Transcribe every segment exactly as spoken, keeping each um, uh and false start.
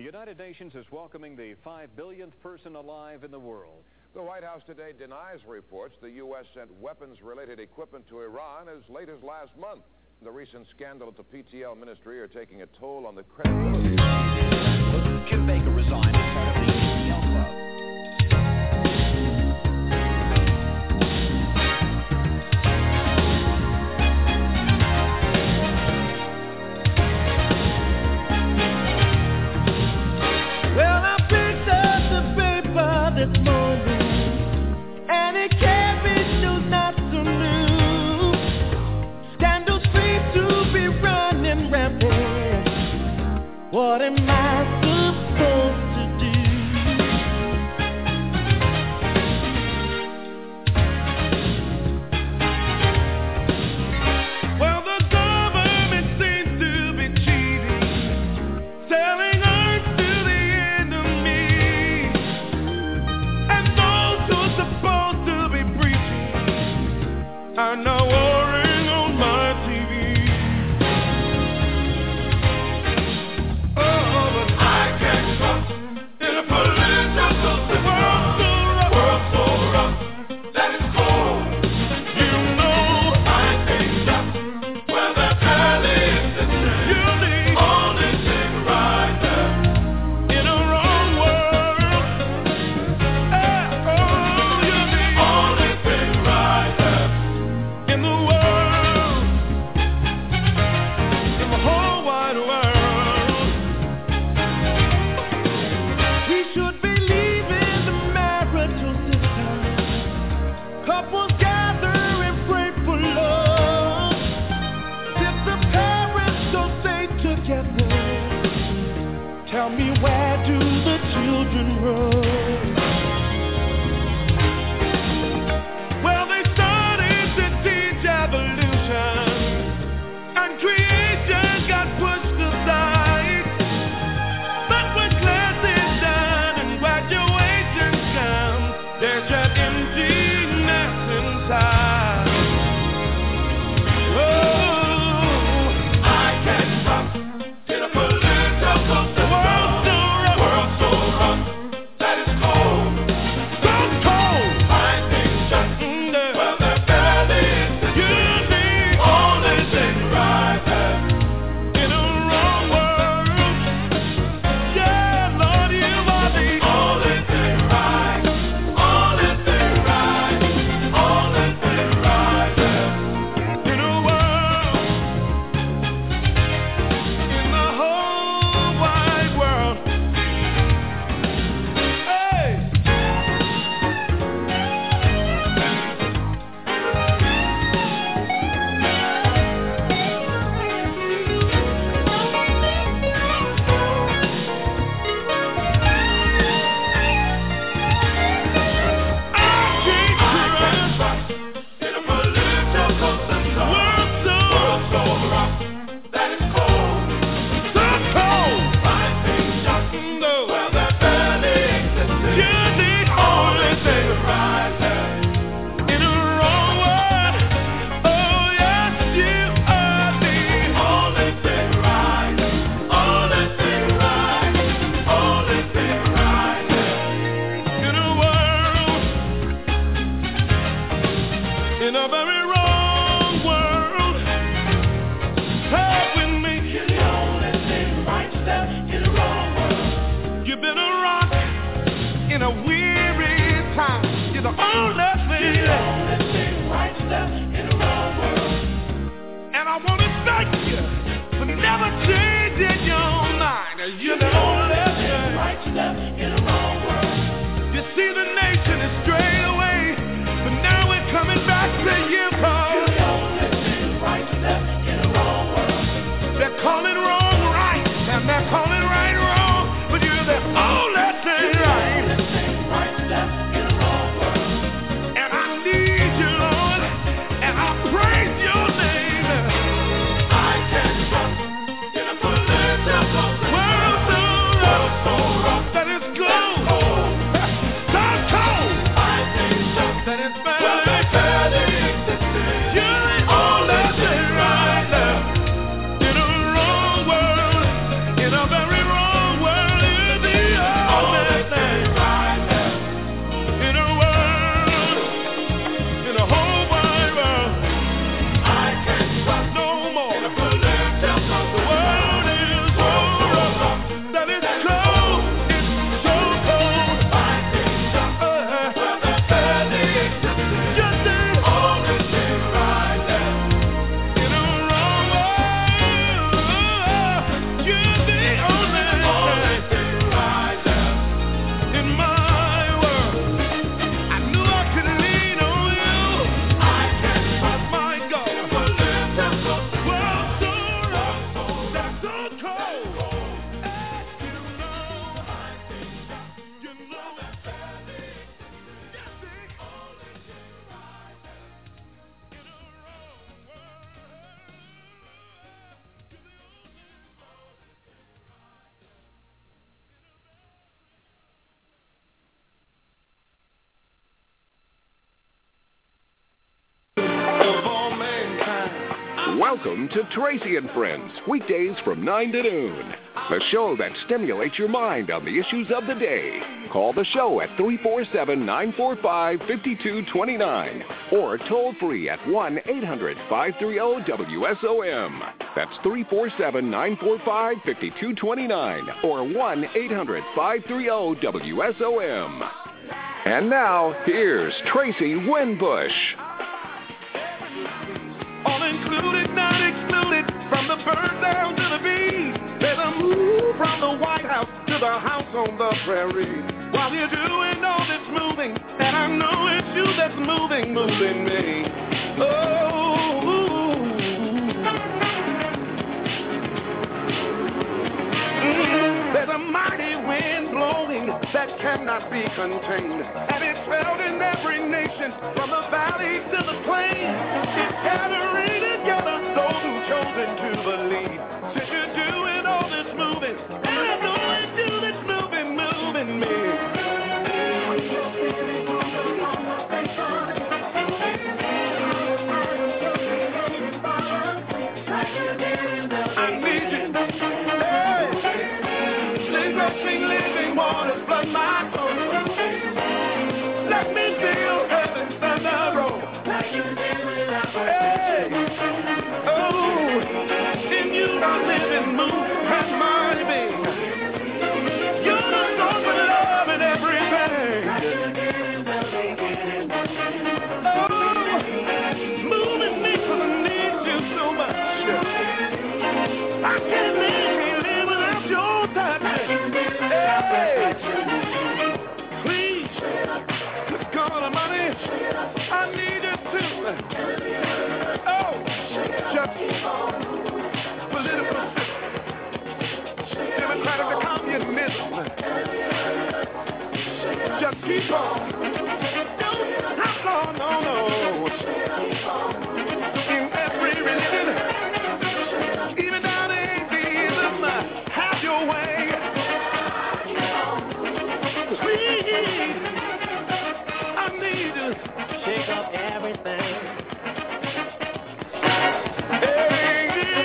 United Nations is welcoming the five billionth person alive in the world. The White House today denies reports the U S sent weapons-related equipment to Iran as late as last month. The recent scandal at the P T L ministry are taking a toll on the credibility. Kim Baker resigned as head of the P T L club. Well, I picked up the paper this morning, and it carries news not so new. Scandals seem to be running rampant. What am I supposed to do? Well, the government seems to be cheating, selling earth to the enemy, and those who are supposed to be preaching are now warring on my T V. Oh, but I can't trust in a political system. World so rough, that is cold. You know I can't trust where the alley is distant. You need only thing right there in a wrong world. Eh, oh, you need only thing right there in the world, in the whole wide world. We should be leaving the marital system. Couples gather and pray for love. If the parents don't stay together, tell me, where do the children run? Well, they started to teach evolution, and creation got pushed aside. But when class is done and graduation comes, there's just emptiness inside. Oh, I can't trust in a political system. World so rough, world so rough, that is cold. So cold. I think just mm, there. Well, there barely is the you need only thing right there in a wrong world. Yeah, Lord, you are the only thing right, only thing right, only thing right there in a world, in the whole wide world. Hey. In a very wrong world, help with me. You're the only thing right step in a wrong world. You've been a rock in a weary time. You're the only thing. You're the only thing right step in a wrong world. And I want to thank you for never changing your mind. You're the only thing right step in a wrong world. You see, the nation is strayed away, but now we're coming back to you, Paul. You're the only thing right step in a wrong world. They're calling wrong right, and they're calling right wrong, but you're the only thing right. You're the only thing right step in a wrong world. And I need you, Lord, and I praise your name. I can't trust in a political world so rough, that is good. Welcome to Tracy and Friends, weekdays from nine to noon. The show that stimulates your mind on the issues of the day. Call the show at three four seven, nine four five, five two two nine or toll free at one eight hundred, five three zero, W S O M. That's three four seven, nine four five, five two two nine or one eight hundred, five three zero, W S O M. And now, here's Tracy Winbush. All included, not excluded, from the bird down to the bee. There's a move from the White House to the house on the prairie. While you're doing all this moving, and I know it's you that's moving, moving me. Oh, mm, there's a mighty wind blowing that cannot be contained, and it's felt in every nation, from the valley to the plain. It's gathering together those who chosen to believe. Since you're doing all this moving, and I know it's you that's moving, moving me. I need you. Hey, please rushing living waters flood my soul. Let me feel heaven's thunder roll. Hey, oh, in you I live and move and my being. You're the source of love and everything. Oh, moving me 'cause I need you so much. I can't live without your touch. Hey, please, God Almighty, I need you too. Oh, just political system, democratic communism. Just keep on. Don't have no, no, no. In every religion, even down in atheism, have your way. Please, I need to shake up everything. Hey,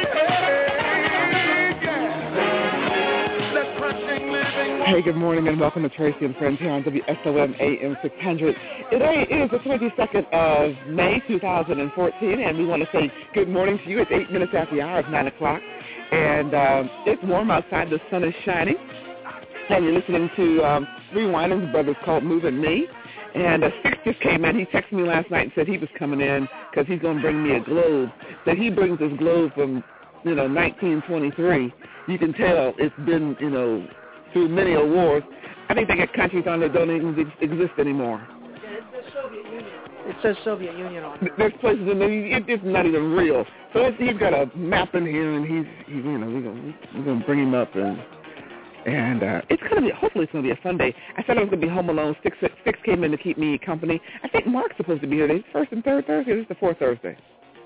hey, yeah. Let's rushing living. Hey, good morning and welcome to Tracy and Friends here on W S O M A M six hundred. Today is the twenty-second of May, two thousand fourteen, and we want to say good morning to you. It's eight minutes after the hour of nine o'clock, and um, it's warm outside. The sun is shining, and you're listening to um, Three Winans Brothers called Moving Me. And uh, Six just came in. He texted me last night and said he was coming in because he's going to bring me a globe. That he brings this globe from, you know, nineteen twenty-three. You can tell it's been, you know, through many wars. I think they got countries on there that don't even ex- exist anymore. Yeah, it says Soviet Union. It says Soviet Union on it. There's places in there, it- it's not even real. So it's, he's got a map in here, and he's, he's you know, we're going we're gonna bring him up, and and uh, it's going to be, hopefully it's going to be a fun day. I said I was going to be home alone. Six, six came in to keep me company. I think Mark's supposed to be here today. First and third Thursday, or is it the fourth Thursday?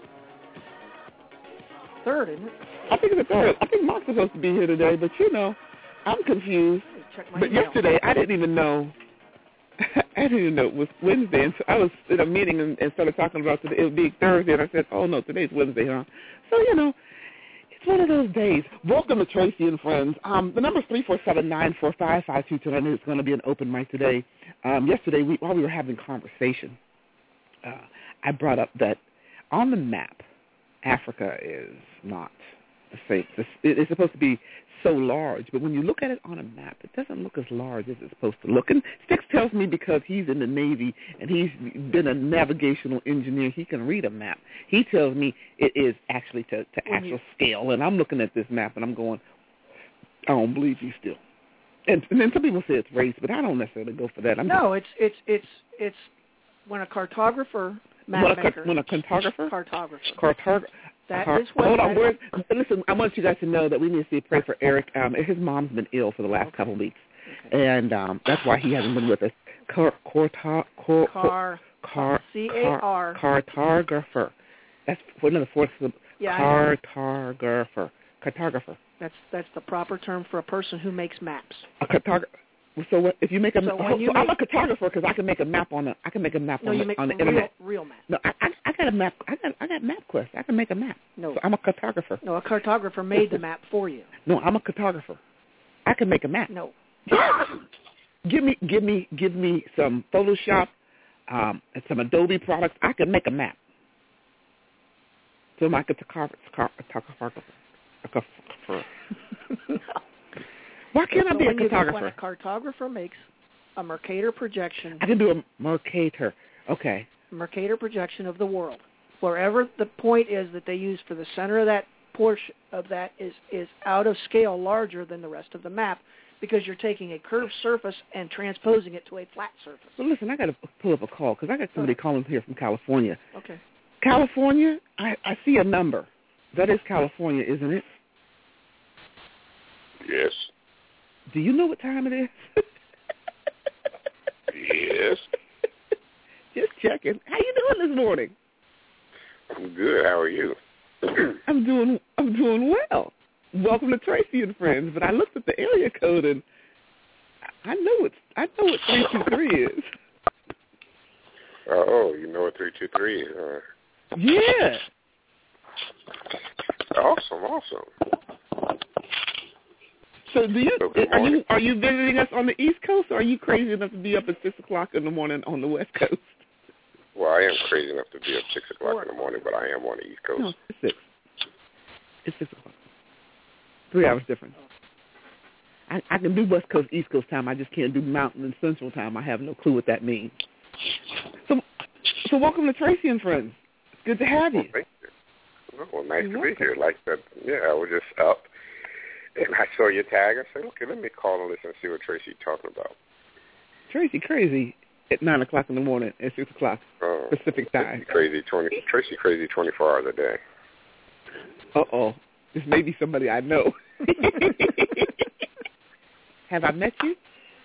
Third, isn't it? I think it's the third. I think Mark's supposed to be here today, but you know, I'm confused. Check my But email. yesterday, I didn't even know. I didn't even know it was Wednesday. And so I was in a meeting and, and started talking about today. It would be Thursday, and I said, "Oh no, today's Wednesday, huh?" So you know, it's one of those days. Welcome to Tracy and Friends. Um, the number is three four seven, nine four five, five two two nine. It's going to be an open mic today. Um, yesterday, we, while we were having conversation, uh, I brought up that on the map, Africa is not the same. It's supposed to be so large, but when you look at it on a map, it doesn't look as large as it's supposed to look. And Sticks tells me because he's in the Navy and he's been a navigational engineer, he can read a map. He tells me it is actually to, to actual scale, and I'm looking at this map and I'm going, I don't believe you still. And, and then some people say it's race, but I don't necessarily go for that. I'm no, it's it's it's it's when a cartographer, map when a, maker, when a cartographer, cartographer, cartographer. That Car- is what. Hold on, that where's, listen. I want you guys to know that we need to see pray for Eric. Um, his mom's been ill for the last okay. couple of weeks, okay. and um, that's why he hasn't been with us. Car, car, car, car, car, C A R, cartographer. That's one of the fourth. Yeah, cartographer, cartographer. That's that's the proper term for a person who makes maps. A cartographer. So what, if you make a, So so, when you so I'm a make- cartographer because I can make a map on the, I can make a map No, on, you the, make on the a real, internet. real map. No, I, I, I got a map. I got, I got MapQuest. I can make a map. No. So I'm a cartographer. No, a cartographer made the map for you. No, I'm a cartographer. I can make a map. No. give me, give me, give me some Photoshop, um, and some Adobe products. I can make a map. So I'm a cartographer. Why can't so I be a when you- cartographer? When a cartographer makes a Mercator projection, I can do a Mercator. Okay. Mercator projection of the world, wherever the point is that they use for the center of that portion of that is, is out of scale, larger than the rest of the map, because you're taking a curved surface and transposing it to a flat surface. Well, listen, I got to pull up a call because I got somebody calling here from California. Okay. California, I, I see a number. That is California, isn't it? Yes. Do you know what time it is? Yes. Just checking. How you doing this morning? I'm good. How are you? I'm doing. I'm doing well. Welcome to Tracy and Friends. But I looked at the area code and I know it's. I know what three two three is. Oh, you know what three two three is? Huh? Yeah. Awesome. Awesome. So do you So good are you morning. are you visiting us on the East Coast, or are you crazy enough to be up at six o'clock in the morning on the West Coast? Well, I am crazy enough to be up six o'clock in the morning, but I am on the East Coast. No, it's six. It's six o'clock. Three hours difference. I, I can do West Coast, East Coast time. I just can't do Mountain and Central time. I have no clue what that means. So, so welcome to Tracy and Friends. It's good to have you. Well, thank you. Well, nice You're to welcome. be here. Like that. Yeah, I was just up, and I saw your tag. I said, okay, let me call and listen and see what Tracy's talking about. Tracy crazy at nine o'clock in the morning and six o'clock Uh, Pacific time. Tracy crazy twenty. Tracy crazy twenty-four hours a day. Uh oh, this may be somebody I know. Have I met you?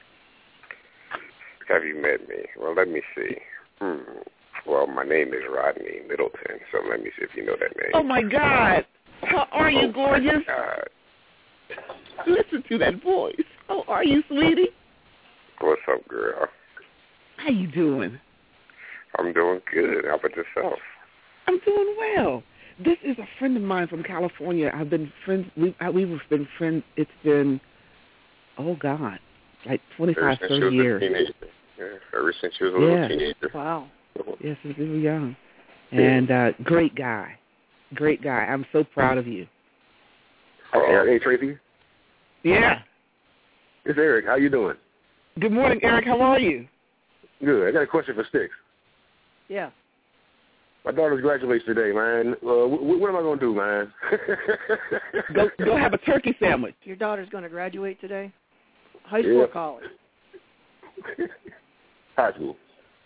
Have you met me? Well, let me see. Hmm. Well, my name is Rodney Middleton, so let me see if you know that name. Oh my God! How are you, Oh, gorgeous? my God. Listen to that voice. How are you, sweetie? What's up, girl? How you doing? I'm doing good. How about yourself? I'm doing well. This is a friend of mine from California. I've been friends. We've I, we've been friends. It's been, oh God, like twenty-five, Ever since you thirty was years. a teenager. Yeah, ever since you was a little Yeah. teenager. Wow. Yes, since we were young. And uh, great guy, great guy. I'm so proud of you. Oh, Hey, Tracy. Yeah. It's Eric. How you doing? Good morning, Eric. How are you? Good. I got a question for Sticks. Yeah. My daughter's graduates today, man. Uh, what, what am I going to do, man? Go go have a turkey sandwich. Your daughter's going to graduate today? High school or Yeah. college? High school.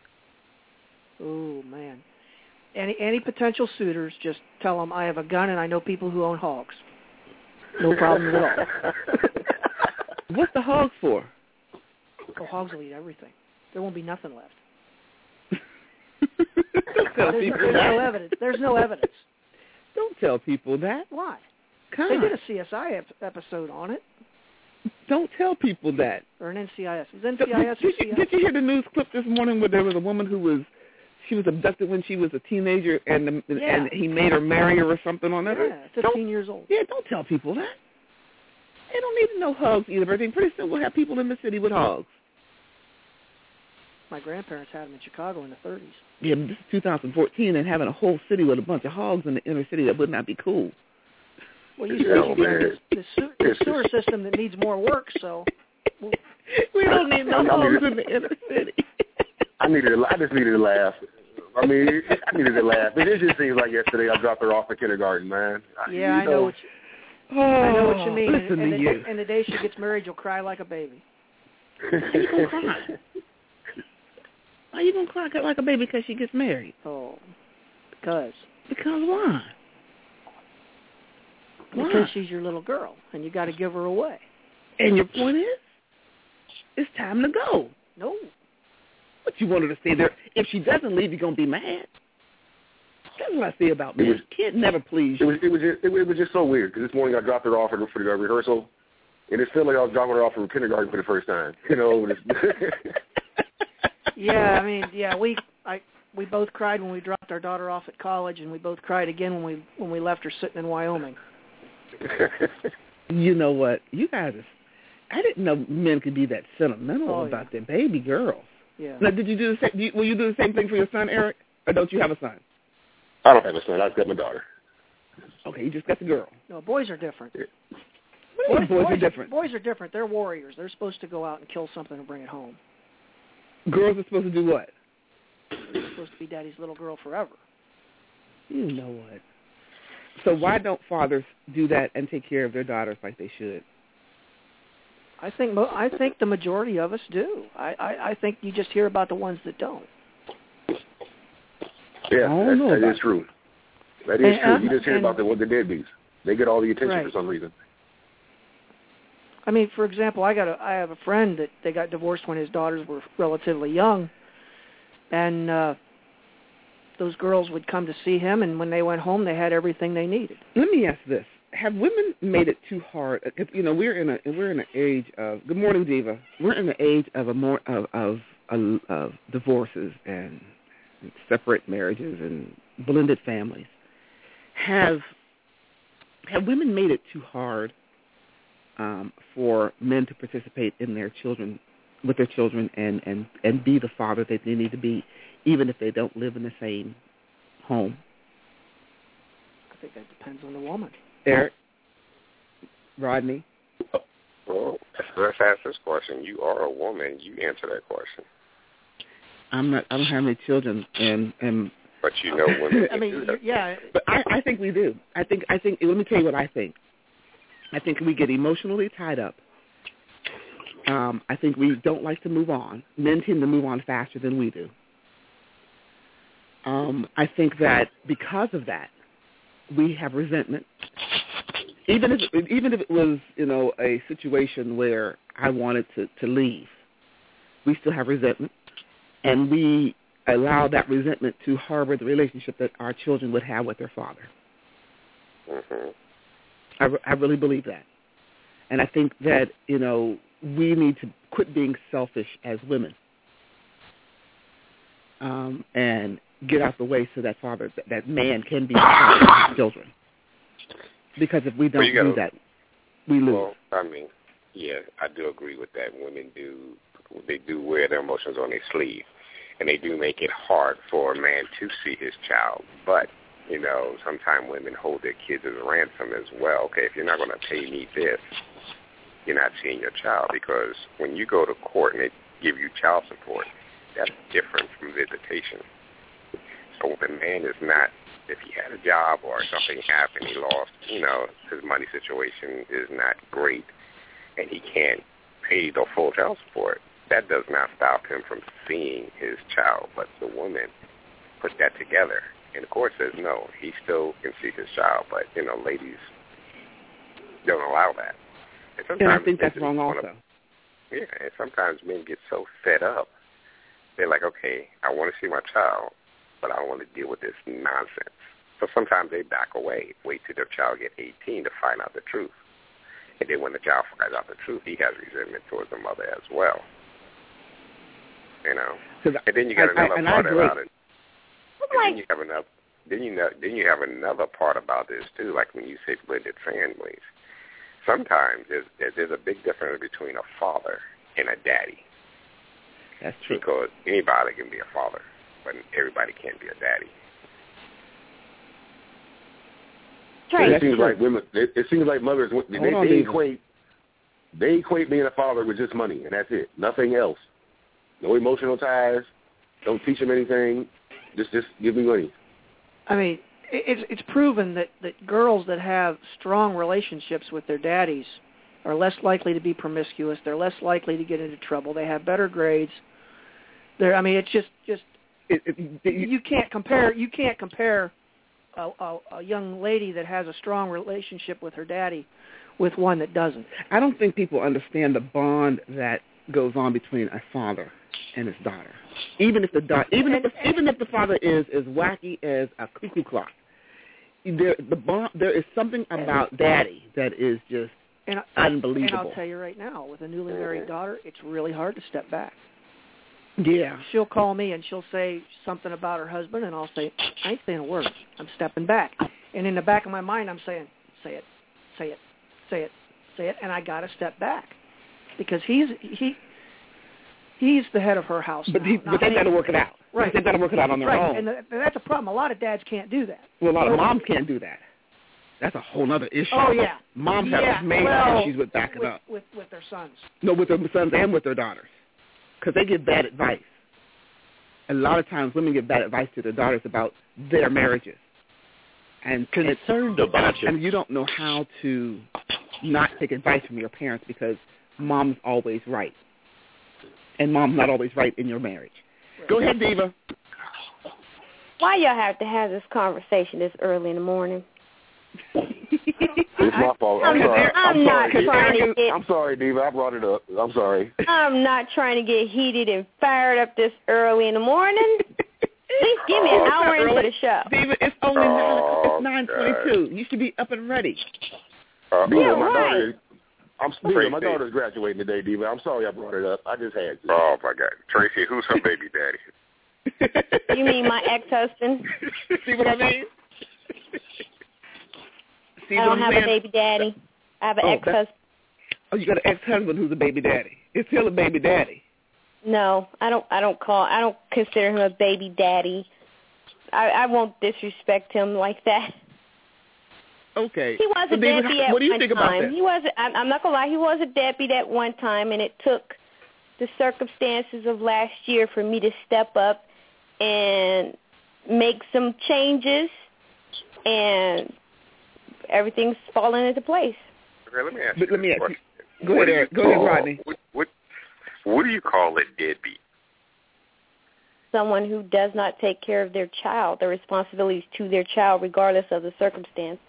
Oh, man. Any any potential suitors, just tell them I have a gun and I know people who own hogs. No problems at all. What's the hog for? Oh, hogs will eat everything. There won't be nothing left. Don't tell There's, people there's no that. evidence. There's no evidence. Don't tell people that. Why? Come They on. did a C S I ep- episode on it, Don't tell people that. or an N C I S. It was Did, N C I S or did, C you, I S? did you hear the news clip this morning where there was a woman who was, she was abducted when she was a teenager, and the, Yeah. and he made her marry her or something on that? Yeah, fifteen Don't- years old. Yeah, don't tell people that. They don't need to know hogs either. Everything. Pretty soon we'll have people in the city with hogs. My grandparents had them in Chicago in the thirties. Yeah, but this is two thousand fourteen, and having a whole city with a bunch of hogs in the inner city, that would not be cool. Well, you Yeah, speak man. again. The, sewer, the sewer system that needs more work, so We don't need no I mean- hogs in the inner city. I needed. To, I just needed to laugh. I mean, I needed to laugh. It, it just seems like yesterday I dropped her off at kindergarten, man. yeah, I you know what you, Oh, I know what you mean. Listen and, and, to the, you. and the day she gets married, you'll cry like a baby. Why you gonna cry? Why you gonna cry like a baby because she gets married? Oh, because Because why? Why? because she's your little girl, and you got to give her away. And your point is, it's time to go. No, But you want her to stay there. If she doesn't leave, you're gonna be mad. That's what I say about It me. was- Kid never please It you. was. It was. Just, it, was just so weird because this morning I dropped her off for the, for the rehearsal, and it felt like I was dropping her off from kindergarten for the first time. You know. Yeah, I mean, yeah, we I we both cried when we dropped our daughter off at college, and we both cried again when we when we left her sitting in Wyoming. You know what? You guys, I didn't know men could be that sentimental oh, about yeah. their baby girls. Yeah. Now, did you do the same? Do you, will you do the same thing for your son, Eric, or don't you have a son? I don't have a son. I've got my daughter. Okay, you just got the girl. No, boys are different. Yeah. Boys, boys, boys boys are different. Boys are different. They're warriors. They're supposed to go out and kill something and bring it home. Girls are supposed to do what? They're supposed to be daddy's little girl forever. You know what? So why don't fathers do that and take care of their daughters like they should? I think mo- I think the majority of us do. I, I, I think you just hear about the ones that don't. Yeah, that, that is true. That is and, true. uh, You just hear and, about the the deadbeats. They get all the attention right. for some reason. I mean, for example, I got a I have a friend that they got divorced when his daughters were relatively young, and uh, those girls would come to see him, and when they went home, they had everything they needed. Let me ask this: have women made it too hard? If, you know, we're in a we're in an age of good morning, Diva. We're in the age of a more of of, of, of divorces and separate marriages and blended families. Have have women made it too hard um, for men to participate in their children with their children and, and, and be the father that they need to be, even if they don't live in the same home? I think that depends on the woman. Eric, Rodney. Well, let's ask this question. You are a woman. You answer that question. I'm not. I don't have any children, and and. But you know women. I mean, yeah. But I, I think we do. I think. I think. Let me tell you what I think. I think we get emotionally tied up. Um, I think we don't like to move on. Men tend to move on faster than we do. Um, I think that because of that, we have resentment. Even if even if it was, you know, a situation where I wanted to, to leave, we still have resentment, and we allow that resentment to harbor the relationship that our children would have with their father. Mm-hmm. I, I really believe that. And I think that, you know, we need to quit being selfish as women um, and get out the way so that father, that, that man can be the father of his children. Because if we don't well, gotta, do that, we lose. Well, I mean, yeah, I do agree with that. Women do, they do wear their emotions on their sleeve. And they do make it hard for a man to see his child. But, you know, sometimes women hold their kids as ransom as well. Okay, if you're not going to pay me this, you're not seeing your child. Because when you go to court and they give you child support, that's different from visitation. So if a man is not, if he had a job or something happened, he lost, you know, his money situation is not great, and he can't pay the full child support, that does not stop him from seeing his child. But the woman put that together, and the court says no, he still can see his child. But, you know, ladies don't allow that. And, and I think that's wrong also. To, yeah, and sometimes men get so fed up. They're like, okay, I want to see my child, but I don't want to deal with this nonsense. So sometimes they back away, wait till their child get eighteen to find out the truth. And then when the child finds out the truth, he has resentment towards the mother as well. You know, and then you got I, another I, part I about it. And then you have another. Then you know. Then you have another part about this too. Like when you say blended families, sometimes there's there's a big difference between a father and a daddy. That's true. Because anybody can be a father, but everybody can't be a daddy. Right. It seems like women. It, it seems like mothers. They, they, on, they equate. They equate being a father with just money, and that's it. Nothing else. No emotional ties. Don't teach them anything. Just, just give me money. I mean, it's it's proven that, that girls that have strong relationships with their daddies are less likely to be promiscuous. They're less likely to get into trouble. They have better grades. They're, I mean, it's just just it, it, it, you can't compare. You can't compare a, a, a young lady that has a strong relationship with her daddy with one that doesn't. I don't think people understand the bond that goes on between a father and his daughter. Even if the da- even if the, even if the father is as wacky as a cuckoo clock, there the bond, there is something about daddy that is just And, unbelievable. And I'll tell you right now, with a newly married daughter, it's really hard to step back. Yeah. She'll call me and she'll say something about her husband, and I'll say, I ain't saying a word. I'm stepping back. And in the back of my mind, I'm saying, say it, say it, say it, say it, and I got to step back because he's he he's the head of her house. But, now, he, but they've got to work it out. Right. They've got to work it out on their right. own. And, the, and that's a problem. A lot of dads can't do that. Well, a lot of moms can't do that. That's a whole other issue. Oh, yeah. Moms yeah. have major well, issues with backing with, up. With, with their sons. No, with their sons and with their daughters. Because they give bad advice. A lot of times women give bad advice to their daughters about their marriages. And concerned about you. And you don't know how to not take advice from your parents because mom's always right. And mom's not always right in your marriage. Right. Go ahead, Diva. Why y'all have to have this conversation this early in the morning? It's my fault. I'm, I'm sorry. I'm, I'm not sorry. trying to get. I'm sorry, Diva. I brought it up. I'm sorry. I'm not trying to get heated and fired up this early in the morning. At least give me an oh, hour into the show. Diva, it's only oh, nine. It's nine twenty-two. You should be up and ready. Uh, yeah, Diva, my right. daughter. I'm Diva, my daughter's graduating today, Diva. I'm sorry I brought it up. I just had to. Oh my God, Tracy, who's her baby daddy? You mean my ex-husband? See what I mean? See I don't have saying? a baby daddy. I have an oh, ex-husband. Oh, you got an ex-husband who's a baby daddy. It's still a baby daddy. No, I don't. I don't call. I don't consider him a baby daddy. I, I won't disrespect him like that. Okay. He was a so David, deadbeat at what do you one think time. about that? He was. I'm, I'm not gonna lie. He was a deadbeat at one time, and it took the circumstances of last year for me to step up and make some changes, and everything's falling into place. Okay, let me ask but you let me a ask question. you. Go ahead, Eric. Go ahead, Rodney. What, what, what do you call a deadbeat? Someone who does not take care of their child, their responsibilities to their child, regardless of the circumstances.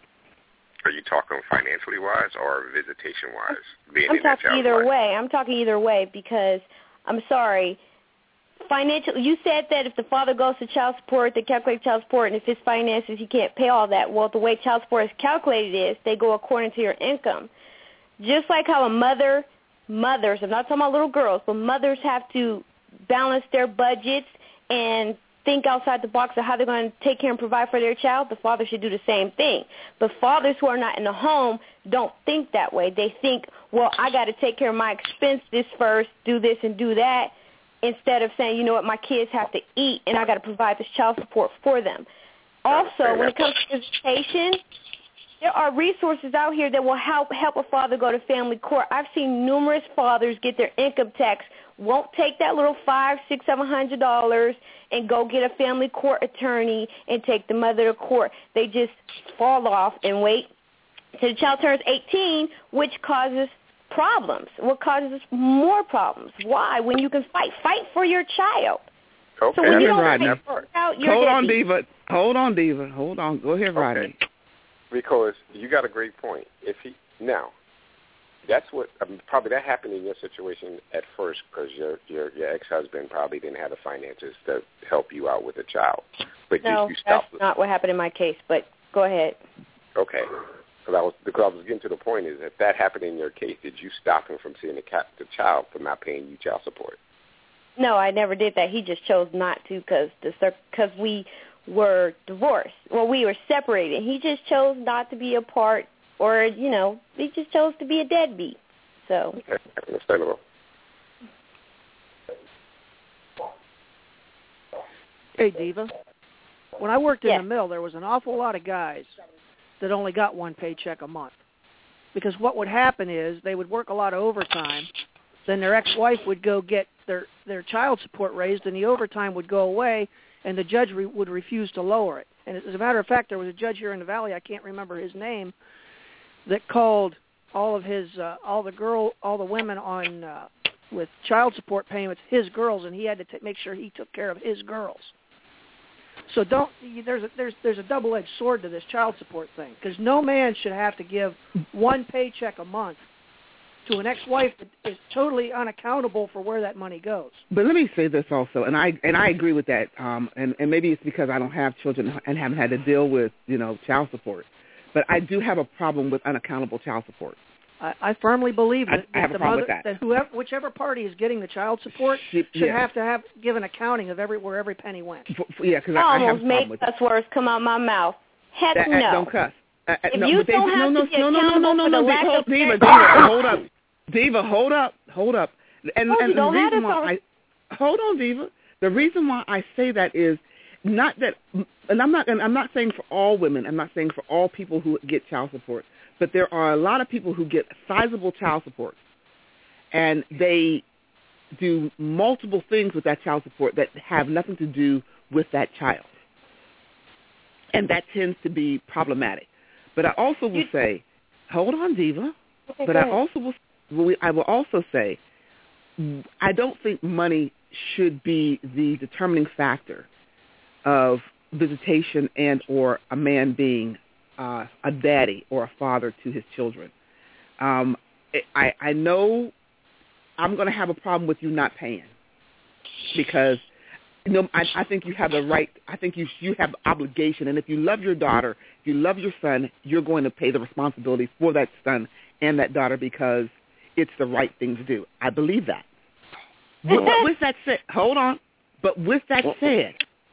Are you talking financially wise or visitation wise? Being I'm in that talking child's either life? way. I'm talking either way because I'm sorry. Financially, you said that if the father goes to child support, they calculate child support, and if his finances, he can't pay all that. Well, the way child support is calculated is they go according to your income. Just like how a mother, mothers, I'm not talking about little girls, but mothers have to balance their budgets and think outside the box of how they're going to take care and provide for their child, the father should do the same thing. But fathers who are not in the home don't think that way. They think, well, I got to take care of my expenses first, do this and do that, instead of saying, you know what, my kids have to eat and I got to provide this child support for them. Also, when it comes to visitation, there are resources out here that will help help a father go to family court. I've seen numerous fathers get their income tax, won't take that little five, six, seven hundred dollars and go get a family court attorney and take the mother to court. They just fall off and wait till the child turns eighteen, which causes problems. What causes more problems? Why? When you can fight, fight for your child. Okay, so when you don't Rodney. fight for your child, you're Hold on, deadbeat. Diva. Hold on, Diva. Hold on. Go ahead, Rodney. Okay. Because you got a great point. If he now, that's what I mean, probably that happened in your situation at first because your your your ex-husband probably didn't have the finances to help you out with a child. But No, you, you stopped. that's not what happened in my case. But go ahead. Okay. Because I was because I was getting to the point is if that happened in your case, did you stop him from seeing the, cat, the child for not paying you child support? No, I never did that. He just chose not to because the because we were divorced. Well, we were separated. He just chose not to be a part, or you know, he just chose to be a deadbeat. So. Okay, understandable. Hey, Diva. When I worked in Yeah. the mill, there was an awful lot of guys that only got one paycheck a month. Because what would happen is they would work a lot of overtime, then their ex-wife would go get their, their child support raised, and the overtime would go away, and the judge re- would refuse to lower it. And as a matter of fact, there was a judge here in the Valley, I can't remember his name, that called all of his, uh, all the girl, all the women on uh, with child support payments his girls, and he had to t- make sure he took care of his girls. So don't there's a, there's there's a double-edged sword to this child support thing because no man should have to give one paycheck a month to an ex-wife that is totally unaccountable for where that money goes. But let me say this also, and I and I agree with that. Um, and and maybe it's because I don't have children and haven't had to deal with you know child support, but I do have a problem with unaccountable child support. I, I firmly believe that, I, I have that a the problem mother, with that. that whoever, whichever party is getting the child support She, should yeah. have to have give an accounting of every where every penny went. For, for, yeah, because I I, I have a almost problem made with cuss that. words come out my mouth. Heck That- no. Don't cuss. Uh, uh, If no, you but don't Diva, have no, to be no, no, no, no, accountable no, for no, the lack hold, of Diva, parent- Diva, hold up, Diva, hold up, hold up. And, Oh, and you the don't have reason to why talk. I hold on, Diva. The reason why I say that is not that, and I'm not, and I'm not saying for all women. I'm not saying for all people who get child support, but there are a lot of people who get sizable child support, and they do multiple things with that child support that have nothing to do with that child, and that tends to be problematic. But I also will say, hold on, Diva. Okay, but go I ahead. also will, I will also say, I don't think money should be the determining factor of visitation and or a man being uh, a daddy or a father to his children. Um, I, I know I'm going to have a problem with you not paying because you know, I, I think you have the right, I think you you have obligation, and if you love your daughter, if you love your son, you're going to pay the responsibility for that son and that daughter because it's the right thing to do. I believe that. But, but with that said, hold on. But with that said,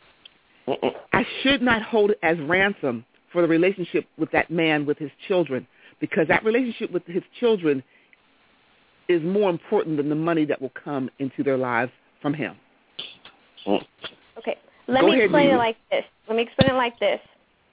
I should not hold it as ransom for the relationship with that man with his children because that relationship with his children is more important than the money that will come into their lives from him. Okay, let Go me ahead, explain Nina. it like this. Let me explain it like this.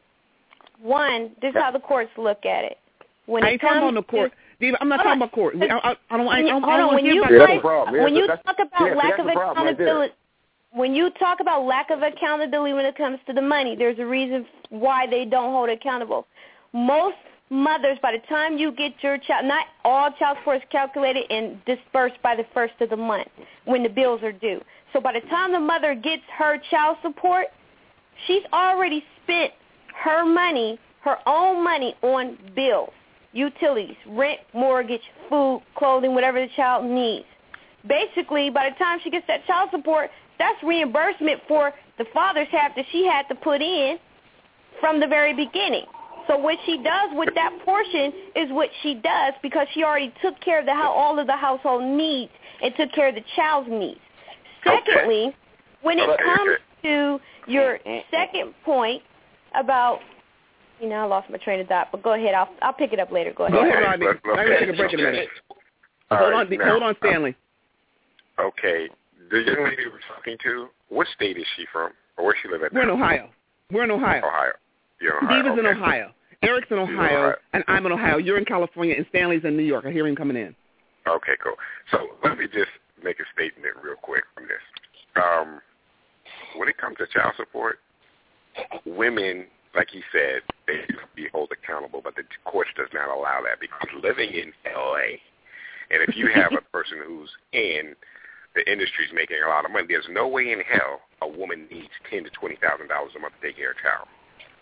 One, this is how the courts look at it. When I it ain't talking comes about no court. to, Diva, I'm not Hold talking on. about court. I, I, I don't, I, I don't, Hold I don't on, want when to hear you about Yeah, that's play- the problem. Yeah, when you that's- talk about yeah, lack that's of the problem right there. accountability, when you talk about lack of accountability when it comes to the money, there's a reason why they don't hold accountable. Most mothers, by the time you get your child, not all child support is calculated and dispersed by the first of the month when the bills are due. So by the time the mother gets her child support, she's already spent her money, her own money on bills, utilities, rent, mortgage, food, clothing, whatever the child needs. Basically, by the time she gets that child support, that's reimbursement for the father's half that she had to put in from the very beginning. So what she does with that portion is what she does because she already took care of the how all of the household needs and took care of the child's needs. Secondly, Okay. when it Okay, comes okay. to your second point about, you know, I lost my train of thought, but go ahead. I'll I'll pick it up later. Go ahead. Go ahead, Okay, Rodney. let's- I'm going to take a break in a okay. minute. All Hold right, on, now, hold on, Stanley. Okay, the young lady we're talking to, what state is she from, or where she live at We're in now? Ohio. We're in Ohio. Ohio. You're in Ohio. Diva's in okay. Ohio. Eric's in in Ohio, Ohio. and I'm in Ohio. You're in California, and Stanley's in New York. I hear him coming in. Okay, cool. So let me just make a statement real quick from this. Um, when it comes to child support, women, like he said, they should be held accountable, but the court does not allow that because living in L A, and if you have a person who's in the industry is making a lot of money, there's no way in hell a woman needs ten to twenty thousand dollars a month to take care of a child.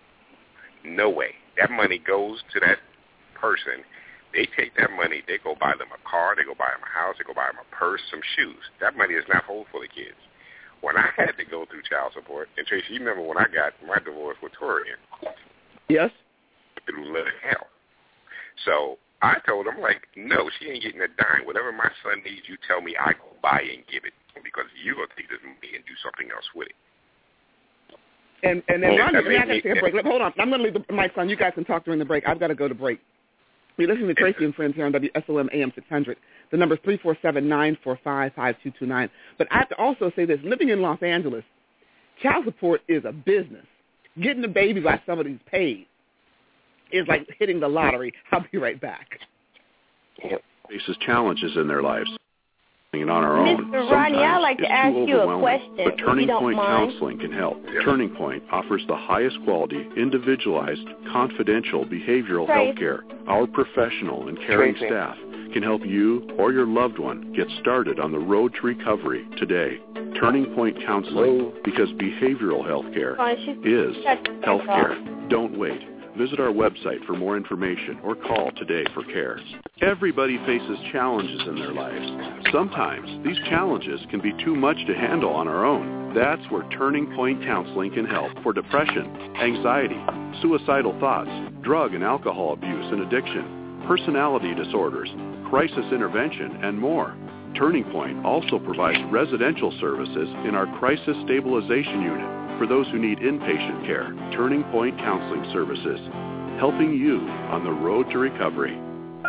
No way. That money goes to that person. They take that money, they go buy them a car, they go buy them a house, they go buy them a purse, some shoes. That money is not hold for the kids. When I had to go through child support, and Tracy, you remember when I got my divorce with Torian? Yes? It was living hell. So I told him, like, no, she ain't getting a dime. Whatever my son needs, you tell me I go buy and give it because you're going to take this money and do something else with it. And and then, Yeah, Rodney, I mean, I got to take a break. Look, hold on. I'm going to leave the mic on. You guys can talk during the break. I've got to go to break. You're listening to Tracy and Friends here on W S O M A M six hundred. The number is three four seven, nine four five, five two two nine. But I have to also say this. Living in Los Angeles, child support is a business. Getting a baby by somebody who's paid is like hitting the lottery. I'll be right back. Faces challenges in their lives. And on our own, Mister Rodney, I'd sometimes like to it's ask too you a overwhelming. question, But if you Turning don't Point mind. Counseling can help. Turning Point offers the highest quality, individualized, confidential behavioral Trace. health care. Our professional and caring Tracy. staff can help you or your loved one get started on the road to recovery today. Turning Point Counseling, Hello. because behavioral health care Fine, she's- is Shut the health fuck care. Don't wait. Visit our website for more information or call today for care. Everybody faces challenges in their lives. Sometimes these challenges can be too much to handle on our own. That's where Turning Point Counseling can help for depression, anxiety, suicidal thoughts, drug and alcohol abuse and addiction, personality disorders, crisis intervention, and more. Turning Point also provides residential services in our Crisis Stabilization Unit for those who need inpatient care. Turning Point Counseling Services, helping you on the road to recovery.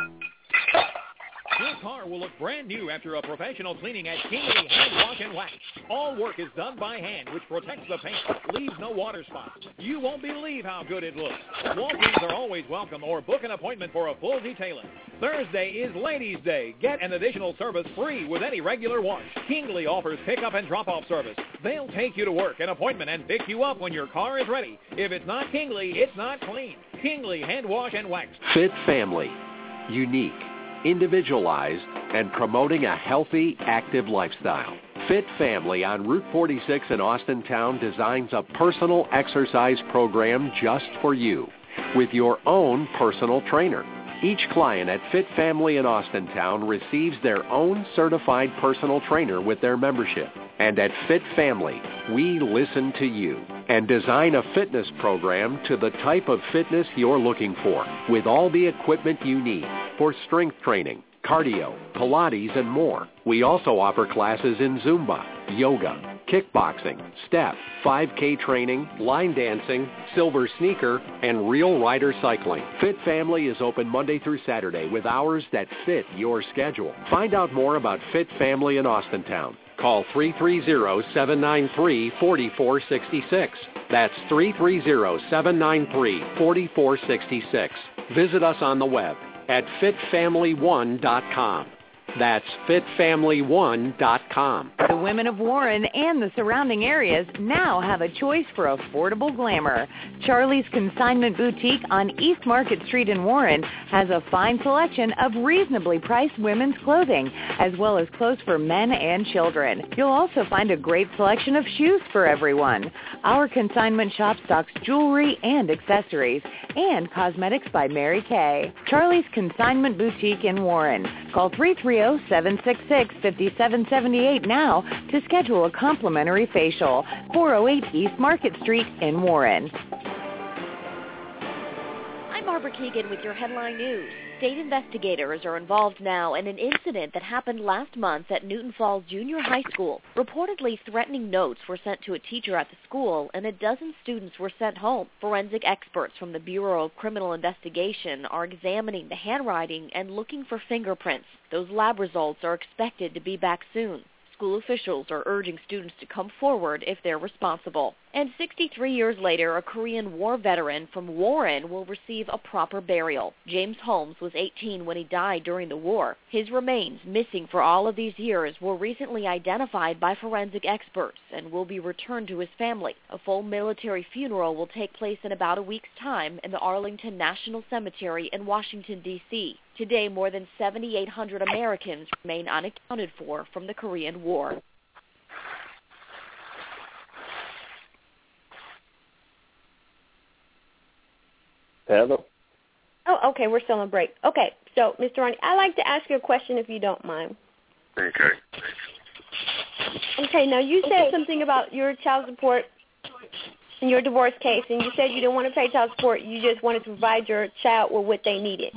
Your car will look brand new after a professional cleaning at Kingley Hand Wash and Wax. All work is done by hand, which protects the paint, leaves no water spots. You won't believe how good it looks. Walk-ins are always welcome, or book an appointment for a full detailing. Thursday is Ladies' Day. Get an additional service free with any regular wash. Kingley offers pickup and drop-off service. They'll take you to work, an appointment, and pick you up when your car is ready. If it's not Kingley, it's not clean. Kingley Hand Wash and Wax. Fit Family. Unique, individualized, and promoting a healthy, active lifestyle. Fit Family on Route forty-six in Austintown designs a personal exercise program just for you with your own personal trainer. Each client at Fit Family in Austintown receives their own certified personal trainer with their membership. And at Fit Family, we listen to you and design a fitness program to the type of fitness you're looking for with all the equipment you need for strength training, cardio, Pilates, and more. We also offer classes in Zumba, yoga, kickboxing, step, five K training, line dancing, silver sneaker, and real rider cycling. Fit Family is open Monday through Saturday with hours that fit your schedule. Find out more about Fit Family in Austintown. Call three three zero, seven nine three, four four six six. That's three three zero, seven nine three, four four six six. Visit us on the web at fit family one dot com. That's fit family one dot com. The women of Warren and the surrounding areas now have a choice for affordable glamour. Charlie's Consignment Boutique on East Market Street in Warren has a fine selection of reasonably priced women's clothing, as well as clothes for men and children. You'll also find a great selection of shoes for everyone. Our consignment shop stocks jewelry and accessories, and cosmetics by Mary Kay. Charlie's Consignment Boutique in Warren. Call three three zero, seven six six, five seven seven eight now to schedule a complimentary facial. four oh eight East Market Street in Warren. I'm Barbara Keegan with your headline news. State investigators are involved now in an incident that happened last month at Newton Falls Junior High School. Reportedly, threatening notes were sent to a teacher at the school, and a dozen students were sent home. Forensic experts from the Bureau of Criminal Investigation are examining the handwriting and looking for fingerprints. Those lab results are expected to be back soon. School officials are urging students to come forward if they're responsible. And sixty-three years later, a Korean War veteran from Warren will receive a proper burial. James Holmes was eighteen when he died during the war. His remains, missing for all of these years, were recently identified by forensic experts and will be returned to his family. A full military funeral will take place in about a week's time in the Arlington National Cemetery in Washington, D C Today, more than seven thousand eight hundred Americans remain unaccounted for from the Korean War. Hello. Oh, okay, we're still on break. Okay, so, Mister Ronnie, I'd like to ask you a question if you don't mind. Okay. Okay, now you said something about your child support in your divorce case, and you said you didn't want to pay child support. You just wanted to provide your child with what they needed.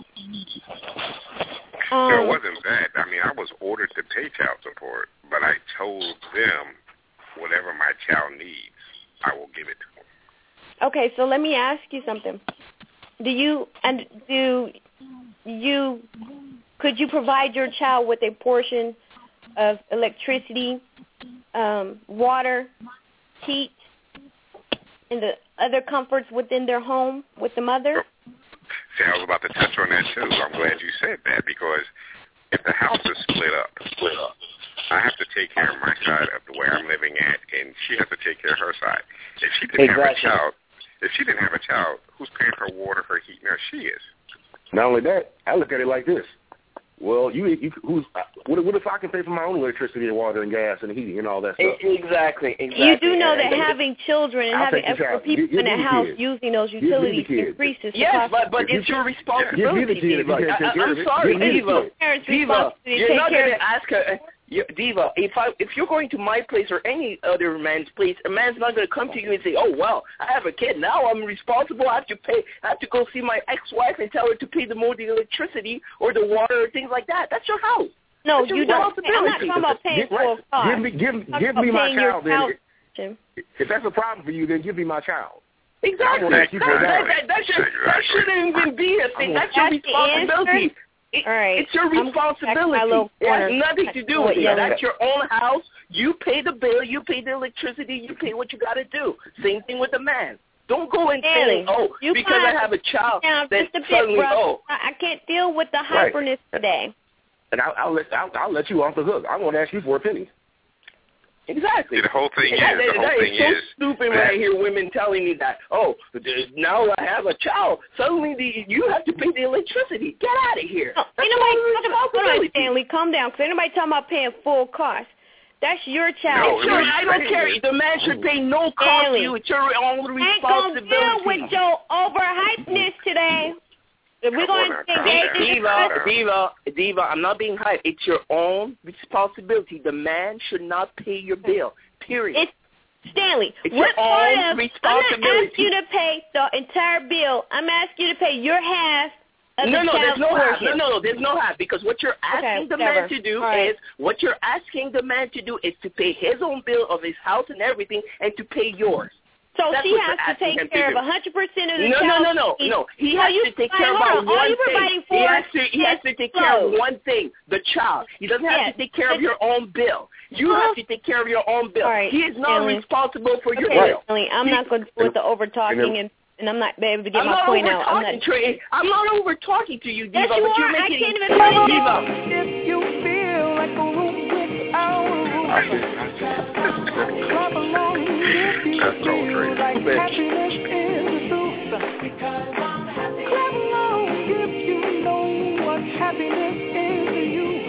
Um, no, it wasn't that. I mean, I was ordered to pay child support, but I told them whatever my child needs, I will give it to them. Okay, so let me ask you something. Do you and do you could you provide your child with a portion of electricity, um, water, heat, and the other comforts within their home with the mother? See, I was about to touch on that too. I'm glad you said that, because if the house is split up, split up, I have to take care of my side of the way I'm living at, and she has to take care of her side. If she didn't exactly. have a child, if she didn't have a child, who's paying for water, her heat? Now she is. Not only that, I look at it like this. Well, you, you who's what, what if I can pay for my own electricity and water and gas and heating and all that stuff? Exactly, exactly. You do know that having children and I'll having extra people give, give in the house kids. using those utilities increases the Yes, cost. but, but it's your responsibility, Diva. I, I'm sorry, Diva. Diva, you're not going to ask her. You, Diva, if I if you're going to my place or any other man's place, a man's not going to come to you and say, "Oh well, I have a kid now. I'm responsible. I have to pay. I have to go see my ex-wife and tell her to pay the more the electricity or the water or things like that." That's your house. No, That's your you don't. I'm not talking about paying for a car. Give me, give, give me my child. Then. If that's a problem for you, then give me my child. Exactly. That, that, that, that, should, that shouldn't even be a thing. That's your responsibility. It, All right. It's your responsibility. It has nothing to do with it. That's your own house. You pay the bill. You pay the electricity. You pay what you got to do. Same thing with the man. Don't go and say, oh, you because I have a child, down that just a bit, suddenly, bro. oh. I can't deal with the hyperness right. today. And I'll, I'll, let, I'll, I'll let you off the hook. I won't ask you for a penny. Exactly. The whole thing that, is, that, the whole that thing is so is, stupid right here, women telling me that, oh, now I have a child. Suddenly the, you have to pay the electricity. Get out of here. No, ain't nobody talking about, Stanley, calm down, because ain't nobody talking about paying full cost. That's your child. No, sure, I don't care. The man should pay no cost to you. It's your own responsibility. Ain't gonna deal with your overhypeness today. If we're going to engage in Diva, Diva, Diva, I'm not being hyped. It's your own responsibility. The man should not pay your bill, period. It's, Stanley, it's what your part own of, responsibility. I'm not asking you to pay the entire bill. I'm asking you to pay your half of no, the no, there's no half. portion. No, no, no, there's no half. Because what you're asking okay, the whatever. man to do right. is, what you're asking the man to do is to pay his own bill of his house and everything and to pay yours. So That's she what has to take care of one hundred percent of the no, child. No, no, no, no. He no, has you, to take right, care of on. one All you thing. For he has to, he has to take care of one thing, the child. He doesn't have yes. to take care of your own bill. You uh-huh. have to take care of your own bill. Right. He is not Stanley. responsible for your okay, bill. Stanley, I'm he, not going to do with the over-talking and, and I'm not able to get I'm my not point over out. I'm talking, not Trey. I'm not over talking to you, Diva, yes, you but are. you're I making can't it even find Diva. If you feel like a room without a roof, clap along if you feel like happiness is the truth. Clap along if you know what happiness is to you.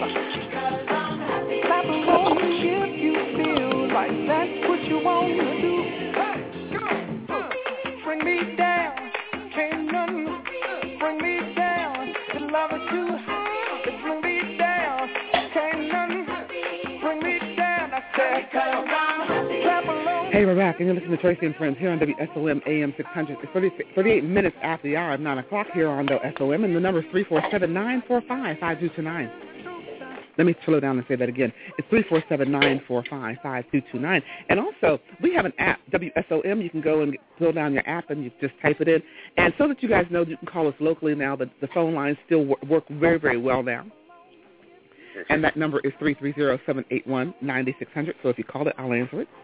Clap along if you feel like that's what you want to do. Hey, come on. Bring me down, can't none bring me down. The love is too high, bring me down, can't none bring me down. I said, clap along. Hey, we're back, and you're listening to Tracy and Friends here on W S O M A M six hundred. It's thirty, thirty-eight minutes after the hour of nine o'clock here on W S O M, and the number is three four seven, nine four five, five two two nine. Let me slow down and say that again. It's three four seven, nine four five, five two two nine. And also, we have an app, W S O M. You can go and fill down your app and you just type it in. And so that you guys know, you can call us locally now. The, the phone lines still work very, very well now. And that number is three three zero, seven eight one, nine six zero zero. So if you call it, I'll answer it.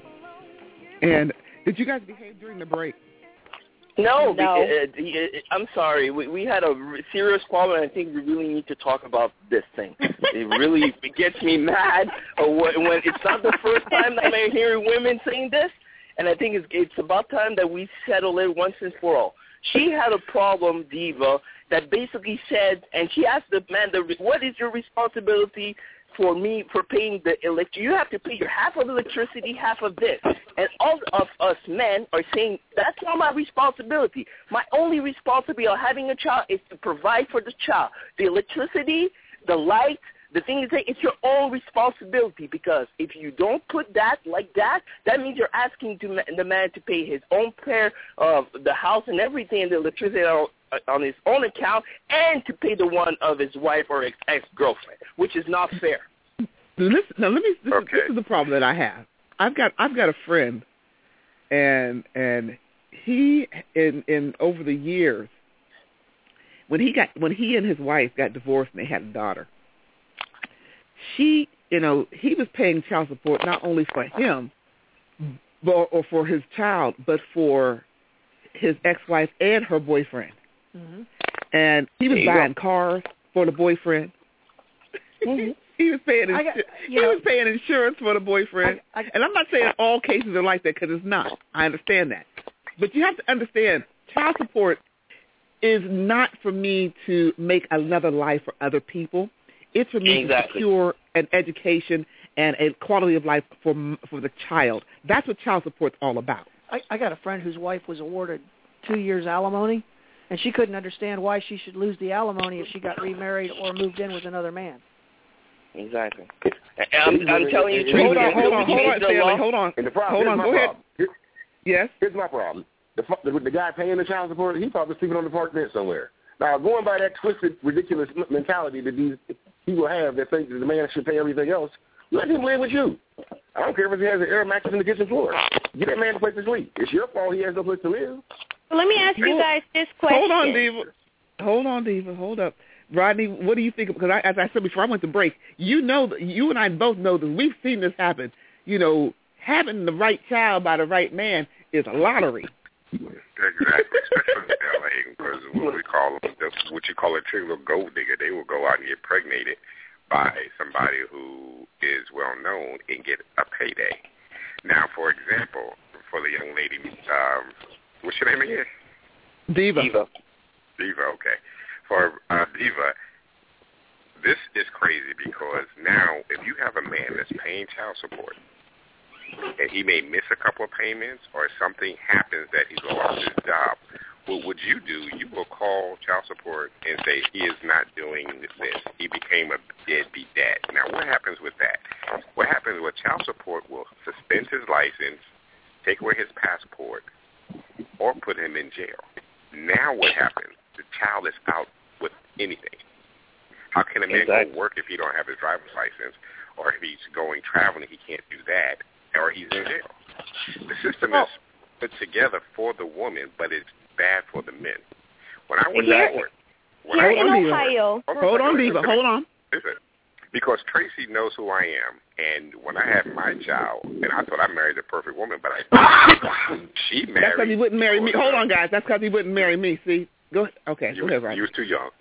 And did you guys behave during the break? No, no. Be, uh, uh, I'm sorry. We, we had a r- serious problem, and I think we really need to talk about this thing. It really it gets me mad uh, when, when it's not the first time that I'm hearing women saying this, and I think it's, it's about time that we settle it once and for all. She had a problem, Diva, that basically said, and she asked the man, the, what is your responsibility for me for paying the electricity? You have to pay your half of electricity, half of this. And all of us men are saying, that's not my responsibility. My only responsibility of having a child is to provide for the child. The electricity, the light, the thing is that it's your own responsibility, because if you don't put that like that, that means you're asking to, the man to pay his own share of the house and everything and the electricity on, on his own account, and to pay the one of his wife or ex- ex-girlfriend, which is not fair. Listen, now let me. This, okay. is, this is the problem that I have. I've got I've got a friend, and and he in in over the years, when he got when he and his wife got divorced and they had a daughter, she you know he was paying child support not only for him, but or for his child, but for his ex-wife and her boyfriend. Mm-hmm. And he was buying go. cars for the boyfriend. Mm-hmm. He was paying ins- got, he know, was paying insurance for the boyfriend. I, I, and I'm not saying all cases are like that, because it's not. I understand that. But you have to understand, child support is not for me to make another life for other people. It's for me exactly. to secure an education and a quality of life for for the child. That's what child support's all about. I, I got a friend whose wife was awarded two years alimony, and she couldn't understand why she should lose the alimony if she got remarried or moved in with another man. Exactly. I'm, I'm telling you, hold on, hold on, hold on, the Stanley, law. hold on, And the problem, hold here's on, my go ahead. problem. Here, yes. Here's my problem. The, the the guy paying the child support, he probably sleeping on the park bench somewhere. Now, going by that twisted, ridiculous mentality that these people have that think that the man should pay everything else, let him live with you. I don't care if he has an air mattress in the kitchen floor. Get that man a place to sleep. It's your fault he has no place to live. Well, let me ask you guys this question. Hold on, Diva. Hold on, Diva. Hold up. Rodney, what do you think? Because I, as I said before I went to break, you know, that you and I both know that we've seen this happen. You know, having the right child by the right man is a lottery. Exactly, especially in L A, because what we call them, what you call a trivial gold digger, they will go out and get impregnated by somebody who is well known and get a payday. Now, for example, for the young lady, um, what's your name again? Diva. Diva. Diva, okay. For uh, Diva, this is crazy because now if you have a man that's paying child support and he may miss a couple of payments or something happens that he lost his job, what would you do? You will call child support and say he is not doing this. He became a deadbeat dad. Now, what happens with that? What happens with child support will suspend his license, take away his passport, or put him in jail. Now what happens? The child is out with anything. How can a man exactly. go work if he don't have his driver's license, or if he's going traveling, he can't do that, or he's in jail? The system oh. is put together for the woman, but it's bad for the men. When I went Here, to court, when here I in went, Ohio. hold on, Hold on, listen, Diva. Hold on. Listen, because Tracy knows who I am, and when I had my child, and I thought I married the perfect woman, but I she married. That's because he wouldn't marry me. Hold on, guys. That's because he wouldn't marry me. See, go ahead. Okay, you go was, ahead, Rodney. You was too young.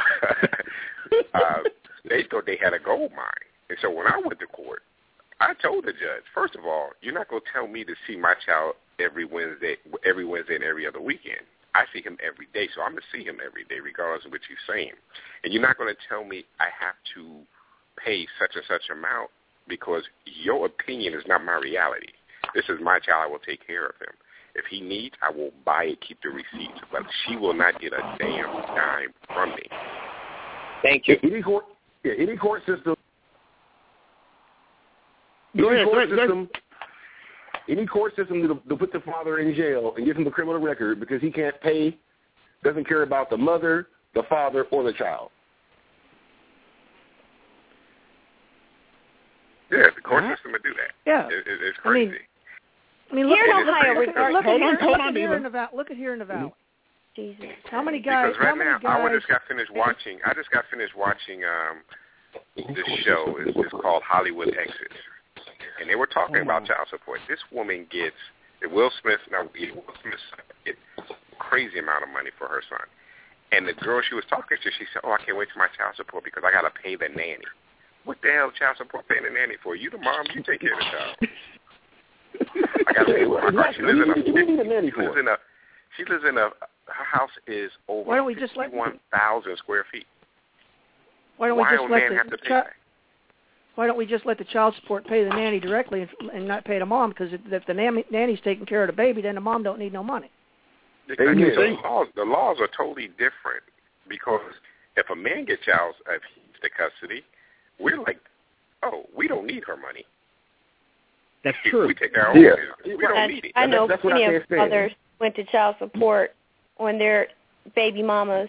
uh, they thought they had a gold mine, and so when I went to court, I told the judge, first of all, you're not going to tell me to see my child every Wednesday, every Wednesday and every other weekend. I see him every day, so I'm going to see him every day, regardless of what you're saying. And you're not going to tell me I have to pay such and such amount because your opinion is not my reality. This is my child. I will take care of him. If he needs, I will buy it, keep the receipts. But she will not get a damn dime from me. Thank you. Any court, yeah, any court system. Go any ahead, court go ahead, system. Any court system to, to put the father in jail and give him a criminal record because he can't pay, doesn't care about the mother, the father, or the child. Yeah, the court uh-huh. system would do that. Yeah. It, it, it's crazy. I mean, I mean, look Here at in Ohio, look, at, look, hold at on, here, hold look on, at here Diva. in the valley. Look at here in the valley. Jesus. How many guys? Because right how many now, guys? I just got finished watching. I just got finished watching um, this show. It's, it's called Hollywood Exes, and they were talking Oh, about wow. child support. This woman gets Will Smith. Now, Will Smith gets crazy amount of money for her son, and the girl she was talking to, she said, "Oh, I can't wait for my child support because I got to pay the nanny." What the hell, child support paying the nanny for? You the mom, you take care of the child. I got to pay for my car. She lives in a. She lives in a. She lives in a. Her house is over Why don't we just let fifty-one thousand square feet. Why don't we Why just would let man the have to pay chi- that? Why don't we just let the child support pay the nanny directly and, and not pay the mom? Because if, if the nanny, nanny's taking care of the baby, then the mom don't need no money. Exactly. The laws, the laws are totally different because if a man gets child, if he's the custody, we're like, oh, we don't need her money. That's true. We take our own. Yeah. business. We don't I, need it. I know That's what plenty I of can't stand. fathers went to child support on their baby mamas.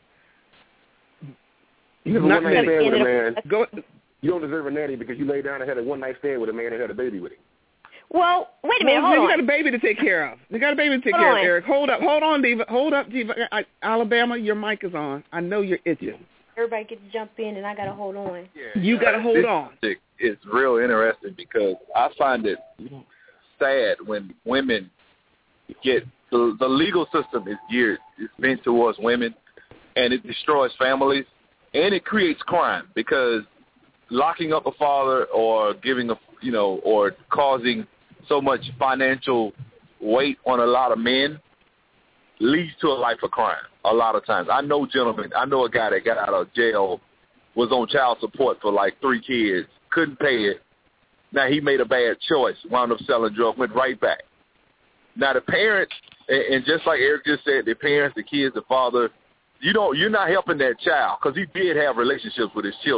You have a Not one night many. stand with a man. Go. You don't deserve a nanny because you laid down and had a one night stand with a man and had a baby with him. Well, wait a minute, Well, hold you on. got a baby to take care of. You got a baby to take Hold care on. of, Eric. Hold up, hold on, Diva. Hold up, Diva. I, Alabama, your mic is on. I know you're itching. Everybody gets to jump in, and I got to hold on. You got to hold this on. It's real interesting because I find it sad when women get the, the legal system is geared, it's bent towards women, and it destroys families, and it creates crime because locking up a father or giving a you know or causing so much financial weight on a lot of men leads to a life of crime a lot of times. I know gentlemen, I know a guy that got out of jail, was on child support for like three kids, couldn't pay it. Now he made a bad choice, wound up selling drugs, went right back. Now the parents, and just like Eric just said, the parents, the kids, the father, you don't, you're not helping that child because he did have relationships with his children.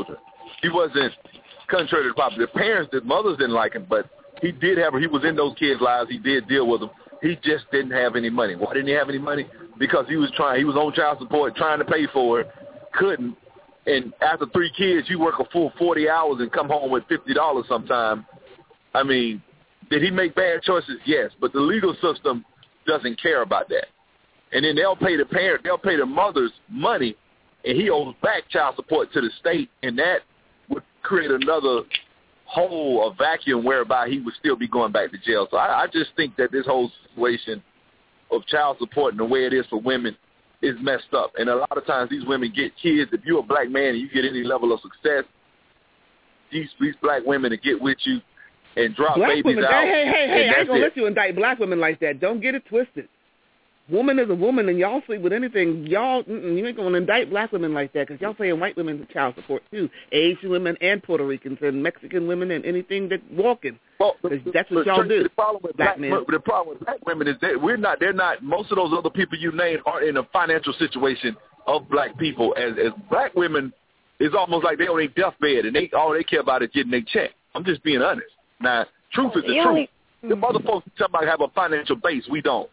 he wasn't contrary to the pop. The parents, the mothers didn't like him, but he did have. He was in those kids' lives. He did deal with them. He just didn't have any money. Why didn't he have any money? Because he was trying. He was on child support, trying to pay for it, couldn't. And after three kids, you work a full forty hours and come home with fifty dollars sometime. I mean, did he make bad choices? Yes, but the legal system doesn't care about that. And then they'll pay the parent, they'll pay the mother's money, and he owes back child support to the state, and that would create another hole, a vacuum whereby he would still be going back to jail. So I, I just think that this whole situation of child support and the way it is for women is messed up. And a lot of times these women get kids. If you're a black man and you get any level of success, these, these black women to get with you and drop black babies women, out. Hey, hey, hey, hey I ain't going to it. let you indict black women like that. Don't get it twisted. Woman is a woman, and y'all sleep with anything. Y'all, you ain't going to indict black women like that because y'all paying white women child support too. Asian women and Puerto Ricans and Mexican women and anything that walking. Well, that's what y'all do. The problem with black, black the problem with black women is that we're not. They're not. Most of those other people you named aren't in a financial situation of black people. As as black women, it's almost like they on their deathbed and they all they care about is getting their check. I'm just being honest. Now, truth is the you truth. Only, the other folks somebody have a financial base. We don't.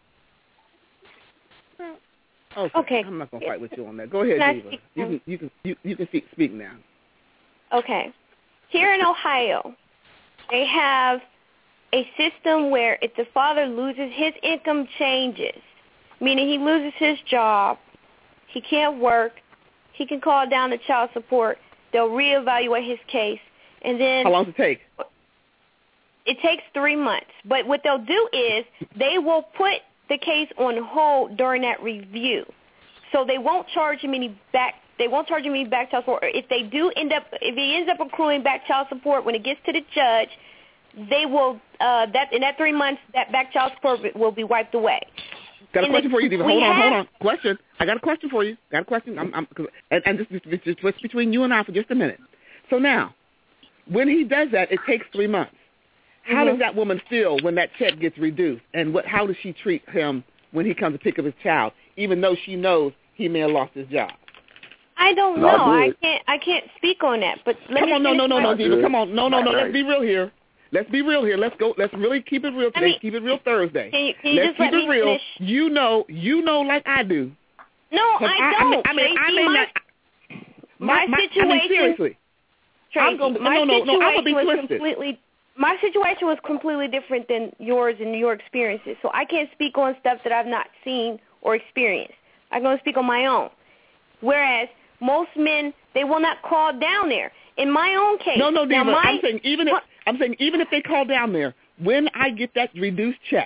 Okay. okay. I'm not gonna fight with you on that. Go ahead, can Diva. You can you can you, you can speak, speak now. Okay. Here in Ohio, they have a system where if the father loses his income changes, meaning he loses his job, he can't work, he can call down the child support. They'll reevaluate his case, and then how long does it take? It takes three months. But what they'll do is they will put the case on hold during that review, so they won't charge him any back. They won't charge him any back child support. If they do end up, if he ends up accruing back child support when it gets to the judge, they will uh, that in that three months that back child support will be wiped away. Got a and question the, for you, Diva. Hold on, have, hold on. Question. I got a question for you. Got a question. I'm, I'm, and, and this is just, just between you and I for just a minute. So now, when he does that, it takes three months. How mm-hmm. does that woman feel when that check gets reduced? And what? How does she treat him when he comes to pick up his child, even though she knows he may have lost his job? I don't know. I can't. I can't speak on that. But let come me on, no, no, no, no, Diva. Come on, no, no, no. Right. Let's be real here. Let's be real here. Let's go. Let's really keep it real today. I mean, keep it real Thursday. Can you, can you let's just keep let it me real. Finish? You know, you know, like I do. No, I, I don't. I mean, I mean, I mean, my, not, my, my situation. I mean, seriously. Tracy, I'm gonna, my no, no, situation no. I'm gonna be was twisted. completely. My situation was completely different than yours and your experiences, so I can't speak on stuff that I've not seen or experienced. I'm going to speak on my own. Whereas most men, they will not call down there. In my own case, no, no, Diva. my, I'm saying even if I'm saying even if they call down there, when I get that reduced check,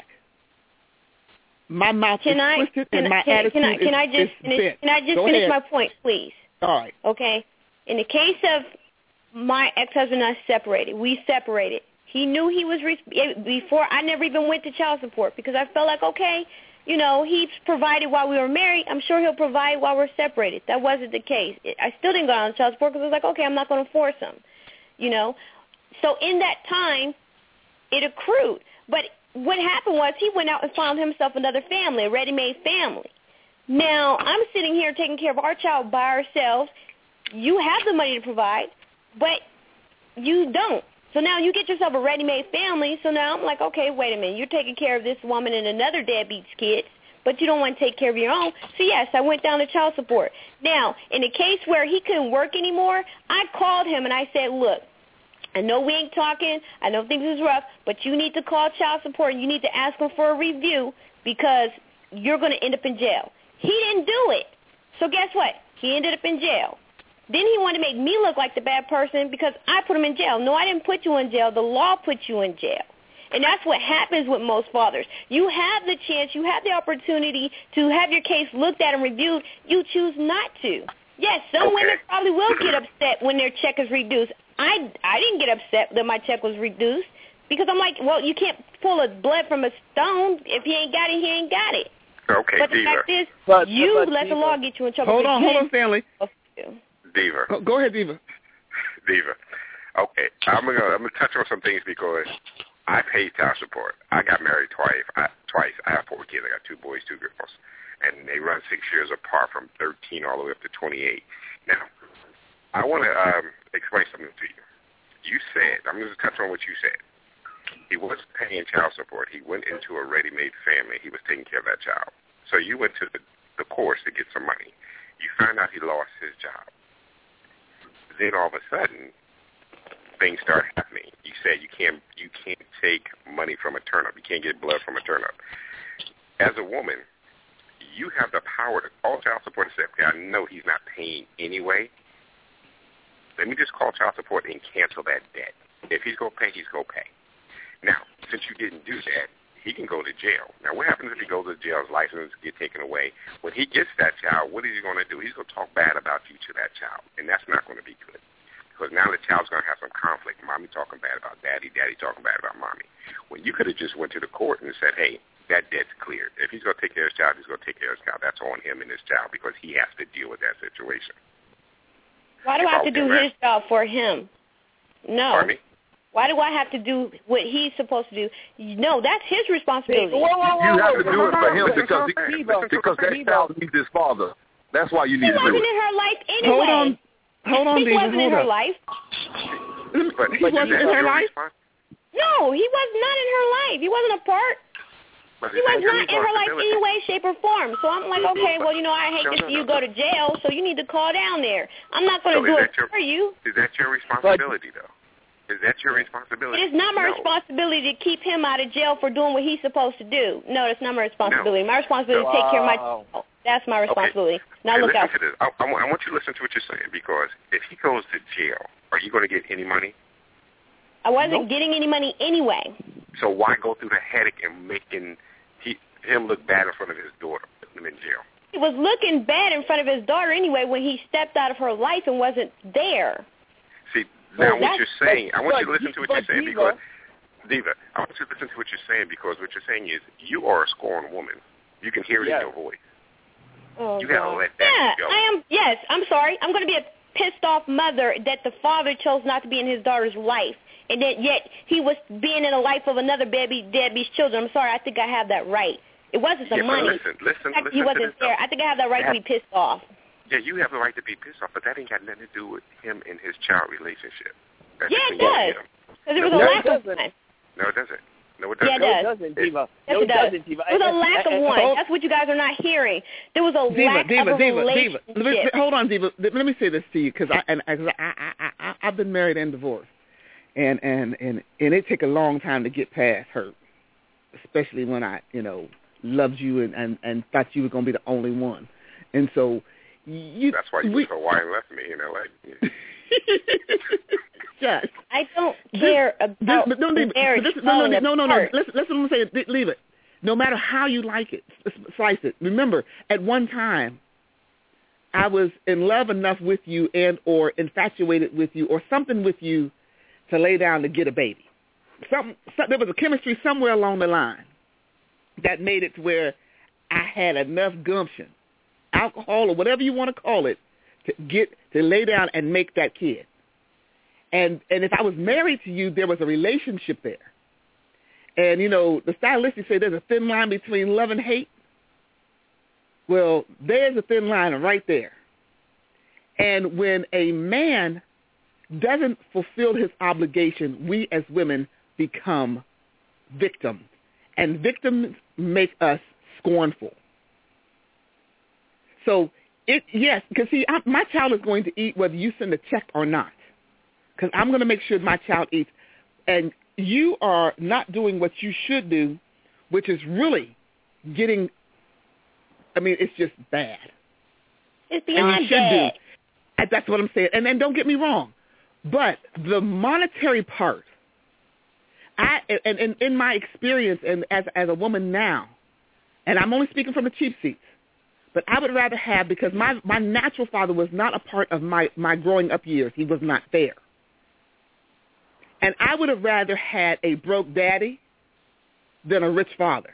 my mouth can is I, twisted can, and my can, attitude can I, can is, I just is finish, bent. Can I just Go finish ahead. my point, please? All right. Okay. In the case of my ex-husband and I separated, we separated. He knew he was re- before. I never even went to child support because I felt like, okay, you know, he provided while we were married. I'm sure he'll provide while we're separated. That wasn't the case. I still didn't go on child support because I was like, okay, I'm not going to force him, you know. So in that time, it accrued. But what happened was he went out and found himself another family, a ready-made family. Now I'm sitting here taking care of our child by ourselves. You have the money to provide, but you don't. So now you get yourself a ready-made family. So now I'm like, okay, wait a minute. You're taking care of this woman and another deadbeat's kids, but you don't want to take care of your own. So, yes, I went down to child support. Now, in a case where he couldn't work anymore, I called him and I said, look, I know we ain't talking. I know things is rough, but you need to call child support and you need to ask them for a review because you're going to end up in jail. He didn't do it. So guess what? He ended up in jail. Then he wanted to make me look like the bad person because I put him in jail. No, I didn't put you in jail. The law put you in jail. And that's what happens with most fathers. You have the chance, you have the opportunity to have your case looked at and reviewed. You choose not to. Yes, some okay. women probably will get upset when their check is reduced. I, I didn't get upset that my check was reduced because I'm like, well, you can't pull a blood from a stone. If he ain't got it, he ain't got it. Okay, but the Diva. fact is, but, you but, let Diva. the law get you in trouble. Hold on, hold on, Stanley. Diva. Go, go ahead, Diva. Diva. Okay, I'm gonna I'm gonna touch on some things because I paid child support. I got married twice. I, twice. I have four kids. I got two boys, two girls, and they run six years apart, from thirteen all the way up to twenty-eight. Now, I want to um, explain something to you. You said, I'm going to touch on what you said. He wasn't paying child support. He went into a ready-made family. He was taking care of that child. So you went to the, the courts to get some money. You found out he lost his job. Then all of a sudden, things start happening. You said you can't you can't take money from a turnip. You can't get blood from a turnip. As a woman, you have the power to call child support and say, okay, I know he's not paying anyway. Let me just call child support and cancel that debt. If he's going to pay, he's going to pay. Now, since you didn't do that, he can go to jail. Now, what happens if he goes to jail, his license get taken away? When he gets that child, what is he going to do? He's going to talk bad about you to that child, and that's not going to be good. Because now the child's going to have some conflict. Mommy talking bad about daddy, daddy talking bad about mommy. When you could have just went to the court and said, hey, that debt's cleared. If he's going to take care of his child, he's going to take care of his child. That's on him and his child because he has to deal with that situation. Why do I have to do his job for him? No. Pardon me? Why do I have to do what he's supposed to do? No, that's his responsibility. You have to do it for him because he, because that child needs his father. That's why you need he to do it. He wasn't in her life anyway. Hold on. Hold on, He David. wasn't Hold in her up. life. But, he wasn't in her life? No, he was not in her life. He wasn't a part. But He was not in her life any way, shape, or form. So I'm like, okay, well, you know, I hate no, to no, see you no. go to jail, so you need to call down there. I'm not going to So do is it that your- for you. Is that your responsibility, though? Is that your responsibility? It is not my No. responsibility to keep him out of jail for doing what he's supposed to do. No, that's not my responsibility. My responsibility is to take care of my child. That's my responsibility. Now Okay, look listen out. to this. I, I, want, I want you to listen to what you're saying because if he goes to jail, are you going to get any money? I wasn't Nope. getting any money anyway. So why go through the headache and making he, him look bad in front of his daughter, putting him in jail? He was looking bad in front of his daughter anyway when he stepped out of her life and wasn't there. See, now Well, what that's- you're saying, I want but- you to listen to what but you're saying Diva- because, Diva, I want you to listen to what you're saying because what you're saying is you are a scorned woman. You can hear it Yes. in your voice. Oh, You gotta God. let that yeah, go. I am. Yes, I'm sorry. I'm going to be a pissed off mother that the father chose not to be in his daughter's life, and that yet he was being in the life of another baby deadbeat's children. I'm sorry. I think I have that right. It wasn't the Yeah, but money. listen, listen, In fact, listen he to wasn't this, there. though. I think I have that right That- to be pissed off. Yeah, you have the right to be pissed off, but that ain't got nothing to do with him and his child relationship. That's Yeah, it between you and does. him. Because there was No, a it lack of doesn't. one. No, it doesn't. No, it Yeah, doesn't. it does. No, it doesn't, Diva. Yes, No, it it does. doesn't, Diva. There was a I- lack I- of I- one. Hold- That's what you guys are not hearing. There was a Diva, lack Diva, of a Diva, Diva. relationship. Let me, hold on, Diva. Let me say this to you because I and I, 'cause I, I, I, I've been married and divorced, and and and and it took a long time to get past hurt, especially when I, you know, loved you and and, and thought you were gonna be the only one, and so you. That's why you we, was so wide and left me, you know, like. Yes. I don't care This, about but don't leave it. marriage This, no, no, falling no, no, no. apart. Listen, listen. Let me say it. Leave it. No matter how you like it, s- slice it. Remember, at one time, I was in love enough with you and or infatuated with you or something with you to lay down to get a baby. Some, some there was a chemistry somewhere along the line that made it to where I had enough gumption, alcohol or whatever you want to call it, to get to lay down and make that kid. And and if I was married to you, there was a relationship there. And, you know, the stylistics say there's a thin line between love and hate. Well, there's a thin line right there. And when a man doesn't fulfill his obligation, we as women become victims. And victims make us scornful. So, it yes, because, see, I, my child is going to eat whether you send a check or not. Because I'm going to make sure my child eats. And you are not doing what you should do, which is really getting, I mean, it's just bad. It's And beyond you should bad. do. And that's what I'm saying. And then don't get me wrong. But the monetary part, I and, and in my experience and as as a woman now, and I'm only speaking from the cheap seats, but I would rather have, because my, my natural father was not a part of my, my growing up years. He was not there. And I would have rather had a broke daddy than a rich father.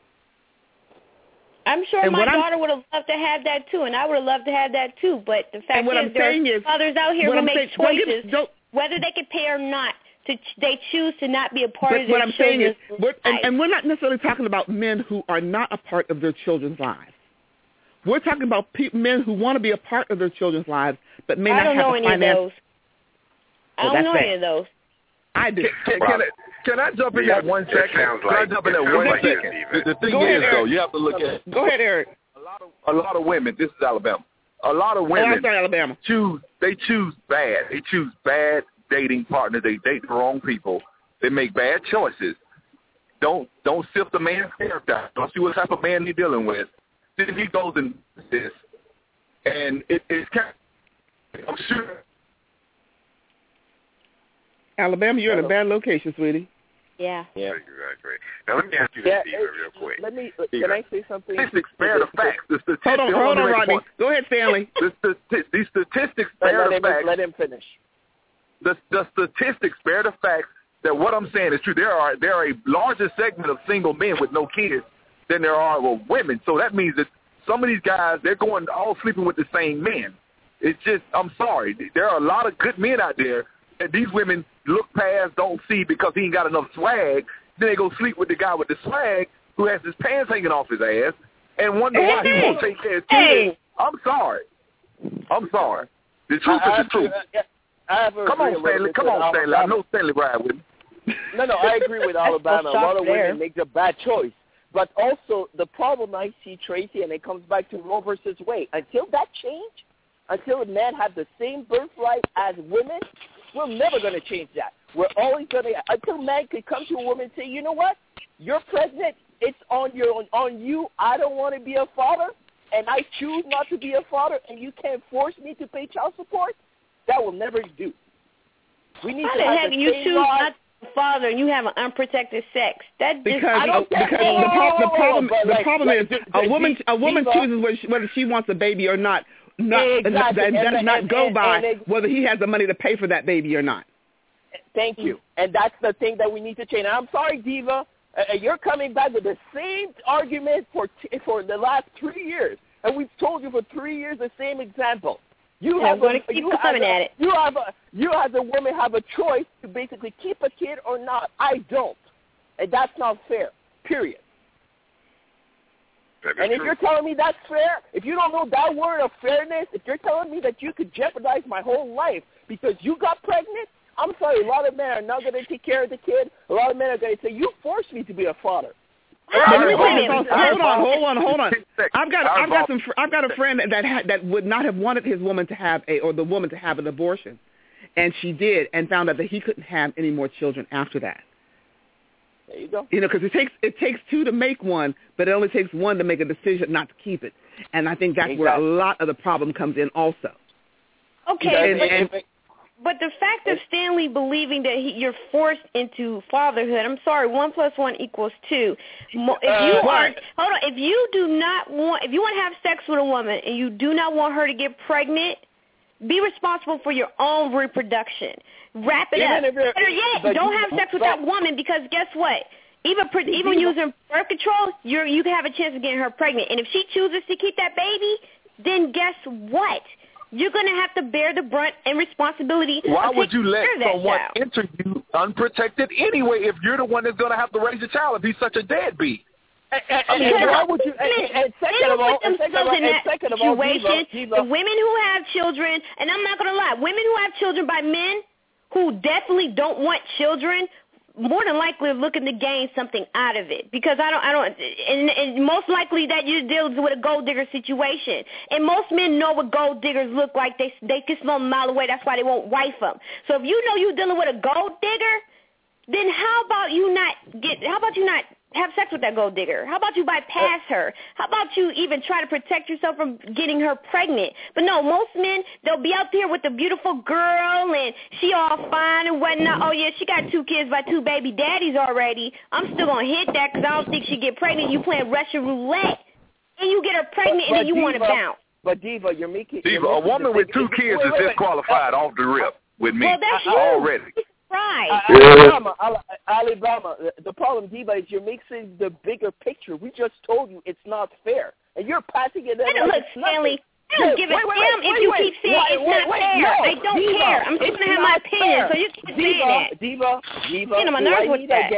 I'm sure And my what I'm- daughter would have loved to have that too, and I would have loved to have that too. But the fact And what is, I'm there saying are is- fathers out here what who I'm make saying- don't get- choices, don't- whether they can pay or not. To ch- they choose to not be a part But of their what I'm saying is, children's we're, and, lives. and we're not necessarily talking about men who are not a part of their children's lives. We're talking about pe- men who want to be a part of their children's lives, but may I not don't have know the any finance. of those. I Well, don't that's know bad. any of those. I do. Can, can, I, can I jump in there one second? sounds Can I like- jump in there it sounds one like second? that, The, the thing Go ahead, is, Eric. though, you have to look at Go ahead, Eric. a lot of women. This is Alabama. A lot of Oh, women I'm sorry, Alabama. choose. They choose bad. They choose bad dating partners. They date the wrong people. They make bad choices. Don't don't sift the man's character out. Don't see what type of man you're dealing with. Then he goes and does this, and it, it's kind of, I'm sure. Alabama, you're in a bad location, sweetie. Yeah. Yeah. Exactly. Now let me ask you this, Yeah, Steve, hey, real quick. Let me. Uh, can I say something? Statistics bear the facts. The statistics, Hold on, they hold only on, make a Rodney. point. Go ahead, Stanley. The, stati- these statistics Let, bear let, the him, facts. let him finish. The, the statistics bear the fact that what I'm saying is true. There are there are a larger segment of single men with no kids than there are with women. So that means that some of these guys, they're going all sleeping with the same men. It's just, I'm sorry. There are a lot of good men out there that these women look past, don't see because he ain't got enough swag. Then they go sleep with the guy with the swag who has his pants hanging off his ass and wonder why he won't take care of his Hey. kids. I'm sorry. I'm sorry. The truth I, I is the truth. have to- I have to Come agree on, a little Stanley. bit Come with on, Stanley. I Alabama. know Stanley ride with me. No, no, I agree with Alabama. A stop lot of there. women make a bad choice. But also, the problem I see, Tracy, and it comes back to Roe versus Wade, until that change, until men have the same birthright as women, we're never going to change that. We're always going to, until men could come to a woman and say, you know what, you're pregnant, it's on your on you, I don't want to be a father, and I choose not to be a father, and you can't force me to pay child support, that will never do. We need How to the have heck the you same choose laws. not to be a father and you have an unprotected sex? That just Because, I don't because care. the, pro- the Oh, problem but the like- problem like, is d- a d- woman d- a woman Diva- chooses whether she, whether she wants a baby or not. Not Exactly. that, And that the- does not and- go and- by and it- whether he has the money to pay for that baby or not. Thank you. And that's the thing that we need to change. And I'm sorry, Diva, uh, you're coming back with the same argument for t- for the last three years. And we've told you for three years the same example. You Yeah, have I'm gonna a, keep you coming as a, at it. You have a, you as a woman have a choice to basically keep a kid or not. I don't. And that's not fair, period. That is And if true. you're telling me that's fair, if you don't know that word of fairness, if you're telling me that you could jeopardize my whole life because you got pregnant, I'm sorry, a lot of men are not going to take care of the kid. A lot of men are going to say, you forced me to be a father. But let me Wait a say this minute. also. Hold on, hold on, hold on. Six I've got seconds. I've got some fr- I've got a friend that had, that would not have wanted his woman to have a or the woman to have an abortion, and she did, and found out that he couldn't have any more children after that. There you go. You know, because it takes it takes two to make one, but it only takes one to make a decision not to keep it, and I think that's where a Exactly. lot of the problem comes in also. Okay, And- but, and- but the fact of Stanley believing that he, you're forced into fatherhood, I'm sorry, one plus one equals two. Mo- If you Uh, are, what? hold on, if you do not want, if you want to have sex with a woman and you do not want her to get pregnant, be responsible for your own reproduction. Wrap it Even up. if you're- Better yet, but don't you- have sex with but- that woman because guess what? Even pre- even using birth control, you're you can have a chance of getting her pregnant. And if she chooses to keep that baby, then guess what? You're going to have to bear the brunt and responsibility. Why of would you taking let care of that someone child. enter you unprotected anyway if you're the one that's going to have to raise the child if he's such a deadbeat? And, and, Okay, and why but would you? And, men- and second men of all, put and second of all, themselves in and that second of all, situation. Diva, Diva, The women who have children, and I'm not going to lie, women who have children by men who definitely don't want children, more than likely are looking to gain something out of it. Because I don't, I don't, and, and most likely that you're dealing with a gold digger situation. And most men know what gold diggers look like. They they can smell them a mile away. That's why they won't wife them. So if you know you're dealing with a gold digger, then how about you not get? How about you not have sex with that gold digger? How about you bypass her? How about you even try to protect yourself from getting her pregnant? But no, most men, they'll be out there with a beautiful girl and she all fine and whatnot. Oh, yeah, she got two kids by two baby daddies already. I'm still going to hit that because I don't think she get pregnant. You playing Russian roulette and you get her pregnant But- and then you but want to Diva, bounce. But Diva, you're making Diva, you're a making woman the with big- two kids wait, is wait, wait. disqualified off the rip with me Well, that's you. already. Right. Uh, Alabama, Ala- Alabama. The problem, Diva, is you're mixing the bigger picture. We just told you it's not fair, and you're passing it. I don't like look, it's nothing. Stanley. I don't Wait, give a wait, wait, damn wait, if you wait, keep saying wait, it's wait, not wait, fair. no, I don't Diva, care. I'm just it's going to have my not opinion, fair. so you keep Diva, saying that. Diva, Diva, Get on my do nerves I with need that. again?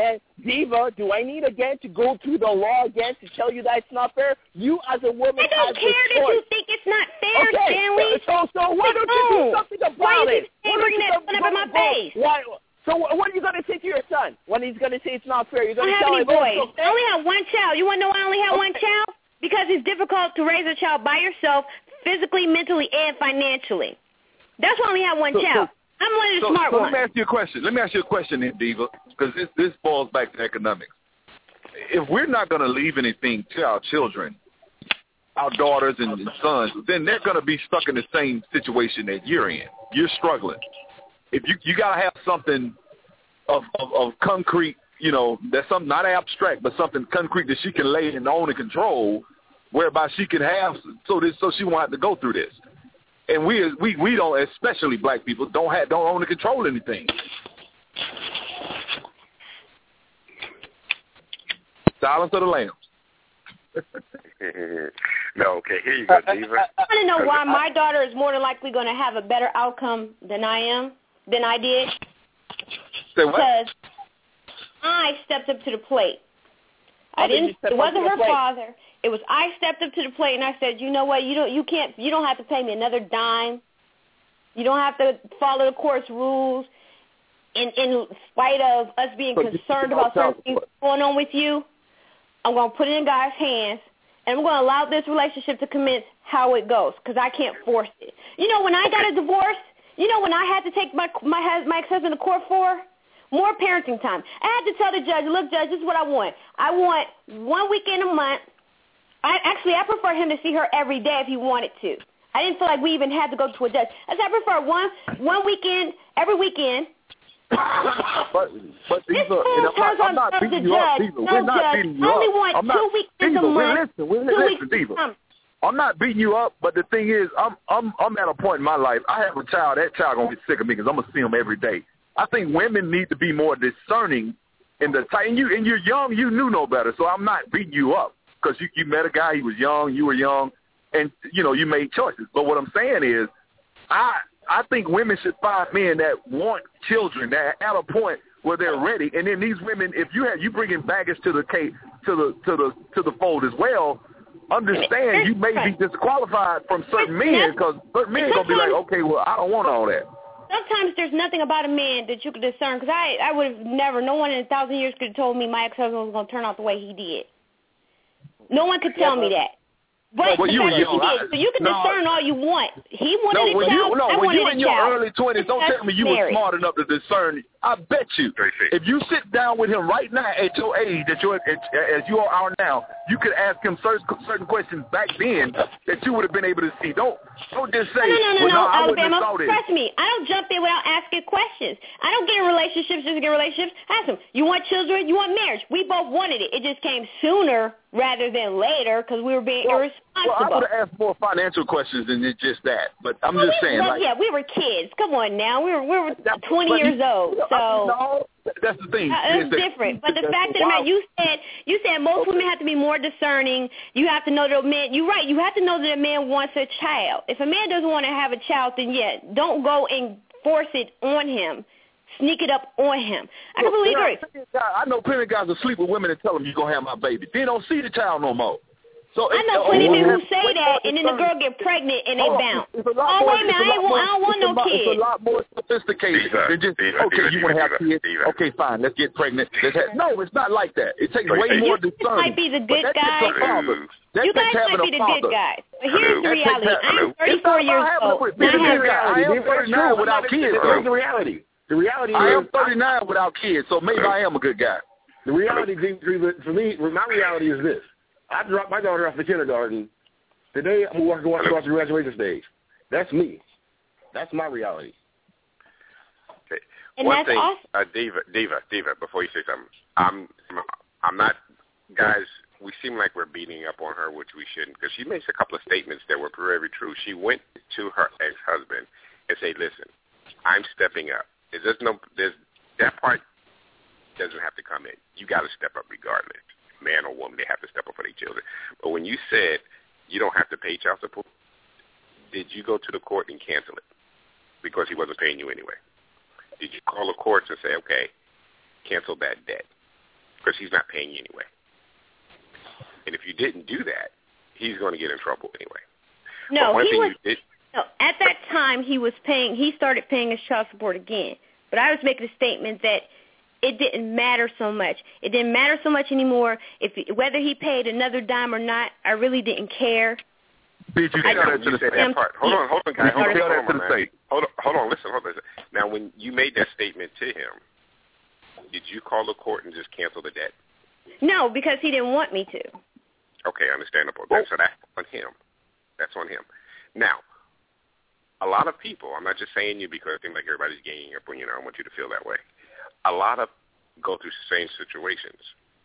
Diva, do I need again to go through the law again to tell you that it's not fair? You as a woman I don't have care the that choice. you think it's not fair, okay. Stanley. So, so why don't you do something about why it? Why are you bringing that one up in my face? Why? So what are you going to say to your son when he's going to say it's not fair? You're going I to don't tell have him, any oh, boys. it's okay? I only have one child. You want to know why I only have okay. one child? Because it's difficult to raise a child by yourself, physically, mentally, and financially. That's why I only have one so, child. So, I'm one of the so, smart so ones. let me ask you a question. Let me ask you a question, then, Diva, because this, this boils back to economics. If we're not going to leave anything to our children, our daughters and sons, then they're going to be stuck in the same situation that you're in. You're struggling. If you you got to have something of, of, of concrete, you know, that's something not abstract, but something concrete that she can lay and own and control, whereby she can have so this so she won't have to go through this. And we we we don't, especially black people, don't have don't own and control anything. Silence of the lambs. No, okay, here you go, Diva. I want to know why my daughter is more than likely going to have a better outcome than I am, than I did. Say what? Because I stepped up to the plate. How I did you didn't. step It up wasn't to the her plate? father. It was I stepped up to the plate and I said, you know what? You don't. You can't. You don't have to pay me another dime. You don't have to follow the court's rules. In in spite of us being But concerned you- about certain things going on with you, I'm going to put it in God's hands, and I'm going to allow this relationship to commence how it goes, because I can't force it. You know, when I got a divorce, you know, when I had to take my my, hus- my ex-husband to court for more parenting time, I had to tell the judge, look, judge, this is what I want. I want one weekend a month. I actually, I prefer him to see her every day if he wanted to. I didn't feel like we even had to go to a judge. I said I prefer one one weekend, every weekend. but but This Diva, fool and I'm turns not, I'm on not the beating you judge. up, Diva. No, We're not judge. beating you I only up. want I'm two not, weekends Diva, a month. We're listening. We're, Two listen, weeks Diva. a month. I'm not beating you up, but the thing is, I'm I'm I'm at a point in my life. I have a child. That child gonna get sick of me because I'm gonna see him every day. I think women need to be more discerning in the time. And you and you're young. You knew no better, so I'm not beating you up because you you met a guy. He was young. You were young, and you know you made choices. But what I'm saying is, I I think women should find men that want children, that are at a point where they're ready. And then these women, if you have you bringing baggage to the case, to the to the to the fold as well, understand you may be disqualified from certain men because certain men gonna be like, okay, well, I don't want all that. Sometimes there's nothing about a man that you could discern, because I, I would have never, no one in a thousand years could have told me my ex-husband was going to turn out the way he did. No one could tell me that. But, No, but the you fact were that he young. did, so you can No. discern all you want. He wanted No, a when child, you no, I when wanted you a in your child. early twenties, don't That's tell me you were married. smart enough to discern. I bet you, if you sit down with him right now at your age, that you're at, as you are now, you could ask him certain certain questions back then that you would have been able to see. Don't don't just say, No, no, no, well, no, no, I wouldn't Alabama. have thought it. Trust me, I don't jump in without asking questions. I don't get in relationships just to get in relationships. Ask them, you want children? You want marriage? We both wanted it. It just came sooner rather than later because we were being Well, irresponsible. well, I would have asked more financial questions than just that. But I'm Well, just we, saying, well, like, yeah, we were kids. Come on now, we were we were twenty but years you- old, so no, that's the thing. Uh, it's Is that- different. But the that's fact that why- man, you said you said most women have to be more discerning. You have to know that a man. You're right. You have to know that a man wants a child. If a man doesn't want to have a child, then yeah, don't go and force it on him. Sneak it up on him. I Look, completely there are agree. plenty of guys- I know plenty of guys that sleep with women and tell them you're going to have my baby. They don't see the child no more. So I it's- know oh, plenty of well, people who it's say way that, more and then the girl discerning. get pregnant and they Hold on, bounce. it's a lot Oh more- wait a minute, it's a I ain't lot want, I more- don't want it's a no lot- kids. It's a lot more sophisticated Diva, than just Diva, okay, Diva, you want to have Diva, kids. Diva. Okay, fine, let's get pregnant. Let's have, no, it's not like that. It takes Wait, way hey, more you discerning. might be the But good that takes guy. a father. That You takes guys having might be a the father. good guys. But Hello. here's the That takes reality. ha- I'm Hello. It's thirty-four not years about having old. a- Not It's having the reality. I am That's thirty-nine true. without kids. That's though. the reality. The reality I is am thirty-nine without kids, so maybe I am a good guy. the reality. For me, my reality is this: I dropped my daughter off the kindergarten. Today, I'm walking walking across the graduation stage. That's me. That's my reality. Okay. And One that's thing, awesome. uh, Diva, Diva, Diva. Before you say something, I'm, I'm not, guys. We seem like we're beating up on her, which we shouldn't, because she makes a couple of statements that were very true. She went to her ex-husband and said, "Listen, I'm stepping up. There's no, there's that part doesn't have to come in. You got to step up regardless, man or woman. They have to step up for their children. But when you said you don't have to pay child support, did you go to the court and cancel it because he wasn't paying you anyway? Did you call the courts and say, okay, cancel that debt? because he's not paying you anyway. And if you didn't do that, he's going to get in trouble anyway. No, one he thing was. you did, No, at that time he was paying. He started paying his child support again. But I was making a statement that it didn't matter so much. It didn't matter so much anymore. If whether he paid another dime or not, I really didn't care. Did you I tell know that to you the said that part. Hold on, hold on, guy. Hold on, Did you tell hold on, that to my the man. state? Hold on, hold on. Listen, hold on. Listen. Now, when you made that statement to him, did you call the court and just cancel the debt? No, because he didn't want me to. Okay, understandable. That's so that's on him. That's on him. Now, a lot of people, I'm not just saying you because it seems like everybody's ganging up on you, and I don't want you to feel that way. A lot of go through the same situations.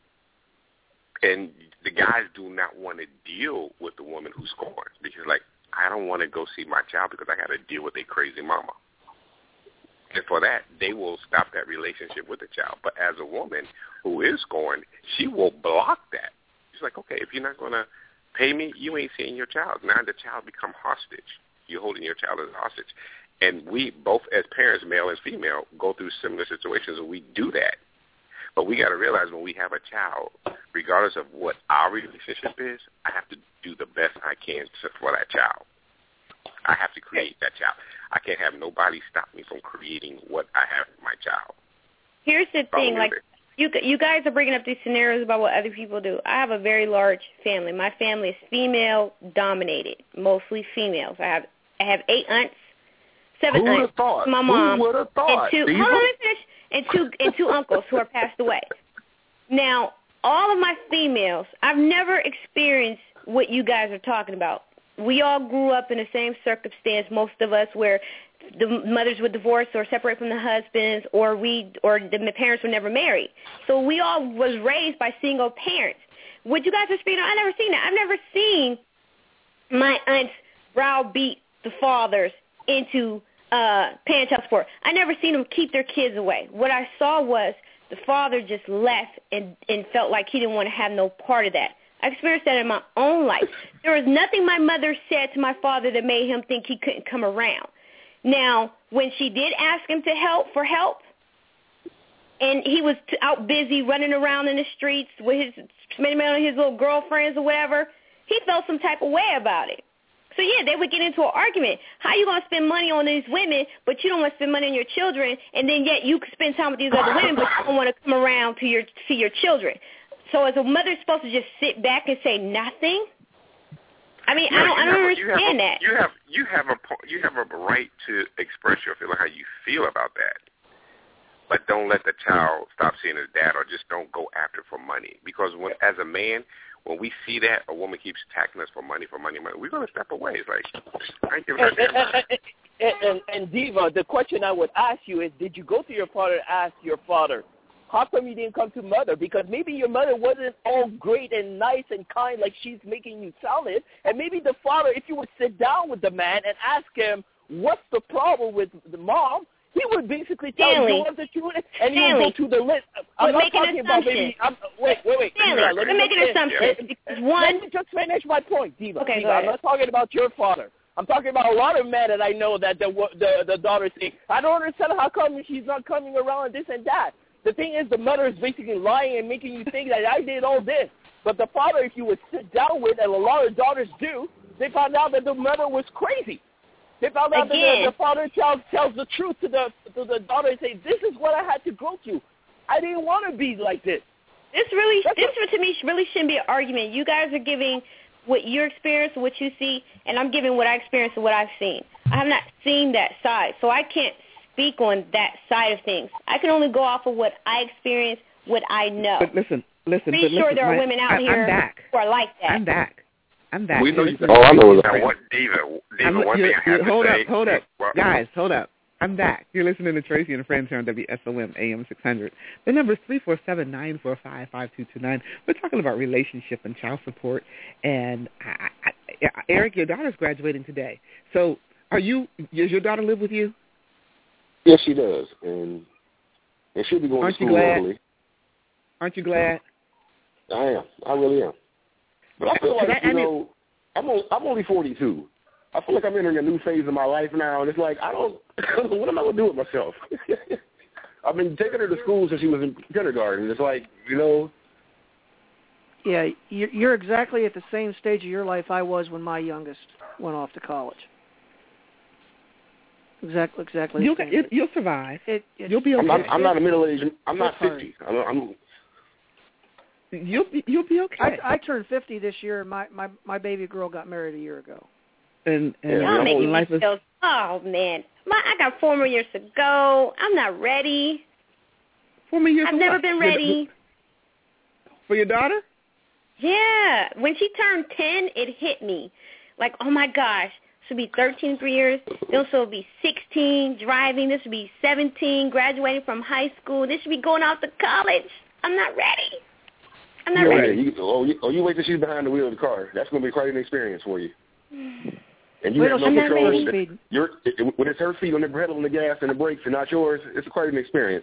And the guys do not want to deal with the woman who's scorned because, like, I don't want to go see my child because I got to deal with a crazy mama. And for that, they will stop that relationship with the child. But as a woman who is scorned, she will block that. She's like, okay, if you're not going to pay me, you ain't seeing your child. Now the child become hostage. You're holding your child as a hostage. And we, both as parents, male and female, go through similar situations and we do that. But we got to realize when we have a child, regardless of what our relationship is, I have to do the best I can for that child. I have to create that child. I can't have nobody stop me from creating what I have for my child. Here's the thing, like, you you guys are bringing up these scenarios about what other people do. I have a very large family. My family is female-dominated, mostly females. I have I have eight aunts, seven Who would aunts, have thought? my mom, Who would have thought? and two. Hold on, let me finish. And two and two uncles who are passed away. Now, all of my females, I've never experienced what you guys are talking about. We all grew up in the same circumstance, most of us, where the mothers would divorce or separate from the husbands, or we or the parents were never married. So we all was raised by single parents. What you guys are speaking on, I never seen that. I've never seen my aunts browbeat the fathers into uh, paying child support. I never seen them keep their kids away. What I saw was the father just left and, and felt like he didn't want to have no part of that. I experienced that in my own life. There was nothing my mother said to my father that made him think he couldn't come around. Now, when she did ask him to help for help, and he was t- out busy running around in the streets with his spending on his little girlfriends or whatever, he felt some type of way about it. So, yeah, they would get into an argument. How you going to spend money on these women, but you don't want to spend money on your children, and then yet you can spend time with these other women, but you don't want to come around to your see your children. So as a mother supposed to just sit back and say nothing? I mean, yeah, I don't, I don't a, understand you a, that. You have you have a you have a right to express your feeling how you feel about that, but don't let the child stop seeing his dad, or just don't go after for money. Because when, as a man, when we see that a woman keeps attacking us for money, for money, money, we're going to step away. It's like, I ain't giving and, her and, and, and, and, and Diva, the question I would ask you is, did you go to your father and ask your father, how come you didn't come to mother? Because maybe your mother wasn't all great and nice and kind like she's making you sound it. And maybe the father, if you would sit down with the man and ask him, what's the problem with the mom, he would basically tell Stanley. you the truth, and he Stanley. would go to the list. I'm We're not making talking an about assumption. maybe. I'm, wait, wait, wait. Stanley, Diva, let we're me making just an finish. assumption. Let, One. let me just finish my point, Diva. Okay, Diva, go I'm ahead. not talking about your father. I'm talking about a lot of men that I know that the the, the daughter say, I don't understand how come she's not coming around and this and that. The thing is, the mother is basically lying and making you think that I did all this. But the father, if you would sit down with, and a lot of daughters do, they found out that the mother was crazy. They found out Again. that the, the father tells, tells the truth to the to the daughter and say, this is what I had to go through. I didn't want to be like this. This really, That's this what, to me really shouldn't be an argument. You guys are giving what you experience, what you see, and I'm giving what I experienced and what I've seen. I have not seen that side, so I can't speak on that side of things. I can only go off of what I experienced, what I know. But listen, listen. Pretty but sure listen, there are my, women out I, here I'm back. who are like that. I'm back. I'm back. We know You're you. listening Oh, I know. Now, what, Diva, Diva, I'm, one you're, thing I have you're, to hold say. up, hold up. Well, Guys, hold up. I'm back. You're listening to Tracy and Friends here on W S O M A M six hundred. The number is three four seven, nine four five, five two two nine. We're talking about relationship and child support. And, I, I, I, Eric, your daughter's graduating today. So are you, does your daughter live with you? Yes, she does. And, and she'll be going Aren't to you school glad? locally. Aren't you glad? I am. I really am. But I feel like, I, I you mean, know, I'm only, I'm only forty-two. I feel like I'm entering a new phase of my life now, and it's like, I don't, what am I going to do with myself? I've been taking her to school since she was in kindergarten. It's like, you know. Yeah, you're you're exactly at the same stage of your life I was when my youngest went off to college. Exactly, exactly. You'll it, you'll survive. It, you'll be okay. I'm not, I'm not a middle aged. I'm not hard. fifty. I'm, I'm. You'll be you'll be okay. I, I turned fifty this year. My, my my baby girl got married a year ago. And and Y'all make me life is. feel, oh man, my I got four more years to go. I'm not ready. Four more years. I've never what? been ready. For your daughter? Yeah. When she turned ten, it hit me. Like, oh my gosh. This will be thirteen, three years. Then she'll be sixteen, driving. This will be seventeen, graduating from high school. This should be going off to college. I'm not ready. I'm not You're ready. ready. You, oh, you, oh, you wait till she's behind the wheel of the car. That's going to be quite an experience for you. And you Wait, have no I'm not control. ready. You're, it, when it's her feet on the pedal and the gas and the brakes and not yours, it's quite an experience.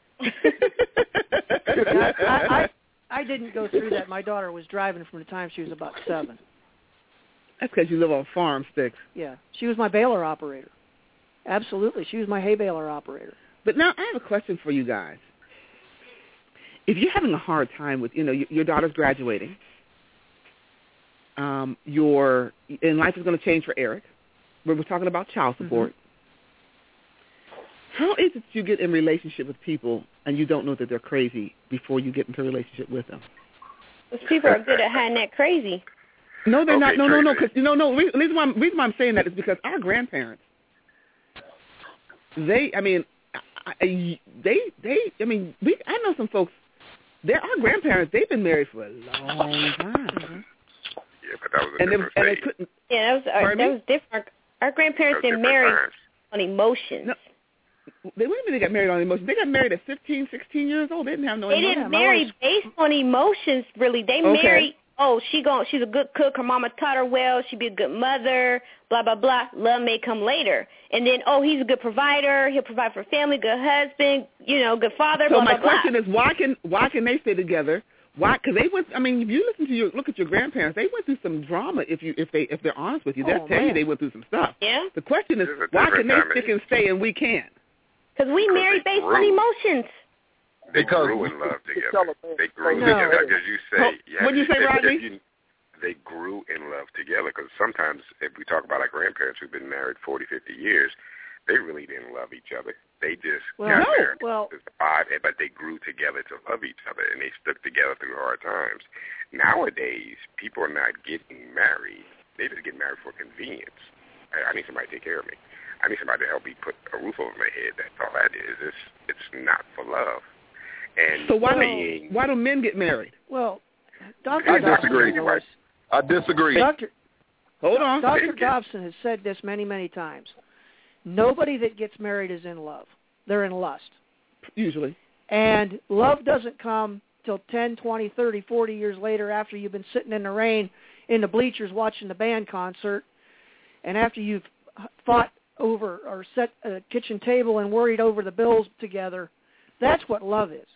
I, I, I, I didn't go through that. My daughter was driving from the time she was about seven. That's because you live on farm sticks. Yeah. She was my baler operator. Absolutely. She was my hay baler operator. But now I have a question for you guys. If you're having a hard time with, you know, your, your daughter's graduating, um, your and life is going to change for Eric. We were talking about child support. Mm-hmm. How is it you get in relationship with people and you don't know that they're crazy before you get into a relationship with them? Those people are good at hiding that crazy. No, they're okay, not. No, Tracy. no, no. Because no, no. The reason why, I'm, reason why I'm saying that is because our grandparents, they, I mean, I, they, they, I mean, we. I know some folks. They're our grandparents. They've been married for a long time. Yeah, but that was a and different they, and stage. they couldn't. Yeah, that was uh, that me? was different. Our grandparents That was didn't different marry times. on emotions. No, they wouldn't even got married on emotions. They got married at fifteen, sixteen years old. They didn't have no They emotions. didn't marry based on emotions, really. They Okay. married. Oh, she gon' she's a good cook. Her mama taught her well. She'd be a good mother. Blah blah blah. Love may come later, and then oh, he's a good provider. He'll provide for family. Good husband. You know, good father. So blah my blah blah. question is, why can why can they stay together? Why? Because they went. I mean, if you listen to your look at your grandparents, they went through some drama. If you if they if they're honest with you, they'll Oh, tell you man. they went through some stuff. Yeah. The question is, This is a why different can they time. stick and stay and we can't? Because we Because married they based grew. on emotions. They Because grew in love together. They grew No. together. Like as you say. Oh, yeah, what'd you say, if- Rodney? if you- They grew in love together because sometimes if we talk about our grandparents who've been married forty, fifty years, they really didn't love each other. They just Well, got no. married. Well- It's odd, but they grew together to love each other, and they stuck together through hard times. Nowadays, people are not getting married. They just get married for convenience. I, I need somebody to take care of me. I need somebody to help me put a roof over my head. That's all that is. It's, it's not for love. And So why being, do why do men get married? Well, Doctor I Dobson disagree. has- I disagree. Doctor Hold on. Doctor Dobson has said this many, many times. Nobody that gets married is in love. They're in lust. Usually. And love doesn't come till ten, twenty, thirty, forty years later after you've been sitting in the rain in the bleachers watching the band concert, and after you've fought over or set a kitchen table and worried over the bills together. That's what love is.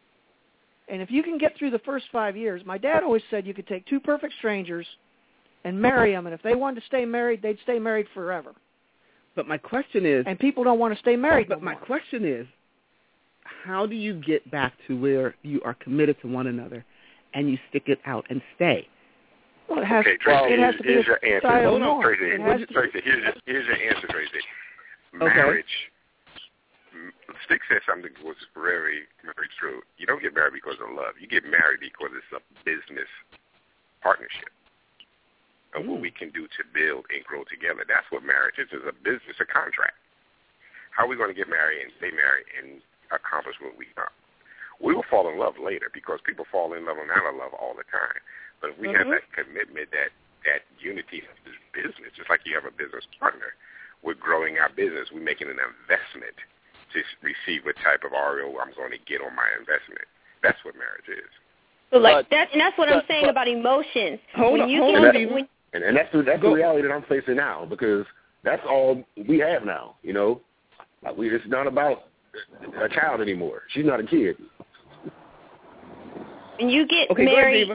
And if you can get through the first five years, my dad always said you could take two perfect strangers and marry them, and if they wanted to stay married, they'd stay married forever. But my question is, And people don't want to stay married but no my more. question is, how do you get back to where you are committed to one another and you stick it out and stay? Well, it has, okay, Tracy, it has to be here's a your answer. style Hold on, norm. Tracy, It has to be- Tracy, here's your, here's your answer, Tracy. Marriage, m Stick said something that was very, very true. You don't get married because of love. You get married because it's a business partnership of what we can do to build and grow together. That's what marriage is. It's a business, a contract. How are we going to get married and stay married and accomplish what we want? We will fall in love later because people fall in love and out of love all the time. But if we have Mhm. that commitment, that, that unity of this business, just like you have a business partner, we're growing our business. We're making an investment to s- receive what type of R O I I'm going to get on my investment. That's what marriage is. So like But- that, and that's what I'm but- saying but- about emotions. Hold when on, you hold get, on, to- Eva. when, And, and that's the, that's Go. the reality that I'm facing now because that's all we have now. You know, like we it's not about a child anymore. She's not a kid. when you get Okay, go ahead, married, Diva.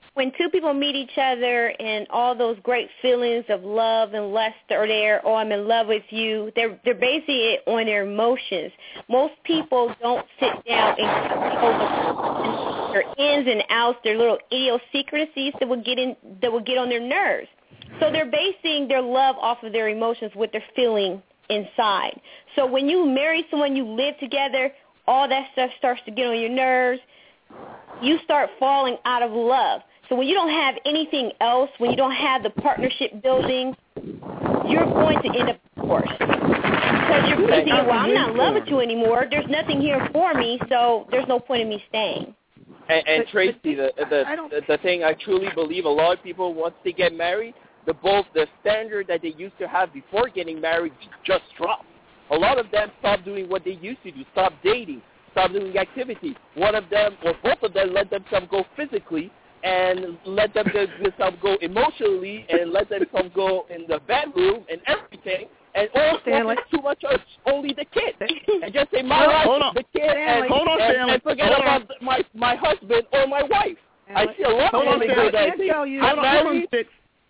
when two people meet each other and all those great feelings of love and lust are there, oh, I'm in love with you, they're they're basing it on their emotions. Most people don't sit down and go over their ins and outs, their little idiosyncrasies that will get in that will get on their nerves. So they're basing their love off of their emotions, what they're feeling inside. So when you marry someone, you live together, all that stuff starts to get on your nerves. You start falling out of love. So when you don't have anything else, when you don't have the partnership building, you're going to end up divorced. Because you're thinking, well, I'm not in love with you anymore. There's nothing here for me, so there's no point in me staying. And, and Tracy, the the the thing I truly believe, a lot of people, once they get married, the both the standard that they used to have before getting married just drops. A lot of them stop doing what they used to do, stop dating, stop doing activities. One of them, or both of them, let themselves go physically, and let them themselves go emotionally, and let themselves go in the bedroom and everything, and all focus too much on only the kid, and just say my life, the kid, and, hold on, and, and forget hold about on. my my husband or my wife. I see a lot hold of on, women Stanley. do that. I can't tell you. I'm Hold on, hold on, married.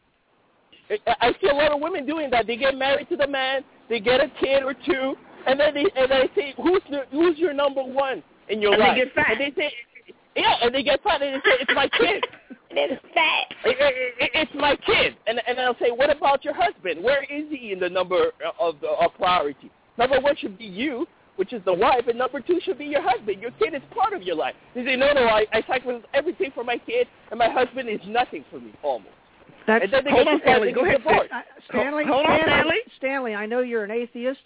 I see a lot of women doing that. They get married to the man, they get a kid or two, and then they and they say, "Who's the, who's your number one in your and life?" They get fat. And they say, "Yeah," and they get fat, and they say, "It's my kid." It's fat. It, it, it, it's my kid, and and I'll say, "What about your husband? Where is he in the number of the of priority? Number one should be you, which is the wife, and number two should be your husband. Your kid is part of your life." They say, "No, no, I I sacrifice everything for my kid, and my husband is nothing for me, almost." That's, and then they hold get on, Stanley. Go ahead, divorced. uh, Stanley. Hold on, Stanley, Stanley. Stanley, I know you're an atheist,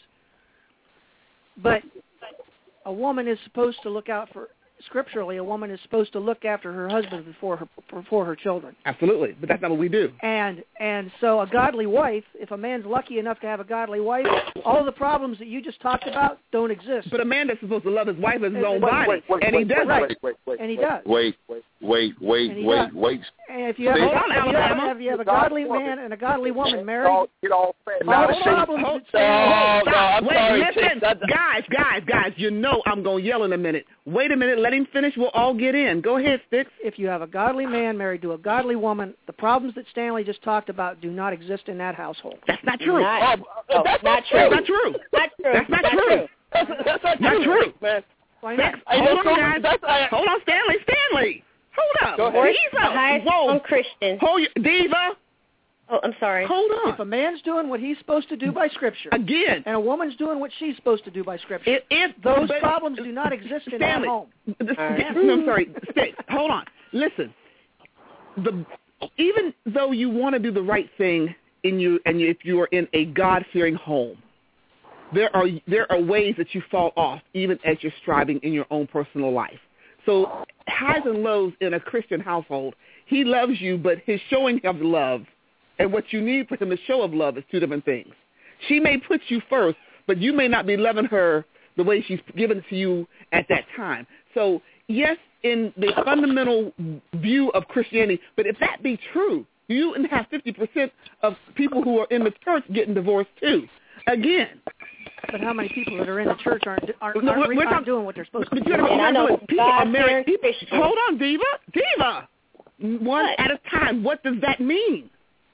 but a woman is supposed to look out for. Scripturally, a woman is supposed to look after her husband before her before her children. Absolutely, but that's not what we do. And and so a godly wife, if a man's lucky enough to have a godly wife, all the problems that you just talked about don't exist. But a man that's supposed to love his wife as his And- own wait, body, wait, wait, and he wait, does. wait, Right. wait, wait, wait, And he wait, does. Wait, wait, wait, And he wait, does. wait. And if you have, Hold a, on, if you have, Alabama. if you have a godly man and a godly woman married, All, get all fat. all the Now, problems hold- that stand No, no, I'm Wait, sorry, listen, Chick, that- guys, guys, guys. You know I'm gonna yell in a minute. Wait a minute, let him finish. We'll all get in. Go ahead, Sticks. if you have a godly man married to a godly woman, the problems that Stanley just talked about do not exist in that household. That's not true. Not, Oh, oh, that's not true. true. That's not true. Not true. That's not Not true. true. That's, that's not, Not true, true. man. Why not? Sticks, I hold just on, told- guys. that's- I- Hold on, Stanley. Stanley. Hold Go up. ahead. The Diva. highest Whoa. on Christians. Hold your, Diva. Oh, I'm sorry. Hold on. If a man's doing what he's supposed to do by Scripture, Again. and a woman's doing what she's supposed to do by Scripture, If, if those but- problems do not exist in that Stanley, home. the- All right. no, I'm sorry. Sticks. Hold on. Listen. The even though you want to do the right thing in you, and you, if you are in a God-fearing home, there are there are ways that you fall off, even as you're striving in your own personal life. So highs and lows in a Christian household. He loves you, but his showing of love and what you need for him to show of love is two different things. She may put you first, but you may not be loving her the way she's given it to you at that time. So yes, in the fundamental view of Christianity, but if that be true, you wouldn't have fifty percent of people who are in the church getting divorced too. Again. But how many people that are in the church aren't aren't, No, aren't, we're- we're aren't talking- doing what they're supposed to But do? you gotta And I know remember, people are married. God-fearing People, Christians. hold on, Diva. Diva. One What? at a time. What does that mean?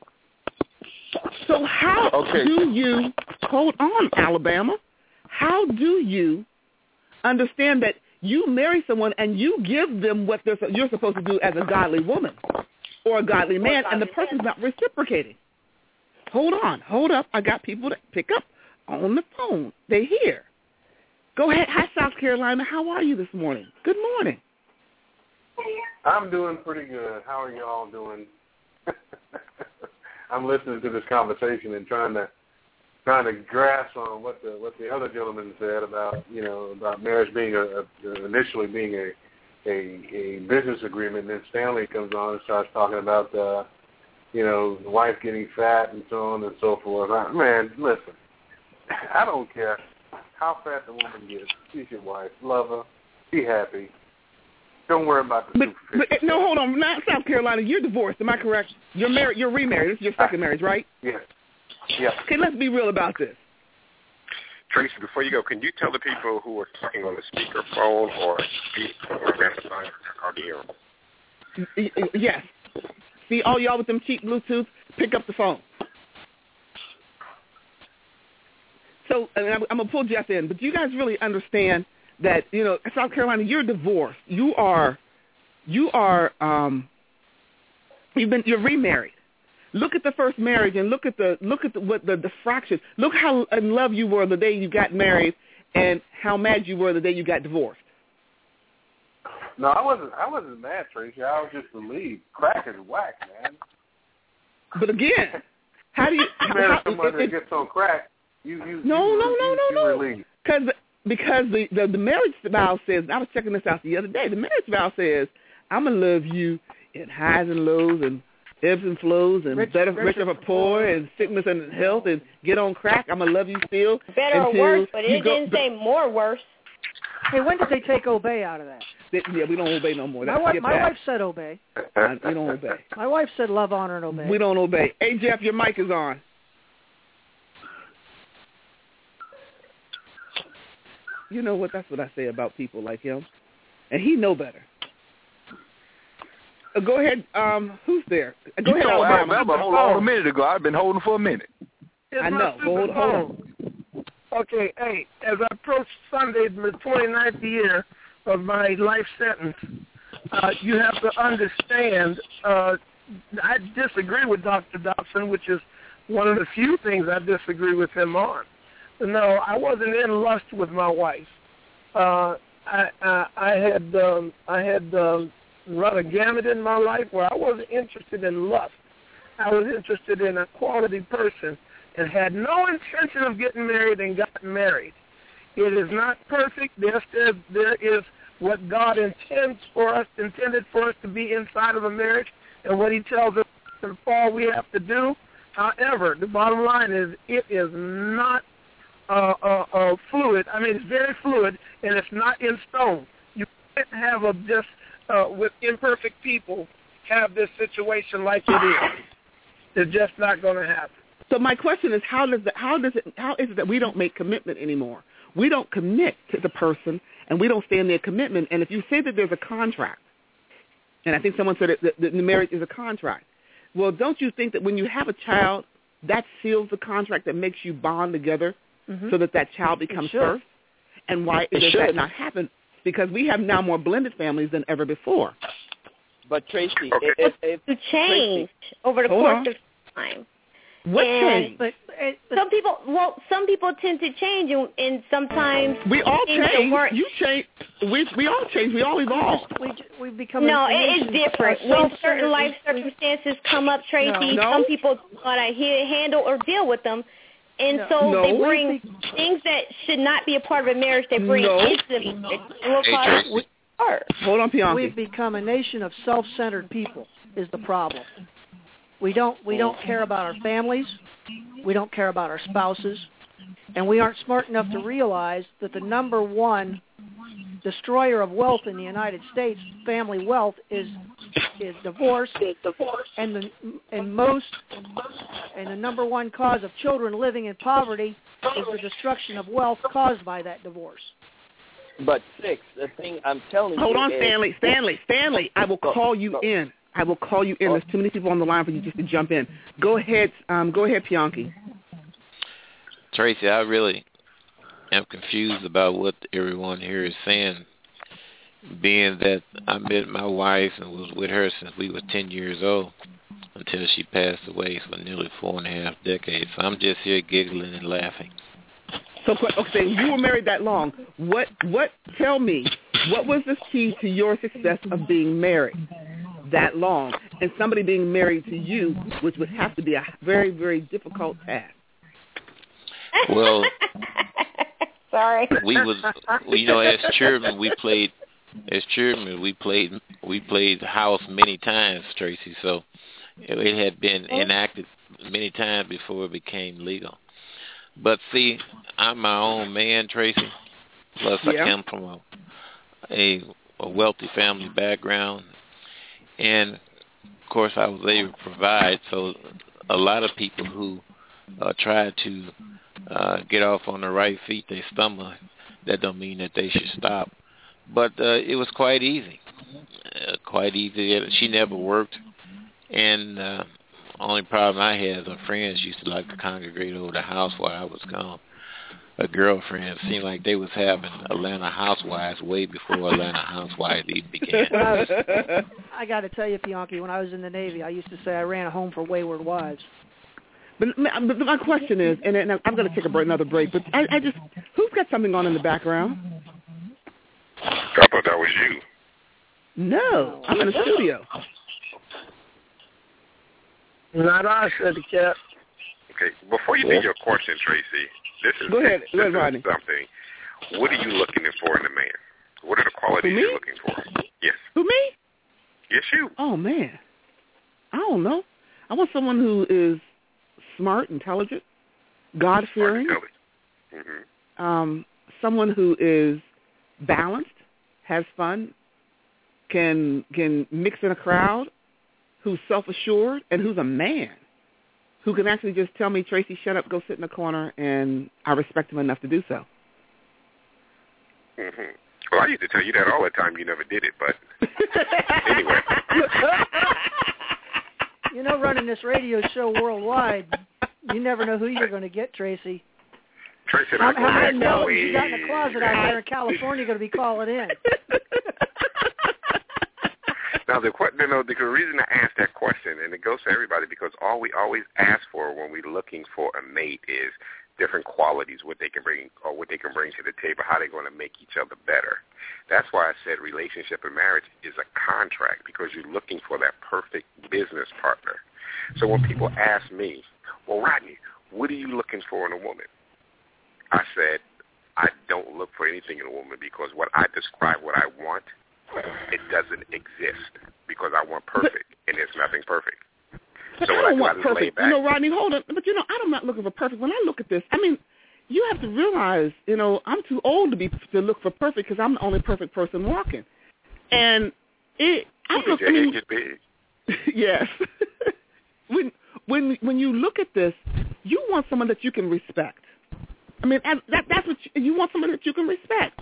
So how Okay. do you, hold on, Alabama, how do you understand that you marry someone and you give them what they're, you're supposed to do as a godly woman or a godly man, and the person's not reciprocating? Hold on. Hold up. I got people that pick up on the phone. They hear. Go ahead. Hi, South Carolina. How are you this morning? Good morning. I'm doing pretty good. How are you all doing? I'm listening to this conversation and trying to trying to grasp on what the what the other gentleman said about you know about marriage being a, a initially being a, a a business agreement, and then Stanley comes on and starts talking about uh, you know the wife getting fat and so on and so forth. I, man, listen, I don't care how fat the woman gets. She's your wife. Love her. Be happy. Don't worry about the But, but no, hold on. Not South Carolina. You're divorced. Am I correct? You're married. You're remarried. This is your second marriage, right? Yes. Yes. Okay, let's be real about this. Tracy, before you go, can you tell the people who are talking on the speakerphone or speak or amplify or audio? Y- y- Yes. See, all y'all with them cheap Bluetooth, pick up the phone. So and I'm, I'm going to pull Jeff in, but do you guys really understand that, you know, South Carolina, you're divorced. You are, you are, um, you've been, you're remarried. Look at the first marriage and look at the, look at the, what the, the fraction. Look how in love you were the day you got married and how mad you were the day you got divorced. No, I wasn't. I wasn't mad, Tracy. I was just relieved. Crack is whack, man. But again, how do you you marry someone that gets on crack? You, you, no, you, no, you, no, you, no, you no. relieved. Because because the, the the marriage vow says. I was checking this out the other day. The marriage vow says, "I'm gonna love you in highs and lows and ebbs and flows and rich, better, rich rich or poor and sickness and health and get on crack. I'm gonna love you still Better or until worse, but you it go, didn't say more worse. Hey, when did they take obey out of that? They, yeah, we don't obey no more. My, That's, wife, my that. wife said obey. I, we don't obey. My wife said love, honor, and obey. We don't obey. Hey, Jeff, your mic is on. You know what? That's what I say about people like him. And he know better. Uh, go ahead. Um, who's there? Uh, go you ahead, told Alabama. Alabama hold on a minute ago. I've been holding for a minute. I know. Hold, hold on. Okay, hey, as I approach Sunday, the twenty-ninth year of my life sentence, uh, you have to understand, uh, I disagree with Doctor Dobson, which is one of the few things I disagree with him on. No, I wasn't in lust with my wife. Uh, I, I, I had um, I had um, run a gamut in my life where I wasn't interested in lust. I was interested in a quality person and had no intention of getting married and got married. It is not perfect. There, there, there is what God intends for us, intended for us to be inside of a marriage, and what he tells us in the fall we have to do. However, the bottom line is it is not uh, uh, uh, fluid. I mean, it's very fluid, and it's not in stone. You can't have a just uh, with imperfect people have this situation like it is. It's just not going to happen. So my question is, how does the, how does it how is it that we don't make commitment anymore? We don't commit to the person, and we don't stand their commitment. And if you say that there's a contract, and I think someone said that the, the marriage is a contract, well, don't you think that when you have a child, that seals the contract that makes you bond together, mm-hmm. so that that child becomes first? And why It does should. that not happen? Because we have now more blended families than ever before. But Tracy, Okay. if, if, To change over the Hold course on. of time. What and change? But, but some people, well, some people tend to change, and, and sometimes We all things that change. weren't- You change. We we all change. We all evolve. We we've become No, a it is nation different. of When self-centered- certain life circumstances come up, Tracy, No. some people want to handle or deal with them. And No. so No. they bring things that should not be a part of a marriage, they bring No. into the marriage. And we'll Hey, call Tracy. it hurt. Hold on, Bianchi. We've become a nation of self-centered people is the problem. We don't we don't care about our families. We don't care about our spouses. And we aren't smart enough to realize that the number one destroyer of wealth in the United States, family wealth, is is divorce. And the and most and the number one cause of children living in poverty is the destruction of wealth caused by that divorce. but six, the thing I'm telling you Hold on, is, Stanley. Stanley. Stanley. I will call you in. I will call you in. There's too many people on the line for you just to jump in. Go ahead. Um, go ahead, Bianchi. Tracy, I really am confused about what everyone here is saying, being that I met my wife and was with her since we were ten years old until she passed away for nearly four and a half decades. So I'm just here giggling and laughing. So, okay, you were married that long. What? What? Tell me, what was the key to your success of being married that long, and somebody being married to you, which would have to be a very, very difficult task? Well, sorry. We was, you know, as chairman, we played. As chairman, we played. We played house many times, Tracy. So it had been enacted many times before it became legal. But see, I'm my own man, Tracy. Plus, Yeah. I come from a, a a wealthy family background, and of course, I was able to provide. So, a lot of people who uh, try to uh, get off on the right feet, they stumble. That don't mean that they should stop. But uh, it was quite easy. Uh, quite easy. She never worked. And uh, only problem I had is my friends used to like to congregate over the house while I was gone. A girlfriend. It seemed like they was having Atlanta Housewives way before Atlanta Housewives even began. When I, was, I got to tell you, Bianchi, when I was in the Navy, I used to say I ran a home for wayward wives. But, but my question is, and, and I'm going to take a break, another break, but I, I just, who's got something on in the background? I thought that was you. No, I'm in the studio. Not I, said the cat. Okay, before you do your question, Tracy, this is, Go ahead, this, Go ahead, this Rodney. is something. What are you looking for in a man? What are the qualities you're looking for? Yes. Who, me? Yes, you. Oh, man. I don't know. I want someone who is smart, intelligent, God-fearing, mm-hmm. um, someone who is balanced, has fun, can can mix in a crowd, who's self-assured, and who's a man, who can actually just tell me, Tracy, shut up, go sit in the corner, and I respect him enough to do so. Mm-hmm. Well, I used to tell you that all the time. You never did it, but anyway. You know, running this radio show worldwide, you never know who you're going to get, Tracy. Tracy and How, I go how back many fellas way you got in the closet out there in California going to be calling in? Now, the, you know, the reason I asked that question, and it goes to everybody, because all we always ask for when we're looking for a mate is different qualities, what they can bring or what they can bring to the table, how they're going to make each other better. That's why I said relationship and marriage is a contract, because you're looking for that perfect business partner. So when people ask me, well, Rodney, what are you looking for in a woman? I said, I don't look for anything in a woman, because what I describe, what I want, it doesn't exist, because I want perfect, and there's nothing perfect. But So I when I don't go want out and lay perfect. back, You know, Rodney, hold on. But, you know, I'm not looking for perfect. When I look at this, I mean, you have to realize, you know, I'm too old to be to look for perfect, because I'm the only perfect person walking. And it, I look, I mean, get big. yes. when when when you look at this, you want someone that you can respect. I mean, that that's what you, you want, someone that you can respect.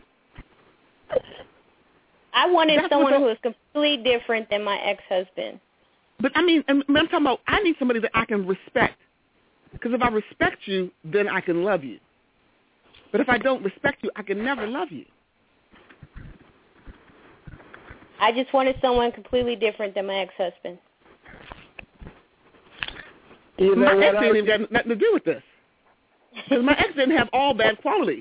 I wanted That's someone what the- who was completely different than my ex-husband. But I mean, I'm I'm talking about, I need somebody that I can respect. Because if I respect you, then I can love you. But if I don't respect you, I can never love you. I just wanted someone completely different than my ex-husband. You know My what ex I didn't was- even got nothing to do with this. Because my ex didn't have all bad qualities.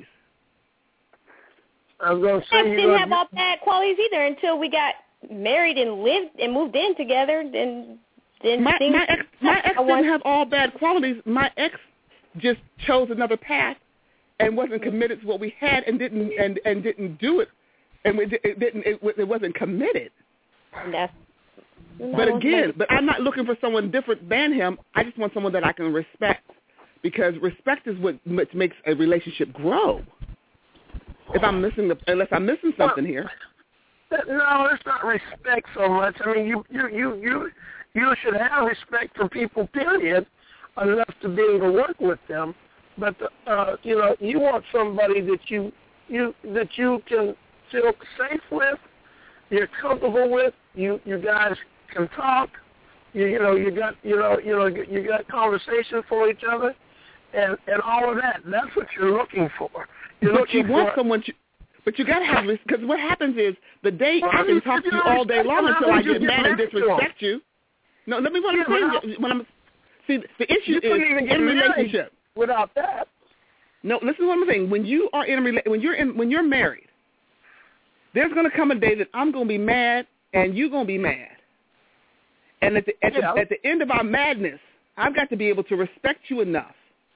I was going to say, Ex you didn't know, have all bad qualities either until we got married and lived and moved in together. Then, then My, things. my ex, my ex I want- didn't have all bad qualities. My ex just chose another path and wasn't committed to what we had, and didn't and, and didn't do it, and it, it didn't it, it wasn't committed. And that's, But again, but I'm not looking for someone different than him. I just want someone that I can respect, because respect is what, what makes a relationship grow. If I'm missing the, unless I'm missing something here. No, it's not respect so much. I mean, you you you you you should have respect for people, period, enough to be able to work with them. But uh, you know, you want somebody that you you that you can feel safe with, you're comfortable with. You you guys can talk. You you know you got you know you know you got conversation for each other, and and all of that. That's what you're looking for. You're But looking you want for, someone, to, but you got to have, because what happens is the day Well, I I mean, can talk to if you you all day respect long them, until how I would you get get mad and married to disrespect you. No, let me what I'm Yeah, saying. but When I'm see, the issue You is couldn't even get in married relationship. without that. No, listen to what I'm saying. When you are in a rela- when you're in when you're married, there's going to come a day that I'm going to be mad and you're going to be mad. And at the at, Yeah. the at the end of our madness, I've got to be able to respect you enough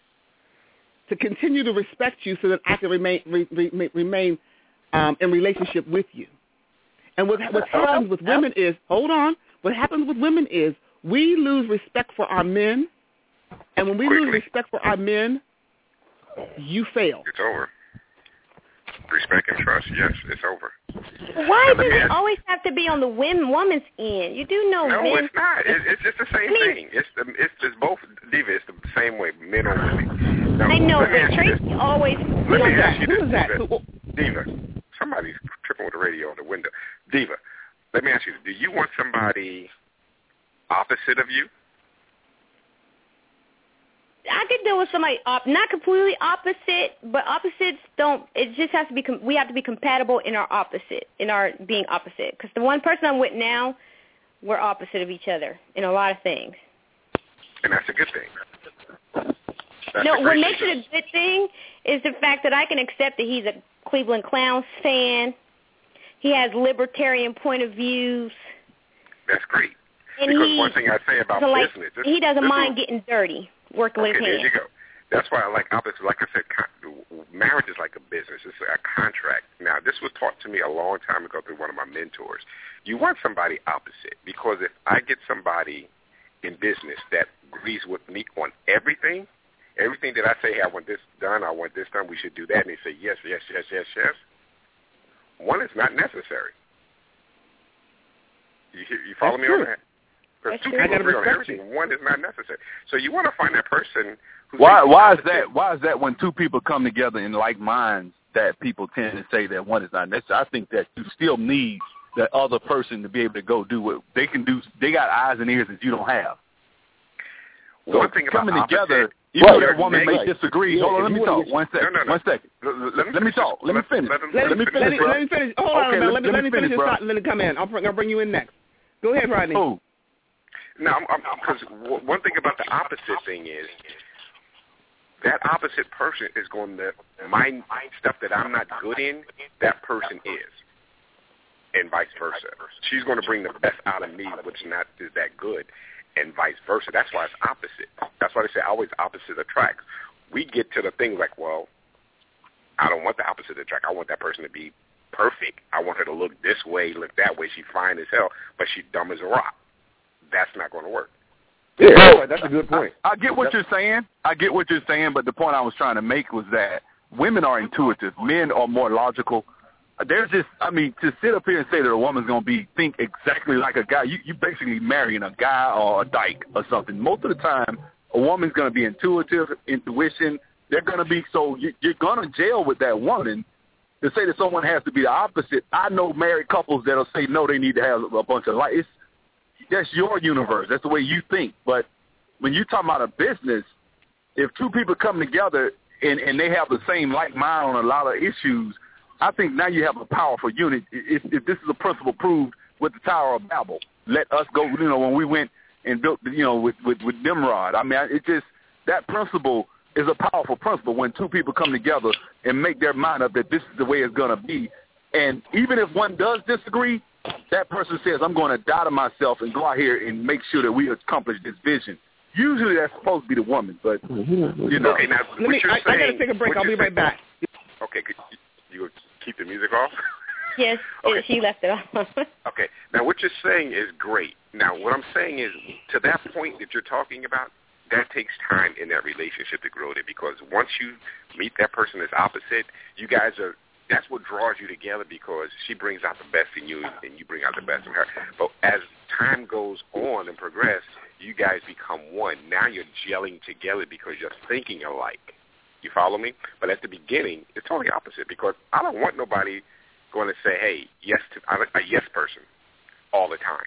to continue to respect you, so that I can remain re, re, remain um, in relationship with you. And what what happens with women is, hold on, what happens with women is we lose respect for our men, and when we lose respect for our men, you fail. It's over. Respect and trust, yes, it's over. Why Now, does let me it ask- always have to be on the women, woman's end? You do know No, men. it's not. It, it's it's the same I mean- thing. It's the it's it's both, Diva. It's the same way, men or women. Now, I know, let me but ask you this. Tracy always. Let me ask you Who this, is that? Diva. Who- Diva, somebody's tripping with the radio on the window. Diva, let me ask you: do you want somebody opposite of you? I could deal with somebody op- not completely opposite, but opposites don't. It just has to be. Com- we have to be compatible in our opposite, in our being opposite. Because the one person I'm with now, we're opposite of each other in a lot of things. And that's a good thing. That's No, a what great makes thing. it a good thing is the fact that I can accept that he's a Cleveland Clowns fan. He has libertarian point of views. That's great. And because he one thing I say about doesn't like, business, this, he doesn't this mind is, getting dirty, working okay, with his there hands. you go. That's why I like opposites. Like I said, con- marriage is like a business. It's a contract. Now, this was taught to me a long time ago through one of my mentors. You want somebody opposite because if I get somebody in business that agrees with me on everything, everything that I say, hey, I want this done, I want this done, we should do that, and they say yes, yes, yes, yes, yes, one is not necessary. You, you follow That's me true. on that? Because That's two true. I people gotta agree on respect everything. One is not necessary. So you want to find that person who's Why? maybe Why is opposite. that? Why is that when two people come together in like minds that people tend to say that one is not necessary? I think that you still need the other person to be able to go do what they can do. They got eyes and ears that you don't have. So One thing about coming opposite, together, even right, though that woman may right. disagree. Yeah, Hold on, if let me you wanna talk. get- One second. No, no, no. One second. Let, let, Let, let me talk. Let, me finish. Let, him, Let, Let, me me, finish, let, me, bro. let me finish. Hold on, Okay, man. let- Let me, let let me me finish finish, this bro. thought and let it come in. I'll, bring- I'll bring you in next. Go ahead, Rodney. Oh. No, because one thing about the opposite thing is that opposite person is going to mind stuff that I'm not good in, that person is, and vice versa. She's going to bring the best out of me, which not is that good, and vice versa. That's why it's opposite. That's why they say always opposite attracts. We get to the thing like, well, I don't want the opposite attract. I want that person to be perfect. I want her to look this way, look that way. She's fine as hell, but she's dumb as a rock. That's not going to work. Yeah, that's a good point. I, I get what you're saying. I get what you're saying, but the point I was trying to make was that women are intuitive. Men are more logical. There's just, I mean, to sit up here and say that a woman's going to be think exactly like a guy, you you basically marrying a guy or a dyke or something. Most of the time, a woman's going to be intuitive, intuition. They're going to be, so you, you're going to jail with that woman. To say that someone has to be the opposite, I know married couples that'll say, no, they need to have a bunch of light. It's, that's your universe. That's the way you think. But when you talk about a business, if two people come together and, and they have the same like mind on a lot of issues, I think now you have a powerful unit. If, if this is a principle proved with the Tower of Babel, let us go, you know, when we went and built, you know, with, with, with Nimrod. I mean, it just, that principle is a powerful principle when two people come together and make their mind up that this is the way it's going to be. And even if one does disagree, that person says, I'm going to die to myself and go out here and make sure that we accomplish this vision. Usually that's supposed to be the woman, but, you know. Okay, now, Let what me, you're I, saying, I got to take a break. what I'll be you're right saying- back. Okay, could you, you keep the music off? Yes, Okay. she left it off. Okay. Now, what you're saying is great. Now, what I'm saying is, to that point that you're talking about, that takes time in that relationship to grow there because once you meet that person that's opposite, you guys are, that's what draws you together because she brings out the best in you and you bring out the best in her. But as time goes on and progress, you guys become one. Now you're gelling together because you're thinking alike. You follow me? But at the beginning, it's totally opposite because I don't want nobody going to say, hey, yes to I'm a yes person all the time.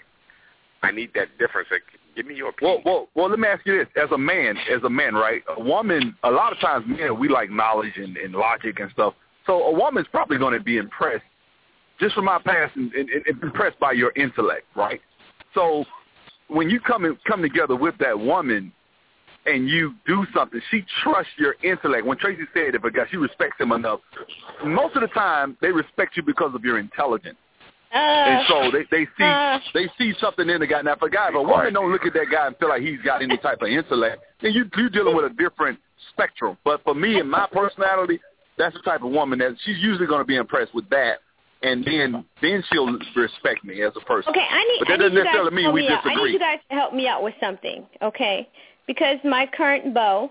I need that difference. Like, give me your opinion. Well, well, well, let me ask you this. As a man, as a man, right, a woman, a lot of times men, we like knowledge and, and logic and stuff. So a woman's probably going to be impressed, just from my past, and, and, and impressed by your intellect, right? So when you come in, come together with that woman and you do something, she trusts your intellect. When Tracy said if a guy, she respects him enough, most of the time they respect you because of your intelligence. Uh, And so they, they see uh, they see something in the guy. Now, if a guy, if a woman don't look at that guy and feel like he's got any type of intellect, then you, you're dealing with a different spectrum. But for me and my personality, that's the type of woman that she's usually going to be impressed with that, and then then she'll respect me as a person. Okay, I need, but that I need doesn't you guys necessarily to mean help we me out. I disagree. need you guys to help me out with something, okay? Because my current beau,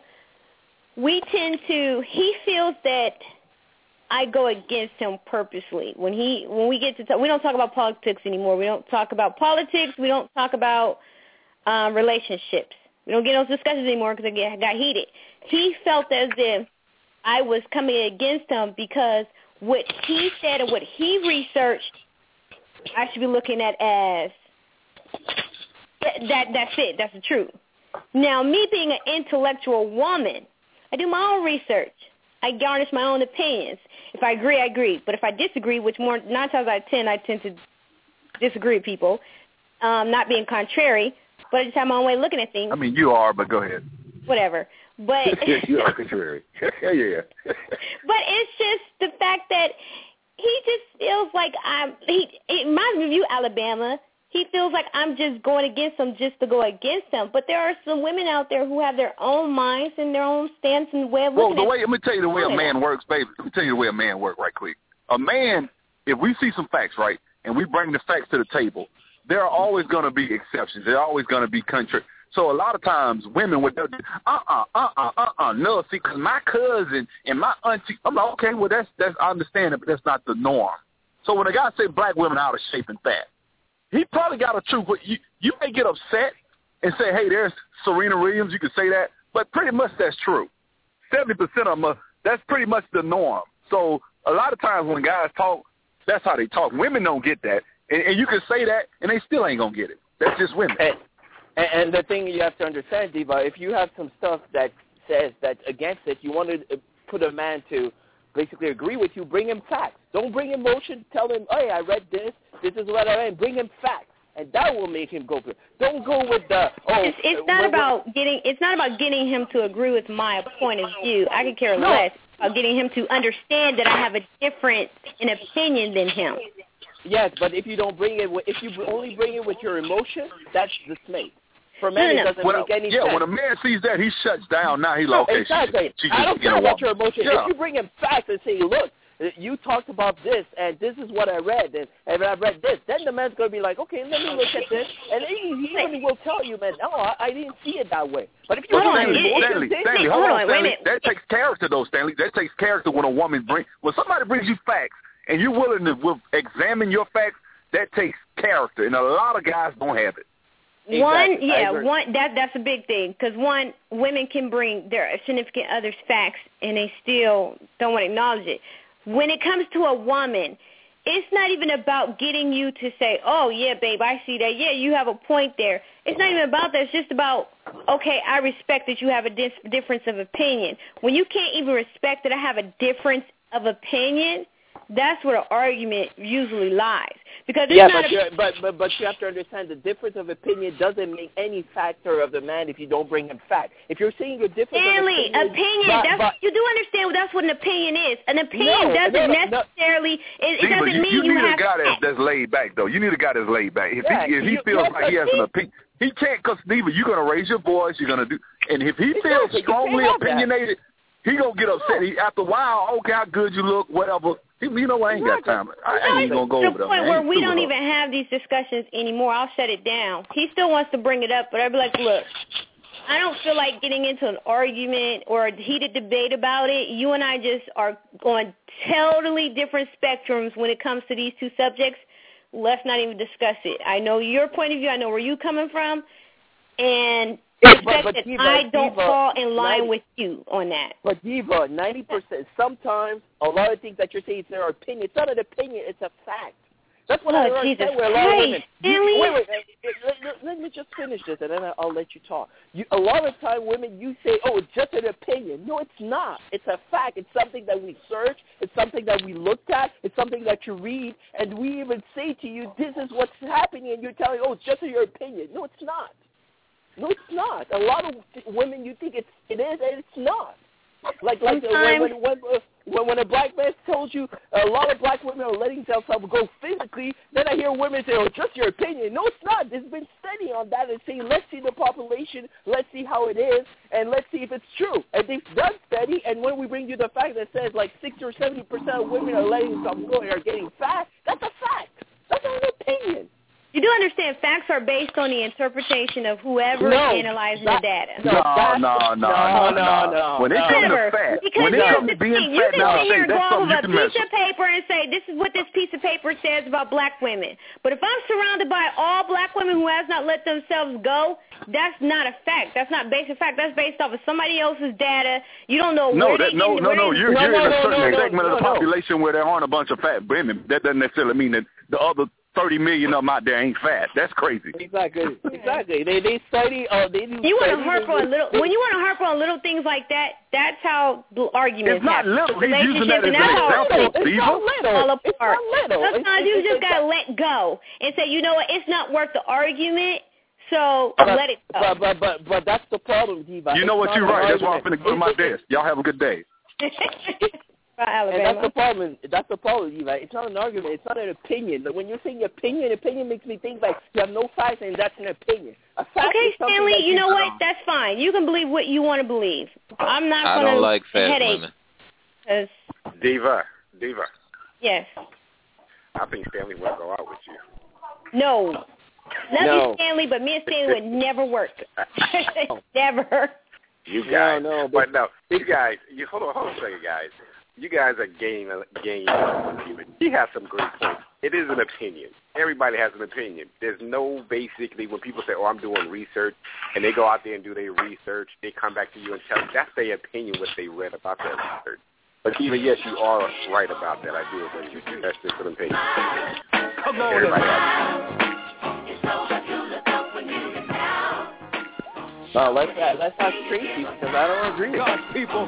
we tend to, he feels that I go against him purposely. When he, when we get to talk, we don't talk about politics anymore. We don't talk about politics. We don't talk about um, relationships. We don't get those discussions anymore because I got heated. He felt as if I was coming against him because what he said and what he researched, I should be looking at as, that that's it. That's the truth. Now, me being an intellectual woman, I do my own research. I garnish my own opinions. If I agree, I agree. But if I disagree, which more nine times out of ten, I tend to disagree with people, um, not being contrary, but I just have my own way of looking at things. I mean, you are, but go ahead. Whatever. But you are contrary. yeah, yeah. But it's just the fact that he just feels like I'm. He it reminds me of you, Alabama. He feels like I'm just going against him just to go against him. But there are some women out there who have their own minds and their own stance and way of looking well, the at way, let me tell you the way a man works, baby. Let me tell you the way a man works right quick. A man, if we see some facts, right, and we bring the facts to the table, there are always going to be exceptions. There are always going to be contrary. So a lot of times women would do, uh-uh, uh-uh, uh-uh, no, see, because my cousin and my auntie, I'm like, okay, well, that's, that's, I understand it, but that's not the norm. So when a guy say black women are out of shape and fat, he probably got a truth, but you, you may get upset and say, hey, there's Serena Williams, you can say that, but pretty much that's true. seventy percent of them, are, that's pretty much the norm. So a lot of times when guys talk, that's how they talk. Women don't get that, and, and you can say that, and they still ain't going to get it. That's just women. And, and the thing you have to understand, Diva, if you have some stuff that says that's against it, you want to put a man to basically agree with you, bring him facts. Don't bring emotion. Tell him, hey, I read this. This is what I read. Bring him facts, and that will make him go through. Don't go with the, oh. It's, it's not about getting. It's not about getting him to agree with my point of view. I could care no. less about getting him to understand that I have a different an opinion than him. Yes, but if you don't bring it, with, if you only bring it with your emotion, that's dismay. For men, no, no. it doesn't when make a, any yeah, sense. Yeah, when a man sees that, he shuts down. Now he's no, like, okay, exactly. she, she I don't care about your emotion. Yeah. If you bring him facts and say, look, you talked about this, and this is what I read, and, and I read this, then the man's going to be like, okay, let me look at this. And he, he even will tell you, man, no, I, I didn't see it that way. But if you hold on, Stanley, Stanley, thing, Stanley, hold, hold on, on, wait a Stanley. minute. That takes character, though, Stanley. That takes character when a woman brings, when somebody brings you facts, and you're willing to will examine your facts, that takes character, and a lot of guys don't have it. Exactly. One, yeah, one that that's a big thing because one, women can bring their significant other's facts and they still don't want to acknowledge it. When it comes to a woman, it's not even about getting you to say, oh, yeah, babe, I see that. Yeah, you have a point there. It's not even about that. It's just about, okay, I respect that you have a dis- difference of opinion. When you can't even respect that I have a difference of opinion, that's where the argument usually lies. Because it's yeah, not but, a, you're, but, but but you have to understand the difference of opinion doesn't make any factor of the man if you don't bring him fact. If you're saying a difference Stanley, of opinion, opinion but, that's, but, you do understand that's what an opinion is. An opinion no, doesn't no, no, necessarily, no. it, it Diva, doesn't you, mean you, you need have a guy to that's, that's laid back, though. You need a guy that's laid back. If yeah, he if he you, feels yeah, like he has he, an opinion, he can't, because, Diva, you're going to raise your voice, you're going to do, and if he feels exactly, strongly opinionated, he going to get upset. He, after a while, okay, how good you look, whatever. You know, I ain't got time. I ain't even going to go to over the them. point where we don't even have these discussions anymore. I'll shut it down. He still wants to bring it up, but I'd be like, look, I don't feel like getting into an argument or a heated debate about it. You and I just are on totally different spectrums when it comes to these two subjects. Let's not even discuss it. I know your point of view. I know where you're coming from. And but, but, but that Diva, I don't Diva, fall in line ninety with you on that. But Diva, ninety percent, sometimes a lot of things that you're saying is their opinion. It's not an opinion, it's a fact. That's what oh, I don't Jesus understand with a lot of women. Stanley. You, wait, wait, wait let, let, let me just finish this, and then I'll let you talk. You, a lot of time, women, you say, oh, it's just an opinion. No, it's not. It's a fact. It's something that we search. It's something that we looked at. It's something that you read, and we even say to you, this is what's happening, and you're telling, oh, it's just your opinion. No, it's not. No, it's not. A lot of women, you think it's, it is, and it's not. Like like when when, when when when a black man tells you a lot of black women are letting themselves go physically, then I hear women say, "Oh, just your opinion." No, it's not. There's been study on that and saying, "Let's see the population, let's see how it is, and let's see if it's true." And they've done study, and when we bring you the fact that says like sixty or seventy percent of women are letting themselves go and are getting fat, that's a fact. That's not an opinion. You do understand facts are based on the interpretation of whoever no, is analyzing that, the data. No, no, no, no, no, no. When it comes to fact, when it comes to being fat, you can now sit here and go that's off something of you a can piece measure. of paper and say, this is what this piece of paper says about black women. But if I'm surrounded by all black women who has not let themselves go, that's not a fact. That's not based on fact. That's based off of somebody else's data. You don't know no, where that, they no, did, no, where no. they, You're, no, you're no, in a no, certain no, no, segment no, of the no. population where there aren't a bunch of fat women. That doesn't necessarily mean that the other thirty million of them out there ain't fat. That's crazy. Exactly. Exactly. They they study. Uh, they do. You want to study harp on little when you want to harp on little things like that. That's how the arguments. It's not happen. little. He's using that as and an that's how example, things Diva. fall apart. It's not little. Sometimes It's- you it's- just it's gotta let go and say, you know what, it's not worth the argument. So But, let it go. but but but but that's the problem, Diva. You know It's what? not You're an right. That's why I'm argument. finna go to my desk. Y'all have a good day. Alabama. And that's the problem. That's the problem, Diva. It's not an argument. It's not an opinion. But when you're saying opinion, opinion makes me think like you have no facts, and that's an opinion. A fact Okay, is something Stanley, that you know what? That's fine. You can believe what you want to believe. I'm not I going to don't like fat headache. women. 'Cause, Diva, Diva, yes. I think Stanley will go out with you. No. Love No. you, Stanley, but me and Stanley would never work. Never. You guys, No, no, but, no, these guys. You hold on, hold on a second, guys. You guys are gaining, gaining. He has some great points. It is an opinion. Everybody has an opinion. There's no basically when people say, "Oh, I'm doing research," and they go out there and do their research, they come back to you and tell you that's their opinion, what they read about their research. But even yes, you are right about that. I do agree with you. That's just an opinion. Come on, Everybody has. Uh, let's uh, let's ask Tracy because I don't agree with God's that. people.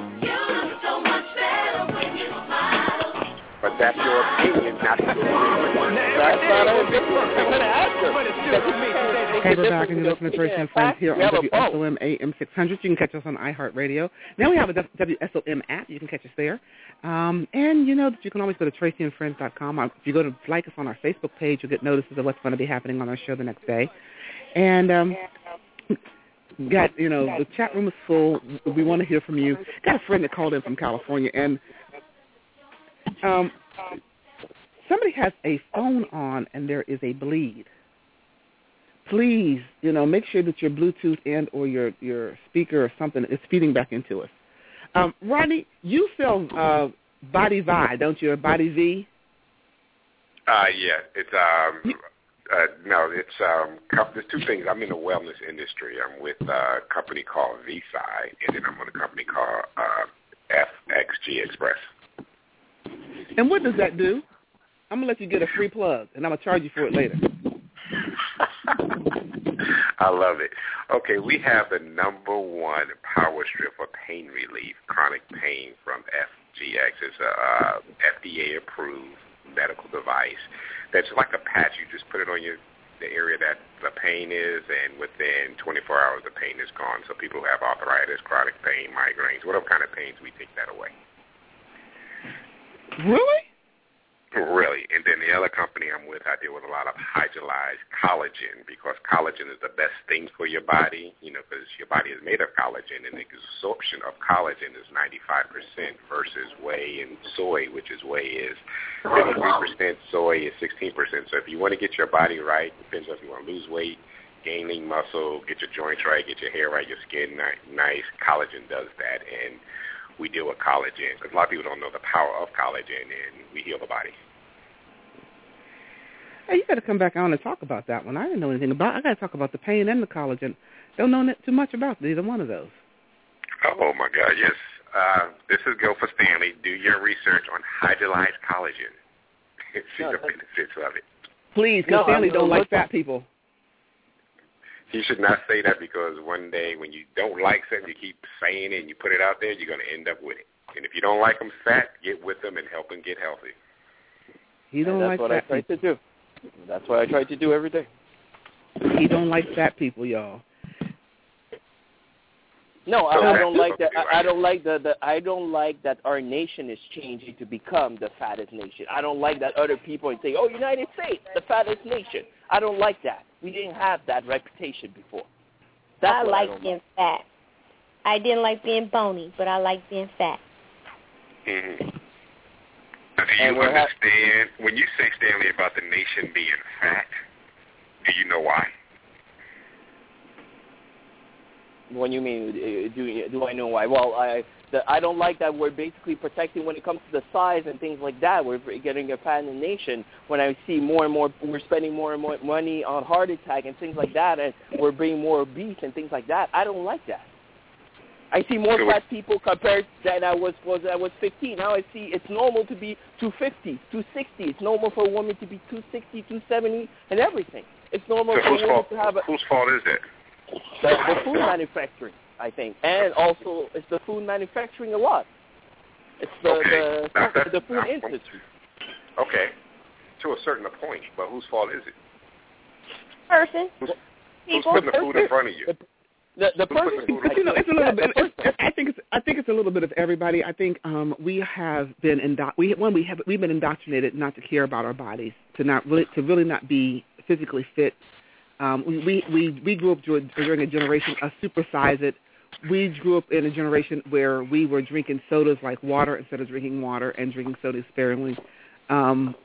But that's your opinion, not your opinion. That's not an opinion. I'm going to ask her. Hey, we're back, and you're listening to Tracy and Friends here on We have a W S O M A M six hundred. You can catch us on iHeartRadio. Now we have a W S O M app. You can catch us there. Um, and you know that you can always go to tracy and friends dot com. If you go to like us on our Facebook page, you'll get notices of what's going to be happening on our show the next day. And um, got, you know, the chat room is full. We want to hear from you. Got a friend that called in from California, and um, somebody has a phone on, and there is a bleed. Please, you know, make sure that your Bluetooth and or your, your speaker or something is feeding back into us. Um, Rodney, you sell uh, Body Vi, don't you, or Body V? Uh, yeah, it's um, uh, no, it's um, co- there's two things. I'm in the wellness industry. I'm with a company called V S I, and then I'm with a company called uh, F X G Express. And what does that do? I'm gonna let you get a free plug, and I'm gonna charge you for it later. I love it. Okay, we have the number one power strip for pain relief, chronic pain from F G X. It's a uh, F D A-approved medical device that's like a patch. You just put it on your the area that the pain is, and within twenty-four hours, the pain is gone. So people who have arthritis, chronic pain, migraines, whatever kind of pains, we take that away. Really? Really. And then the other company I'm with, I deal with a lot of hydrolyzed collagen because collagen is the best thing for your body, you know, because your body is made of collagen, and the absorption of collagen is ninety-five percent versus whey and soy, which is whey is fifty-three percent, soy is sixteen percent. So if you want to get your body right, depends on if you want to lose weight, gaining muscle, get your joints right, get your hair right, your skin nice, collagen does that. And we deal with collagen because a lot of people don't know the power of collagen, and we heal the body. Hey, you got to come back on and talk about that one. I didn't know anything about it. I got to talk about the pain and the collagen. Don't know too much about either one of those. Oh, my God, yes. Uh, this is go for Stanley. Do your research on hydrolyzed collagen. See the benefits of it. Please, because No, Stanley I'm- don't like look- fat people. You should not say that because one day when you don't like something, you keep saying it and you put it out there, you're going to end up with it. And if you don't like them fat, get with them and help them get healthy. He don't that's like what fat I try people. to do. That's what I try to do every day. He don't like fat people, y'all. No, I, So I that's don't like that. something I, I like don't like the, the. I don't like that our nation is changing to become the fattest nation. I don't like that other people and say, "Oh, United States, the fattest nation." I don't like that. We didn't have that reputation before. That's I what like I don't being like. fat. I didn't like being bony, but I like being fat. Mm-hmm. Do you And we're ha- understand, when you say, Stanley, about the nation being fat, do you know why? What do you mean? uh, Do do I know why? Well, I the, I don't like that we're basically protecting when it comes to the size and things like that. We're getting a fat nation. When I see more and more, we're spending more and more money on heart attack and things like that, and we're being more obese and things like that. I don't like that. I see more So fat people compared than I was was I was fifteen. Now I see it's normal to be two fifty, two sixty. It's normal for a woman to be two sixty, two seventy, and everything. It's normal So for a whose woman fault? to have a, Whose fault is that? the, the food manufacturing, I think, and also it's the food manufacturing a lot. It's the Okay. the, Now, that's- the food now, industry. Okay, to a certain point, but whose fault is it? Person. Who's, who's People. putting the food in front of you? The the Who's putting the food in But you know, it's a Yeah, little the bit. It's, it's, I think it's. I think it's a little bit of everybody. I think um, we have been indo- we one we have we've been indoctrinated not to care about our bodies, to not really to really not be physically fit. Um, we, we we we grew up during, during a generation of supersize it. We grew up in a generation where we were drinking sodas like water instead of drinking water, and drinking sodas sparingly. Um,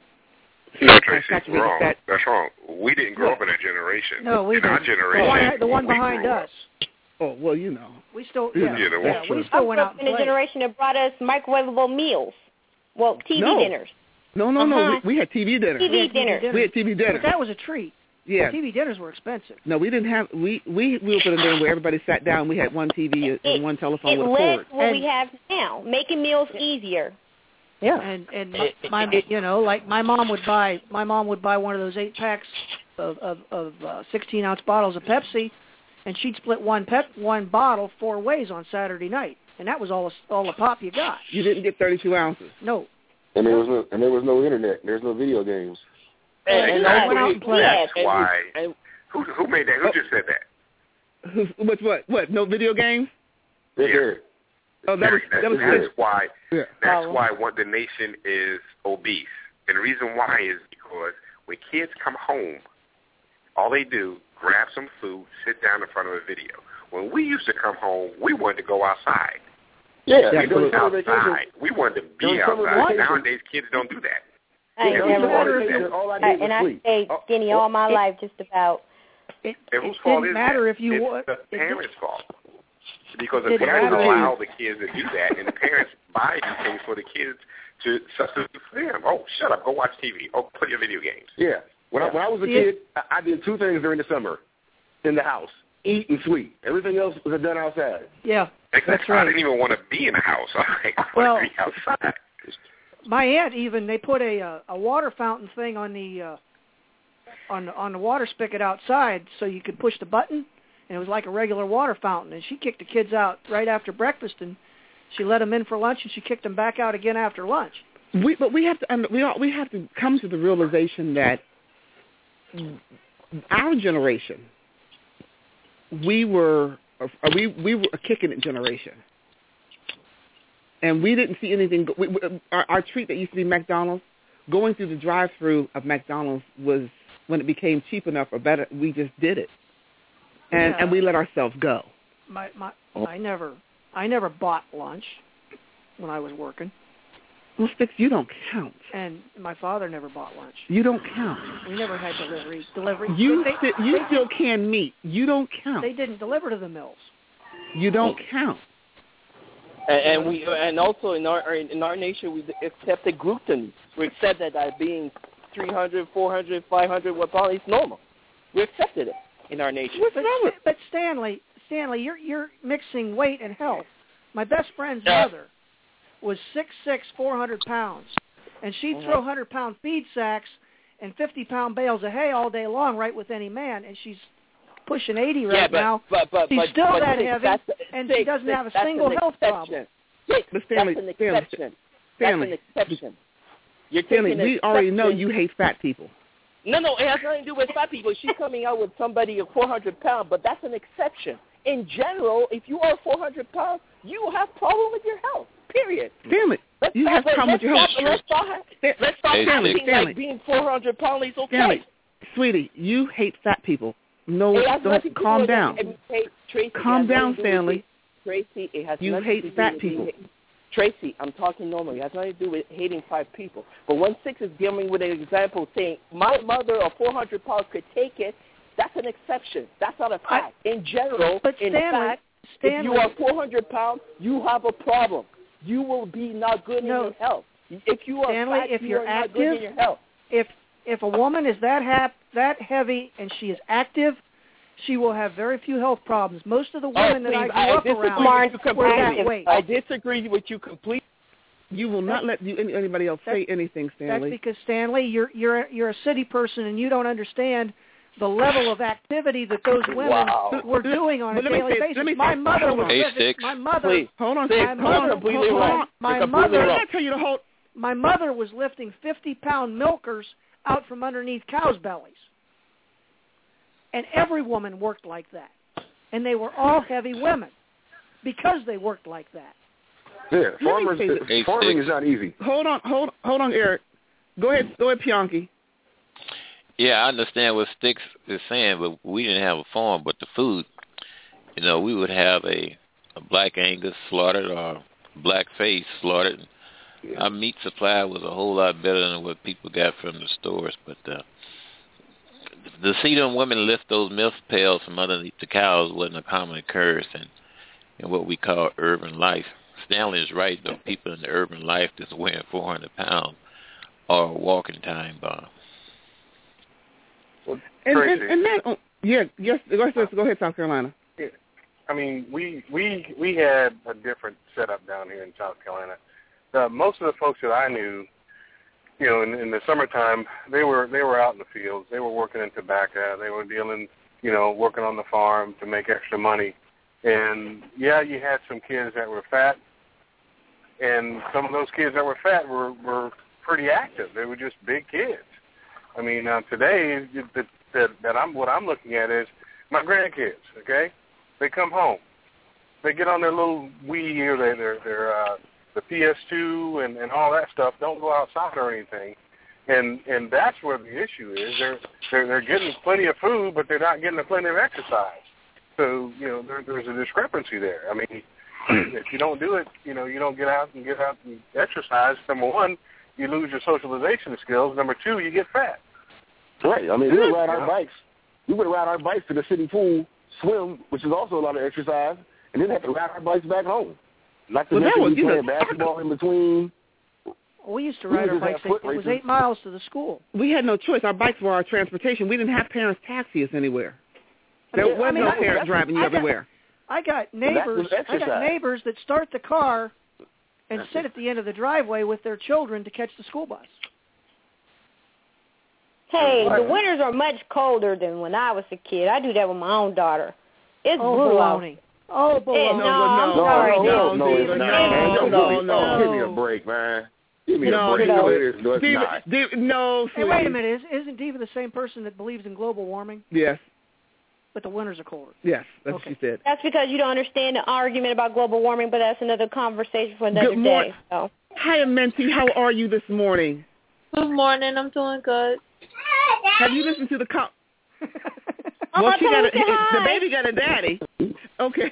No, Tracy, that's saturated wrong. fat. That's wrong. We didn't grow up in that generation. No, we in our didn't. generation. The one, the one we behind grew us. up. Oh well, you know. We still, You yeah, know. Yeah, the yeah, one- we I still grew went out up and in a played. generation that brought us microwavable meals. Well, T V No. dinners. No, no, no. Uh-huh. We, we had T V dinner. T V We had dinner. We had T V dinner. But that was a treat. Yeah. T V dinners were expensive. No, we didn't have. We we we were in a dinner where everybody sat down. We had one T V and It- one telephone It with a led cord. to what And- we have now, making meals easier. Yeah. And and my, my you know, like my mom would buy my mom would buy one of those eight packs of of, of uh, sixteen ounce bottles of Pepsi, and she'd split one pep one bottle four ways on Saturday night, and that was all all the pop you got. You didn't get thirty-two ounces. No. And there was no and there was no internet. There's no video games. And, and Exactly. also, went out and played. That's and- why. and- Who who made that? Who just said that? Who's- What's what? What? No video games? They're Yeah. there. Oh, that was That's, that was that's why. Yeah. That's Oh. why what the nation is obese, and the reason why is because when kids come home, all they do grab some food, sit down in front of a video. When we used to come home, we wanted to go outside. Yeah, Yeah, we during went summer vacation. outside. We wanted to be During summer outside. vacation. Nowadays, kids don't do that. I ain't Yeah, never during summer wanted to. vacation, all I I, did was and I sleep. stayed Oh, skinny oh, all my it- life, just about. It, And it whose fault didn't is matter that? if you it's wa- the it parents' fault. Because It the didn't parents matter if allow you- the kids to do that, and the parents buy these things for the kids to substitute for them. Oh, shut up, go watch T V. Oh, play your video games. Yeah. When I when I was a See, kid, I, I did two things during the summer in the house: eat and sleep. Everything else was done outside. yeah, Exactly. that's right. I didn't even want to be in the house. I want Well- to be outside. My aunt even they put a uh, a water fountain thing on the uh, on the, on the water spigot outside, so you could push the button, and it was like a regular water fountain. And she kicked the kids out right after breakfast, and she let them in for lunch, and she kicked them back out again after lunch. We, but we have to and we all, we have to come to the realization that our generation, we were we we were a kicking it generation, and we didn't see anything. We, we, our, our treat that used to be McDonald's, going through the drive-through of McDonald's was when it became cheap enough or better. We just did it, and Yeah. and we let ourselves go. My my I never I never bought lunch when I was working, Well, Sticks, you don't count. and my father never bought lunch. You don't count. We never had delivery. Delivery. You they, sti- you still can meat. You don't count. they didn't deliver to the mills. You don't count. And, and we and also in our in our nation we accepted gluten. We accepted that being three hundred, four hundred, five hundred what pounds is normal. We accepted it in our nation. But, but Stanley, Stanley, you're you're mixing weight and health. My best friend's Yeah. mother was six six, four hundred pounds, and she'd Uh-huh. throw hundred pound feed sacks and fifty pound bales of hay all day long, right with any man, and she's pushing eighty right yeah, but, now. but but She's but, still but that Six, heavy, that's, and Six, she doesn't Six, have a that's single an health exception. problem. Six, But Stanley, that's an Stanley, exception. Stanley, That's an exception. You're Stanley, taking an we already know exception. you hate fat people. No, no, it has nothing to do with fat people. She's coming out with somebody of four hundred pounds, but that's an exception. In general, if you are four hundred pounds, you have problem with your health, period. Stanley, Let's you stop, have problem with let's your health. stop, let's stop, let's stop Hey, acting Stanley. like being four hundred pounds is okay. Stanley, sweetie, you hate fat people. No, It has nothing don't to do calm with down. It. Hey, Tracy, Calm it has down, nothing to do with Stanley. it. Tracy, it has You nothing hate to do fat with people. being- Tracy, I'm talking normally. It has nothing to do with hating five people. But when Six is giving with an example saying, my mother of four hundred pounds could take it, that's an exception. That's not a fact. In general, But in Stanley, fact, if you Stanley- are four hundred pounds, you have a problem. You will be not good No. in your health. If you are Stanley, fat, if you you're are not active, good in your health. if if a woman is that hap, that heavy and she is active, she will have very few health problems. Most of the women oh, that I please, grew I up around were that weight. I disagree with you completely. You will not let you, anybody else say anything, Stanley. That's because, Stanley, you're you're you're a city person and you don't understand the level of activity that those women wow. were doing on a let daily say, basis. Let me my say, mother was hey, living, my mother Please, hold on, my Six, mother, completely hold right. on, my completely mother right. I tell you to hold. My mother was lifting fifty pound milkers out from underneath cows' bellies. And every woman worked like that. And they were all heavy women because they worked like that. Yeah, farmers, Hey, farming Six. is not easy. Hold on, hold, hold on, Eric. Go ahead, go ahead, Pianki. Yeah, I understand what Sticks is saying, but we didn't have a farm, but the food, you know, we would have a, a black Angus slaughtered or black face slaughtered. Yeah. Our meat supply was a whole lot better than what people got from the stores, but uh, to see them women lift those milk pails from underneath the cows wasn't a common occurrence in, in what we call urban life. Stanley is right, though. People in the urban life that's weighing four hundred pounds are a walking time bomb. Well, and, Tracy, and, and then, oh, yeah, yes, go ahead, go ahead, South Carolina. Yeah, I mean, we we we had a different setup down here in South Carolina. Uh, most of the folks that I knew, you know, in, in the summertime, they were they were out in the fields. They were working in tobacco. They were dealing, you know, working on the farm to make extra money. And yeah, you had some kids that were fat, and some of those kids that were fat were were pretty active. They were just big kids. I mean, uh, today that, that that I'm what I'm looking at is my grandkids. Okay, they come home, they get on their little Wii or their their, their uh, the P S two and, and all that stuff. Don't go outside or anything, and and that's where the issue is. They're they're they're getting plenty of food, but they're not getting plenty of exercise. So you know, there, there's a discrepancy there. I mean, if you don't do it, you know, you don't get out and get out and exercise. Number one, you lose your socialization skills. Number two, you get fat. Right. I mean, we would ride our bikes. We would ride our bikes to the city pool, swim, which is also a lot of exercise, and then have to ride our bikes back home. Not to well, mention was, we playing basketball in between. We used to ride we our bikes. Eight, it was eight miles to the school. We had no choice. Our bikes were our transportation. We didn't have parents taxi us anywhere. There I mean, was I mean, no I, parent driving you I everywhere. Got, I got neighbors. I got neighbors that start the car and sit at the end of the driveway with their children to catch the school bus. Hey, the winters are much colder than when I was a kid. I do that with my own daughter. It's oh, brutal. Baloney. Oh, baloney. It, no, no, I'm no, sorry. No, no, no, it's no, not. no, no, no, no. Give me a break, man. Give me no, a break. No, no, it is, no it's Diva, not. Diva, no, hey, wait a minute. Is, isn't Diva the same person that believes in global warming? Yes. But the winters are colder. Yes, that's okay. what she said. That's because you don't understand the argument about global warming, but that's another conversation for another Good day. So. Hi, Menti. How are you this morning? Good morning. I'm doing good. Have you listened to the com- oh, well, she got a, hi. the baby got a daddy. Okay.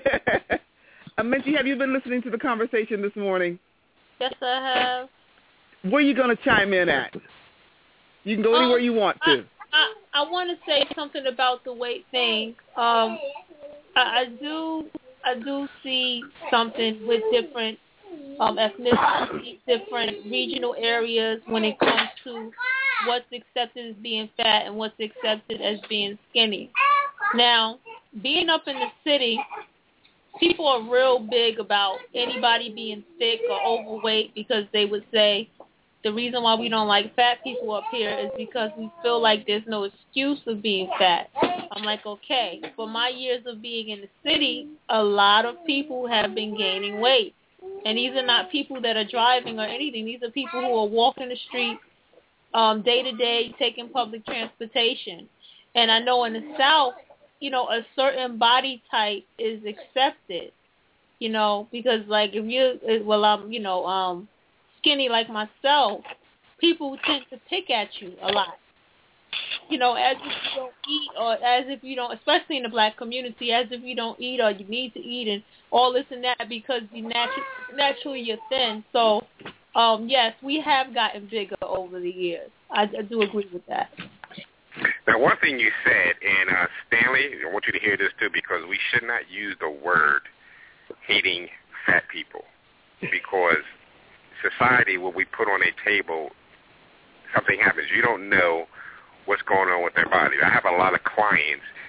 uh, Menti, have you been listening to the conversation this morning? Yes, I have. Where are you going to chime in at? You can go anywhere um, you want to. I, I, I want to say something about the weight thing. Um, I, I do I do see something with different um, ethnicities, different regional areas when it comes to what's accepted as being fat and what's accepted as being skinny. Now, being up in the city, people are real big about anybody being thick or overweight because they would say the reason why we don't like fat people up here is because we feel like there's no excuse of being fat. I'm like, okay, for my years of being in the city, a lot of people have been gaining weight. And these are not people that are driving or anything. These are people who are walking the street um, day to day, taking public transportation. And I know in the South, you know, a certain body type is accepted, you know, because like if you, well, I'm, you know, um, skinny like myself, people tend to pick at you a lot. You know, as if you don't eat or as if you don't, especially in the black community, as if you don't eat or you need to eat and all this and that because you naturally, naturally you're thin. So, um, yes, we have gotten bigger over the years. I, I do agree with that. Now, one thing you said, and uh, Stanley, I want you to hear this too, because we should not use the word hating fat people, because society, what we put on a table, something happens. You don't know what's going on with their body. I have a lot of clients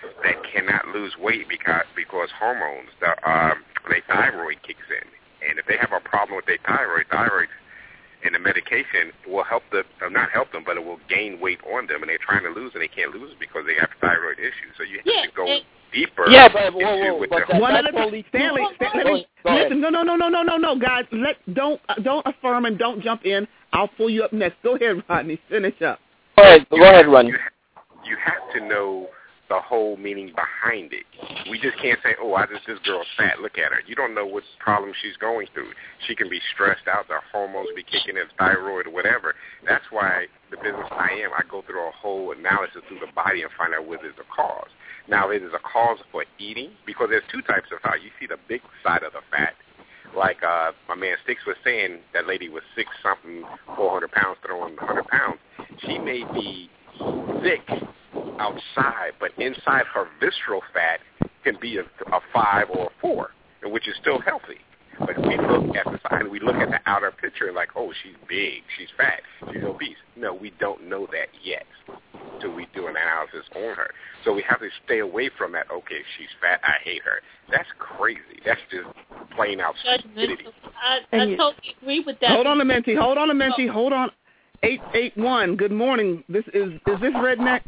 that cannot lose weight because because hormones, the um, their thyroid kicks in, and if they have a problem with their thyroid, thyroid and the medication will help them, uh, not help them, but it will gain weight on them, and they're trying to lose, and they can't lose it because they have thyroid issues. So you have yeah, to go it, deeper yeah, but, whoa, into whoa, with but the that, One at a totally time. Stanley, Stanley, listen, no, no, no, no, no, no, no, guys. Let don't uh, don't affirm and don't jump in. I'll pull you up next. Go ahead, Rodney. Finish up. Go ahead, go ahead, Rodney. You have to know the whole meaning behind it. We just can't say, oh, I just this girl's fat. Look at her. You don't know what problem she's going through. She can be stressed out. The hormones be kicking in, thyroid or whatever. That's why the business I am, I go through a whole analysis through the body and find out what is the cause. Now, it is a cause for eating because there's two types of fat. You see the big side of the fat. Like uh, my man Sticks was saying, that lady was six something, four hundred pounds, throwing one hundred pounds. She may be thick outside, but inside her visceral fat can be a, a five or a four, which is still healthy. But we look at the side and we look at the outer picture like, oh, she's big, she's fat, she's obese. No, we don't know that yet until we do an analysis on her. So we have to stay away from that, okay, she's fat, I hate her. That's crazy. That's just plain out stupidity. I, I totally agree with that. Hold on a minute. Hold on a minute. Hold on. eight eight one. Good morning. This is is this Redneck?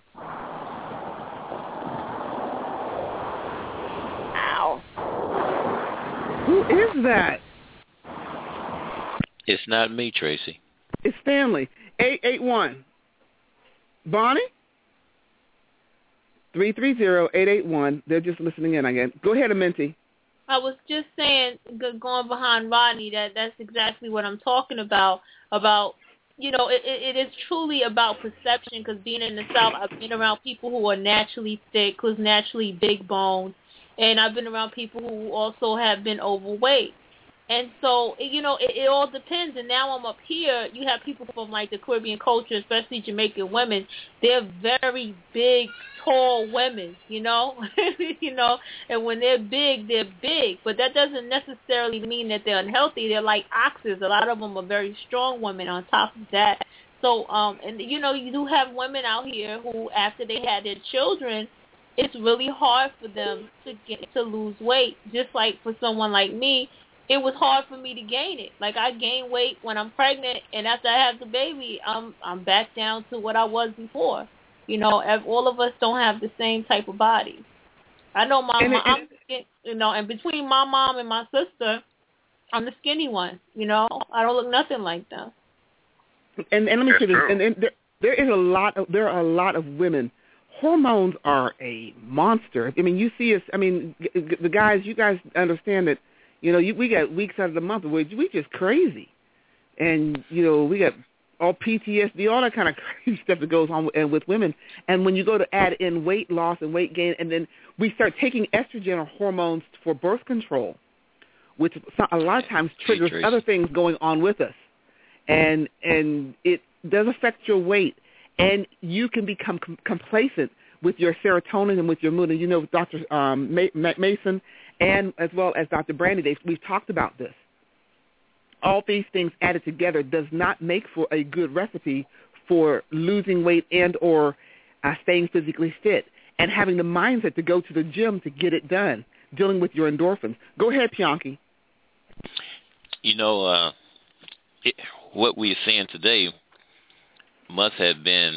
Ow. Who is that? It's not me, Tracy. It's Stanley. eight eight one. Bonnie? three three zero, eight eight one. They're just listening in, I guess. Go ahead, Amenti. I was just saying, g- going behind Rodney, that that's exactly what I'm talking about, about, you know, it, it, it is truly about perception, because being in the South, I've been around people who are naturally thick, who's naturally big boned, and I've been around people who also have been overweight. And so, you know, it, it all depends. And now I'm up here, you have people from, like, the Caribbean culture, especially Jamaican women. They're very big, tall women, you know? you know, and when they're big, they're big. But that doesn't necessarily mean that they're unhealthy. They're like oxes. A lot of them are very strong women on top of that. So, um, and, you know, you do have women out here who, after they had their children, it's really hard for them to get to lose weight. Just like for someone like me, it was hard for me to gain it. Like, I gain weight when I'm pregnant, and after I have the baby, I'm I'm back down to what I was before. You know, all of us don't have the same type of body. I know my mom, I'm, you know, and between my mom and my sister, I'm the skinny one. You know, I don't look nothing like them. And and let me say this, and, and there there is a lot of there are a lot of women. Hormones are a monster. I mean, you see us. I mean, the guys, you guys understand that. You know, you, we got weeks out of the month where we just crazy. And, you know, we got all P T S D, all that kind of crazy stuff that goes on with, with women. And when you go to add in weight loss and weight gain, and then we start taking estrogen or hormones for birth control, which a lot of times triggers other things going on with us. And and it does affect your weight. And you can become com- complacent with your serotonin and with your mood. And you know, Doctor Um, Ma- Mason and as well as Doctor Brandy, they, we've talked about this. All these things added together does not make for a good recipe for losing weight and or uh, staying physically fit and having the mindset to go to the gym to get it done, dealing with your endorphins. Go ahead, Pianki. You know, uh, it, what we're seeing today must have been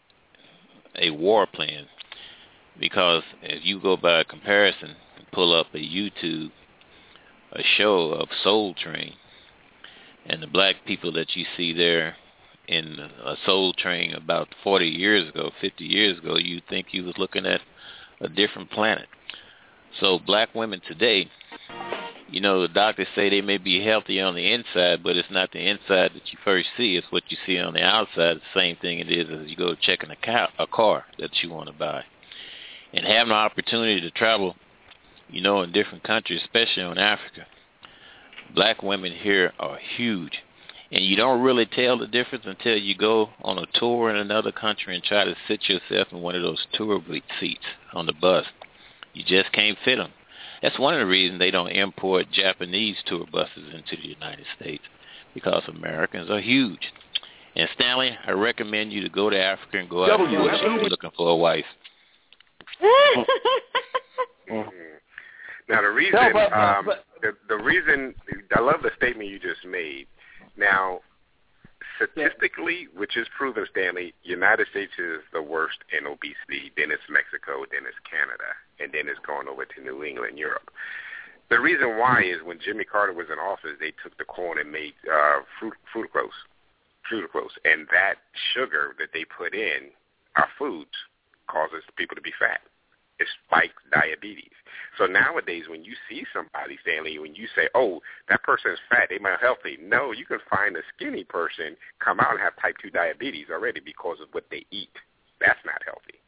a war plan, because if you go by comparison, pull up a YouTube, a show of Soul Train, and the black people that you see there in a Soul Train about forty years ago, fifty years ago, you think you was looking at a different planet. So black women today, you know, the doctors say they may be healthy on the inside, but it's not the inside that you first see. It's what you see on the outside. The same thing it is as you go checking a car, a car that you want to buy. And having the opportunity to travel, you know, in different countries, especially in Africa, black women here are huge. And you don't really tell the difference until you go on a tour in another country and try to sit yourself in one of those tour seats on the bus. You just can't fit them. That's one of the reasons they don't import Japanese tour buses into the United States, because Americans are huge. And Stanley, I recommend you to go to Africa and go out and do it if you're looking for a wife. Mm-hmm. Now the reason, No, but- um, but- the, the reason, I love the statement you just made. Now, statistically, which is proven, Stanley, United States is the worst in obesity. Then it's Mexico, then it's Canada, and then it's going over to New England, Europe. The reason why is when Jimmy Carter was in office, they took the corn and made uh, fruit, fructose, fructose, and that sugar that they put in our foods causes people to be fat. It spikes diabetes. So nowadays, when you see somebody, Stanley, when you say, oh, that person is fat, they might be healthy. No, you can find a skinny person come out and have type two diabetes already because of what they eat. That's not healthy.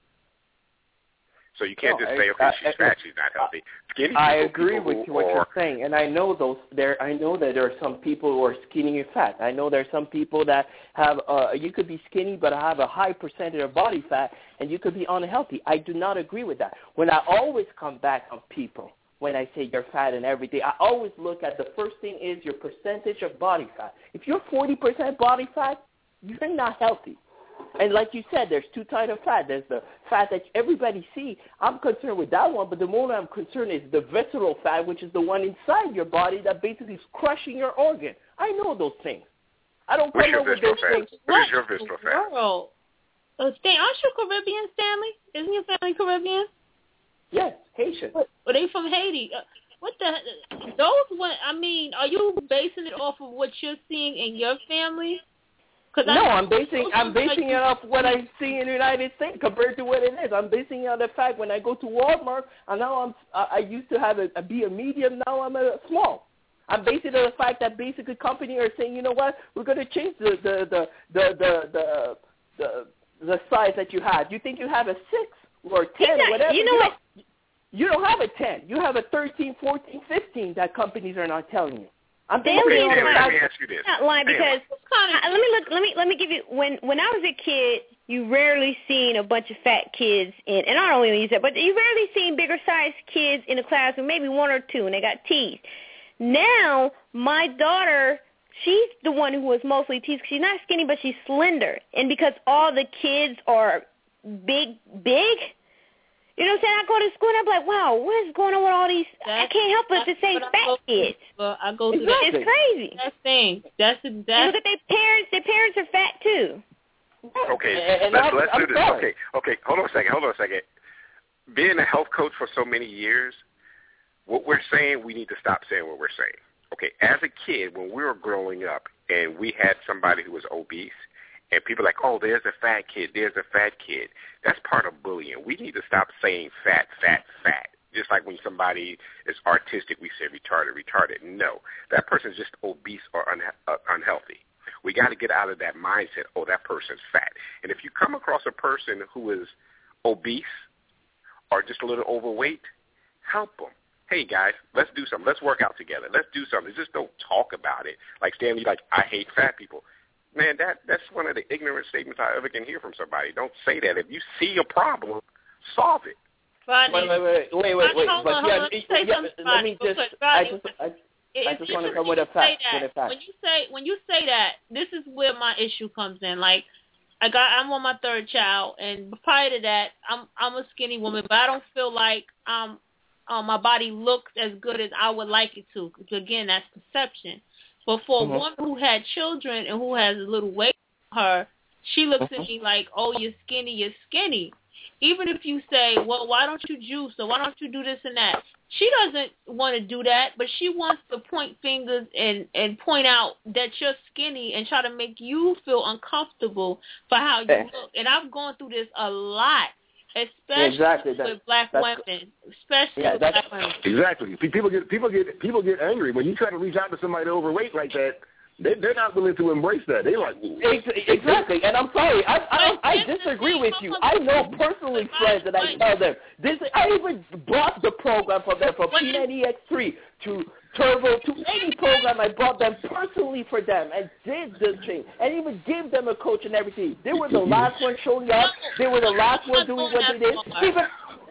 So you can't No, just say, I- okay, I- she's fat, she's not healthy. Skinny I people, agree people with who what are, you're saying, and I know those. There, I know that there are some people who are skinny and fat. I know there are some people that have. Uh, you could be skinny, but have a high percentage of body fat, and you could be unhealthy. I do not agree with that. When I always come back on people, when I say you're fat and everything, I always look at the first thing is your percentage of body fat. If you're forty percent body fat, you're not healthy. And like you said, there's two types of fat. There's the fat that everybody see. I'm concerned with that one, but the more I'm concerned is the visceral fat, which is the one inside your body that basically is crushing your organ. I know those things. I don't What's come your up with visceral those fat? things. What is your visceral fat? Girl. Uh, Stan, aren't you Caribbean, Stanley? Isn't your family Caribbean? Yes, Haitian. What, are they from Haiti? Uh, what the? Those? What? I mean, are you basing it off of what you're seeing in your family? Cause No, I, I'm basing I'm basing it off what I see in the United States compared to what it is. I'm basing it on the fact when I go to Walmart, and now I'm I I used to have a, a be a medium, now I'm a small. I'm basing it on the fact that basically companies are saying, you know what, we're going to change the the the the the the, the, the size that you have. You think you have a six or ten not, or whatever? you know you what? Don't, you don't have a ten. You have a thirteen, fourteen, fifteen that companies are not telling you. I'm Stanley basing it on is the lying. fact- Let me ask you this. Not lying because Stanley. I, let me look. Let me let me give you. When when I was a kid, you rarely seen a bunch of fat kids in, and I don't even use that, but you rarely seen bigger sized kids in the classroom. Maybe one or two, and they got teased. Now my daughter, she's the one who was mostly teased. She's not skinny, but she's slender, and because all the kids are big, big. You know what I'm saying? I go to school and I'm like, wow, what is going on with all these? That's, I can't help but to say fat kids. Well, I go through It's that. crazy. That thing. That's the. And That's look at their parents. Their parents are fat too. Okay, And- and let's, I'm- let's I'm do this. sorry. Okay, okay, hold on a second, hold on a second. Being a health coach for so many years, what we're saying, we need to stop saying what we're saying. Okay, as a kid, when we were growing up and we had somebody who was obese, and people are like, oh, there's a fat kid, there's a fat kid. That's part of bullying. We need to stop saying fat, fat, fat. Just like when somebody is artistic, we say retarded, retarded. No, that person's just obese or unha- uh, unhealthy. We got to get out of that mindset, oh, that person's fat. And if you come across a person who is obese or just a little overweight, help them. Hey, guys, let's do something. Let's work out together. Let's do something. Just don't talk about it. Like Stanley, like, I hate fat people. Man, that that's one of the ignorant statements I ever can hear from somebody. Don't say that. If you see a problem, solve it. Rodney, Wait, wait, wait, wait, wait, wait. Hold But on, yeah, hold on. it- Say yeah, something, let me Rodney, just, real quick. I Rodney, just, I, I If- just if want to you- come with a you say fact. that, With a fact. When you say when you say that, this is where my issue comes in. Like, I got I'm on my third child, and prior to that, I'm I'm a skinny woman, but I don't feel like um, um my body looks as good as I would like it to. 'Cause again, that's perception. But for Mhm. a woman who had children and who has a little weight on her, she looks Mhm. at me like, "Oh, you're skinny, you're skinny." Even if you say, well, why don't you juice or why don't you do this and that? She doesn't want to do that, but she wants to point fingers and, and point out that you're skinny and try to make you feel uncomfortable for how you Yeah. look. And I've gone through this a lot, especially Exactly. That- with black that's- women. Especially Yeah, with that's- black women. Exactly. See, people get people get people get angry when you try to reach out to somebody overweight like that. They they're not willing to embrace that. They like Ex- Exactly, and I'm sorry, I I, I disagree with you. I know personally friends that I tell them this. I even bought the program for them from P ninety X three to Turbo to any program. I bought them personally for them and did the thing, and even gave them a coach and everything. They were the last one showing up. They were the last one doing what they did. Even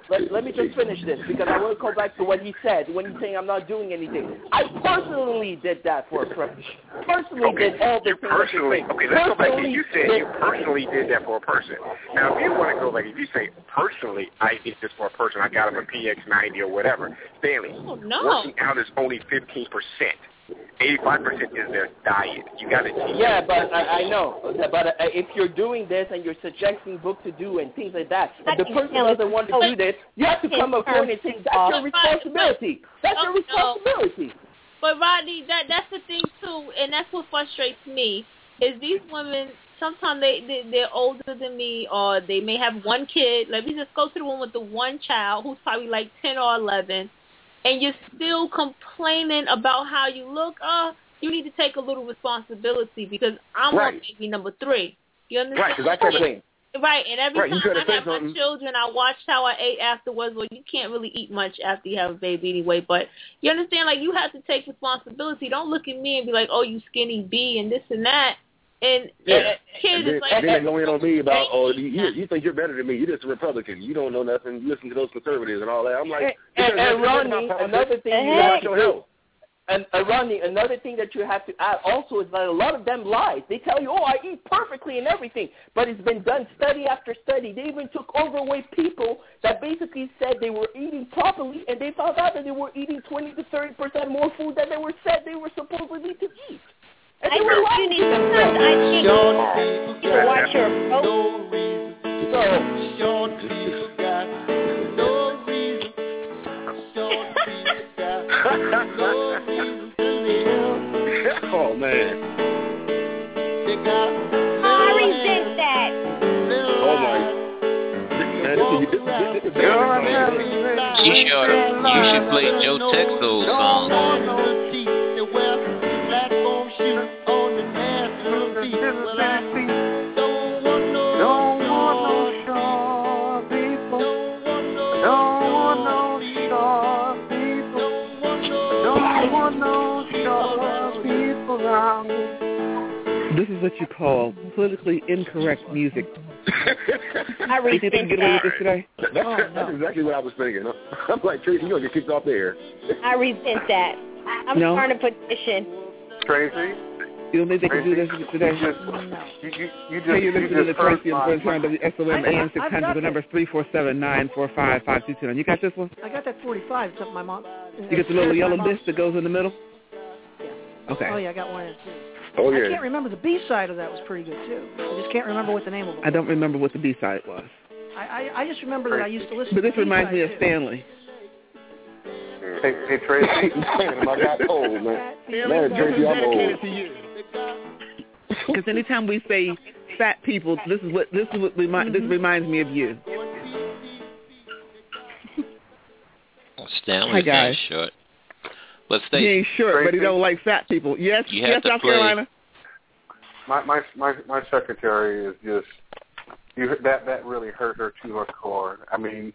let, let me just finish this because I want to go back to what he said when he's saying I'm not doing anything. I personally did that for a friend. Personally okay. did all the you things. Personally, okay, let's go back to you said did, you personally did that for a person. Now, if you want to go back, if you say personally I did this for a person, I got him a P X ninety or whatever, Stanley, oh, no. working out is only fifteen percent. eighty-five percent is their diet. You got to teach Yeah, them. but I, I know. But uh, if you're doing this and you're suggesting book to do and things like that, and the person doesn't want to do this, you have to come up point and say, that's your responsibility. That's your responsibility. But, Rodney, that that's the thing, too, and that's what frustrates me, is these women, sometimes they, they, they're older than me, or they may have one kid. Let me just go to the one with the one child who's probably like ten or eleven, and you're still complaining about how you look. Uh, you need to take a little responsibility because I'm right. on baby number three. You understand? Right, because I can't Right, and every right, time I have something. my children, I watched how I ate afterwards. Well, you can't really eat much after you have a baby anyway, but you understand, like, you have to take responsibility. Don't look at me and be like, oh, you skinny B and this and that. And, yeah. and kids and then, is like... And then they go in on me about, oh, you, you think you're better than me. You're just a Republican. You don't know nothing. You listen to those conservatives and all that. I'm like... And, and, and Ronnie, another thing hey. you have to do. And uh, Ronnie, another thing that you have to add also is that a lot of them lie. They tell you, oh, I eat perfectly and everything. But it's been done study after study. They even took overweight people that basically said they were eating properly, and they found out that they were eating twenty to thirty percent more food than they were said they were supposedly to eat. And I they were think you need sometimes I think you need to watch your approach. So, short people got no reason. Short people got no reason to live. Oh, man. They got I resent that. Oh, my. Man, this is, this, this, this is She showed up. You should play Joe Texel songs. Platform shoes on the national beat. Well, I don't want no short people. Don't want no short people. Don't want no short people around me. This is what you call politically incorrect music. I You think they can get away with this today? That's, Oh, no. that's exactly what I was thinking. I'm like, Tracy, you're going to get kicked off the air. I resent that. I'm No. starting a petition. Tracy, You don't think they can do this today? you just, you, you, you just, Hey, you're you listening to just hurt Tracy my, on Burns W S O M A M six I've hundred. got The number is three four seven, nine four five, five two two nine. You got this one? I got that forty-five. Something my mom. You get the little yellow disc that goes in the middle? Okay. Oh yeah, I got one of those too. Oh, I yeah. can't remember the B side of that was pretty good too. I just can't remember what the name of it was. I don't remember what the B-side was. I, I, I just remember that I used to listen. But to this the reminds me of B-side, too. Stanley. Hey, hey Tracy. I got old, man. Man, Tracy, I'm old. Because anytime we say fat people, this is what this is what remi- this reminds me of you. Stanley's Hi, guys. not short. But He Stacey, ain't short, but he don't like fat people. Yes, You have yes, to South play- Carolina. My my my my secretary is just you. That that really hurt her to her core. I mean.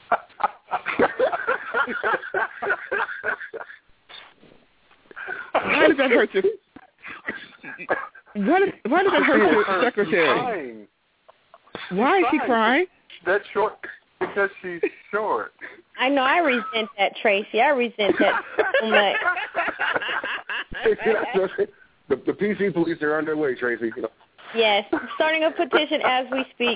Why does that hurt you? Why does, why does that hurt your She's secretary? crying. Why is she crying. crying? That's short because she's short. I know I resent that, Tracy. I resent that so much. the, the P C police are on their way, Tracy. You know. Yes, I'm starting a petition as we speak.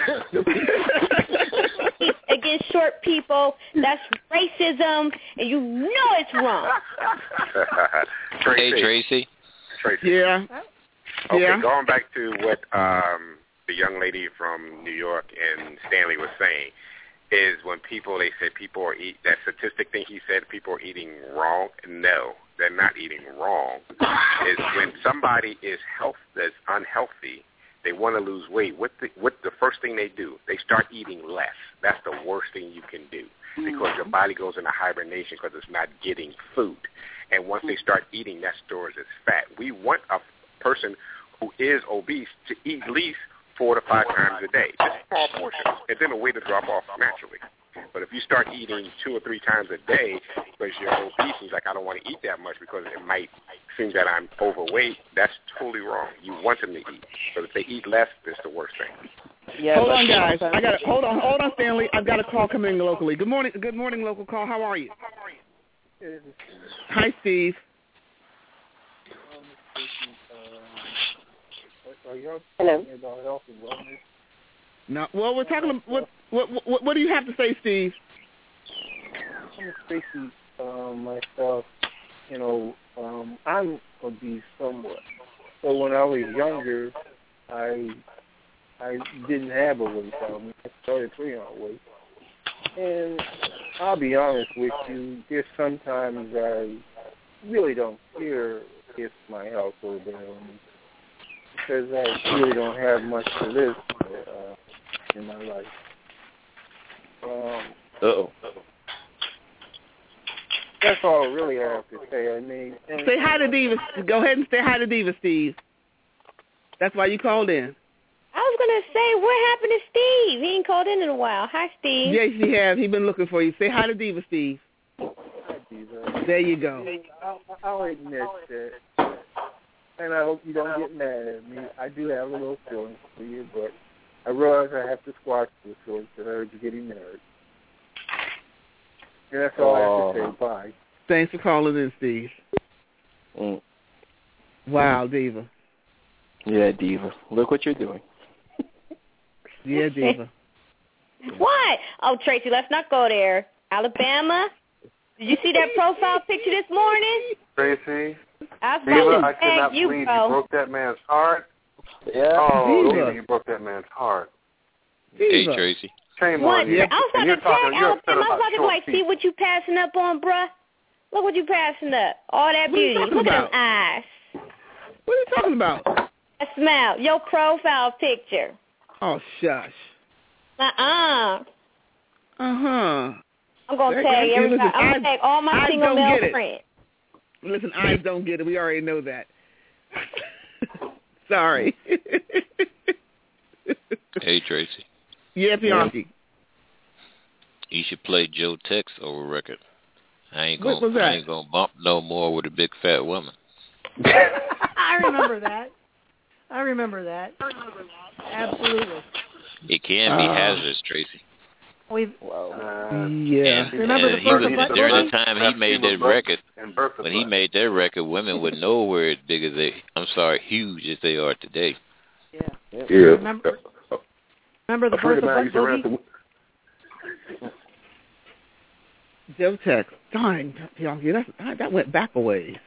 Against short people, that's racism, and you know it's wrong. Tracy. Hey, Tracy. Tracy. Yeah. Okay, Yeah. going back to what um, the young lady from New York and Stanley was saying, is when people, they said people are eat, that statistic thing he said, people are eating wrong. No, they're not eating wrong. Is when somebody is health that's unhealthy, they want to lose weight. What the, what the first thing they do? They start eating less. That's the worst thing you can do because your body goes into hibernation because it's not getting food. And once they start eating, that stores as fat. We want a person who is obese to eat at least four to five times a day, just small portions, and then the weight will drop off naturally. But if you start eating two or three times a day because you're obese, and you're like, I don't want to eat that much because it might seem that I'm overweight, that's totally wrong. You want them to eat. But if they eat less, it's the worst thing. Yeah, hold but on, guys. I got hold on, hold on, Stanley. I've got a call coming in locally. Good morning, good morning, local call. How are you? Hi, Steve. Hello. No, well, we're talking. About, what, what, what, what do you have to say, Steve? I'm Tracy um, myself. You know, um, I'm obese somewhat. So when I was younger, I I didn't have a weight problem. I started putting on weight. And I'll be honest with you, there's sometimes I really don't care if my health goes down because I really don't have much to live for uh, in my life. Um, Uh-oh. That's all I really have to say. I mean, and say hi to Diva. Go ahead and say hi to Diva, Steve. That's why you called in. I was going to say, what happened to Steve? He ain't called in in a while. Hi, Steve. Yes, he has. He's been looking for you. Say hi to Diva, Steve. Hi, Diva. There you go. I'll, I'll admit that, and I hope you don't get mad at me. I do have a little feeling for you, but I realize I have to squash this one because I heard you getting married. And that's all oh. I have to say. Bye. Thanks for calling in, Steve. Mm. Wow, Diva. Yeah, Diva. Look what you're doing. Yeah, Diva. What? Oh, Tracy, let's not go there. Alabama? Did you see that profile picture this morning? Tracy? I Diva, I cannot you, believe bro. you broke that man's heart. Yeah. Oh, Diva. Diva, you broke that man's heart. Hey, Diva. Tracy. Shame What? on you. I was And about you're to talking, tag you're upset Alabama. I was about about to short like, feet. see what you passing up on, bruh. Look what you passing up. All that What are you beauty. talking Look at about? them eyes. What are you talking about? That smile. Your profile picture. Oh, shush. Uh-uh. Uh-huh. I'm going to Hey, tag hey, everybody. listen, I'm going eyes- to tag all my eyes single don't male get it. friends. Listen, eyes don't get it. We already know that. Sorry. Hey, Tracy. Yeah, Bianchi. You should play Joe Tex over record. I ain't What gonna, was that? I ain't gonna bump no more with a big fat woman. I remember that. I remember that. Absolutely. It can be Uh, hazardous, Tracy. We've Uh, Yeah. And, Remember and the he first was, butt during boogie? the time he That's made female that butt record, and Bertha when he butt. made that record, women would nowhere as big as they, I'm sorry, huge as they are today. yeah. Yeah. Remember, remember the A friend Bertha of mine butt used to run boogie? some- Joe Tex. Darn, Bianchi, that's, that went back a ways.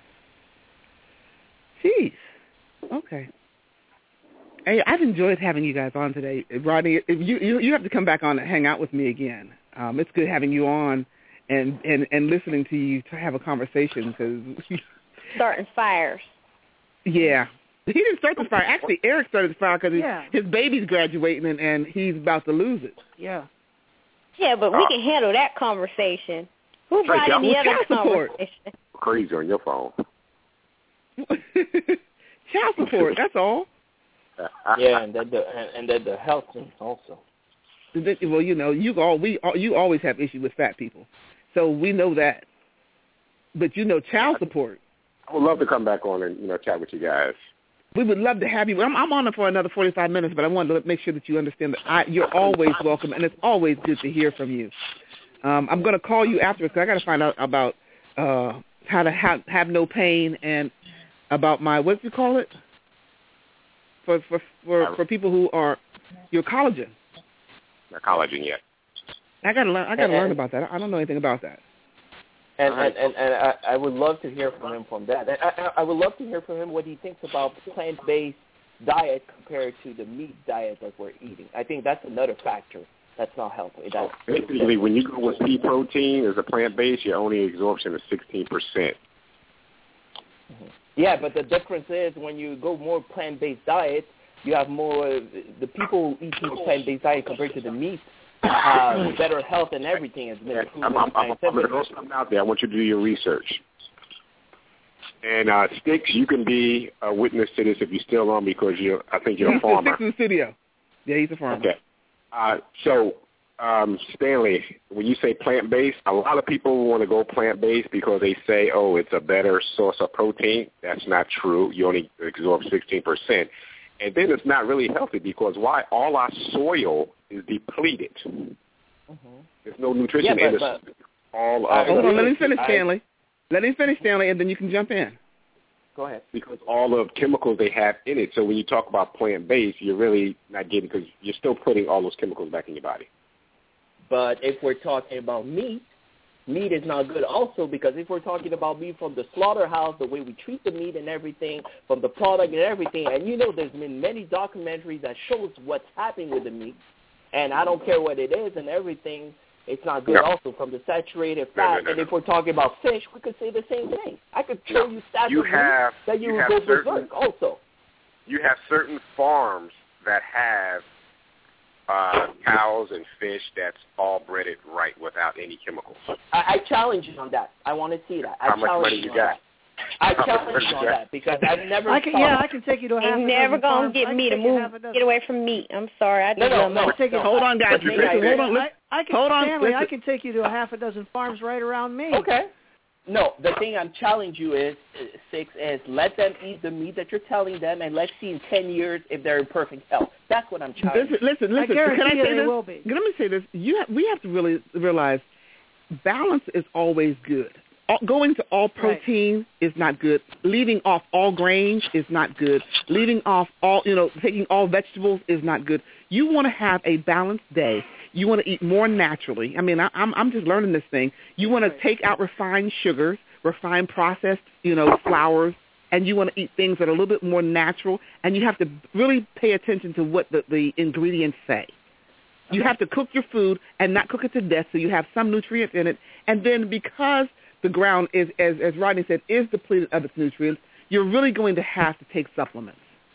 Jeez. Okay. Hey, I've enjoyed having you guys on today. Rodney, if you, you you have to come back on and hang out with me again. Um, it's good having you on and, and, and listening to you to have a conversation because, Starting fires. yeah. He didn't start the fire. Actually, Eric started the fire because Yeah. his baby's graduating and, and he's about to lose it. Yeah. Yeah, but we can handle that conversation. Who brought Tracy, in the I'm other with child support. conversation? Crazy on your phone. Child support, that's all. Yeah, and then the and, and then the health thing also. Well, you know, you all we all, you always have issues with fat people, so we know that. But you know, child support. I would love to come back on and, you know, chat with you guys. We would love to have you. I'm, I'm on it for another forty-five minutes, but I wanted to make sure that you understand that I, you're always welcome, and it's always good to hear from you. Um, I'm going to call you afterwards because I got to find out about uh, how to have, have no pain and about my, what do you call it? For for for, for people who are your collagen. Not collagen yet. I got to learn. I got to And- learn about that. I don't know anything about that. And and, and, and I, I would love to hear from him from that. And I, I would love to hear from him what he thinks about plant-based diet compared to the meat diet that we're eating. I think that's another factor that's not healthy. That's, Basically, when you go with pea protein as a plant-based, your only absorption is sixteen percent. Yeah, but the difference is when you go more plant-based diet, you have more, the people who eat more plant-based diet compared to the meat have better health and everything has been proven I'm, I'm, I'm, I'm going to throw something out there. I want you to do your research. And uh, Sticks, you can be a witness to this if you're still on because you're, I think you're He's a farmer. Sticks in the studio. Yeah, he's a farmer. Okay. Uh, so, um, Stanley, when you say plant-based, a lot of people want to go plant-based because they say, oh, it's a better source of protein. That's not true. You only absorb sixteen percent. And then it's not really healthy because why? All our soil is depleted. Mm-hmm. There's no nutrition yeah, in but, it. All uh, of hold it. on, let him finish, I, Stanley. Let him finish, Stanley, and then you can jump in. Go ahead. Because all of chemicals they have in it. So when you talk about plant-based, you're really not getting, because you're still putting all those chemicals back in your body. But if we're talking about meat, meat is not good also, because if we're talking about meat from the slaughterhouse, the way we treat the meat and everything, from the product and everything, and you know there's been many documentaries that shows what's happening with the meat, and I don't care what it is and everything, it's not good no. also from the saturated fat. No, no, no, and if no. we're talking about fish, we could say the same thing. I could show no. you stats you of have, meat that you, you would have go certain, berserk also. You have certain farms that have uh, cows and fish that's all breeded right without any chemicals. I, I challenge you on that. I want to see that. I How much money you you on got? That. I challenge you on that because I've never. I can, yeah, I can take you to a half. You're never gonna farms. get me to move. Get away from meat. I'm sorry. I no, no, no, no, take no. Hold on, guys. Listen, hold on. I, I can, hold on. Stanley, listen. I can take you to a half a dozen farms right around me. Okay. No, the thing I'm challenging you is, uh, Six, is let them eat the meat that you're telling them, and let's see in ten years if they're in perfect health. That's what I'm challenging. Listen, listen, listen. I guarantee Can I say you this? they will be. Let me say this. You have, we have to really realize balance is always good. All, going to all protein right. is not good. Leaving off all grains is not good. Leaving off all, you know, taking all vegetables is not good. You want to have a balanced day. You want to eat more naturally. I mean, I, I'm I'm just learning this thing. You want to take out refined sugars, refined processed, you know, flours, and you want to eat things that are a little bit more natural. And you have to really pay attention to what the, the ingredients say. You have to cook your food and not cook it to death, so you have some nutrients in it. And then because the ground is, as as Rodney said, is depleted of its nutrients, you're really going to have to take supplements.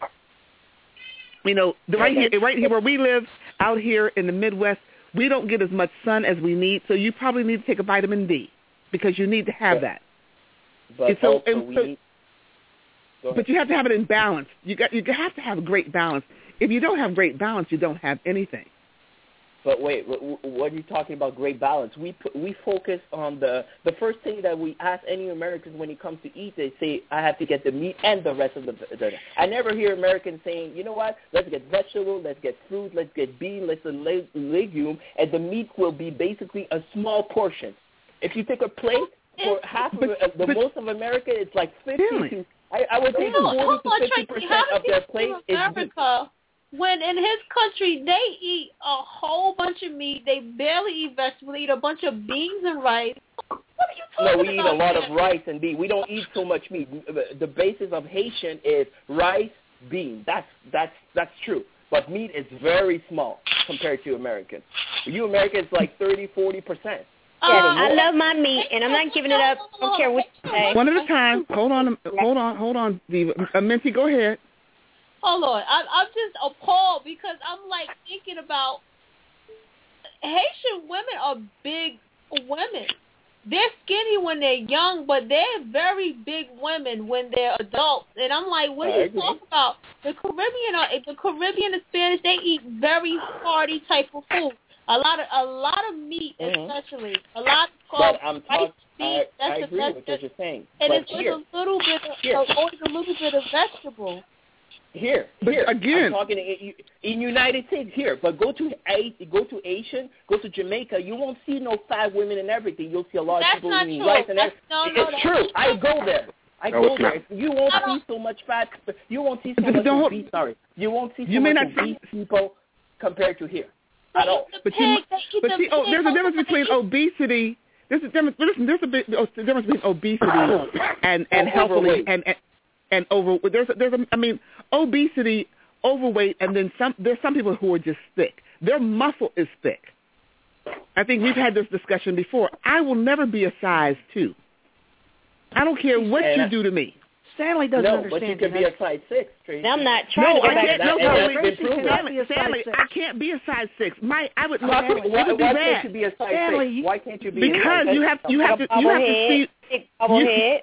You know, right here, right here where we live, out here in the Midwest, we don't get as much sun as we need, so you probably need to take a vitamin D because you need to have but, that. But and so, also and we so, need. But you have to have it in balance. You got you have to have great balance. If you don't have great balance, you don't have anything. But wait, what are you talking about? Great balance. We put, we focus on the the first thing that we ask any Americans when it comes to eat. They say, I have to get the meat and the rest of the. the I never hear Americans saying, you know what? Let's get vegetable, let's get fruit, let's get bean, let's get leg, legume, and the meat will be basically a small portion. If you take a plate for half of uh, the most of America, it's like fifty. Really? To, I, I would say no, forty to fifty percent of their plate is America. When in his country they eat a whole bunch of meat, they barely eat vegetables, they eat a bunch of beans and rice. What are you talking No, we about? eat a lot here? of rice and beans. We don't eat so much meat. The basis of Haitian is rice, beans. That's that's that's true. But meat is very small compared to Americans. You Americans like thirty, forty percent. Yes, I love my meat, and I'm not giving it up. I don't care what you say. One at a time. Hold on, hold on, hold on, Diva. Uh, Minty, go ahead. Hold on. I, I'm just appalled because I'm like thinking about Haitian women are big women. They're skinny when they're young, but they're very big women when they're adults. And I'm like, what are you talking about? The Caribbean, are, the Caribbean and Spanish, they eat very hearty type of food. A lot of a lot of meat, mm-hmm. especially a lot of but I'm talk, meat. I, I that's agree a, with what you're saying. And but it's here, a little bit, of, here. always a little bit of vegetable. Here, but here, again, I'm talking in, in United States here, but go to go to Asian, go to Jamaica, you won't see no fat women and everything. You'll see a lot that's of people not eating true. rice and that's, everything. no, no, it's true. I go there. I no, go there. You won't see so much fat. You won't see so much obese. Sorry, you won't see so you may much not obese see, people compared to here but at all. But you, but see, oh, there's a difference between obesity. There's a difference. Listen, there's a big oh, difference between obesity and and healthily and and and over. There's a, there's a, I mean, obesity. Overweight, and then some. There's some people who are just thick. Their muscle is thick. I think we've had this discussion before. I will never be a size two. I don't care what and you do to me. Stanley doesn't no, understand. No, but you can be a size six. Tracy. I'm not trying no, to go I back can't, to no, that. Stanley, Stanley, Stanley, Stanley, Stanley, I can't be a size six. My, I would. Why, it why, would be why bad. can't you be a size Stanley, six? you, Why can't you be? Because a size you have you have to you have to see. Big bubblehead.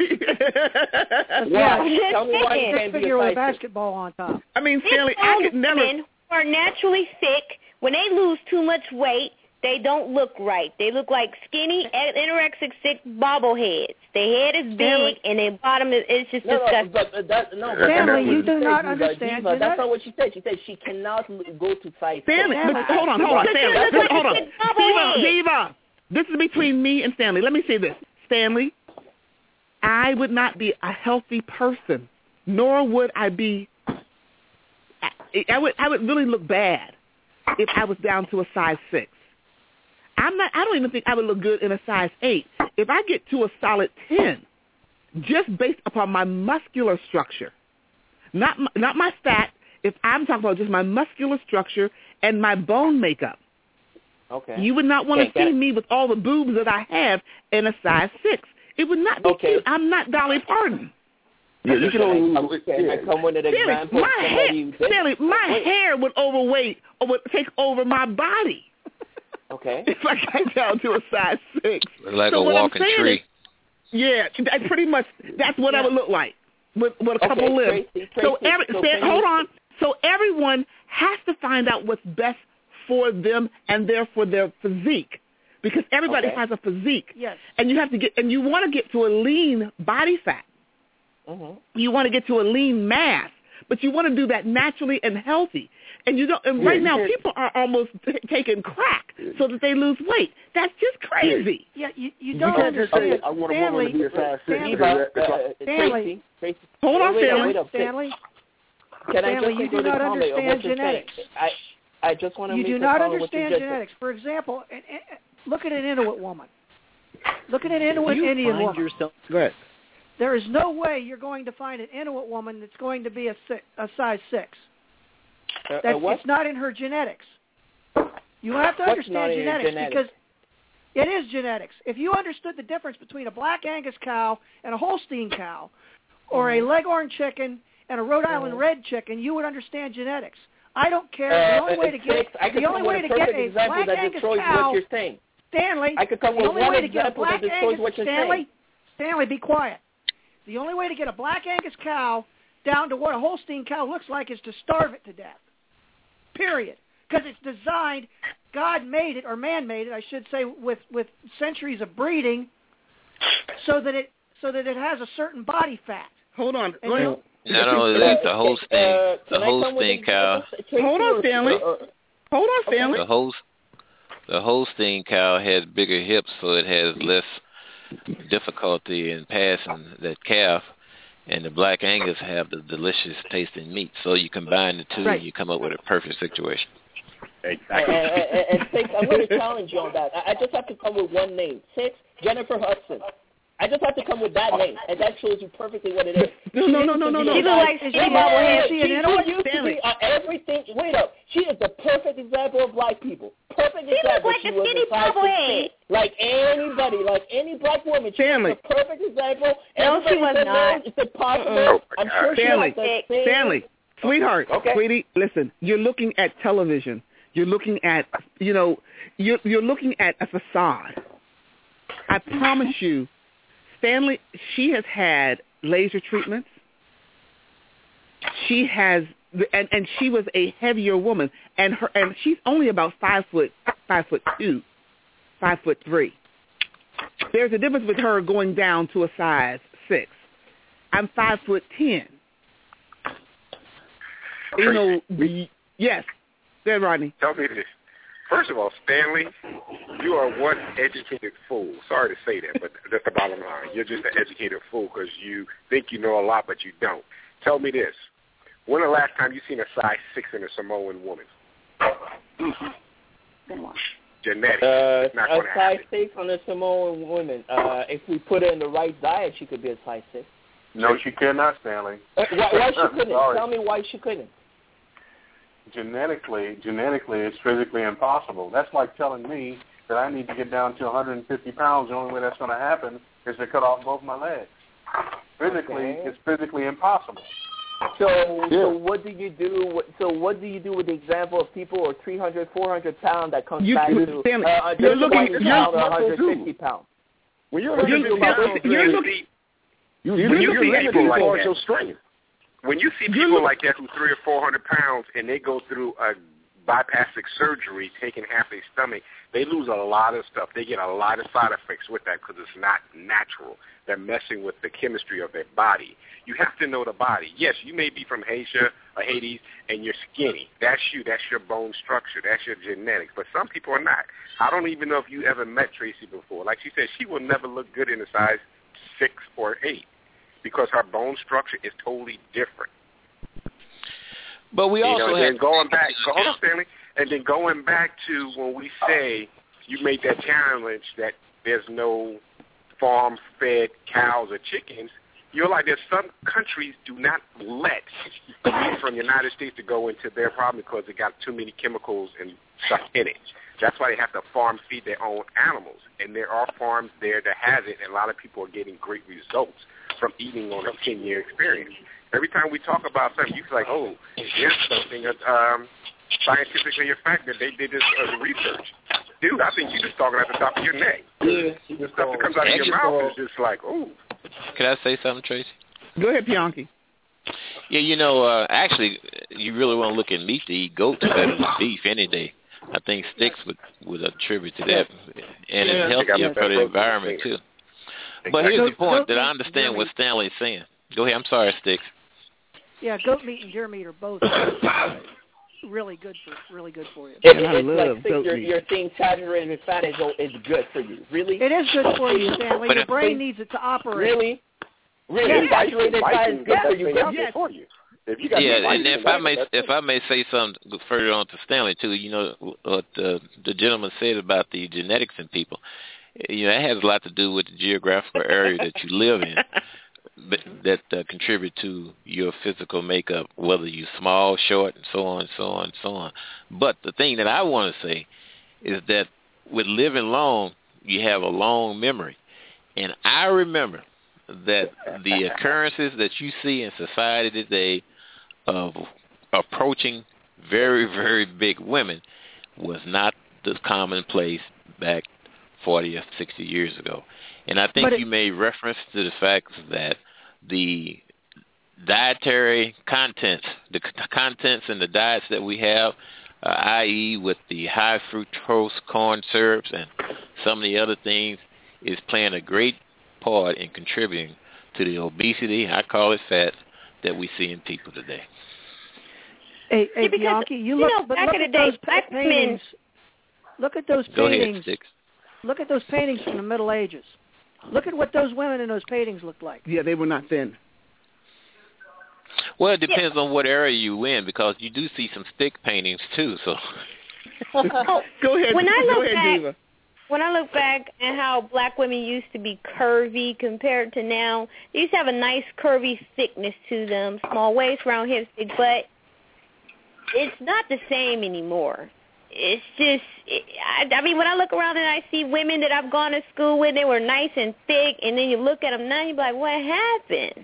Why? Tell me why you can't be a figure with a size basketball on top. I mean, Stanley, I could never. Women who are naturally thick, when they lose too much weight, they don't look right. They look like skinny, anorexic, sick bobbleheads. Their head is big, Stanley. and their bottom is it's just No, disgusting. no, but that, no, but Stanley, that's you what do she not said, Diva, understand Diva. That's genetics. not what she said. She said she cannot go to size Stanley, six. but hold on, hold on, That's Stanley. what- Hold, hold on. It's a bobblehead. Diva, Diva. This is between me and Stanley. Let me say this. Stanley, I would not be a healthy person, nor would I be, I, I would I would really look bad if I was down to a size six. I'm not, I don't even think I would look good in a size eight. If I get to a solid ten, just based upon my muscular structure, not my, not my fat, if I'm talking about just my muscular structure and my bone makeup, Okay. you would not want to Okay, see me with all the boobs that I have in a size six. It would not be Okay. cute. I'm not Dolly Parton. Yeah, you can only Can I, can I come with an Stanley, example? my, of hair, somebody you did? Stanley, my Wait. hair would overweight or would take over my body Okay. if I got down to a size six. Look like So a what I'm walking saying tree. is- Yeah, that pretty much. That's what I would look like with, with a couple Okay, limbs. Tracy, so Tracy, every, so Stan- can hold you- on. So everyone has to find out what's best for them and therefore their physique, because everybody Okay. has a physique. Yes. And you have to get, and you want to get to a lean body fat. Mhm. You want to get to a lean mass, but you want to do that naturally and healthy. And you don't. And Yeah, right you now, can't- people are almost t- taking crack so that they lose weight. That's just crazy. Yeah, you, you You don't can't just say, understand. I want a Stanley, woman to be a size six. Stanley, because that- that's Uh, like- Stanley. Tracy, Tracy. Hold on, wait, wait, Stanley. wait up. Stanley, Can I Stanley, just you do include a not comment of understand what you're genetics. saying? I, I just want to you make do a not comment what you understand just said. genetics. For example, an, an, look at an Inuit woman. Look at an Inuit you Indian find woman. yourself Go ahead. There is no way you're going to find an Inuit woman that's going to be a, si- a size six. Uh, That's, uh, what? it's not in her genetics. You have to What's not understand in your genetics, genetics? because it is genetics. If you understood the difference between a black Angus cow and a Holstein cow, or Mm-hmm. a Leghorn chicken and a Rhode Island Mhm. red chicken, you would understand genetics. I don't care. Uh, the only way to uh, get six, I could the only come way with to a get perfect a example black that Angus destroys cow, what you're saying. Stanley, I could come the with only one way to get a example black that destroys Angus what you're Stanley, saying. Stanley, be quiet. The only way to get a black Angus cow down to what a Holstein cow looks like is to starve it to death. Period. Because it's designed, God made it, or man made it, I should say, with, with centuries of breeding, so that it so that it has a certain body fat. Hold on. And Wait. you- Not only that, the Holstein, Uh, the can I come with Holstein an cow, example? Hold on, Tracy, Stanley. uh, uh, Hold on, Stanley. the Holst, the Holstein cow has bigger hips, so it has less difficulty in passing that calf. And the Black Angus have the delicious tasting meat. So you combine the two, Right. and you come up with a perfect situation. And, Exactly. and, and six, I'm going to challenge you on that. I, I just have to come with one name. Six, Jennifer Hudson. I just have to come with that name, and that shows you perfectly what it is. No, no, no, no, no, no. She looks like She she used bobblehead. to She an Inuit? be Stanley. uh, everything. Wait up. She is the perfect example of black people. Perfect She looks example. like she a was skinny a size bobblehead. sixteen, like anybody, like any black woman. She Stanley. was the perfect example. No, she Everybody was said, not. No, it's impossible. Oh, my I'm God. sure she Stanley. has the same. Stanley, sweetheart, Okay. sweetie, listen. You're looking at television. You're looking at, you know, you're you're looking at a facade. I promise you, Stanley. She has had laser treatments. She has, and and she was a heavier woman, and her and she's only about five foot, five foot two, five foot three. There's a difference with her going down to a size six. I'm five foot ten. You know, the, yes. Go ahead, Rodney. Tell me this. First of all, Stanley, you are one educated fool. Sorry to say that, but that's the bottom line. You're just an educated fool because you think you know a lot, but you don't. Tell me this. When the last time you seen a size six in a Samoan woman? Genetics. Uh, it's not a going to size happen. six on a Samoan woman. Uh, if we put her in the right diet, she could be a size six. No, she cannot, Stanley. Uh, why, why she couldn't? Sorry. Tell me why she couldn't. Genetically, genetically, it's physically impossible. That's like telling me that I need to get down to one hundred fifty pounds. The only way that's going to happen is to cut off both my legs. Physically, Okay. it's physically impossible. So, Yeah. so what do you do? What, so, what do you do with the example of people who are three hundred, four hundred pounds that comes You- back you- to Stanley, uh, you're just looking- twenty you're- pounds or muscle one hundred fifty too. pounds? When you're You're- looking you're- at you're people, looking- see, You, You're when you looking see at people like your that, strength. when you see You're people look- like that who three or four hundred pounds and they go through a bypassing surgery, taking half their stomach, they lose a lot of stuff. They get a lot of side effects with that because it's not natural. They're messing with the chemistry of their body. You have to know the body. Yes, you may be from Asia or Hades and you're skinny. That's you. That's your bone structure. That's your genetics. But some people are not. I don't even know if you ever met Tracy before. Like she said, she will never look good in a size six or eight because her bone structure is totally different. But we you also know, have then going back, hold on, Stanley, and then going back to when we say you made that challenge that there's no farm-fed cows or chickens, you're like, there's some countries do not let meat from the United States to go into their problem because it got too many chemicals and stuff in it. That's why they have to farm feed their own animals. And there are farms there that has it, and a lot of people are getting great results from eating on a ten-year experience. Every time we talk about something, you feel like, oh, there's something um, scientifically a fact that they did this uh, research. Dude, I think you're just talking at the top of your neck. Yeah. The stuff that comes out of your mouth is just like, ooh. Can I say something, Tracy? Go ahead, Bianchi. Yeah, you know, uh, actually, you really want to look at meat to eat goats better than beef any day. I think Sticks would, would attribute to that, and Yeah. it's healthier for the environment, too. But here's the point that I understand what Stanley's saying. Go ahead. I'm sorry, Sticks. Yeah, goat meat and deer meat are both really good for really good for you. It, it's like think you're, you're saying saturated fat is is good for you. Really? It is good for you, Stanley. But Your if- brain needs it to operate. Really? Really? Yes. Saturated fat is good Yes. for you. Yes. Yes. for you. If you got Yeah, meat, and if I may, if I may say something further on to Stanley too, you know what the, the gentleman said about the genetics in people. You know, that has a lot to do with the geographical area that you live in, but that uh, contribute to your physical makeup, whether you're small, short, and so on, so on, so on. But the thing that I want to say is that with living long, you have a long memory, and I remember that the occurrences that you see in society today of approaching very, very big women was not the commonplace back forty or sixty years ago. And I think But you it- made reference to the fact that the dietary contents, the c- contents in the diets that we have, uh, that is with the high fructose corn syrups and some of the other things, is playing a great part in contributing to the obesity, I call it fat, that we see in people today. Hey, hey Yeah, because, Bianchi, you you look, know, but back look in the at day, those black men- paintings. Look at those Go ahead, paintings. Sticks. Look at those paintings from the Middle Ages. Look at what those women in those paintings looked like. Yeah, they were not thin. Well, it depends on what area you in, because you do see some stick paintings too. So Go ahead. When I Go look ahead, back, Diva. when I look back at how black women used to be curvy compared to now, they used to have a nice curvy thickness to them, small waist, round hips, big butt. It's not the same anymore. It's just, it, I, I mean, when I look around and I see women that I've gone to school with, they were nice and thick, and then you look at them now, you're like, what happened?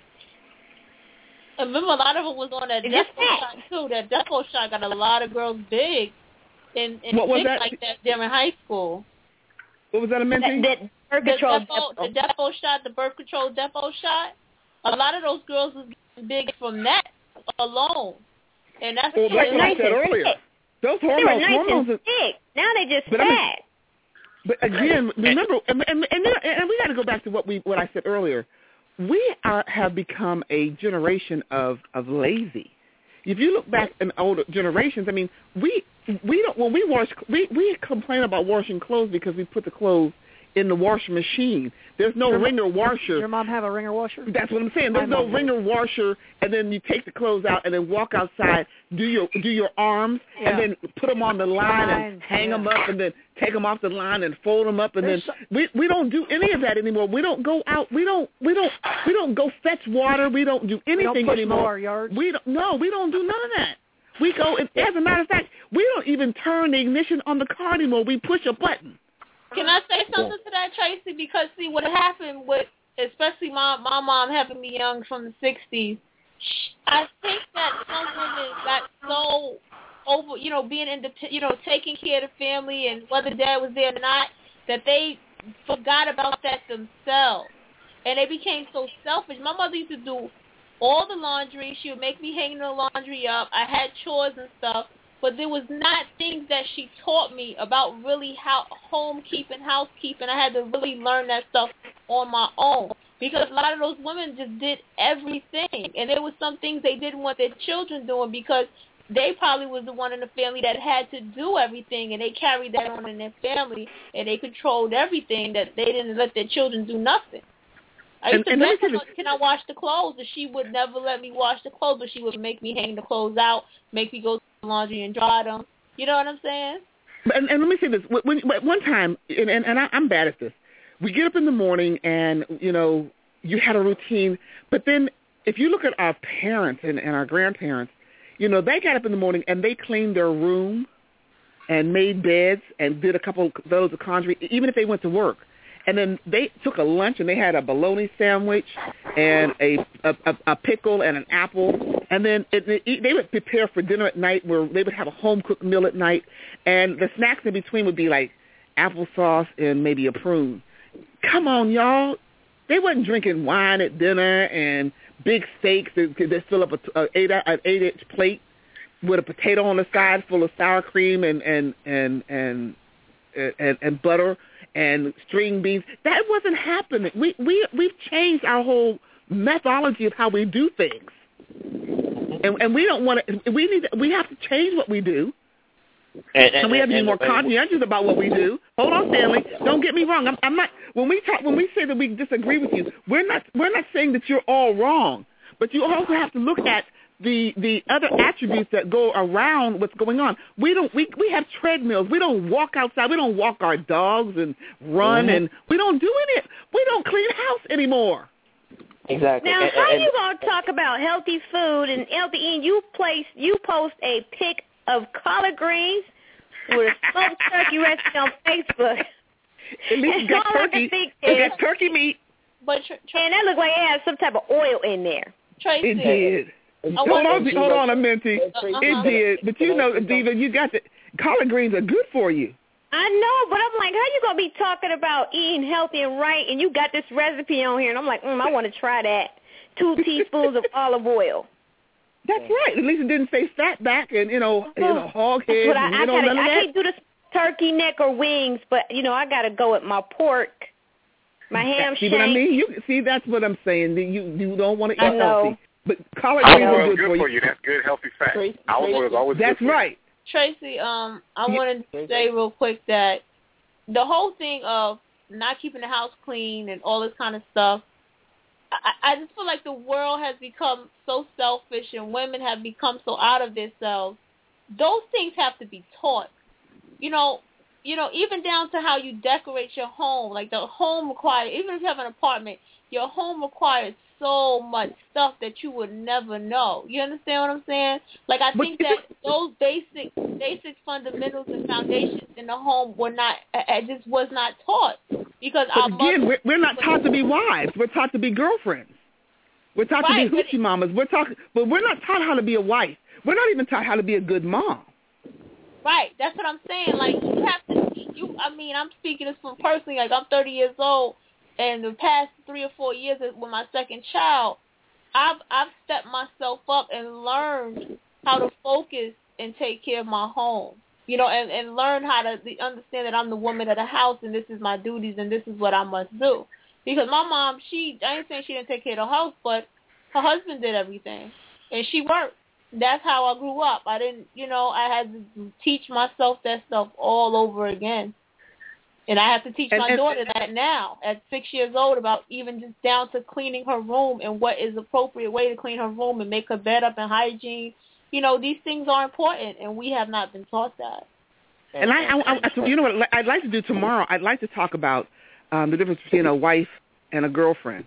And remember, a lot of it was on that It's just Defo fat. shot too. That Defo shot got a lot of girls big, and, and What was thick that? like that during high school. What was that, a That, mentee? that birth The control. Defo, the Defo shot, the birth control Defo shot. A lot of those girls was getting big from that alone, and that's Well, like and what I nice said and earlier, thick. those They were hormones, nice hormones. and Are, thick. Now they just But I mean- fat. but again, remember, and and and, and we got to go back to what we what I said earlier. We are have become a generation of of lazy. If you look back in older generations, I mean, we we don't when we wash we we complain about washing clothes because we put the clothes in the washing machine. There's no Your- wringer washer. Your mom have a wringer washer? That's what I'm saying. There's My no mom wringer washer, and then you take the clothes out and then walk outside, do your do your arms, Yeah. and then put them on the line and Line, hang yeah. them up, and then take them off the line and fold them up, and There's then we we don't do any of that anymore. We don't go out. We don't we don't we don't go fetch water. We don't do We anything don't push anymore. mow our yards. We don't. No, we don't do none of that. We go. And as a matter of fact, we don't even turn the ignition on the car anymore. We push a button. Can I say something to that, Tracy? Because see, what happened with, especially my my mom having me young from the sixties, I think that some women got so over, you know, being independent, you know, taking care of the family, and whether dad was there or not, that they forgot about that themselves, and they became so selfish. My mother used to do all the laundry. She would make me hang the laundry up. I had chores and stuff. but there was not things that she taught me about really how homekeeping, housekeeping. I had to really learn that stuff on my own because a lot of those women just did everything, and there was some things they didn't want their children doing because they probably was the one in the family that had to do everything, and they carried that on in their family, and they controlled everything that they didn't let their children do nothing. I used and, to and beg her, can I wash the clothes? And she would never let me wash the clothes, but she would make me hang the clothes out, make me go to the laundry and dry them. You know what I'm saying? And, and let me say this. When, when, one time, and, and, and I, I'm bad at this, we get up in the morning and, you know, you had a routine, but then if you look at our parents and, and our grandparents, you know, they got up in the morning and they cleaned their room and made beds and did a couple loads of laundry, even if they went to work. And then they took a lunch and they had a bologna sandwich and a a, a, a pickle and an apple. And then it, it, they would prepare for dinner at night where they would have a home-cooked meal at night. And the snacks in between would be like applesauce and maybe a prune. Come on, y'all. They wasn't drinking wine at dinner and big steaks. They, they fill up a, a eight, an eight-inch plate with a potato on the side full of sour cream and and and and and, and butter and string beans. That wasn't happening. We we we've changed our whole methodology of how we do things, and and we don't want to. We need. To, we have to change what we do. And, and, and we have to be more conscientious about what we do. Hold on, Stanley. Don't get me wrong. I'm, I'm not. When we talk, when we say that we disagree with you, we're not. We're not saying that you're all wrong. But you also have to look at the the other attributes that go around what's going on. We don't. We we have treadmills. We don't walk outside. We don't walk our dogs and run, mm-hmm. and we don't do any. We don't clean house anymore. Exactly. Now, and, how and, you gonna talk about healthy food and healthy eating? You place. You post a pic of collard greens with a smoked turkey recipe on Facebook. At least it got turkey. It got turkey meat. But tr- tr- and that looked like it had some type of oil in there. Tracy. It did. Hold on, hold on a minute. Uh-huh. It did. But you know, Diva, you got the collard greens are good for you. I know, but I'm like, how you gonna be talking about eating healthy and right, and you got this recipe on here, and I'm like, mm, I want to try that. Two teaspoons of olive oil. That's right. At least it didn't say fat back and, you know, you know, hog head. I, and, I, you know, gotta, none of I that. can't do the turkey neck or wings, but, you know, I got to go with my pork, my ham See shank. what I mean? You, see, that's what I'm saying. You you don't want to eat I know. healthy. But collard Olive greens oil are is good, good for you. for you. That's good, healthy fat. Tracy, Olive oil is always That's good for right. Tracy, um, I wanted to say real quick that the whole thing of not keeping the house clean and all this kind of stuff, I, I just feel like the world has become so selfish and women have become so out of themselves. Those things have to be taught. You know, you know, even down to how you decorate your home. Like the home requires, even if you have an apartment, your home requires so much stuff that you would never know. You understand what I'm saying? Like I think that those basic, basic fundamentals and foundations in the home were not, it just was not taught because but our again, mothers, we're, we're not taught to be wives. We're taught to be girlfriends. We're taught right, to be hoochie mamas. We're taught, but we're not taught how to be a wife. We're not even taught how to be a good mom. Right, that's what I'm saying. Like you have to, you. I mean, I'm speaking this from personally. Like I'm thirty years old, and the past three or four years with my second child, I've I've stepped myself up and learned how to focus and take care of my home. You know, and and learn how to understand that I'm the woman of the house, and this is my duties, and this is what I must do. Because my mom, she, I ain't saying she didn't take care of the house, but her husband did everything, and she worked. That's how I grew up. I didn't, you know, I had to teach myself that stuff all over again. And I have to teach and, my and, daughter that now at six years old about even just down to cleaning her room and what is appropriate way to clean her room and make her bed up and hygiene. You know, these things are important, and we have not been taught that. And I, I, I so you know what I'd like to do tomorrow? I'd like to talk about um, the difference between a wife and a girlfriend,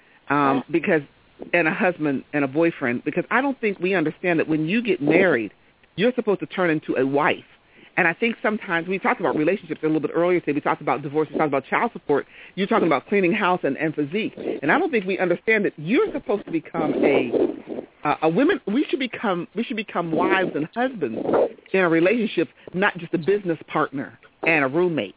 um, because and a husband and a boyfriend, because I don't think we understand that when you get married, you're supposed to turn into a wife. And I think sometimes we talked about relationships a little bit earlier today. We talked about divorce. We talked about child support. You're talking about cleaning house and, and physique. And I don't think we understand that you're supposed to become a uh, a women. We should become we should become wives and husbands in a relationship, not just a business partner and a roommate.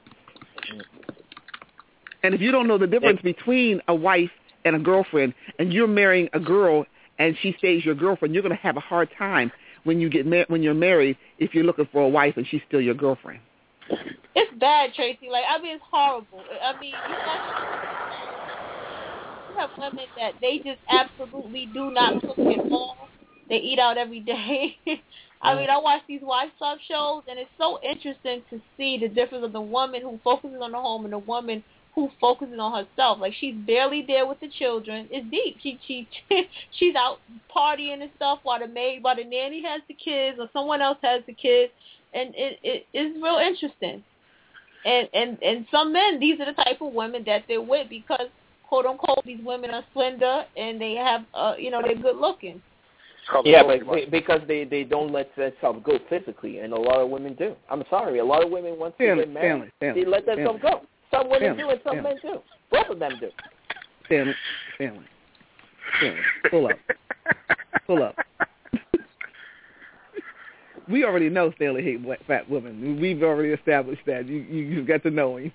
And if you don't know the difference between a wife and a girlfriend, and you're marrying a girl and she stays your girlfriend, you're going to have a hard time when you get mar- when you're married if you're looking for a wife and she's still your girlfriend. It's bad, Tracy. Like, I mean, it's horrible. I mean, you have, you have women that they just absolutely do not cook at home. They eat out every day. I mean, I watch these wife swap shows, and it's so interesting to see the difference of the woman who focuses on the home and the woman who focuses on herself. Like, she's barely there with the children. It's deep. She she she's out partying and stuff while the maid, while the nanny has the kids or someone else has the kids, and it it is real interesting. And and and some men, these are the type of women that they're with because, quote unquote, these women are slender and they have, uh, you know, they're good looking. Yeah, but because they they don't let themselves go physically, and a lot of women do. I'm sorry, a lot of women once they Stanley, get married, Stanley, Stanley, they let themselves Stanley. go. Some women Stanley, do, and some Stanley. men do. Both of them do. Stanley, Stanley, Stanley, pull up, pull up. We already know Stanley hates fat women. We've already established that. You you you've got to know him.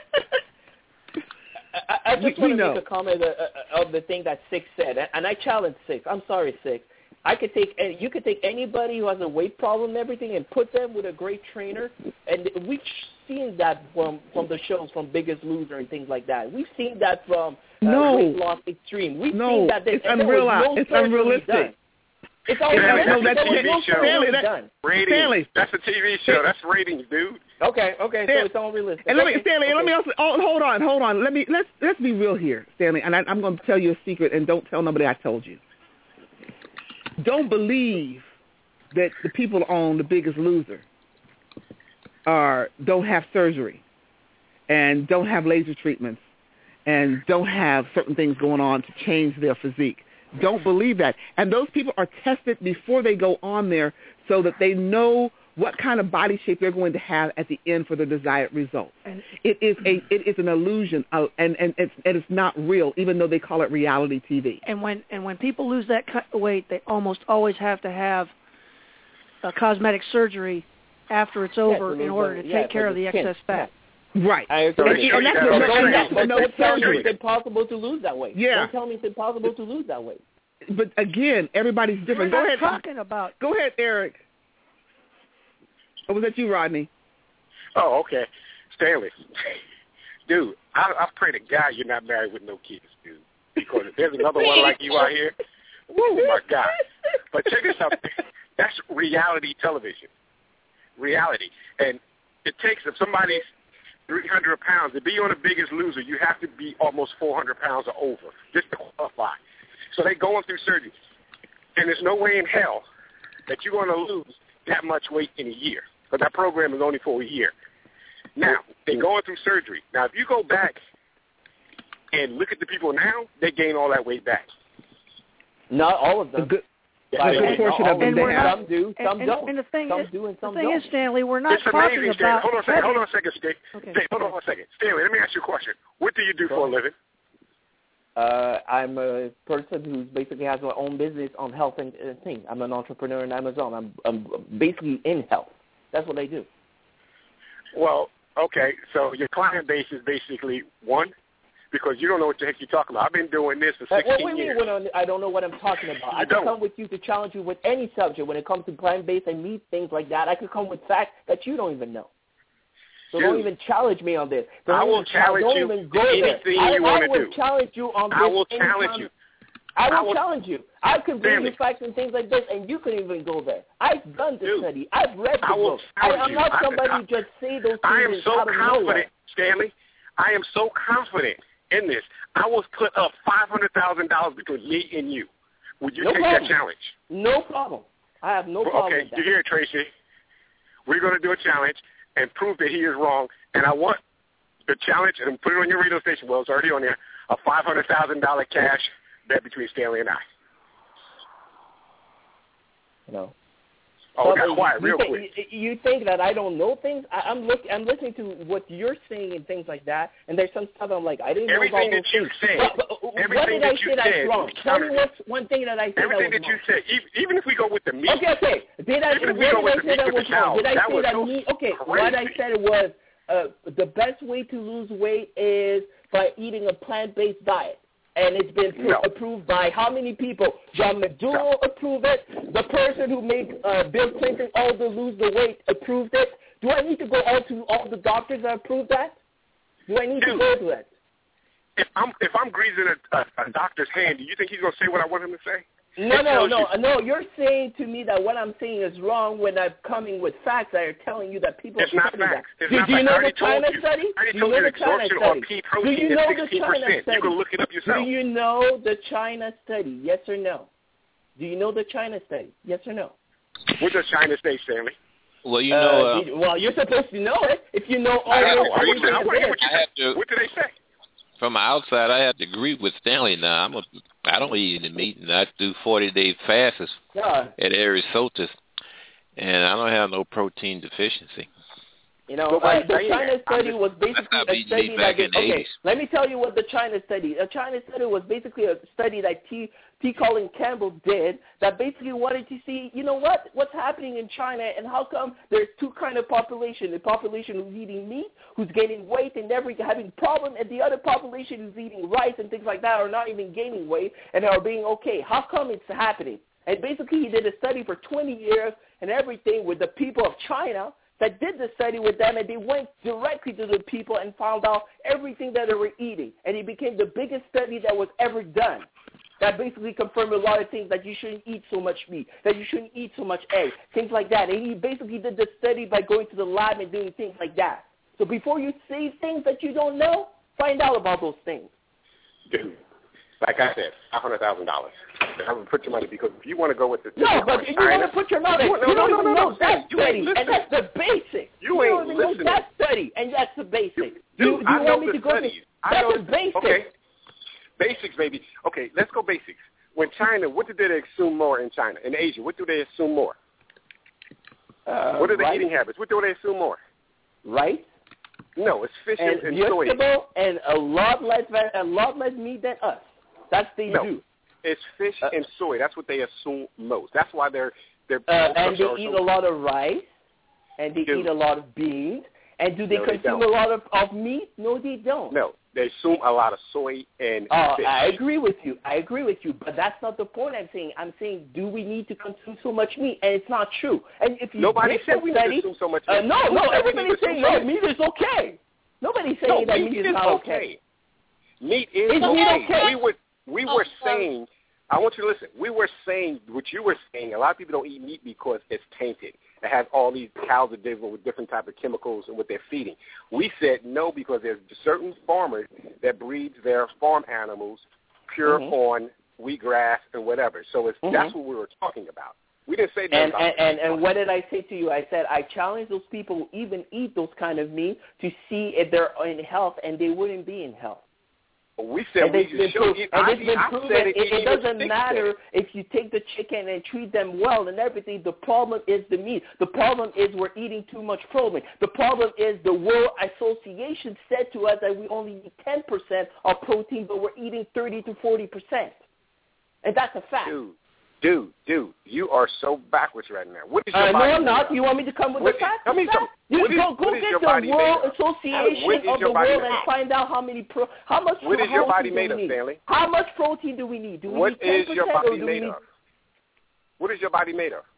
I, I just we, want we to know. make a comment of, of the thing that Six said, and I challenge Six. I'm sorry, Six. I could take any, you could take anybody who has a weight problem and everything and put them with a great trainer, and we've seen that from from the shows from Biggest Loser and things like that. We've seen that from uh, No. Weight Loss Extreme. We've No, seen that. There, it's and there was unreal- no it's surgery unrealistic. done. It's Stanley, unrealistic. no, that's There was T V no show. surgery Stanley, that- done. Ratings. Stanley. That's a T V show. That's ratings, dude. Okay, okay, so Stan- it's unrealistic. And let me, okay. Stanley, okay. let me also. Oh, hold on, hold on. Let me let's let's be real here, Stanley. And I, I'm going to tell you a secret, and don't tell nobody I told you. Don't believe that the people on The Biggest Loser are don't have surgery, and don't have laser treatments, and don't have certain things going on to change their physique. Don't believe that. And those people are tested before they go on there so that they know what kind of body shape they're going to have at the end for the desired result. And It is a it is an illusion, uh, and and it's and it's not real, even though they call it reality T V. And when and when people lose that kind of weight, they almost always have to have a cosmetic surgery after it's over to in lose order the- to yeah, take care for of the the skin. excess fat. Right. I agree. And, and that's Yeah, no, but no, don't- that's But no don't tell me surgery. it's impossible to lose that weight. Yeah. Don't tell me it's impossible to lose that weight. But again, everybody's different. We're Go not ahead. talking about. Go ahead, Eric. Or was that you, Rodney? Oh, okay. Stanley. Dude, I, I pray to God you're not married with no kids, dude. Because if there's another one like you out here, woo, my God. But check this out. That's reality television. Reality. And it takes, if somebody's three hundred pounds, to be on The Biggest Loser, you have to be almost four hundred pounds or over just to qualify. So they're going through surgery. And there's no way in hell that you're going to lose that much weight in a year. Because that program is only for a year. Now, they're going through surgery. Now, if you go back and look at the people now, they gain all that weight back. Not all of them. A good, But a good portion of them and they we're have. not- Some do, and, some and, don't. and the thing some is, do and some the thing don't. is, Stanley, we're not It's talking amazing, Stanley. about. Hold on a second. Hold on a second, Stanley. Okay. Stanley, hold on a second. Stanley, let me ask you a question. What do you do for a living? Uh, I'm a person who basically has my own business on health and uh, thing. I'm an entrepreneur in Amazon. I'm, I'm basically in health. That's what I do. Well, okay, so your client base is basically one, because you don't know what the heck you're talking about. I've been doing this for Uh, sixteen what do you years. mean when I don't know what I'm talking about? I, I can don't. come with you to challenge you with any subject when it comes to plant-based and meat, things like that. I could come with facts that you don't even know. So Dude, don't even challenge me on this. Don't I will even, challenge don't you even go anything there. you I, wanna I will do. challenge you on this. I will anytime. challenge you. I will, I will- challenge you. I could bring Stanley. you facts and things like this, and you couldn't even go there. I've done the Dude, study. I've read the I will book. I, challenge I'm you. not I- somebody I- who just say those things I am so out of confident, nowhere. Stanley. I am so confident in this. I will put up five hundred thousand dollars between me and you. Would you No take problem. that challenge? No problem. I have no problem Okay, with that. you hear it, Tracy. We're going to do a challenge and prove that he is wrong. And I want the challenge, and put it on your radio station. Well, it's already on there, a five hundred thousand dollars cash bet between Stanley and I. No. Oh, it So, got quiet you real think, quick. You, you think that I don't know things? I, I'm look. I'm listening to what you're saying and things like that. And there's some stuff I'm like, I didn't Everything know about that those you things. said, But, but, what everything did I that you say that's said wrong? was Tell me counterfeit. what's one thing that I said Everything that that was you said, e- even if we go with the meat. Okay, okay. Did I? Even if we What go did with I the say meat that with was the cow, wrong? Did I that say was that so meat? Okay, what I crazy. said was uh, the best way to lose weight is by eating a plant-based diet. And it's been pro- No. approved by how many people? John McDonnell approved it. The person who made uh, Bill Clinton all the lose the weight approved it. Do I need to go all to all the doctors that approved that? Do I need Dude, to go to it? If I'm if I'm greasing a, a, a doctor's hand, do you think he's gonna say what I want him to say? No, It no, tells no, you- no. You're saying to me that what I'm saying is wrong when I'm coming with facts that are telling you that people It's are not studying facts. that. It's do, not do you facts. I know already the China told you. study? I already Do told you you know the the China absorption study? on pea Do protein you is know the sixteen China percent. study? You can look it up yourself. Do you know the China study? Yes or no? Do you know the China study? Yes or no? What does China say, Stanley? Well, you know, Uh, uh, did- well, you're supposed to know it if you know all I have your to- everything I want to hear what you I have say. to- What do they say? from the outside, I have to agree with Stanley. Now, I'm a, I don't eat any meat, and I do forty day fasts Yeah. at Aries Sotis, and I don't have no protein deficiency. You know, uh, Nobody's the saying China that. I'm study just- was I basically stopped a eating study meat that back did, in the okay, eighties. let me tell you what the China study, a China study was basically a study that T. T. Colin Campbell did that basically wanted to see, you know what, what's happening in China and how come there's two kind of population, the population who's eating meat, who's gaining weight and never having problem, and the other population who's eating rice and things like that are not even gaining weight and are being okay. How come it's happening? And basically he did a study for twenty years and everything with the people of China that did the study with them, and they went directly to the people and found out everything that they were eating. And it became the biggest study that was ever done. That basically confirmed a lot of things, that you shouldn't eat so much meat, that you shouldn't eat so much egg, things like that. And he basically did the study by going to the lab and doing things like that. So before you say things that you don't know, find out about those things. Dude, like I said, five hundred thousand dollars. I would put your money because if you want to go with the No, but if you want to put your money, you, no, no, don't no, even no, know no, that you ain't study, and listening. that's the basic. You ain't don't even listening. know that study, and that's the basic. Dude, do, do you I know want me the to go studies. to? I That's know the basic. Okay, basics, baby. Okay, let's go basics. When China, what did they assume more in China? In Asia, what do they assume more? Uh, what are the rice, eating habits? What do they assume more? Rice No, it's fish and, and and soy. vegetable and a lot less a lot less meat than us. That's they No. do. It's fish Uh, and soy. That's what they assume most. That's why they're they're Uh, and they are eat so- a lot of rice, and they Dude. eat a lot of beans. And do they No, they consume don't. a lot of, of meat? No, they don't. No, they assume a lot of soy and Oh, fish. I agree with you. I agree with you. But that's not the point I'm saying. I'm saying, do we need to consume so much meat? And it's not true. And if you Nobody did said the we study, need to consume so much uh, meat. no, Who no, said we everybody's need to saying, consume no, so meat is okay. Nobody's saying No, that meat meat is is not okay. okay. Meat is Is meat okay. okay? We were we Oh, were sorry. saying. I want you to listen. We were saying what you were saying. A lot of people don't eat meat because it's tainted. It has all these cows are different with different type of chemicals and what they're feeding. We said no because there's certain farmers that breeds their farm animals pure Mhm. on wheatgrass and whatever. So it's Mhm. that's what we were talking about. We didn't say that And, about and, and, and what did I say to you? I said I challenge those people who even eat those kind of meat to see if they're in health, and they wouldn't be in health. we said And we it's been, should proved, eat. and I, it's been I proven said it, it, it, even doesn't Sticks matter said it. if you take the chicken and treat them well and everything. The problem is the meat. The problem is we're eating too much protein. The problem is the World Association said to us that we only need ten percent of protein, but we're eating thirty to forty percent. And that's a fact. Dude, dude, dude, you are so backwards right now. What is your Uh, no, body I'm made not. of? You want me to come with What the is- facts? tell me Facts? something. You What is- go go what is get your the body made World of? Association What is of your the body world made and of? find out how many pro how much What is your protein body do made we of, need? Stanley? How much protein do we need? Do we What need ten is your percent body or do we made need of? What is your body made of?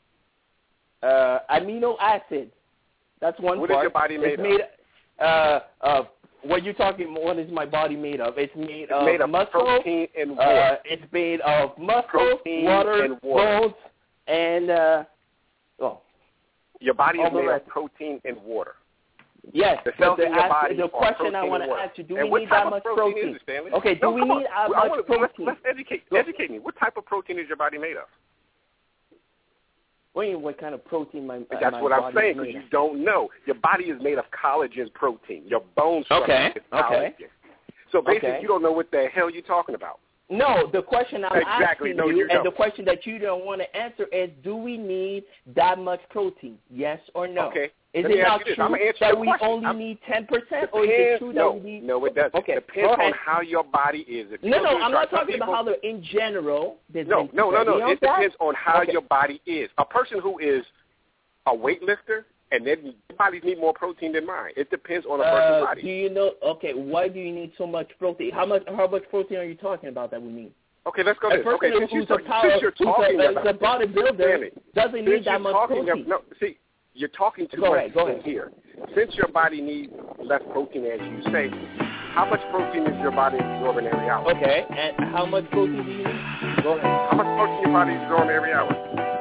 uh, amino acid? That's one What is part. your body made it's of? made uh, of what you're talking. What is my body made of? It's made It's of made of muscle. protein and Uh, water. it's made of muscle, Protein water, and water. bones, and uh, oh, Your body all is the made rest. of protein and water. yes. The But cells the, in your ask- body the are question I protein want and to water. ask you: Do and we what need type that of much protein? protein? Is it, Stanley? Okay. Do no, we come need on. that I much wanna, protein? Let's, let's educate, Go. educate me. What type of protein is your body made of? What do you mean, what kind of protein my, uh, That's my what I'm body saying, is because made you of? don't know. Your body is made of collagen protein. Your bone structure Okay, is okay. collagen. So basically, Okay. you don't know what the hell you're talking about. No, the question I'm Exactly. asking No, you, you and don't. the question that you don't want to answer is, do we need that much protein? Yes or no? Okay. Is Let it me ask not you this. true I'm gonna answer that your we question. only I'm- need ten percent, or is it Depends- true no, that we need... no, it doesn't. Okay, Depends go on ahead. how your body is. If No, you no, go to I'm try not some talking people, about how they're in general. There's No, been no, no, no. study on It that. depends on how Okay. your body is. A person who is a weightlifter and their bodies need more protein than mine. It depends on a Uh, person's body. do you know? Okay, why do you need so much protein? How much? How much protein are you talking about that we need? Okay, let's go A there. person Okay, who's since, you, a power, since you're who's talking a, about a bodybuilder Danny, doesn't since need that you're much talking protein. Of, no, see, you're talking too go much ahead, go ahead. in here. Since your body needs less protein, as you say, how much protein is your body absorbing every hour? Okay, and how much protein do you need? Go ahead. How much protein your body is absorbing every hour?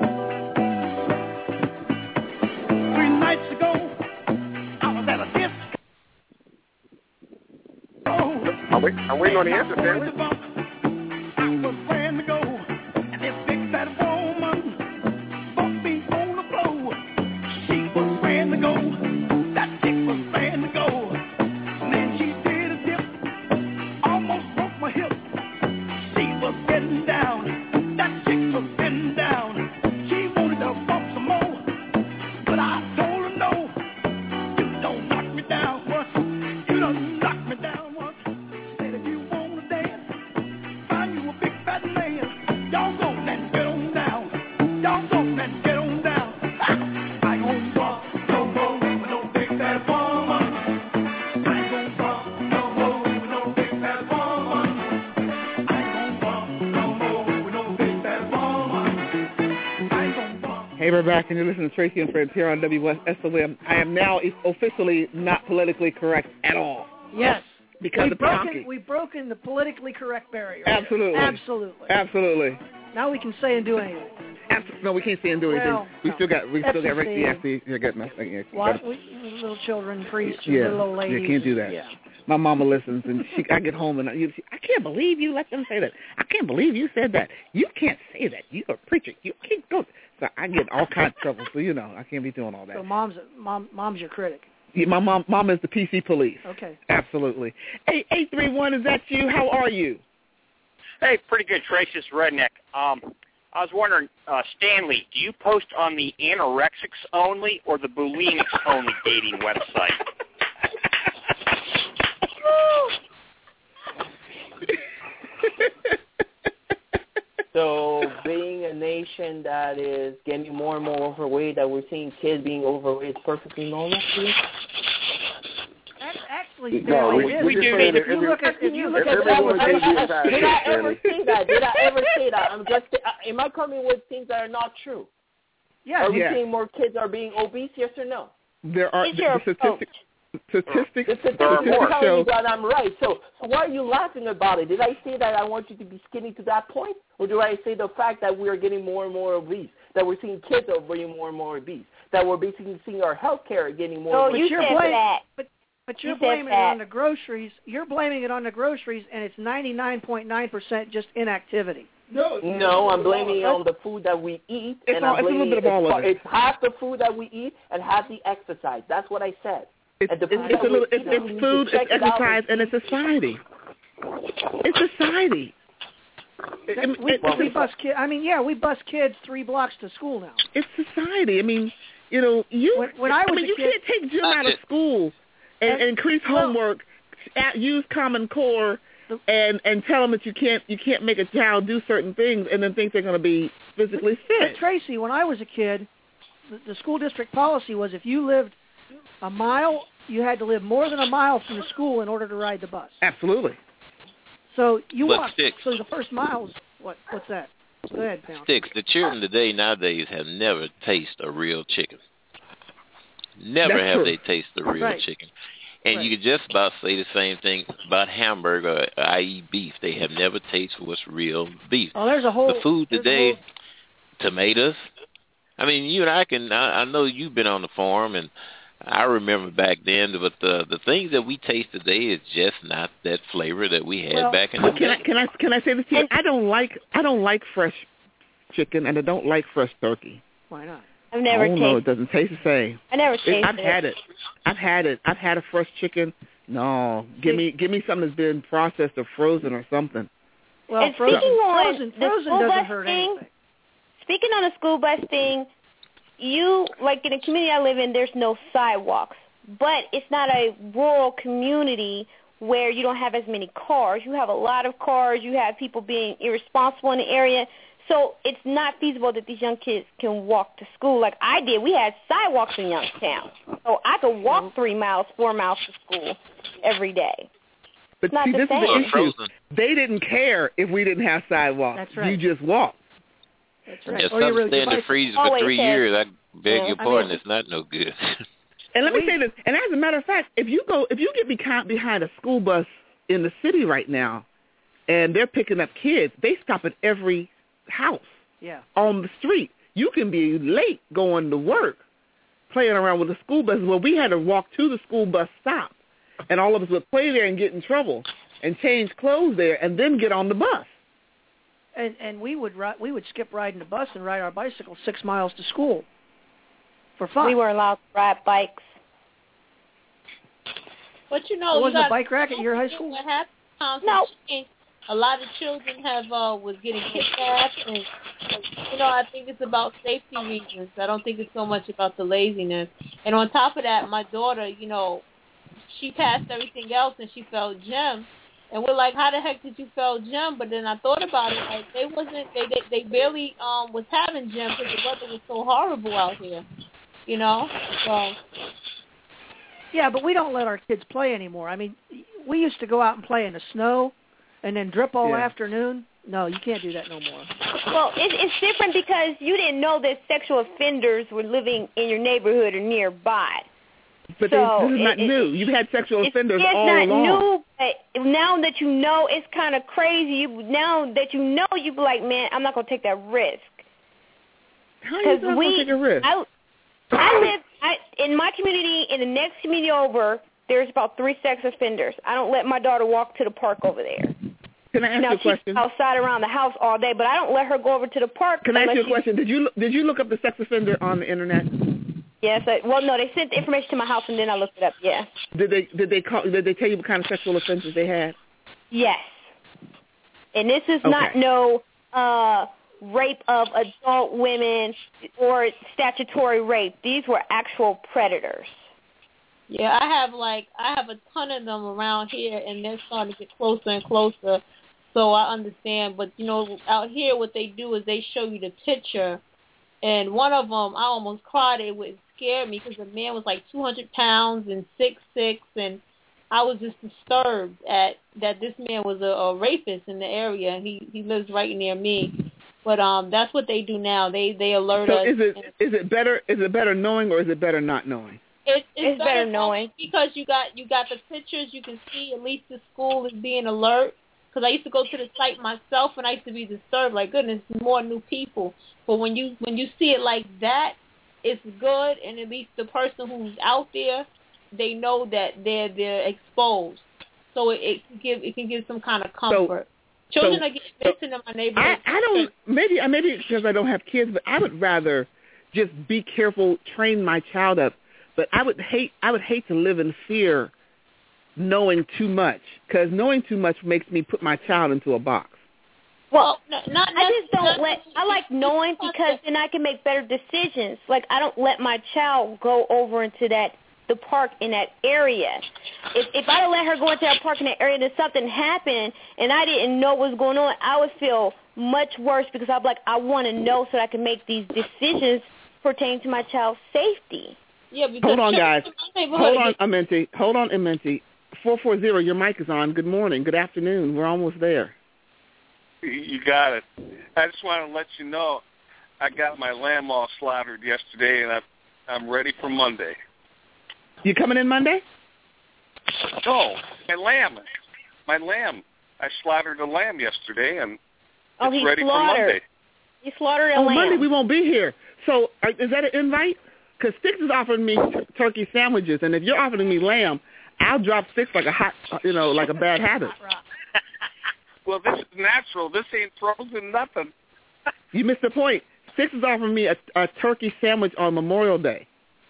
Three nights ago, I was at a disc. Oh, I'm, wait, I'm waiting on the answer, family. I was praying to go, and this big fat woman bumped me on the floor. She was praying to go, that chick was praying to go. And then she did a dip, almost broke my hip. She was getting down, that chick was getting down. She wanted to bump some more, but I told her no. You don't knock me down once, you don't knock me down once. Said if you wanna dance, find you a big fat man. Y'all go and get on down. Y'all go and get on down. I ain't gonna bump no more with no big fat woman. I ain't gonna bump no more with no big fat woman. I ain't gonna bump no more with no big fat woman. I ain't gonna bump. Hey, we're back, and you're listening to Tracy and Friends here on W S O M. I am now officially not politically correct at all. Yes. Because we've of broken, Tonki. we've broken the politically correct barrier. Absolutely. Absolutely. Absolutely. Now we can say and do anything. Absolutely. No, we can't see and do anything. Well, we no. still got, we That's still got, the right, yeah, thing. see, you're getting us. Yeah, What? We, little children, priests, yeah, little old ladies. you can't do that. Yeah. My mama listens, and she, I get home, and I, you, I can't believe you let them say that. I can't believe you said that. You can't say that. You're a preacher. You can't go. So I get all kinds of trouble. So, you know, I can't be doing all that. So mom's mom, mom's your critic. Yeah, my mom, mom is the P C police. Okay. Absolutely. Hey, eight three one, is that you? How are you? Hey, pretty good, Trace. This is Redneck. Um, I was wondering, uh, Stanley, do you post on the anorexics only or the bulimics only dating website? So being a nation that is getting more and more overweight, that we're seeing kids being overweight, is perfectly normal to you? Actually, No, Stanley, we- it is. we just if saying you every- look at if you look at Everyone that, gives you a I- fast Did I ever say that? Did I ever say that? I'm just. Am I coming with things that are not true? Yeah. Are we Yeah. saying more kids are being obese? Yes or no? There are Is the, your the statistics. Statistics, The statistics statistics are telling show. you that I'm right. So, so why are you laughing about it? Did I say that I want you to be skinny to that point? Or do I say the fact that we are getting more and more obese, that we're seeing kids are getting more and more obese, that we're basically seeing our health care getting more No, obese? you you're said blaming, that. But, but you're You said blaming it that. on the groceries. You're blaming it on the groceries, and it's ninety-nine point nine percent just inactivity. No, No, I'm blaming it on the food that we eat, It's and all- I'm it's a little blaming bit of all of it's, it. it's half the food that we eat and half the exercise. That's what I said. It's, And the it's, food it's, that a little, we it's, eat, we it's need to food, check it's it out exercise, and it's society. It's society. I mean, We, it- we it's, bus kids. I mean, yeah, we bus kids three blocks to school now. it's society. I mean, you know, you. When, when I was mean, a you kid, can't take Jim out of school and, And- and increase well- homework, at, use Common Core, and and tell them that you can't you can't make a child do certain things, and then think they're going to be physically But fit. Tracy, when I was a kid, the, the school district policy was if you lived a mile, you had to live more than a mile from the school in order to ride the bus. Absolutely. So you But walk. sticks. So the first mile was what? What's that? Go ahead, Pound. Sticks. The children today nowadays have never tasted a real chicken. Never That's have true. they tasted a real Right. chicken. And Right. you could just about say the same thing about hamburger, that is beef. They have never tasted what's real beef. Oh, there's a whole. The food there's a today, whole- tomatoes. I mean, you and I can. I, I know you've been on the farm, and I remember back then. But the the things that we taste today is just not that flavor that we had Well, back in the But can I day. can I can I say this to you? I don't like I don't like fresh chicken, and I don't like fresh turkey. Why not? I've never I don't know. It tasted. doesn't taste the same. I never It, tasted I've had it. I've had it. I've had a fresh chicken. No, give me give me something that's been processed or frozen or something. Well, And frozen, speaking on frozen, the frozen school doesn't bus hurt thing, anything. Speaking on the school bus thing, you, like in the community I live in, there's no sidewalks. But it's not a rural community where you don't have as many cars. You have a lot of cars. You have people being irresponsible in the area. So it's not feasible that these young kids can walk to school like I did. We had sidewalks in Youngstown, so I could walk three miles, four miles to school every day. But it's not see, the this same. is the issue. They didn't care if we didn't have sidewalks. That's right. You just walked. That's right. If Or you something rode stay your in the bicycle. freezer for Always three has. years, I beg Yeah, your I pardon, mean- it's not no good. And let me say this. And as a matter of fact, if you go, if you get behind behind a school bus in the city right now, and they're picking up kids, they stop at every house Yeah. on the street. You can be late going to work, playing around with the school bus. Well, we had to walk to the school bus stop, and all of us would play there and get in trouble and change clothes there, and then get on the bus. And and we would ri- we would skip riding the bus and ride our bicycle six miles to school for fun. We were allowed to ride bikes. But you know, There you wasn't a got bike rack at your high school? What happened? Times No. have changed. A lot of children have uh, was getting kidnapped, and you know, I think it's about safety reasons. I don't think it's so much about the laziness. And on top of that, my daughter, you know, she passed everything else and she failed gym. And we're like, how the heck did you fail gym? But then I thought about it, like they wasn't, they they, they barely um was having gym because the weather was so horrible out here, you know. So Yeah, but we don't let our kids play anymore. I mean, we used to go out and play in the snow and then drip all Yeah. afternoon. No, you can't do that no more. Well, it, it's different because you didn't know that sexual offenders were living in your neighborhood or nearby. But So, they, this is not it- new. You've had sexual It's, offenders it's all not along. new, but now that you know, it's kind of crazy. You, now that you know, you be like, man, I'm not gonna take that risk. How are you not we, gonna take a risk? I, I live I, in my community. In the next community over, there's about three sex offenders. I don't let my daughter walk to the park over there. Can I ask now you a she's question? outside around the house all day, but I don't let her go over to the park. Can I ask unless you a she- question? Did you did you look up the sex offender on the internet? Yes. I, well, no, they sent the information to my house, and then I looked it up. Yes. Did they did they call did they tell you what kind of sexual offenses they had? Yes. And this is not Okay. no uh, rape of adult women or statutory rape. These were actual predators. yeah, I have like I have a ton of them around here, and they're starting to get closer and closer. So I understand, but you know, out here, what they do is they show you the picture, and one of them, I almost cried. It would scare me because the man was like two hundred pounds and six six, and I was just disturbed at that this man was a, a rapist in the area. He he lives right near me, but um, that's what they do now. They they alert So us. is it and- is it better is it better knowing or is it better not knowing? It's, it's, It's better knowing. because you got you got the pictures. You can see at least the school is being alert. Because I used to go to the site myself, and I used to be disturbed. Like, goodness, more new people. But when you when you see it like that, it's good, and at least the person who's out there, they know that they're they're exposed. So it, it can give it can give some kind of comfort. So- Children so- are getting missing in my neighborhood. I, I don't maybe maybe it's because I don't have kids, but I would rather just be careful, train my child up. But I would hate I would hate to live in fear, knowing too much, because knowing too much makes me put my child into a box. Well, no, not I just don't let. I like knowing because then I can make better decisions. Like I don't let my child go over into that the park in that area. If if I don't let her go into that park in that area, and something happened and I didn't know what was going on, I would feel much worse because I'm like I want to know so that I can make these decisions pertaining to my child's safety. Yeah, because Hold on, guys. children in my neighborhood Hold on, get- Amenti. Hold on, Amenti. four four zero, your mic is on. Good morning. Good afternoon. We're almost there. You got it. I just want to let you know I got my lamb all slaughtered yesterday, and I, I'm ready for Monday. You coming in Monday? No, my lamb. My lamb. I slaughtered a lamb yesterday, and Oh, it's he ready for slaughtered. Monday. You slaughtered a Oh, lamb. Monday we won't be here. So uh, is that an invite? Because Sticks is offering me t- turkey sandwiches, and if you're offering me lamb, I'll drop Sticks like a hot, you know, like a bad habit. Well, this is natural. This ain't frozen nothing. You missed the point. Sticks is offering me a, a turkey sandwich on Memorial Day.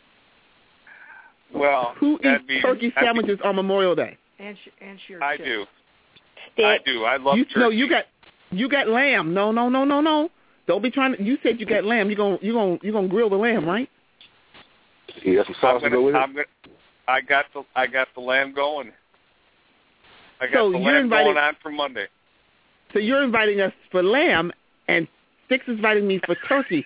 Well, Who eats that'd be, turkey that'd sandwiches on Memorial Day? And sh- and sheer Be, I chips. do. I do. I love You, turkey. no, you got you got lamb. No, no, no, no, no. Don't be trying to. You said you got lamb. You gonna you gonna you gonna grill the lamb, right? You got some I'm sauce to gonna, go with it? I'm gonna, I got the I got the lamb going. I got So the you're lamb invited- going on for Monday. So you're inviting us for lamb, and Sticks is inviting me for turkey.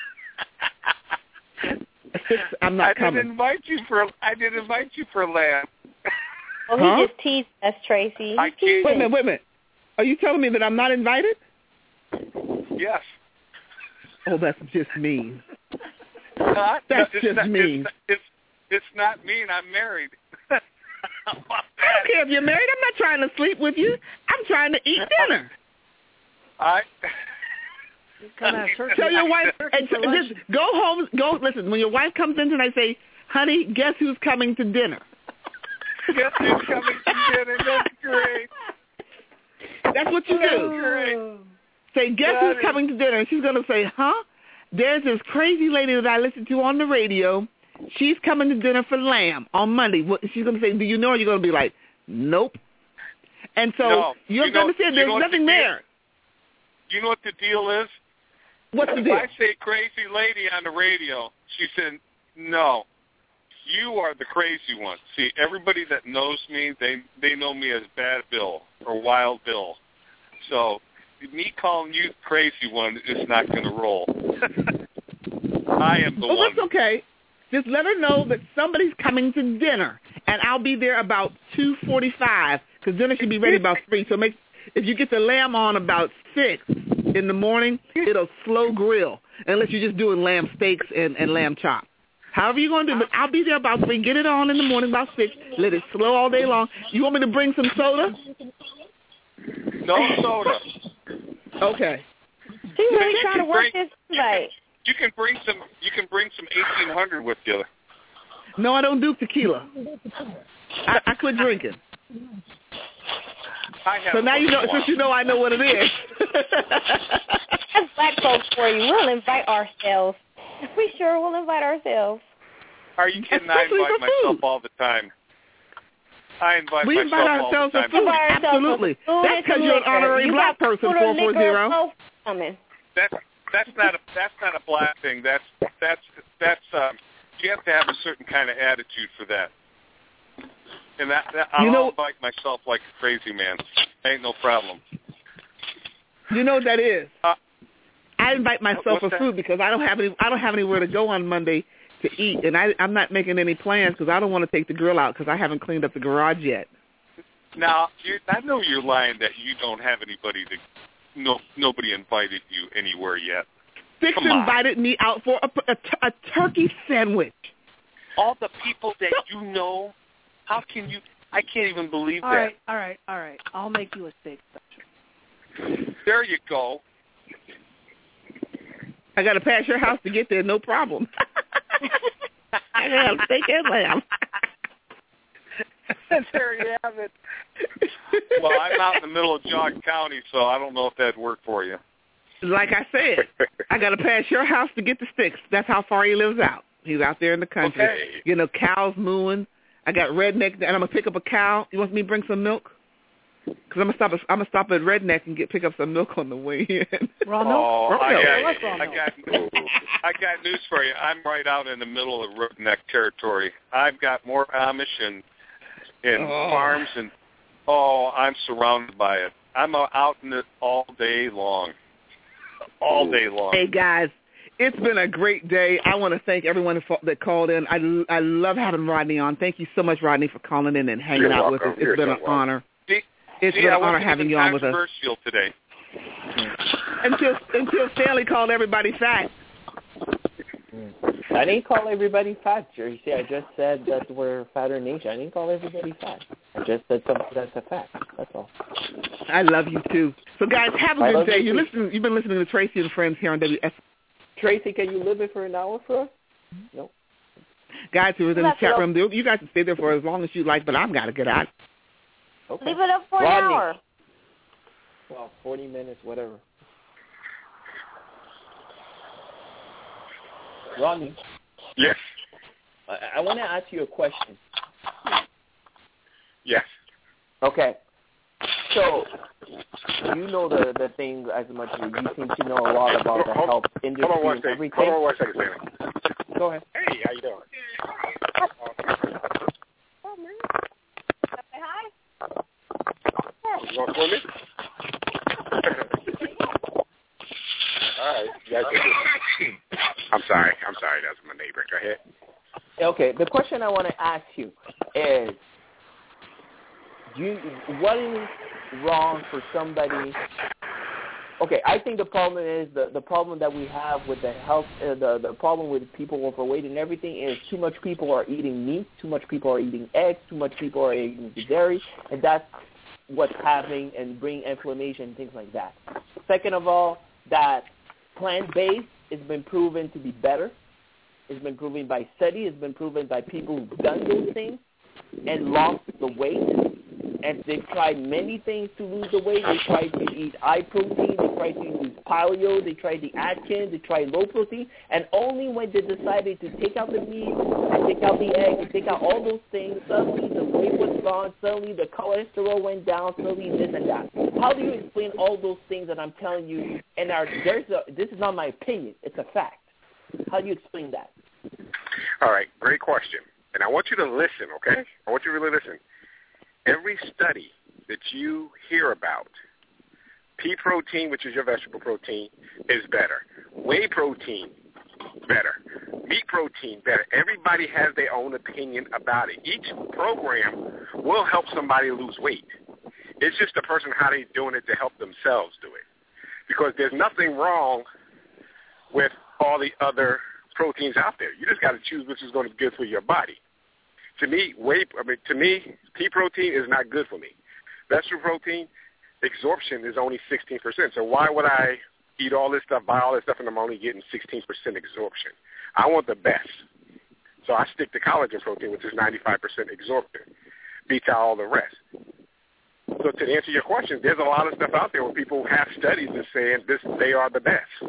Sticks, I'm not I coming. didn't invite you for. I didn't invite you for lamb. Well, Huh? he just teased us, Tracy. I He Wait a minute, wait a minute. Are you telling me that I'm not invited? Yes. Oh, that's just mean. Not, That's it's just not, mean. It's, it's it's not mean. I'm married. I don't care if you're married. I'm not trying to sleep with you. I'm trying to eat dinner. I. Come out turkey. Tell your wife, turkey and for t- lunch. just go home. Go listen. When your wife comes in tonight, say, "Honey, guess who's coming to dinner?" Guess who's coming to dinner? That's great. That's what you That's do. great. Say, guess That who's is- coming to dinner? And she's going to say, huh? There's this crazy lady that I listened to on the radio. She's coming to dinner for lamb on Monday. What, she's going to say, do you know her? You're going to be like, nope. And so No, you're you going know- to say you there's know what nothing the deal- there. You know what the deal is? What's the if deal? I say crazy lady on the radio, she said, no, you are the crazy one. See, everybody that knows me, they they know me as Bad Bill or Wild Bill. So me calling you the crazy one is not going to roll. I am the Well, one. that's okay. Just let her know that somebody's coming to dinner, and I'll be there about two forty-five because dinner should be ready about three. So make if you get the lamb on about six in the morning, it'll slow grill unless you're just doing lamb steaks and, and lamb chop. However you're going to do it, I'll be there about three. Get it on in the morning about six. Let it slow all day long. You want me to bring some soda? No soda. Okay. He really You trying to can work bring- this right. You can bring some. You can bring some eighteen hundred with you. No, I don't do tequila. I, I quit drinking. I have So now you know, one. since you know I know what it is. That's black folks for you. We'll invite ourselves. We sure will invite ourselves. Are you kidding? I Especially invite for myself food. all the time. I invite We myself invite all ourselves the for time. food. Invite ourselves for Absolutely. food That's and because some you're an liquor. honorary You black got person, food or four four liquor zero. both coming. That's that's not a that's not a black thing. That's that's that's um. You have to have a certain kind of attitude for that. And that, that I'll You know- invite myself like a crazy man. Ain't no problem. You know what that is? Uh, I invite myself what's for that? food because I don't have any. I don't have anywhere to go on Monday to eat, and I, I'm not making any plans because I don't want to take the grill out because I haven't cleaned up the garage yet. Now, you, I know you're lying that you don't have anybody to. No, nobody invited you anywhere yet. Six Come on. invited me out for a, a, a turkey sandwich. All the people that you know, how can you? I can't even believe All that. right, all right, all right. I'll make you a steak special. There you go. I got to pass your house to get there, no problem. I got steak and lamb. There you have it. Well, I'm out in the middle of John County, so I don't know if that'd work for you. Like I said, I got to pass your house to get the sticks. That's how far he lives out. He's out there in the country. Okay. You know, cows mooing. I got Redneck, and I'm gonna pick up a cow. You want me to bring some milk? Because I'm gonna stop. At, I'm gonna stop at Redneck and get pick up some milk on the way in. Raw milk? Oh, Raw I milk. I like got, raw I milk. got, I got news for you. I'm right out in the middle of redneck territory. I've got more Amish and and Oh. farms, and oh, I'm surrounded by it. I'm out in it all day long, all day long. Hey guys, it's been a great day. I want to thank everyone that called in. I, I love having Rodney on. Thank you so much, Rodney, for calling in and hanging You're out welcome. with us. You're It's been so an welcome. honor. See, It's see, been I an honor wasn't having even you on with us. controversial today. Until until Stanley called everybody fat. I didn't call everybody fat, Jerry. See, I just said that we're fatter nation. I didn't call everybody fat. I just said something that's a fact. That's all. I love you too. So guys, have a I good love day. you You too. listen. You've been listening to Tracy and Friends here on W S. Tracy, can you live it for an hour for us? No. Guys who are in the Left it chat up. room, you guys can stay there for as long as you like, but I've got to get out. Okay. Leave it up for Rodney. an hour. Well, forty minutes, whatever. Rodney, Yes, I, I want to ask you a question. yes. Okay. So, you know the the thing as much as you seem to know a lot about the Hold on, health industry Hold on one and second. everything. Hold on one second, Sammy. Go ahead. Hey, how you doing? Say hi. Oh, you want to go in there? All right. You guys are good. I'm sorry. I'm sorry. That's my neighbor. Go ahead. Okay. The question I want to ask you is, do you, what is wrong for somebody? Okay, I think the problem is the the problem that we have with the health, uh, the the problem with people overweight and everything is too much people are eating meat, too much people are eating eggs, too much people are eating dairy, and that's what's having and bring inflammation and things like that. Second of all, that plant-based has been proven to be better. It's been proven by study. It's been proven by people who've done those things and lost the weight. And they've tried many things to lose the weight. They tried to eat high protein. They tried to use paleo. They tried the Atkins. They tried low protein. And only when they decided to take out the meat and take out the egg and take out all those things, suddenly the weight was gone. Suddenly the cholesterol went down. Suddenly this and that. How do you explain all those things that I'm telling you? And our, there's a, this is not my opinion. It's a fact. How do you explain that? All right. Great question. And I want you to listen, okay? I want you to really listen. Every study that you hear about, pea protein, which is your vegetable protein, is better. Whey protein, better. Meat protein, better. Everybody has their own opinion about it. Each program will help somebody lose weight. It's just the person how they're doing it to help themselves do it. Because there's nothing wrong with all the other proteins out there. You just got to choose which is going to be good for your body. To me, whey, I mean, to me, pea protein is not good for me. Vegetable protein, absorption is only sixteen percent. So why would I eat all this stuff, buy all this stuff, and I'm only getting sixteen percent absorption? I want the best. So I stick to collagen protein, which is ninety-five percent absorption. Beats out all the rest. So to answer your question, there's a lot of stuff out there where people have studies that saying this, they are the best.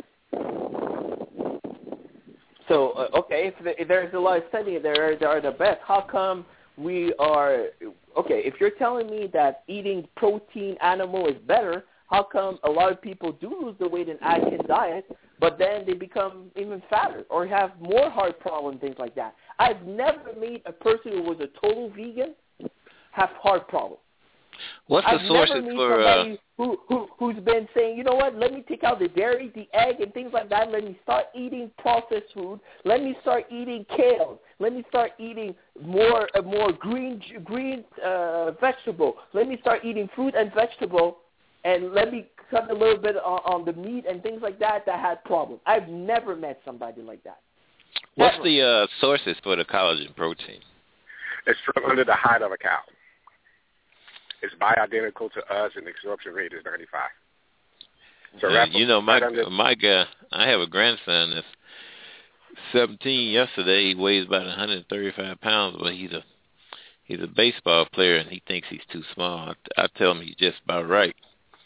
So, uh, okay, if, the, if there's a lot of study there, they are the best, how come we are, okay, if you're telling me that eating protein animal is better, how come a lot of people do lose the weight in Atkins diet, but then they become even fatter or have more heart problems, things like that? I've never met a person who was a total vegan have heart problems. What's the I've sources never met for somebody uh, who, who, who's been saying, you know what, let me take out the dairy, the egg, and things like that. Let me start eating processed food. Let me start eating kale. Let me start eating more uh, more green green uh, vegetable. Let me start eating fruit and vegetable, and let me cut a little bit on, on the meat and things like that that had problems. I've never met somebody like that. What's Ever. the uh, sources for the collagen protein? It's from under the hide of a cow. It's bioidentical to us, and the absorption rate is ninety-five. So Uh, you know, my right under, my guy, I have a grandson that's seventeen. Yesterday, he weighs about one hundred thirty-five pounds, but he's a he's a baseball player, and he thinks he's too small. I, I tell him he's just about right.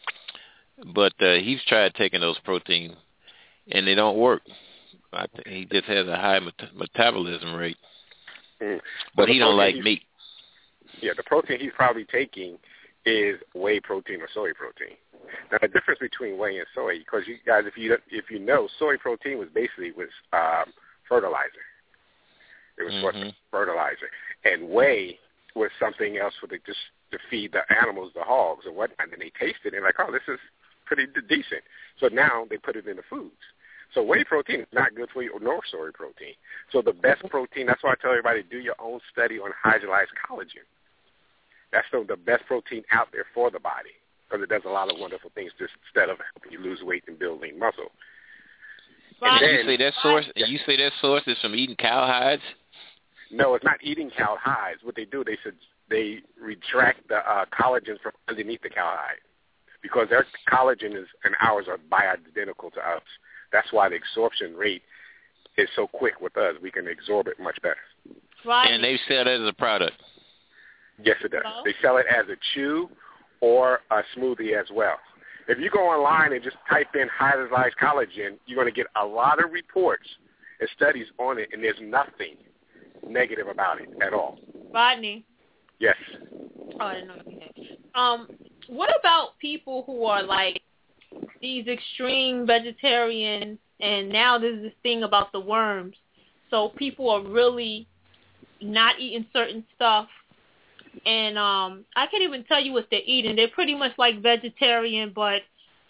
But uh, he's tried taking those proteins, and they don't work. I th- he just has a high met- metabolism rate, mm. but well, he don't like he's, meat. Yeah, the protein he's probably taking is whey protein or soy protein. Now, the difference between whey and soy, because you guys, if you if you know, soy protein was basically was um, fertilizer. It was Mm-hmm. for fertilizer, and whey was something else for the just to feed the animals, the hogs or whatnot. And they tasted it and like, oh, this is pretty d- decent. So now they put it in the foods. So whey protein is not good for you, nor soy protein. So the best protein, that's why I tell everybody, do your own study on hydrolyzed collagen. That's the, the best protein out there for the body because it does a lot of wonderful things just instead of helping you lose weight and building muscle. And And you then, say that source? And you say that source is from eating cow hides? No, it's not eating cow hides. What they do, they should, they retract the uh, collagen from underneath the cow hide because their collagen is and ours are bioidentical to us. That's why the absorption rate is so quick with us. We can absorb it much better. Right. And they sell that as a product. Yes, it does. Hello? They sell it as a chew or a smoothie as well. If you go online and just type in hydrolyzed collagen, you're going to get a lot of reports and studies on it, and there's nothing negative about it at all. Rodney. Yes. Oh, I didn't know you had. Um, what about people who are like these extreme vegetarians, and now there's this thing about the worms. So people are really not eating certain stuff. And um, I can't even tell you what they're eating. They're pretty much like vegetarian, but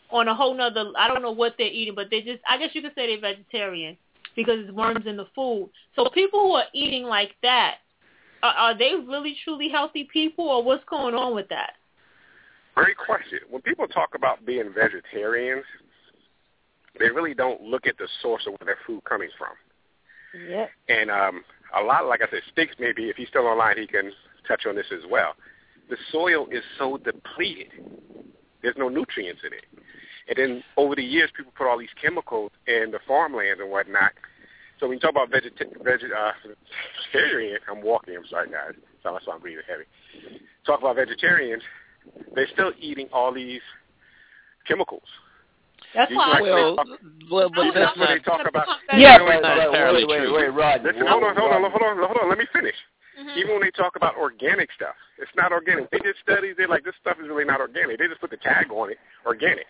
on a whole nother, I don't know what they're eating, but they just, I guess you could say they're vegetarian because it's worms in the food. So people who are eating like that, are, are they really truly healthy people, or what's going on with that? Great question. When people talk about being vegetarians, they really don't look at the source of where their food coming from. Yeah. And um, a lot, like I said, Sticks, maybe if he's still online, he can touch on this as well. The soil is so depleted. There's no nutrients in it. And then over the years, people put all these chemicals in the farmlands and whatnot. So when you talk about vegeta- veg- uh, vegetarian, I'm walking, I'm sorry, guys. So that's why I'm breathing heavy. Talk about vegetarians, they're still eating all these chemicals. That's why like well, talk, well, but that's when not, they talk about. yeah, you know, not wait, entirely wait, true. wait, wait, Rod. Listen, hold on, hold on, hold on, hold on. Let me finish. Mm-hmm. Even when they talk about organic stuff, it's not organic. They did studies. They're like, this stuff is really not organic. They just put the tag on it, organic.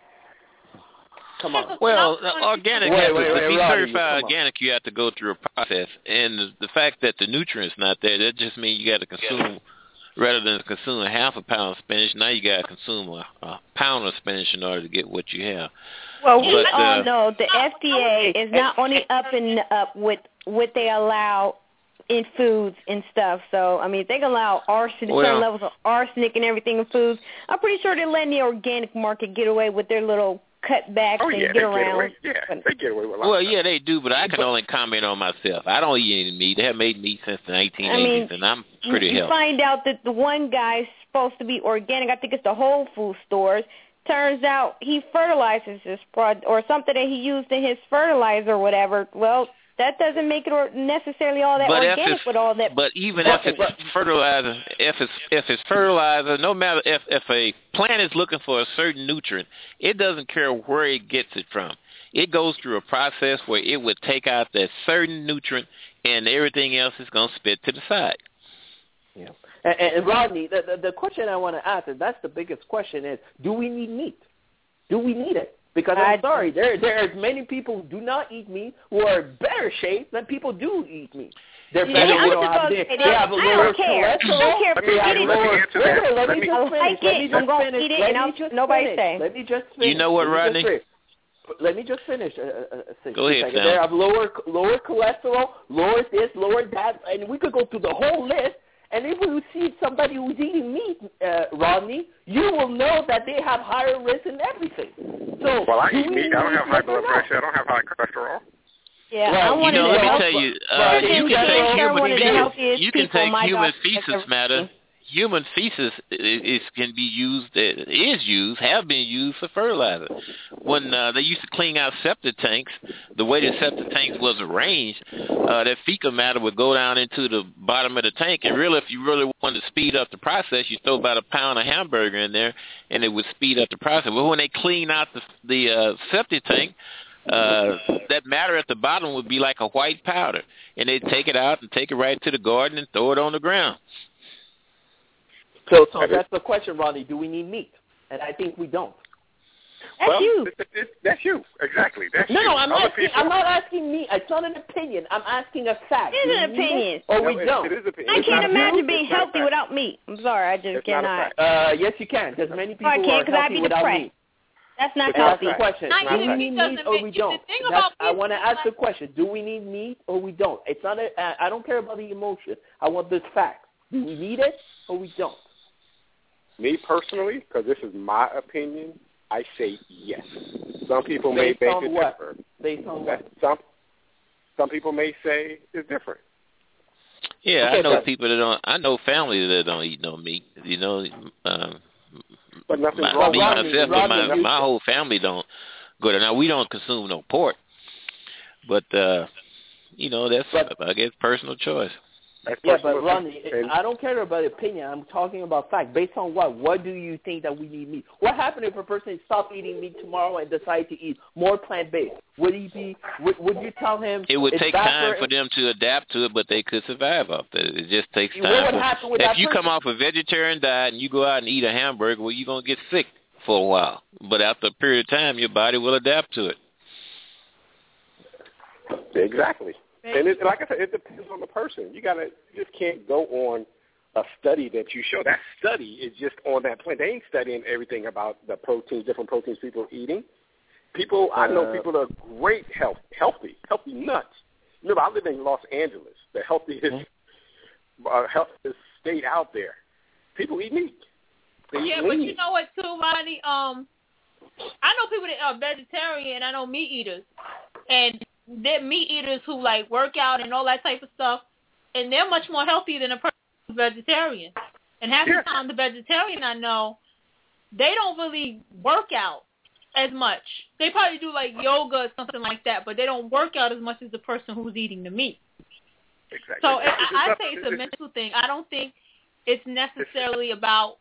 Come on. Well, uh, organic, wait, has to, wait, wait, to be Rodney, certified come on. organic, you have to go through a process. And the, the fact that the nutrients not there, that just means you got to consume, rather than consume half a pound of spinach, now you got to consume a, a pound of spinach in order to get what you have. Well, we but, all uh, know the F D A is not only up and up with what they allow in foods and stuff. So, I mean, if they can allow arsenic, well, certain levels of arsenic and everything in foods, I'm pretty sure they're letting the organic market get away with their little cutbacks Oh, and yeah, get they around. get away. Yeah, they get away with a lot Well, of stuff. yeah, they do, but I can only comment on myself. I don't eat any meat. They have made meat since the nineteen eighties, I mean, and I'm pretty you healthy. find out that the one guy's supposed to be organic. I think it's the Whole Food stores. Turns out he fertilizes his product or something that he used in his fertilizer or whatever. Well, that doesn't make it or necessarily all that But if organic it's- with all that. But even if it's fertilizer, if it's if it's fertilizer, no matter if if a plant is looking for a certain nutrient, it doesn't care where it gets it from. It goes through a process where it would take out that certain nutrient, and everything else is going to spit to the side. Yeah. And, and Rodney, the, the the question I want to ask, and that's the biggest question, is: do we need meat? Do we need it? Because I'm I, sorry, there there are many people who do not eat meat who are in better shape than people do eat meat. They're Yeah, better. I They was don't about have, to they, say they that. have a I lower don't care. cholesterol. I don't care if They you have eat it. lower. Let me Wait, answer wait, let that. me Let just me- finish. I Let me get- just I'm gonna finish. eat it, Let and me I'll- just nobody finish. say. Let me just finish. You know what, Let me Rodney? just finish. Let me just finish. Uh, uh, uh, Go ahead, second. Sam. They have lower lower cholesterol, lower this, lower that, and we could go through the whole list. And if we see somebody who's eating meat, uh, Rodney, you will know that they have higher risk in everything. So, Well, I do eat we meat. I don't need have high it or blood not? pressure. I don't have high cholesterol. Yeah, Well, I You wanted know, to let me help. tell you, uh, but you you can gotta take know human one of the feces. healthiest You can people, take my human doctor feces ever matter. seen. Human feces is can be used, is used, have been used for fertilizer. When uh, they used to clean out septic tanks, the way the septic tanks was arranged, uh, that fecal matter would go down into the bottom of the tank. And really, if you really wanted to speed up the process, you throw about a pound of hamburger in there, and it would speed up the process. Well, when they clean out the, the uh, septic tank, uh, that matter at the bottom would be like a white powder, and they'd take it out and take it right to the garden and throw it on the ground. So, so that's the question, Rodney. Do we need meat? And I think we don't. That's well, you. It, it, that's you. Exactly. That's No, you. no, I'm Other asking. people, I'm not asking me. It's not an opinion. I'm asking a fact. It is Do an we need opinion. it or No, we it- don't. it is a- I it's can't not a imagine fact. being It's not a healthy fact. without meat. I'm sorry, I just It's not a cannot. fact. Uh, yes, you can. There's many people I who can't are 'cause I'd healthy be without depressed. meat. That's not But that's healthy. the question. Not Do eating we meat need doesn't meat or make we you- don't? the thing That's, about I meat want to is ask like- the question. Do we need meat or we don't? It's not. A, I don't care about the emotion. I want this fact. Do we need it or we don't? Me personally, because this is my opinion, I say yes. Some people may Based beg on to what? differ. Based on what? Some some people may say it's different. Yeah, Okay, I know but- people that don't. I know families that don't eat no meat. You know, um, But nothing's my, wrong me with Rodney, myself, but my Rodney, my whole family don't go there. Now we don't consume no pork, but uh, you know that's But- I guess personal choice. That's Yeah, personal but Rodney, opinion. I don't care about opinion. I'm talking about fact. Based on what? What do you think that we need meat? What happens if a person stops eating meat tomorrow and decide to eat more plant-based? Would he be? Would, would you tell him It would it's take bad time for for them to adapt to it, but they could survive off that. It just takes What time. would For- happen with if that you come person? off a vegetarian diet and you go out and eat a hamburger, well, you're gonna get sick for a while. But after a period of time, your body will adapt to it. Exactly. And it, like I said, it depends on the person. You gotta, you just can't go on a study that you show. That study is just on that point. They ain't studying everything about the proteins, different proteins people are eating. People, I know Uh, people that are great health, healthy, healthy nuts. Remember, I live in Los Angeles, the healthiest, uh, healthiest state out there. People eat meat. They eat Yeah, but lean. you know what, too, Ronnie? Um, I know people that are vegetarian. I know meat eaters, and they're meat eaters who like work out and all that type of stuff, and they're much more healthy than a person who's vegetarian. And half Yeah. the time, the vegetarian I know, they don't really work out as much. They probably do like yoga or something like that, but they don't work out as much as the person who's eating the meat. Exactly. So It's- I, it's I up- say it's a it's- mental thing. I don't think it's necessarily about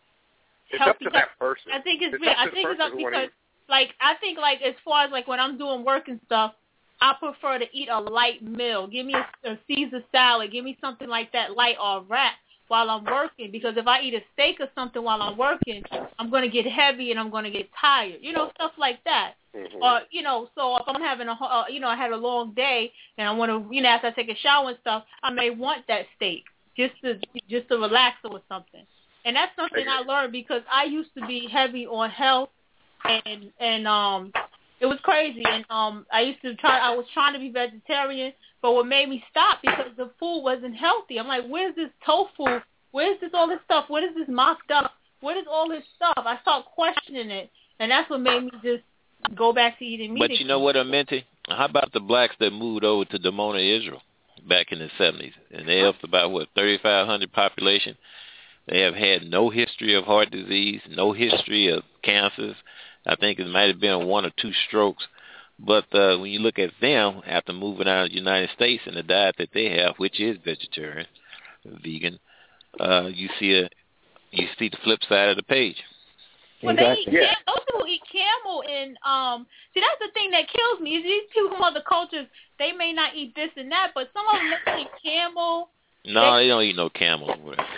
It's up healthy. to that person. I think it's, It's yeah, up to I the think it's person up who wanna because like I think like as far as like when I'm doing work and stuff, I prefer to eat a light meal. Give me a, a Caesar salad. Give me something like that light or a wrap while I'm working, because if I eat a steak or something while I'm working, I'm going to get heavy and I'm going to get tired. You know, stuff like that. Mhm. Or, you know, so if I'm having a, uh, you know, I had a long day and I want to, you know, after I take a shower and stuff, I may want that steak just to, just to relax or something. And that's something I learned because I used to be heavy on health and, and, um, it was crazy. And, um, I used to try, I was trying to be vegetarian, but what made me stop because the food wasn't healthy. I'm like, where's this tofu? Where's this, all this stuff? Where is this mocked up? Where is all this stuff? I started questioning it. And that's what made me just go back to eating meat. But you know what, Amenti? How about the blacks that moved over to Dimona, Israel back in the seventies? And they helped about, what, thirty-five hundred population? They have had no history of heart disease, no history of cancers. I think it might have been one or two strokes. But uh, when you look at them after moving out of the United States and the diet that they have, which is vegetarian, vegan, uh, you see a you see the flip side of the page. Well, exactly. they eat, yeah. Those people eat camel, and um, see that's the thing that kills me. Is these people from other cultures, they may not eat this and that, but some of them they eat camel. No, they, they don't eat no camel.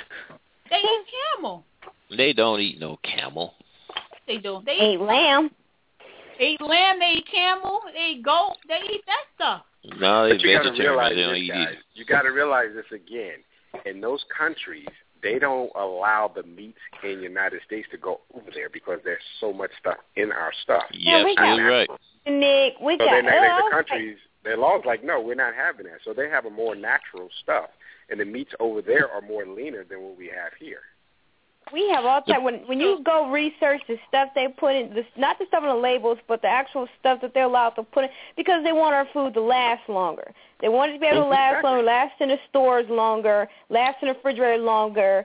They eat camel. They don't eat no camel. They do. They eat eat lamb. They eat lamb. They eat camel. They eat goat. They eat that stuff. No, they but you vegetarian. Realize they don't this, eat guys. either. You got to realize this again. In those countries, they don't allow the meats in the United States to go over there because there's so much stuff in our stuff. Yeah, absolutely right. Nick, we so got then they, uh, the countries, their laws like, no, we're not having that. So they have a more natural stuff, and the meats over there are more leaner than what we have here. We have all that. When when you go research the stuff they put in, the, not the stuff on the labels, but the actual stuff that they're allowed to put in, because they want our food to last longer. They want it to be able to last longer, last in the stores longer, last in the refrigerator longer.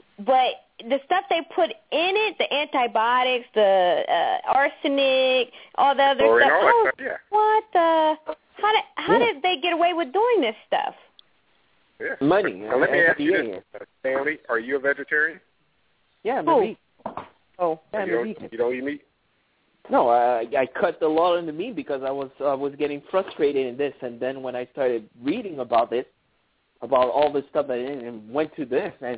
But the stuff they put in it, the antibiotics, the uh, arsenic, all the other or stuff. all that Oh, stuff yeah. what the? How did how yeah. did they get away with doing this stuff? Yeah. Money. Now, let me ask you this, uh, Stanley. Are you a vegetarian? Yeah, I'm a meat. Oh, yeah, I'm you, a don't, vegan. you don't eat meat? No, I I cut a lot in the meat because I was I was getting frustrated in this, and then when I started reading about this, about all this stuff that I did, and went to this, and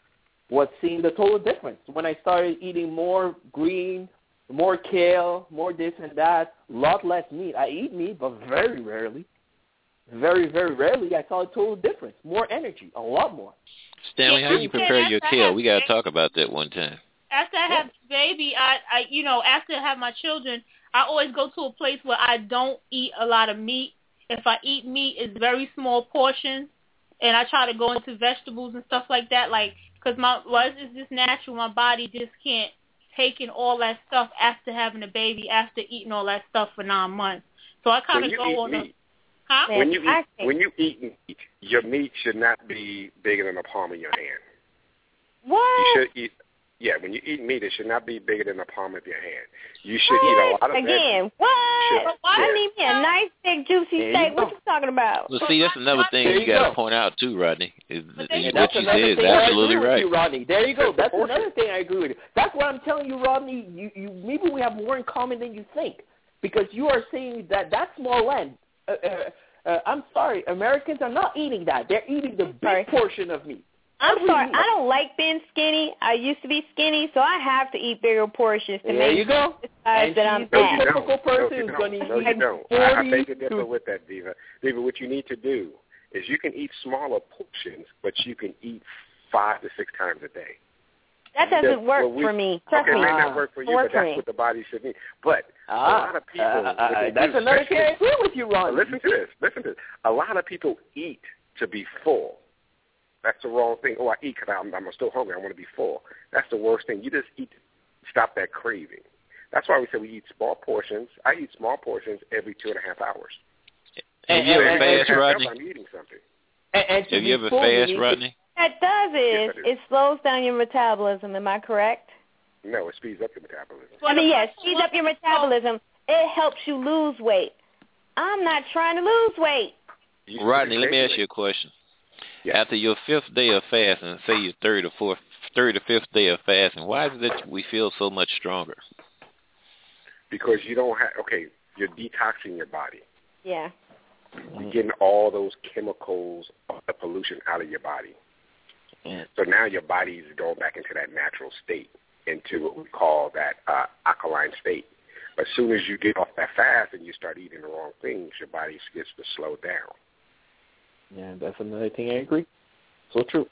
was seeing the total difference. When I started eating more green, more kale, more this and that, a lot less meat. I eat meat, but very rarely. Very, very rarely, I saw a total difference. More energy, a lot more. Stanley, how do you prepare your kale? We got to talk about that one time. After I have the baby, I, I, you know, after I have my children, I always go to a place where I don't eat a lot of meat. If I eat meat, it's very small portions, and I try to go into vegetables and stuff like that, like, because my, well, it's just natural. My body just can't take in all that stuff after having a baby, after eating all that stuff for nine months. So I kind of go on meat, a, huh? When you eat, when you eat meat, your meat should not be bigger than the palm of your hand. What? You should eat. Yeah, when you eat meat, it should not be bigger than the palm of your hand. You should what? eat a lot of Again, veggies. what? Should, I yeah. need me a nice, big, juicy steak. What you talking about? Well, see, that's another thing there you, you got to go. point out, too, Rodney. Is, is That's what you another said is thing absolutely I agree right. with you, Rodney. There you go. That's another thing I agree with you. That's what I'm telling you, Rodney. You, you, maybe we have more in common than you think, because you are saying that that small land, uh, uh, uh, I'm sorry, Americans are not eating that. They're eating the big sorry. portion of meat. I'm sorry, I don't like being skinny. I used to be skinny, so I have to eat bigger portions to there make you go. the size that I'm no, at. you typical don't. person no, is you going to no, eat you don't. forty I, I think it differ to... with that, Diva. Diva, what you need to do is you can eat smaller portions, but you can eat five to six times a day. That doesn't Just, work well, we, for me. Trust okay, me. it may not work for you, Work but for that's me. what the body should need. But Ah, a lot of people, uh, uh, what they that's do, another thing I especially- agree with you, Ron. Listen to this. Listen to this. A lot of people eat to be full. That's the wrong thing. Oh, I eat because I'm, I'm still hungry. I want to be full. That's the worst thing. You just eat to stop that craving. That's why we say we eat small portions. I eat small portions every two and a half hours. Have you ever Every two and a fast, half Rodney? hours, I'm eating something. And, and Have you ever fast, Rodney? What it does is Yes, I do. it slows down your metabolism. Am I correct? No, it speeds up your metabolism. I mean, yes, speeds up your metabolism. It helps you lose weight. I'm not trying to lose weight. Rodney, let me ask you a question. Yeah. After your fifth day of fasting, say your third or fourth, third or fifth day of fasting, why is it that we feel so much stronger? Because you don't have, okay, you're detoxing your body. Yeah. You're getting all those chemicals, the pollution out of your body. So now your body is going back into that natural state, into what we call that uh, alkaline state. But as soon as you get off that fast and you start eating the wrong things, your body gets to slow down. Yeah, that's another thing I agree. So true.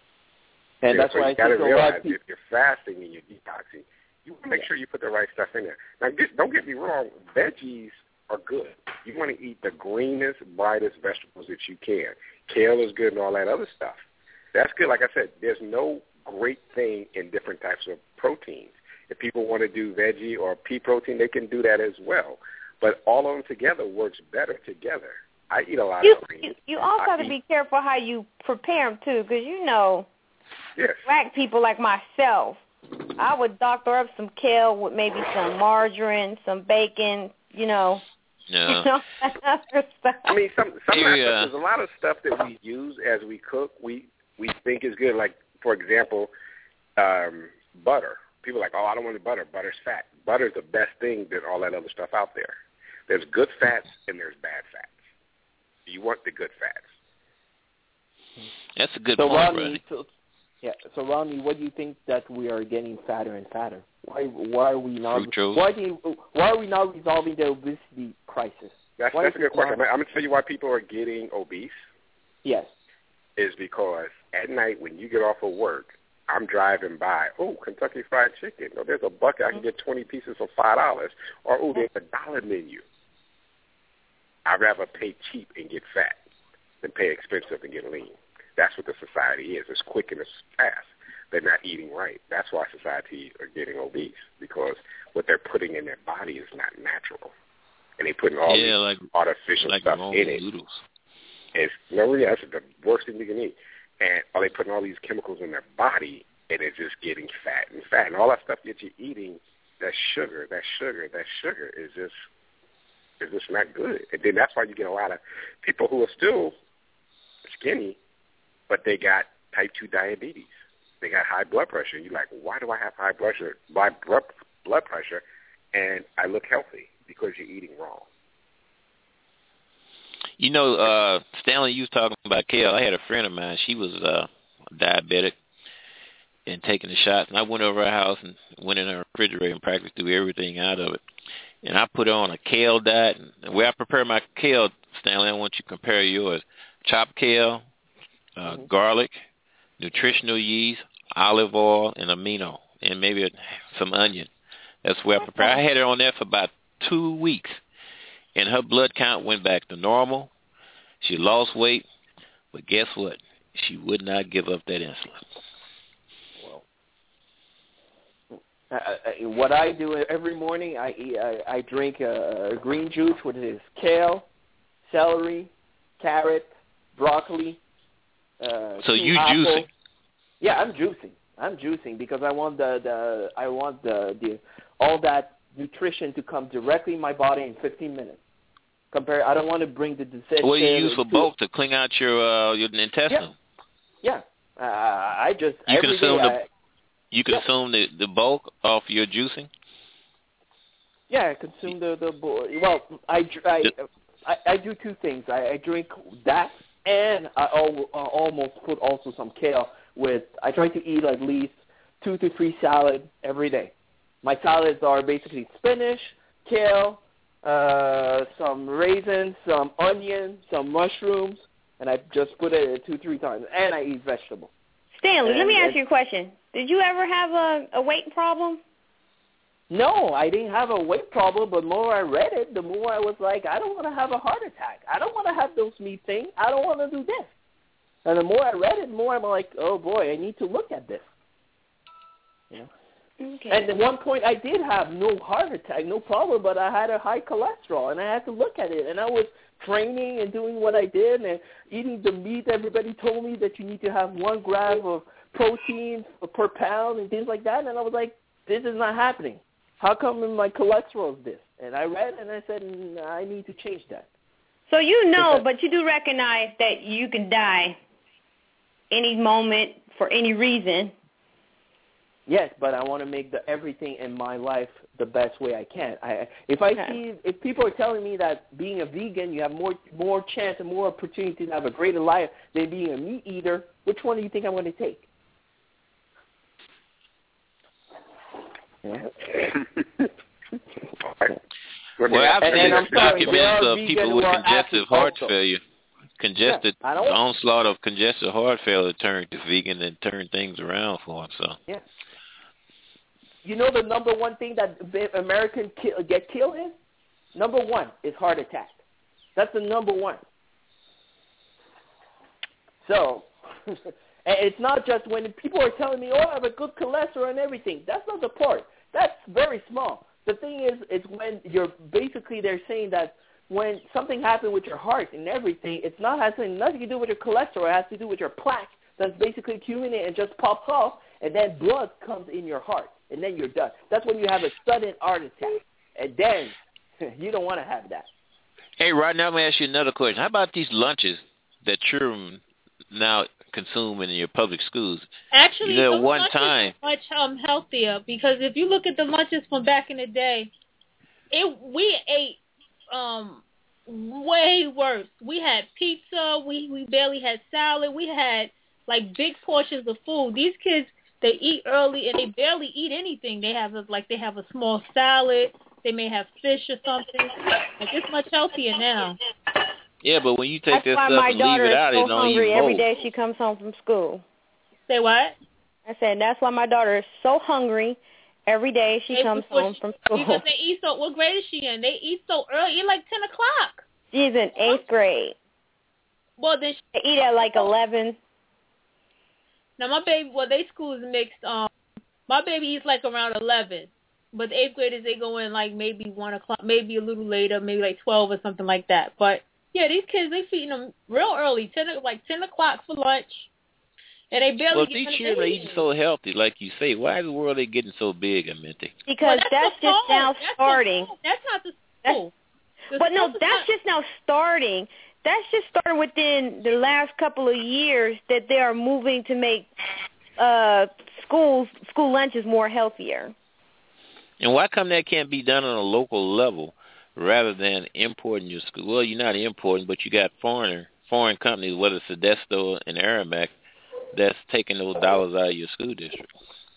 And Yeah, that's so why you I got to think a lot realize of people. if you're fasting and you're detoxing, you want to make sure you put the right stuff in there. Now, get, don't get me wrong, veggies are good. You want to eat the greenest, brightest vegetables that you can. Kale is good and all that other stuff. That's good. Like I said, there's no great thing in different types of proteins. If people want to do veggie or pea protein, they can do that as well. But all of them together works better together. I eat a lot You, of greens. you, you also I have to eat, be careful how you prepare them, too, because, you know, yes. black people like myself, I would doctor up some kale with maybe some margarine, some bacon, you know. No. You know, other stuff. I mean, some some Yeah. of that stuff, there's a lot of stuff that we use as we cook. We we think is good. Like, for example, um, butter. People are like, oh, I don't want butter. Butter's fat. Butter's the best thing than all that other stuff out there. There's good fats and there's bad fats. You want the good fats. That's a good so point, Rodney, Rodney. so, yeah. So Rodney, what do you think that we are getting fatter and fatter? Why? Why are we not? Fructose. Why do? You, why are we not resolving the obesity crisis? That's, why that's a is good it question. not- I'm going to tell you why people are getting obese. Yes. Is because at night when you get off of work, I'm driving by, oh, Kentucky Fried Chicken. Oh, there's a bucket. I can get twenty pieces for five dollars. Or, oh, there's a dollar menu. I'd rather pay cheap and get fat than pay expensive and get lean. That's what the society is. It's quick and it's fast. They're not eating right. That's why society are getting obese, because what they're putting in their body is not natural. And they're putting all Yeah, these like artificial like stuff ramen in it. noodles. It's no, yeah, that's the worst thing you can eat. And are they putting all these chemicals in their body, and it's just getting fat and fat, and all that stuff that you're eating, that sugar, that sugar, that sugar is just is just not good. And then that's why you get a lot of people who are still skinny, but they got type two diabetes. They got high blood pressure. You're like, why do I have high blood pressure? My blood pressure, and I look healthy because you're eating wrong. You know, uh, Stanley, you was talking about kale. I had a friend of mine. She was uh, diabetic and taking the shots. And I went over her house and went in her refrigerator and practically threw everything out of it. And I put her on a kale diet. And the way I prepare my kale, Stanley, I want you to compare yours. Chopped kale, uh, mm-hmm. garlic, nutritional yeast, olive oil, and amino, and maybe some onion. That's the way I prepare. I had her on there for about two weeks. And her blood count went back to normal. She lost weight, but guess what? She would not give up that insulin. Well, uh, what I do every morning, I eat, I, I drink a, a green juice, which is kale, celery, carrot, broccoli. Uh, so you apple. juicing? Yeah, I'm juicing. I'm juicing because I want the, the I want the, the all that nutrition to come directly in my body in fifteen minutes. Compare, I don't want to bring the digestion. What do you use for bulk to clean out your uh, your intestine? Yeah, yeah. Uh, I just you every consume day the I, you consume yeah. the the bulk off your juicing. Yeah, I consume the the well. I I, I, I do two things. I, I drink that, and I al- almost put also some kale with. I try to eat at least two to three salad every day. My salads are basically spinach, kale, uh, some raisins, some onion, some mushrooms, and I just put it two, three times. And I eat vegetables. Stanley, And, let me ask and, you a question. Did you ever have a, a weight problem? No, I didn't have a weight problem, but the more I read it, the more I was like, I don't want to have a heart attack. I don't want to have those meat things. I don't want to do this. And the more I read it, the more I'm like, oh, boy, I need to look at this. You know? Okay. And at one point, I did have no heart attack, no problem, but I had a high cholesterol, and I had to look at it. And I was training and doing what I did and eating the meat. Everybody told me that you need to have one gram of protein per pound and things like that. And I was like, this is not happening. How come my cholesterol is this? And I read and I said, nah, I need to change that. So you know, but you do recognize that you can die any moment for any reason. Yes, but I want to make the everything in my life the best way I can. I, if I Okay. see, if people are telling me that being a vegan, you have more more chance and more opportunity to have a greater life than being a meat eater, which one do you think I'm going to take? Yeah. Well, I've And- seen and I'm sorry, there documents are of vegan people who with are congestive athletes heart also. failure. Congested, Yeah, I don't- the onslaught of congestive heart failure turned to vegan and turned things around for him. So, Yeah. You know the number one thing that Americans ki- get killed in? Number one is heart attack. That's the number one. So, and it's not just when people are telling me, oh, I have a good cholesterol and everything. That's not the part. That's very small. The thing is, is when you're basically they're saying that when something happened with your heart and everything, it's not has nothing to do with your cholesterol. It has to do with your plaque that's basically accumulated and just pops off, and then blood comes in your heart, and then you're done. That's when you have a sudden heart attack, and then you don't want to have that. hey, right now, I'm going to ask you another question. How about these lunches that children now consume in your public schools? Actually, you know, those one lunches time, are much um, healthier because if you look at the lunches from back in the day, it we ate um way worse. We had pizza. We we barely had salad. We had like big portions of food. These kids, they eat early and they barely eat anything. They have a, like they have a small salad. They may have fish or something. Like it's much healthier now. yeah, but when you take That's that why stuff my and leave daughter it is out, so it don't hungry even every mold. day she comes home from school. Say what? I said that's why my daughter is so hungry every day she They- comes before home she- from school. Because they eat so. What grade is she in? They eat so early. Eat like ten o'clock. She's in eighth grade. Well, then she, They eat at like eleven. now my baby. Well, they school is mixed. Um, my baby eats like around eleven, but the eighth graders they go in like maybe one o'clock, maybe a little later, maybe like twelve or something like that. But yeah, these kids they feeding them real early, ten o- like ten o'clock for lunch, and they barely Well, get these any children are anything. eating so healthy, like you say. Why in the world are they getting so big, I meant they? Because Well, that's, that's the just phone. now That's the starting. phone. That's not the school. The But no, school is that's not- just now starting. That's just started within the last couple of years that they are moving to make uh, schools school lunches more healthier. And why come that can't be done on a local level rather than importing your school? Well, you're not importing, but you got foreigner foreign companies, whether it's Modesto and Aramac, that's taking those dollars out of your school district.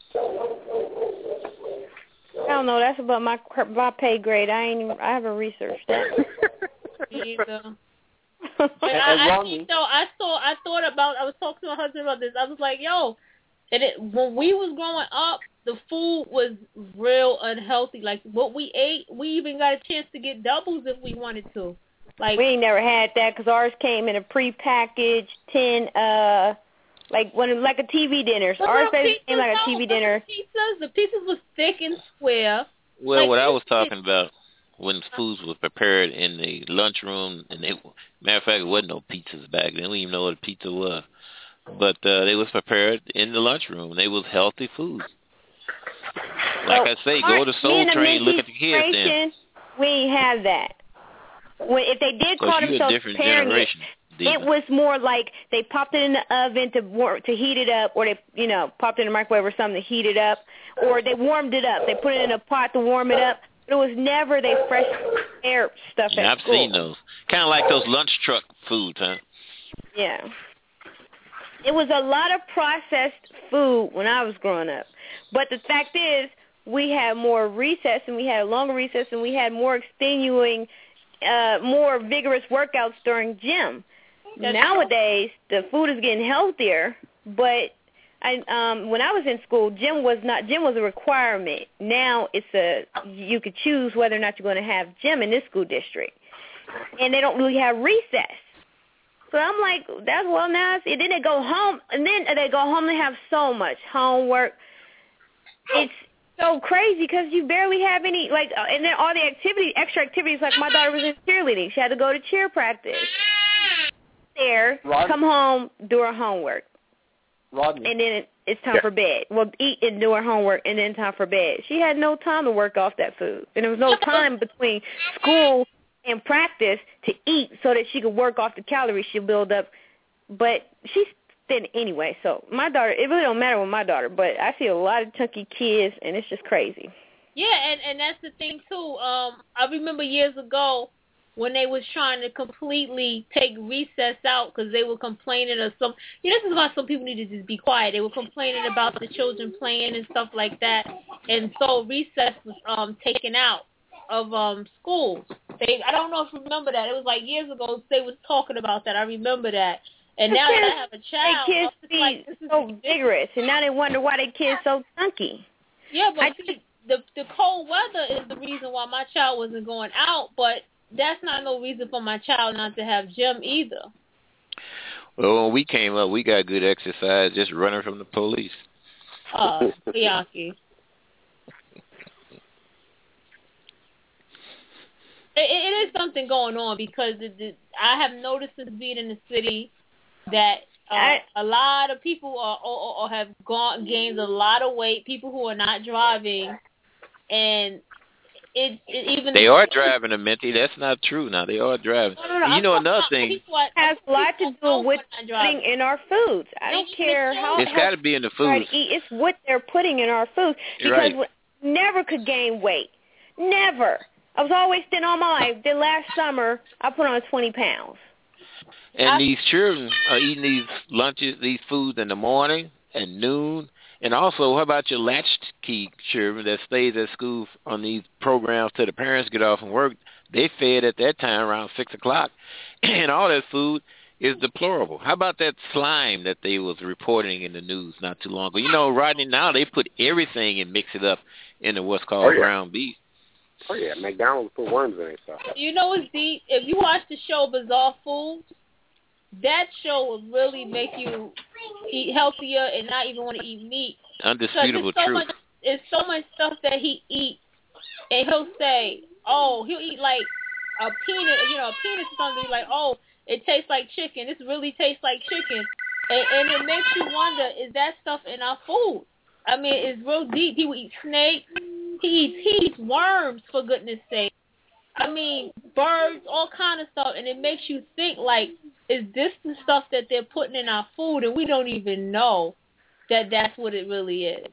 I don't know. That's about my my pay grade. I ain't. Even, I haven't researched that. Me either. But I, I think though I saw I thought about I was talking to my husband about this. I was like, yo, and it when we was growing up, the food was real unhealthy. Like what we ate, we even got a chance to get doubles if we wanted to. Like we ain't never had that because ours came in a prepackaged tin, uh, like one like a T V dinner. So ours basically came like a T V dinner. Pizzas, the pizzas was thick and square. Well, like, what I was talking about when foods was prepared in the lunchroom, and they, matter of fact, there wasn't no pizzas back then. We didn't even know what a pizza was. But uh, they was prepared in the lunchroom. They was healthy foods. Like well, I say, our, go to Soul Train, look at the kids then. We ain't have that. When, if they did call you a themselves different preparing generation, it, Diva. it was more like they popped it in the oven to war- to heat it up, or they, you know, popped it in the microwave or something to heat it up, or they warmed it up. They put it in a pot to warm it up. But it was never they fresh air stuff Yeah, at I've school. seen those. Kind of like those lunch truck foods, huh? Yeah. It was a lot of processed food when I was growing up. But the fact is, we had more recess, and we had a longer recess, and we had more extenuating, uh, more vigorous workouts during gym. That's Nowadays, the food is getting healthier, but I um when I was in school, gym was not gym was a requirement. Now it's a you could choose whether or not you're going to have gym in this school district, and they don't really have recess. So I'm like, that's well now. And then they go home, and then they go home. They have so much homework. It's so crazy because you barely have any like, uh, and then all the activities, extra activities. Like my daughter was in cheerleading; she had to go to cheer practice. There, Rod- come home, do her homework. Rodney. And then it, it's time Yeah. for bed. Well, eat and do her homework, and then time for bed. She had no time to work off that food, and there was no time between school and practice to eat so that she could work off the calories she build up. But she's thin anyway, so my daughter, it really don't matter with my daughter, but I see a lot of chunky kids, and it's just crazy. Yeah, and, and that's the thing, too. Um, I remember years ago when they was trying to completely take recess out because they were complaining of some, you know, this is why some people need to just be quiet. They were complaining about the children playing and stuff like that, and so recess was um taken out of um schools. They, I don't know if you remember that. It was like years ago they was talking about that. I remember that. And now that I have a child, They kids it's be like, this is so vigorous, and now they wonder why their kids so chunky. Yeah, but see, the the cold weather is the reason why my child wasn't going out, but that's not no reason for my child not to have gym either. Well, when we came up, we got good exercise just running from the police. Uh, Bianchi. It, it is something going on because it, it, I have noticed since being in the city that uh, I, a lot of people are or, or have gone gained a lot of weight. People who are not driving, and it, it even they are driving a Minty. That's not true. Now they are driving. No, no, no, you know another thing. It has a lot to do with putting in our foods. I don't care how it's got to be in the food. foods. It's what they're putting in our food because right. we never could gain weight. Never. I was always thin all my life. Then last summer, I put on twenty pounds. And I, these children are eating these lunches, these foods in the morning and noon. And also, how about your latchkey children that stays at school on these programs till the parents get off from work? They fed at that time around six o'clock, and all that food is deplorable. How about that slime that they was reporting in the news not too long ago? You know, Rodney, now they put everything and mix it up into what's called oh, yeah. ground beef. Oh, yeah, McDonald's put worms in it. So. You know what's deep? If you watch the show Bizarre Foods, that show will really make you eat healthier and not even want to eat meat. Undisputable so truth. Much, it's so much stuff that he eats, and he'll say, oh, he'll eat like a peanut, you know, a peanut or something, like, oh, it tastes like chicken. This really tastes like chicken. And, and it makes you wonder, is that stuff in our food? I mean, it's real deep. He will eat snakes. He eats, he eats worms, for goodness sake. I mean, birds, all kind of stuff. And it makes you think, like, is this the stuff that they're putting in our food and we don't even know that that's what it really is?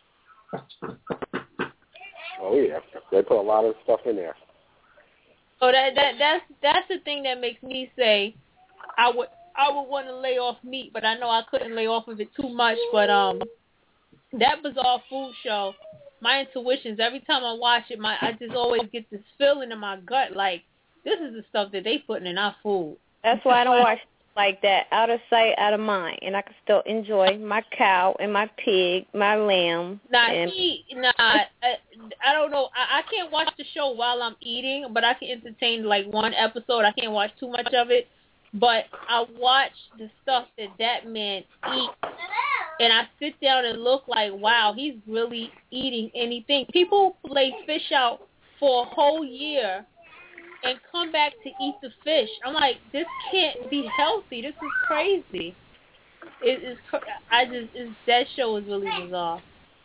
Oh, yeah. They put a lot of stuff in there. So that that that's that's the thing that makes me say I would I would want to lay off meat, but I know I couldn't lay off of it too much. But um, that Bizarre Food show, my intuitions, every time I watch it, my I just always get this feeling in my gut like this is the stuff that they putting in our food. That's why I don't watch like that. Out of sight, out of mind, and I can still enjoy my cow and my pig, my lamb. Nah, and he, nah, I, I don't know. I, I can't watch the show while I'm eating, but I can entertain like one episode. I can't watch too much of it, but I watch the stuff that that man eats, and I sit down and look like, wow, he's really eating anything. People lay fish out for a whole year and come back to eat the fish. I'm like, this can't be healthy. This is crazy. It is. I just. It's, that show is really bizarre.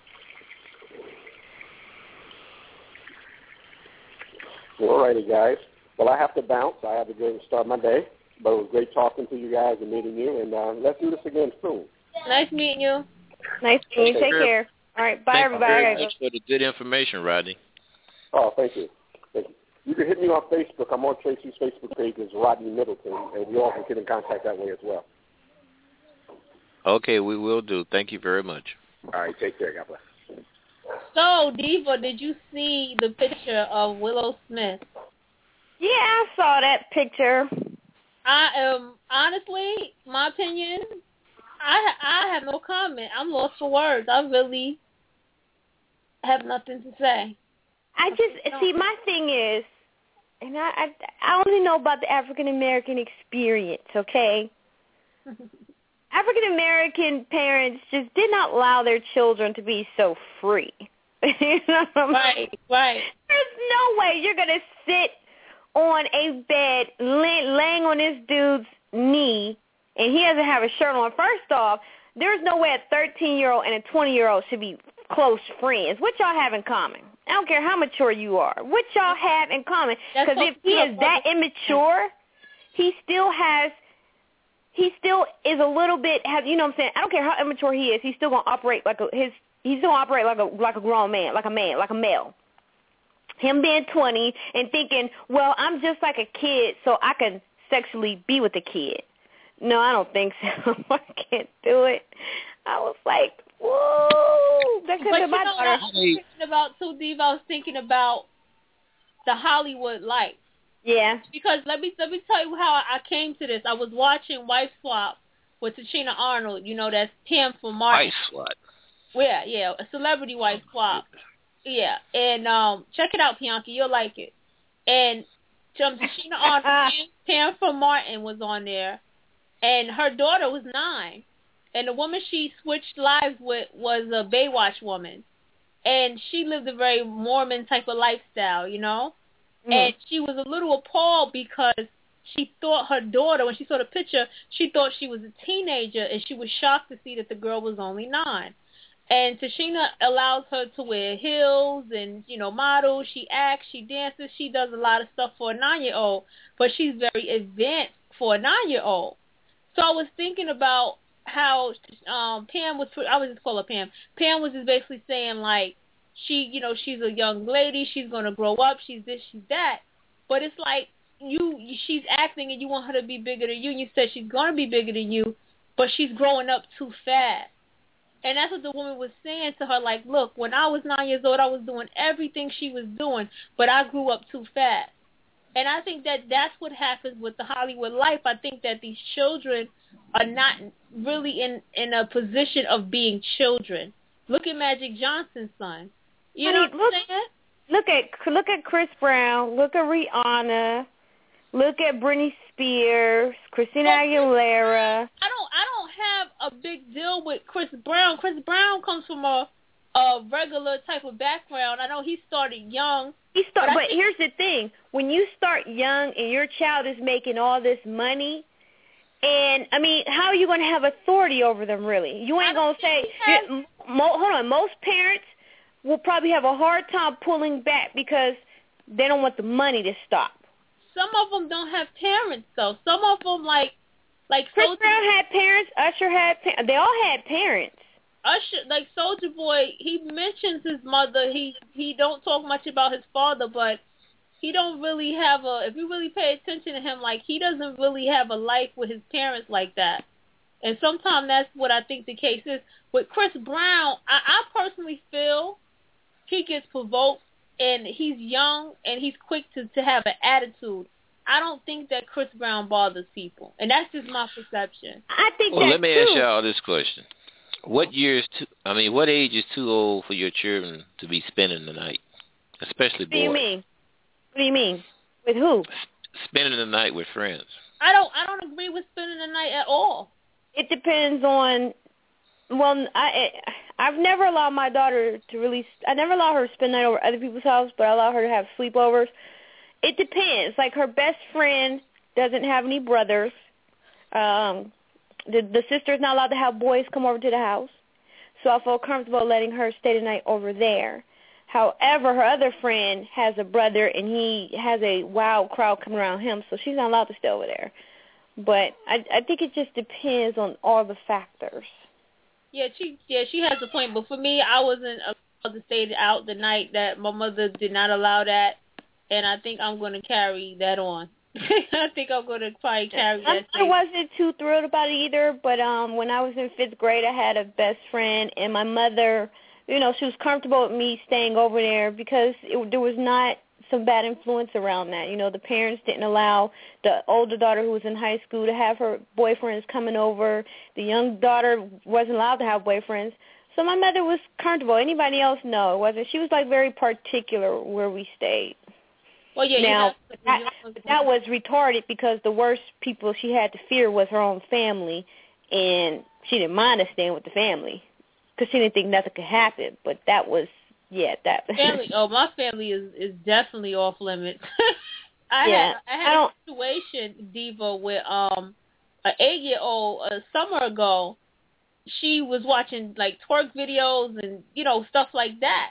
All righty, guys. Well, I have to bounce. I have to go and start my day. But it was great talking to you guys and meeting you. And uh, let's do this again soon. Nice meeting you. Nice meeting you. Take care. All right. Bye, Thank everybody. you very much for the good information, Rodney. Oh, thank you. Thank you. You can hit me on Facebook. I'm on Tracy's Facebook page. It's Rodney Middleton. And you all can get in contact that way as well. Okay, we will do. Thank you very much. All right. Take care. God bless. So, Diva, did you see the picture of Willow Smith? Yeah, I saw that picture. I am, honestly, my opinion, I I have no comment. I'm lost for words. I really have nothing to say. I just see. My thing is, and I I, I only know about the African American experience. Okay. African American parents just did not allow their children to be so free. You know? Right, right. There's no way you're gonna sit on a bed lay, laying on this dude's knee and he doesn't have a shirt on. First off, there's no way a thirteen-year-old and a twenty-year-old should be close friends. What y'all have in common? I don't care how mature you are. What y'all have in common? Because if he is that immature, he still has, he still is a little bit, has, you know what I'm saying? I don't care how immature he is. He's still going to operate like a, his, he's going to operate like a, like a grown man, like a man, like a male. Him being twenty and thinking, well, I'm just like a kid, so I can sexually be with a kid. No, I don't think so. I can't do it. I was like, whoa, that could But be you my know what I daughter. was thinking about too, Dave? I was thinking about the Hollywood life. Yeah. Because let me let me tell you how I came to this. I was watching Wife Swap with Tashina Arnold. You know, that's Pam from Martin. Wife Swap. Yeah, yeah, a celebrity wife swap. Yeah, and um, check it out, Bianca. You'll like it. And um, Tashina Arnold, Pam from Martin was on there, and her daughter was nine. And the woman she switched lives with was a Baywatch woman. And she lived a very Mormon type of lifestyle, you know? Mm-hmm. And she was a little appalled because she thought her daughter, when she saw the picture, she thought she was a teenager, and she was shocked to see that the girl was only nine. And Tashina allows her to wear heels and, you know, model. She acts, she dances, she does a lot of stuff for a nine-year-old, but she's very advanced for a nine-year-old. So I was thinking about how um, Pam was, I would just call her Pam. Pam was just basically saying, like, she, you know, she's a young lady, she's going to grow up, she's this, she's that. But it's like, you, she's acting and you want her to be bigger than you, and you said she's going to be bigger than you, but she's growing up too fast. And that's what the woman was saying to her, like, look, when I was nine years old, I was doing everything she was doing, but I grew up too fast. And I think that that's what happens with the Hollywood life. I think that these children are not really in, in a position of being children. Look at Magic Johnson's son. You know what I'm look, saying? Look at look at Chris Brown. Look at Rihanna. Look at Britney Spears, Christina Aguilera. I don't I don't have a big deal with Chris Brown. Chris Brown comes from a a regular type of background. I know he started young. He start, but, but here's the thing: when you start young and your child is making all this money, and I mean, how are you going to have authority over them? Really, you ain't going to say. You, mo, hold on, most parents will probably have a hard time pulling back because they don't want the money to stop. Some of them don't have parents though. Some of them like like Chris Soulja Brown had parents. Usher had pa- they all had parents. Usher, like Soulja Boy, he mentions his mother. He he don't talk much about his father, but he don't really have a. If you really pay attention to him, like he doesn't really have a life with his parents like that. And sometimes that's what I think the case is with Chris Brown. I, I personally feel he gets provoked, and he's young, and he's quick to to have an attitude. I don't think that Chris Brown bothers people, and that's just my perception. I think well, that let me too. ask y'all this question. What year is too, I mean, what age is too old for your children to be spending the night, especially boys? What do you mean? What do you mean? With who? Spending the night with friends. I don't. I don't agree with spending the night at all. It depends on. Well, I I've never allowed my daughter to really. I never allow her to spend the night over other people's house, but I allow her to have sleepovers. It depends. Like her best friend doesn't have any brothers. Um. The the sister's not allowed to have boys come over to the house, so I feel comfortable letting her stay the night over there. However, her other friend has a brother, and he has a wild crowd coming around him, so she's not allowed to stay over there. But I I think it just depends on all the factors. Yeah, she yeah she has a point, but for me, I wasn't allowed to stay out the night. That my mother did not allow that, and I think I'm going to carry that on. I think I'm going to probably carry that. I wasn't too thrilled about it either, but um, when I was in fifth grade, I had a best friend, and my mother, you know, she was comfortable with me staying over there because it, there was not some bad influence around that. You know, the parents didn't allow the older daughter who was in high school to have her boyfriends coming over. The young daughter wasn't allowed to have boyfriends. So my mother was comfortable. Anybody else? No, it wasn't. She was like very particular where we stayed. Well, yeah, now, yeah. that, that was retarded because the worst people she had to fear was her own family, and she didn't mind us staying with the family because she didn't think nothing could happen. But that was, yeah, that. Family. Oh, my family is is definitely off limits. I yeah, had I had I a situation, Diva, with um an eight year old a summer ago. She was watching like twerk videos and you know stuff like that,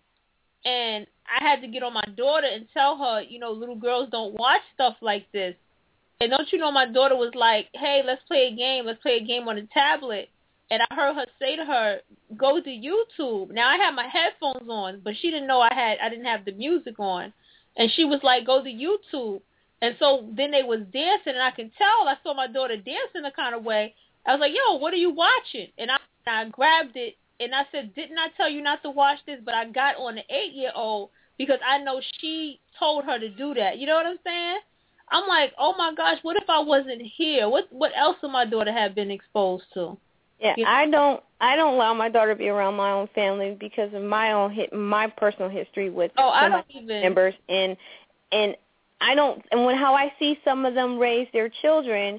and I had to get on my daughter and tell her, you know, little girls don't watch stuff like this. And don't you know, my daughter was like, hey, let's play a game. Let's play a game on the tablet. And I heard her say to her, go to YouTube. Now, I had my headphones on, but she didn't know I had, I didn't have the music on. And she was like, go to YouTube. And so then they was dancing, and I can tell. I saw my daughter dancing a kind of way. I was like, yo, what are you watching? And I, I grabbed it. And I said, didn't I tell you not to watch this? But I got on the eight-year-old because I know she told her to do that. You know what I'm saying? I'm like, oh, my gosh, what if I wasn't here? What what else would my daughter have been exposed to? Yeah, you know? I don't I don't allow my daughter to be around my own family because of my own hit, my personal history with oh, some I don't of my even... members. And, and I don't, and when how I see some of them raise their children,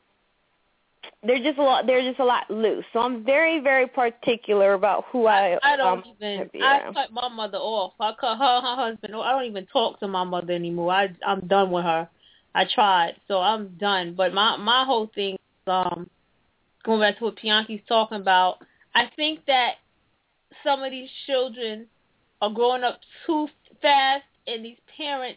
they're just a lot. They're just a lot loose. So I'm very, very particular about who I. I don't um, even. I cut my mother off. I cut her, her husband. I don't even talk to my mother anymore. I, I'm done with her. I tried, so I'm done. But my my whole thing, um, going back to what Bianchi's talking about, I think that some of these children are growing up too fast, and these parents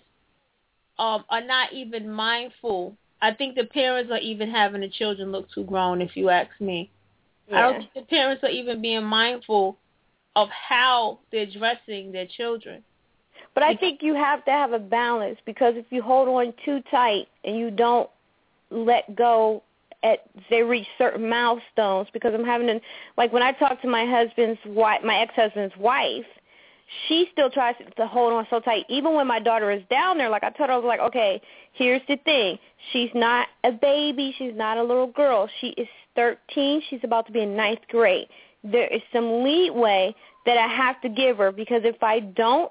um are not even mindful. I think the parents are even having the children look too grown, if you ask me. Yeah. I don't think the parents are even being mindful of how they're dressing their children. But I think you have to have a balance because if you hold on too tight and you don't let go at they reach certain milestones, because I'm having to, like when I talk to my husband's wife, my ex-husband's wife, she still tries to hold on so tight. Even when my daughter is down there, like I told her, I was like, okay, here's the thing. She's not a baby. She's not a little girl. She is thirteen. She's about to be in ninth grade. There is some leeway that I have to give her because if I don't,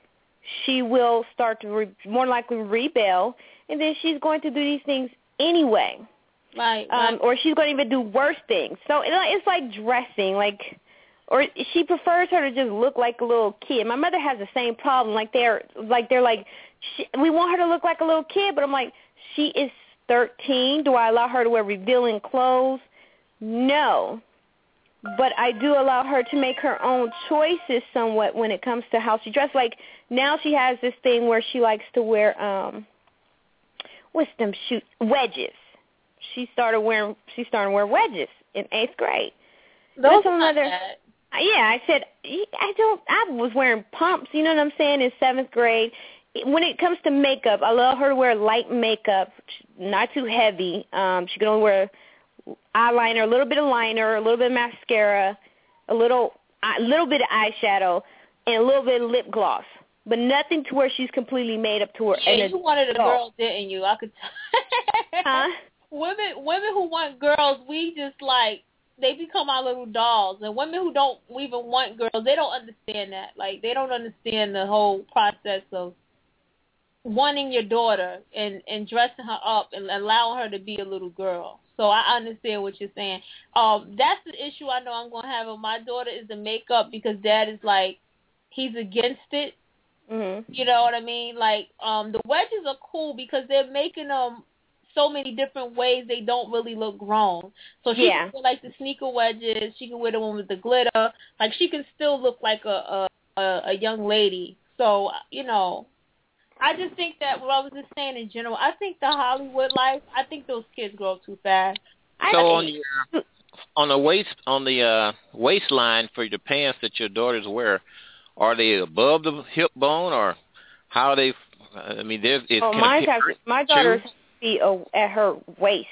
she will start to re- more likely rebel, and then she's going to do these things anyway. Right, um, right. Or she's going to even do worse things. So it's like dressing, like... Or she prefers her to just look like a little kid. My mother has the same problem. Like they're like they're like, she, we want her to look like a little kid, but I'm like, she is thirteen. Do I allow her to wear revealing clothes? No, but I do allow her to make her own choices somewhat when it comes to how she dresses. Like now she has this thing where she likes to wear um, what's them shoes wedges. She started wearing she started wearing wedges in eighth grade. Those are not mother, bad. Yeah, I said, I don't, I was wearing pumps, you know what I'm saying, in seventh grade. When it comes to makeup, I love her to wear light makeup, not too heavy. Um, she can only wear eyeliner, a little bit of liner, a little bit of mascara, a little, a little bit of eyeshadow, and a little bit of lip gloss. But nothing to where she's completely made up to her. Yeah, you wanted a girl, didn't you? I could tell. Huh? Women, women who want girls, we just like, they become our little dolls. And women who don't even want girls, they don't understand that. Like, they don't understand the whole process of wanting your daughter and, and dressing her up and allowing her to be a little girl. So I understand what you're saying. Um, that's the issue I know I'm going to have with my daughter is the makeup because dad is like, he's against it. Mm-hmm. You know what I mean? Like, um, the wedges are cool because they're making them so many different ways they don't really look grown. So she yeah. can wear like the sneaker wedges. She can wear the one with the glitter. Like she can still look like a a, a young lady. So you know, I just think that what I was just saying in general. I think the Hollywood life. I think those kids grow up too fast. So on your on the waist on the uh, waistline for the pants that your daughters wear, are they above the hip bone or how are they? I mean, there's it's oh, mine have my daughter's. Be at her waist.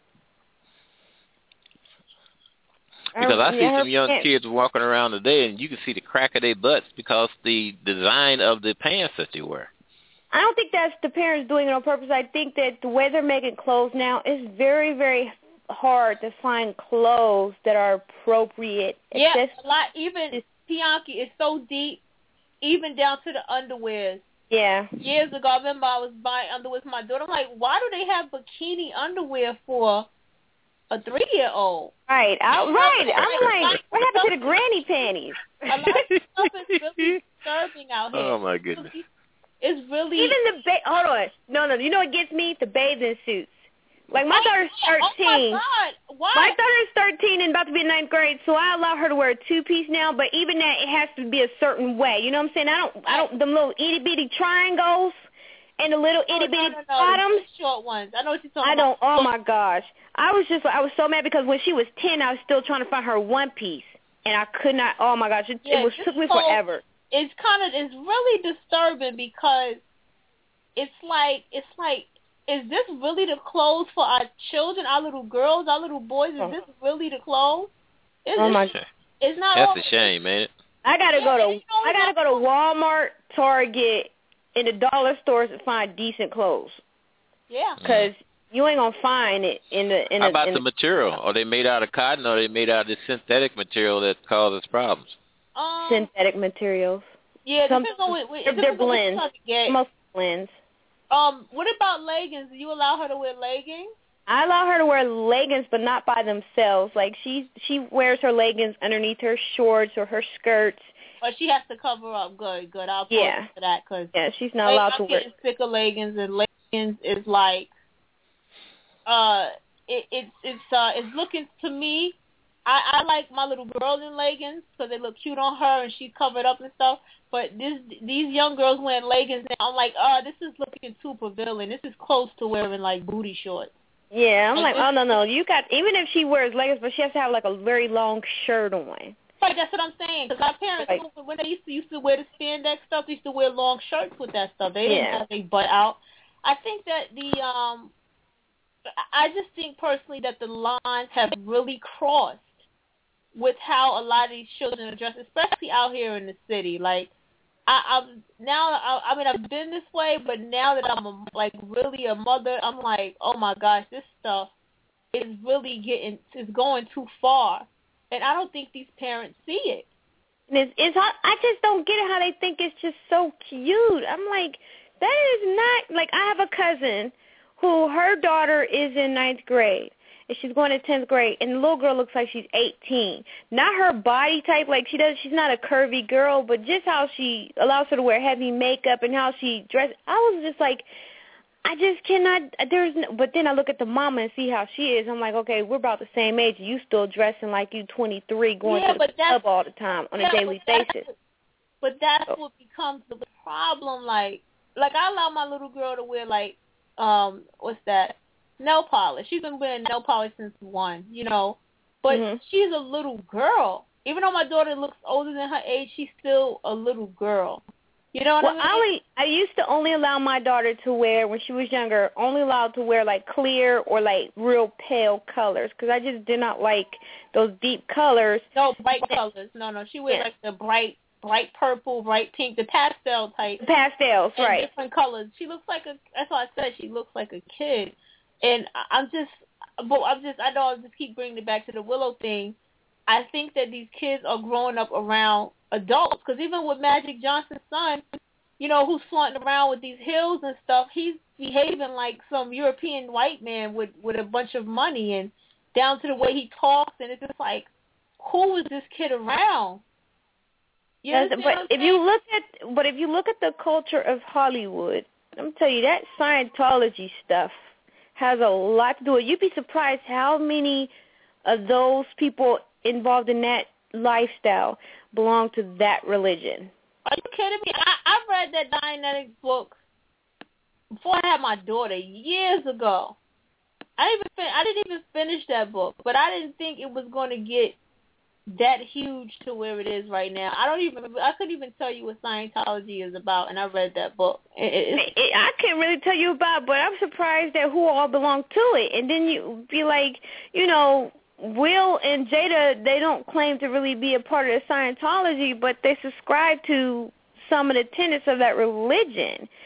Because I see yeah, some young pants. Kids walking around today, and you can see the crack of their butts because the design of the pants that they wear. I don't think that's the parents doing it on purpose. I think that the way they're making clothes now is very, very hard to find clothes that are appropriate. Yeah, It's just, a lot. Even Bianchi is so deep, even down to the underwears. Yeah. Years ago, I remember I was buying underwear for my daughter. I'm like, why do they have bikini underwear for a three-year-old? Right. I, right. I'm like, what happened to the granny panties? A lot of stuff is really disturbing out here. Oh my goodness. It's really even the ba- hold on. No, no. You know what gets me? The bathing suits. Like my oh, daughter's thirteen. Oh my God. Why? My daughter's thirteen and about to be in ninth grade, so I allow her to wear a two piece now. But even that, it has to be a certain way. You know what I'm saying? I don't, I don't. Them little itty bitty triangles and the little itty bitty no, no, no, bottoms. The short ones. I know what you're talking I don't. about. Oh my gosh. I was just, I was so mad because when she was ten, I was still trying to find her one piece, and I could not. Oh my gosh, it, Yeah, it was this took me whole- forever. It's kind of, it's really disturbing because it's like, it's like, is this really the clothes for our children, our little girls, our little boys? Is this really the clothes? Is Oh my. it, it's not. That's all, a shame, ain't it? I gotta Yeah, go to you know, I gotta go to Walmart, Target, and the dollar stores to find decent clothes. Yeah. Because you ain't gonna find it in the in How the. about in the material? Are they made out of cotton or are they made out of this synthetic material that causes problems? Um, synthetic materials. Yeah, Some, depends on what, what, they're, it they're depends on what you're blends. trying to get. Most blends. Um, what about leggings? Do you allow her to wear leggings? I allow her to wear leggings, but not by themselves. Like she she wears her leggings underneath her shorts or her skirts. Or she has to cover up. Good, good. I'll put Yeah. for that because yeah, she's not allowed I'm to wear. getting sick of leggings, and leggings is like, uh, it, it's it's uh it's looking to me. I, I like my little girl in leggings because they look cute on her and she's covered up and stuff. But this these young girls wearing leggings now, I'm like, oh, this is looking too prevailing. This is close to wearing like booty shorts. Yeah, I'm like, Like oh no no, you got even if she wears leggings, but she has to have like a very long shirt on. Right, that's what I'm saying. Because our parents, Right. when they used to used to wear the spandex stuff, they used to wear long shirts with that stuff. They didn't Yeah. have their butt out. I think that the um, I just think personally that the lines have really crossed with how a lot of these children are dressed, especially out here in the city. Like, I, I'm now, I, I mean, I've been this way, but now that I'm a, like really a mother, I'm like, oh my gosh, this stuff is really getting, is going too far, and I don't think these parents see it. And it's, it's hard. I just don't get it how they think it's just so cute. I'm like, that is not like I have a cousin who her daughter is in ninth grade. And she's going to tenth grade, and the little girl looks like she's eighteen. Not her body type, like she does. She's not a curvy girl, but just how she allows her to wear heavy makeup and how she dresses. I was just like, I just cannot. There's, no, but then I look at the mama and see how she is. I'm like, okay, we're about the same age. You still dressing like you twenty-three, going Yeah, to but the that's- club all the time on Yeah, a daily but that's- basis. But that's Oh. what becomes the problem. Like, like I allow my little girl to wear like, um, what's that? Nail polish. She's been wearing nail polish since one, you know. But Mhm. she's a little girl. Even though my daughter looks older than her age, she's still a little girl. You know what Well, I mean? I only I used to only allow my daughter to wear when she was younger, only allowed to wear like clear or like real pale colors because I just did not like those deep colors. No bright colors. No, no. She wears Yeah. like the bright, bright purple, bright pink, the pastel type. Pastels, and right? different colors. She looks like a. That's why I said she looks like a kid. And I- I'm just, but I'm just. I know I just keep bringing it back to the Willow thing. I think that these kids are growing up around adults because even with Magic Johnson's son, you know, who's flaunting around with these heels and stuff, he's behaving like some European white man with with a bunch of money and down to the way he talks, and it's just like, who is this kid around? You Yes, understand what but I'm if you saying? look at but if you look at the culture of Hollywood, I'm gonna tell you that Scientology stuff has a lot to do with it. You'd be surprised how many of those people involved in that lifestyle belong to that religion. Are you kidding me? I, I read that Dianetics book before I had my daughter years ago. I didn't even fin- I didn't even finish that book, but I didn't think it was going to get that huge to where it is right now. I don't even I couldn't even tell you what Scientology is about, and I read that book. It, it, It- I can't really tell you about, but I'm surprised at who all belong to it. And then you be like, you know, Will and Jada, they don't claim to really be a part of the Scientology, but they subscribe to some of the tenets of that religion.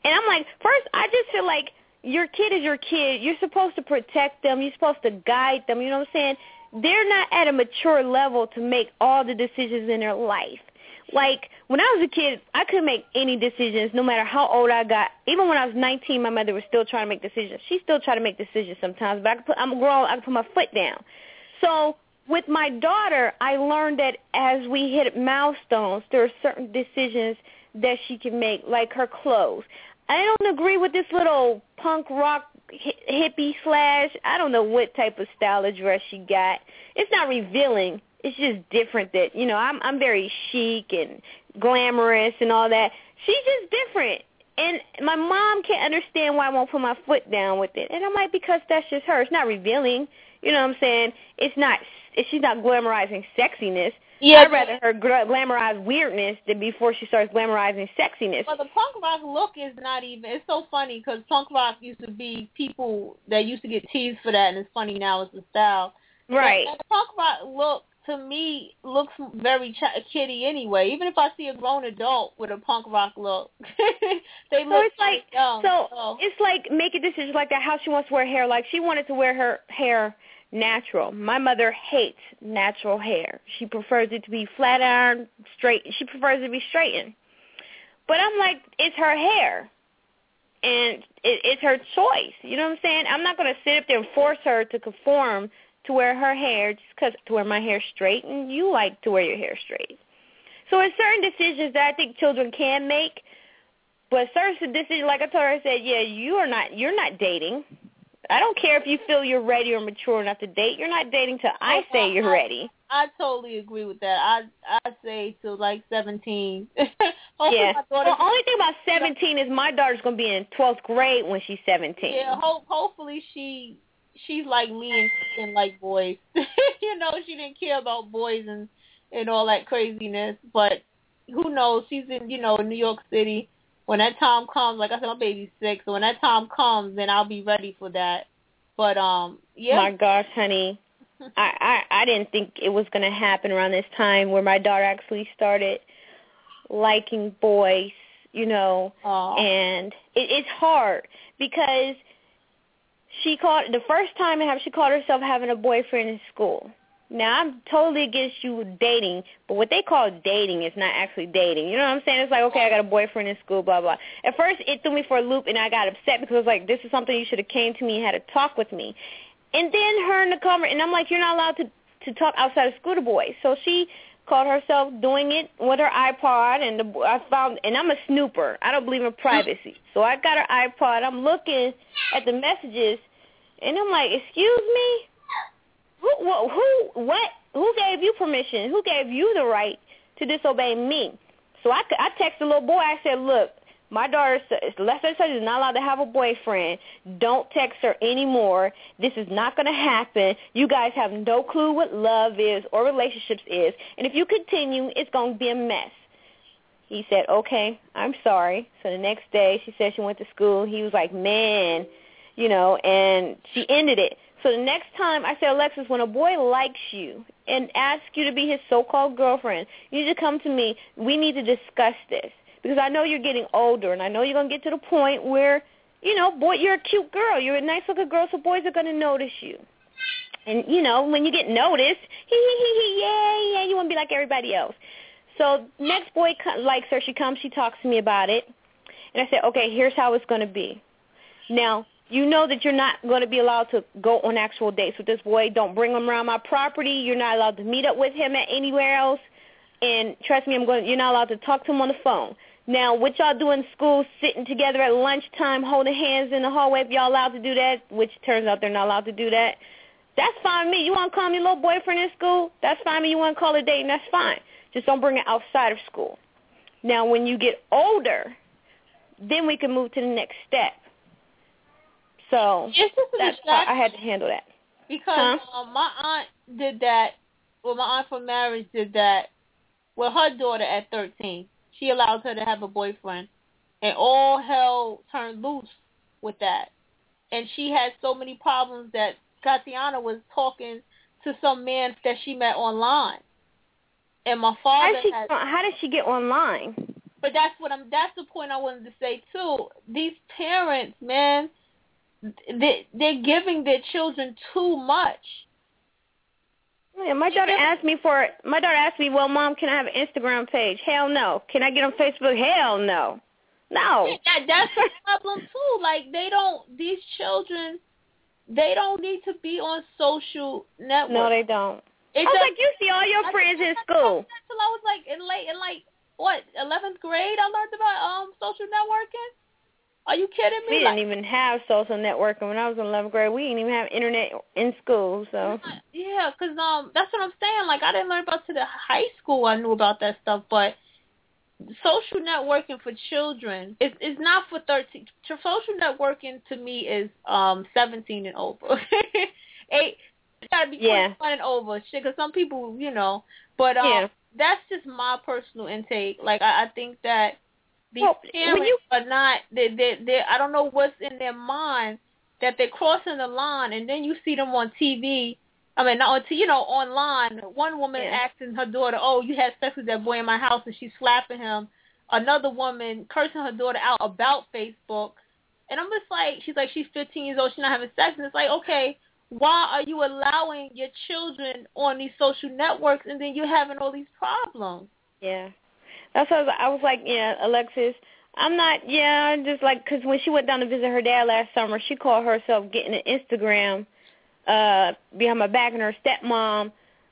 And I'm like, first, I just feel like your kid is your kid. You're supposed to protect them. You're supposed to guide them. You know what I'm saying? They're not at a mature level to make all the decisions in their life. Like, when I was a kid, I couldn't make any decisions no matter how old I got. Even when I was nineteen, my mother was still trying to make decisions. She still tried to make decisions sometimes, but I could put, I'm grown, I can put my foot down. So with my daughter, I learned that as we hit milestones, there are certain decisions that she can make, like her clothes. I don't agree with this little punk rock hippie slash, I don't know what type of style of dress she got. It's not revealing. It's just different that, you know, I'm I'm very chic and glamorous and all that. She's just different. And my mom can't understand why I won't put my foot down with it. And I'm like, because that's just her. It's not revealing. You know what I'm saying? It's not, she's not glamorizing sexiness. Yeah, I'd rather her glamorize weirdness than before she starts glamorizing sexiness. Well, the punk rock look is not even, it's so funny because punk rock used to be people that used to get teased for that, and it's funny now it's the style. Right. But the punk rock look, to me, looks very ch- kiddie anyway. Even if I see a grown adult with a punk rock look, they look so it's like young. So, so it's like making decisions like that. How she wants to wear hair. Like she wanted to wear her hair natural. My mother hates natural hair. She prefers it to be flat iron, straight. She prefers it to be straightened. But I'm like, it's her hair, and it, it's her choice. You know what I'm saying? I'm not going to sit up there and force her to conform to wear her hair just because to wear my hair straight, and you like to wear your hair straight. So it's certain decisions that I think children can make, but certain decisions, like I told her, I said, yeah, you are not, you're not dating. I don't care if you feel you're ready or mature enough to date. You're not dating till I oh, say you're I, ready. I totally agree with that. I I say till like seventeen. Yeah. The only thing about seventeen is my daughter's going to be in twelfth grade when she's seventeen. Yeah, ho- hopefully she she's like me and she didn't like boys. You know, she didn't care about boys and, and all that craziness. But who knows? She's in, you know, New York City. When that time comes, like I said, my baby's six. So when that time comes, then I'll be ready for that. But, um, yeah. My gosh, honey. I, I, I didn't think it was going to happen around this time where my daughter actually started liking boys, you know. Aww. And it, it's hard because she called, the first time she called herself having a boyfriend in school. Now, I'm totally against you dating, but what they call dating is not actually dating. You know what I'm saying? It's like, okay, I got a boyfriend in school, blah, blah. At first, it threw me for a loop, and I got upset because I was like, this is something you should have came to me and had a talk with me. And then her in the cover, and I'm like, you're not allowed to, to talk outside of school to boys. So she called herself doing it with her iPod, and the, I found, and I'm a snooper. I don't believe in privacy. So I got her iPod. I'm looking at the messages, and I'm like, excuse me? Who, who, what, who gave you permission? Who gave you the right to disobey me? So I, I texted the little boy. I said, look, my daughter says, Lester says is not allowed to have a boyfriend. Don't text her anymore. This is not going to happen. You guys have no clue what love is or relationships is. And if you continue, it's going to be a mess. He said, okay, I'm sorry. So the next day she said she went to school. He was like, man, you know, and she ended it. So the next time, I said, Alexis, when a boy likes you and asks you to be his so-called girlfriend, you need to come to me. We need to discuss this because I know you're getting older, and I know you're going to get to the point where, you know, boy, you're a cute girl. You're a nice-looking girl, so boys are going to notice you. And, you know, when you get noticed, hee, hee, hee, hee, yeah, yeah, you want to be like everybody else. So next boy likes her. She comes. She talks to me about it. And I said, okay, here's how it's going to be. Now, you know that you're not going to be allowed to go on actual dates with this boy. Don't bring him around my property. You're not allowed to meet up with him at anywhere else. And trust me, I'm going. You're not allowed to talk to him on the phone. Now, what y'all do in school, sitting together at lunchtime, holding hands in the hallway, if y'all allowed to do that, which turns out they're not allowed to do that, that's fine with me. You want to call me little boyfriend in school? That's fine with me. You want to call it dating? That's fine. Just don't bring it outside of school. Now, when you get older, then we can move to the next step. So that's how I had to handle that. Because huh? um, my aunt did that, well, my aunt from marriage did that with her daughter at thirteen. She allowed her to have a boyfriend, and all hell turned loose with that. And she had so many problems that Tatiana was talking to some man that she met online. And my father how did she, had... How did she get online? but that's what I'm. That's the point I wanted to say too. These parents, man, they they're giving their children too much. Yeah, my daughter asked me for my daughter asked me, well, Mom, can I have an Instagram page? Hell no. Can I get on Facebook? Hell no. No. That, that's the problem too. Like they don't. These children, they don't need to be on social networks. No, they don't. It I was just, like, you see all your I friends in Until school. I was like in late in like what eleventh grade, I learned about um social networking. Are you kidding me? We like, didn't even have social networking when I was in eleventh grade. We didn't even have internet in school. So yeah, cause um that's what I'm saying. Like I didn't learn about to the high school. I knew about that stuff, but social networking for children is is not for thirteen. Social networking to me is um seventeen and over. Eight. It gotta be yeah. twenty-one and over, shit. Cause some people, you know, but um, yeah. that's just my personal intake. Like I, I think that these well, parents you... are not. They they they. I don't know what's in their mind that they're crossing the line, and then you see them on T V. I mean, not on T, you know, online. One woman yeah. asking her daughter, "Oh, you had sex with that boy in my house," and she's slapping him. Another woman cursing her daughter out about Facebook, and I'm just like, she's like, she's fifteen years old, she's not having sex, and it's like, okay. Why are you allowing your children on these social networks and then you're having all these problems? Yeah. That's what I was, I was like, yeah, Alexis, I'm not, yeah, just like, because when she went down to visit her dad last summer, she called herself getting an Instagram uh, behind my back, and her stepmom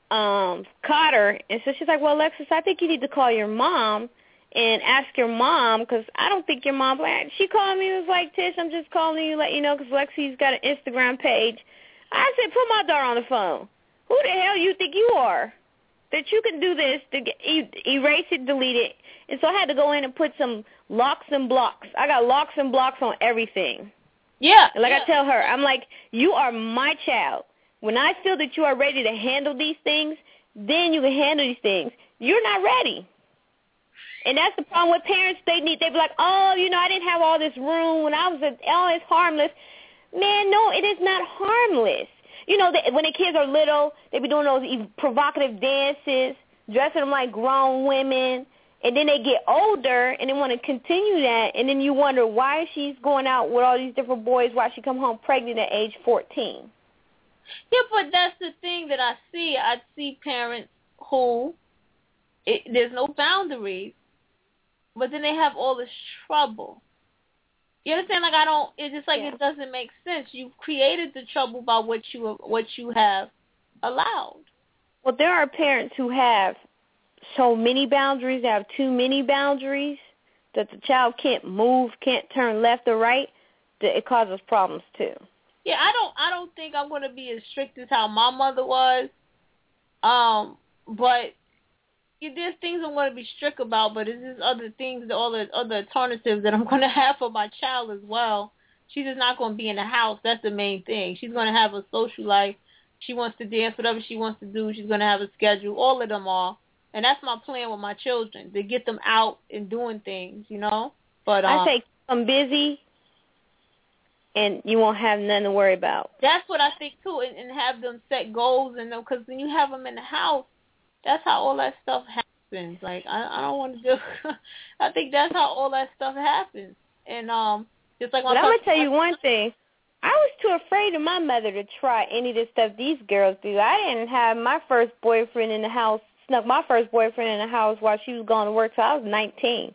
um, caught her. And so she's like, well, Alexis, I think you need to call your mom and ask your mom, because I don't think your mom, she called me and was like, Tish, I'm just calling you to let you know, because Lexi's got an Instagram page. I said, put my daughter on the phone. Who the hell you think you are that you can do this, to get, erase it, delete it? And so I had to go in and put some locks and blocks. I got locks and blocks on everything. Yeah. And like yeah. I tell her, I'm like, you are my child. When I feel that you are ready to handle these things, then you can handle these things. You're not ready. And that's the problem with parents. They need, they be like, oh, you know, I didn't have all this room when I was, a, oh, it's harmless. Man, no, it is not harmless. You know, they, when the kids are little, they be doing those provocative dances, dressing them like grown women, and then they get older and they want to continue that, and then you wonder why she's going out with all these different boys, why she come home pregnant at age fourteen. Yeah, but that's the thing that I see. I see parents who, it, there's no boundaries, but then they have all this trouble. You understand? Like I don't. It's just like yeah. It doesn't make sense. You've created the trouble by what you what you have allowed. Well, there are parents who have so many boundaries. They have too many boundaries that the child can't move, can't turn left or right. That it causes problems too. Yeah, I don't. I don't think I'm going to be as strict as how my mother was. Um, but. There's things I'm going to be strict about, but there's just other things, all the other alternatives that I'm going to have for my child as well. She's just not going to be in the house. That's the main thing. She's going to have a social life. She wants to dance, whatever she wants to do. She's going to have a schedule. All of them are. And that's my plan with my children, to get them out and doing things, you know? But um, I say keep them busy, and you won't have nothing to worry about. That's what I think, too, and, and have them set goals, and because when you have them in the house, that's how all that stuff happens. Like, I, I don't want to do... I think that's how all that stuff happens. And um, just like... But I'm going to tell you one thing. I was too afraid of my mother to try any of this stuff these girls do. I didn't have my first boyfriend in the house, snuck my first boyfriend in the house while she was going to work till I was nineteen.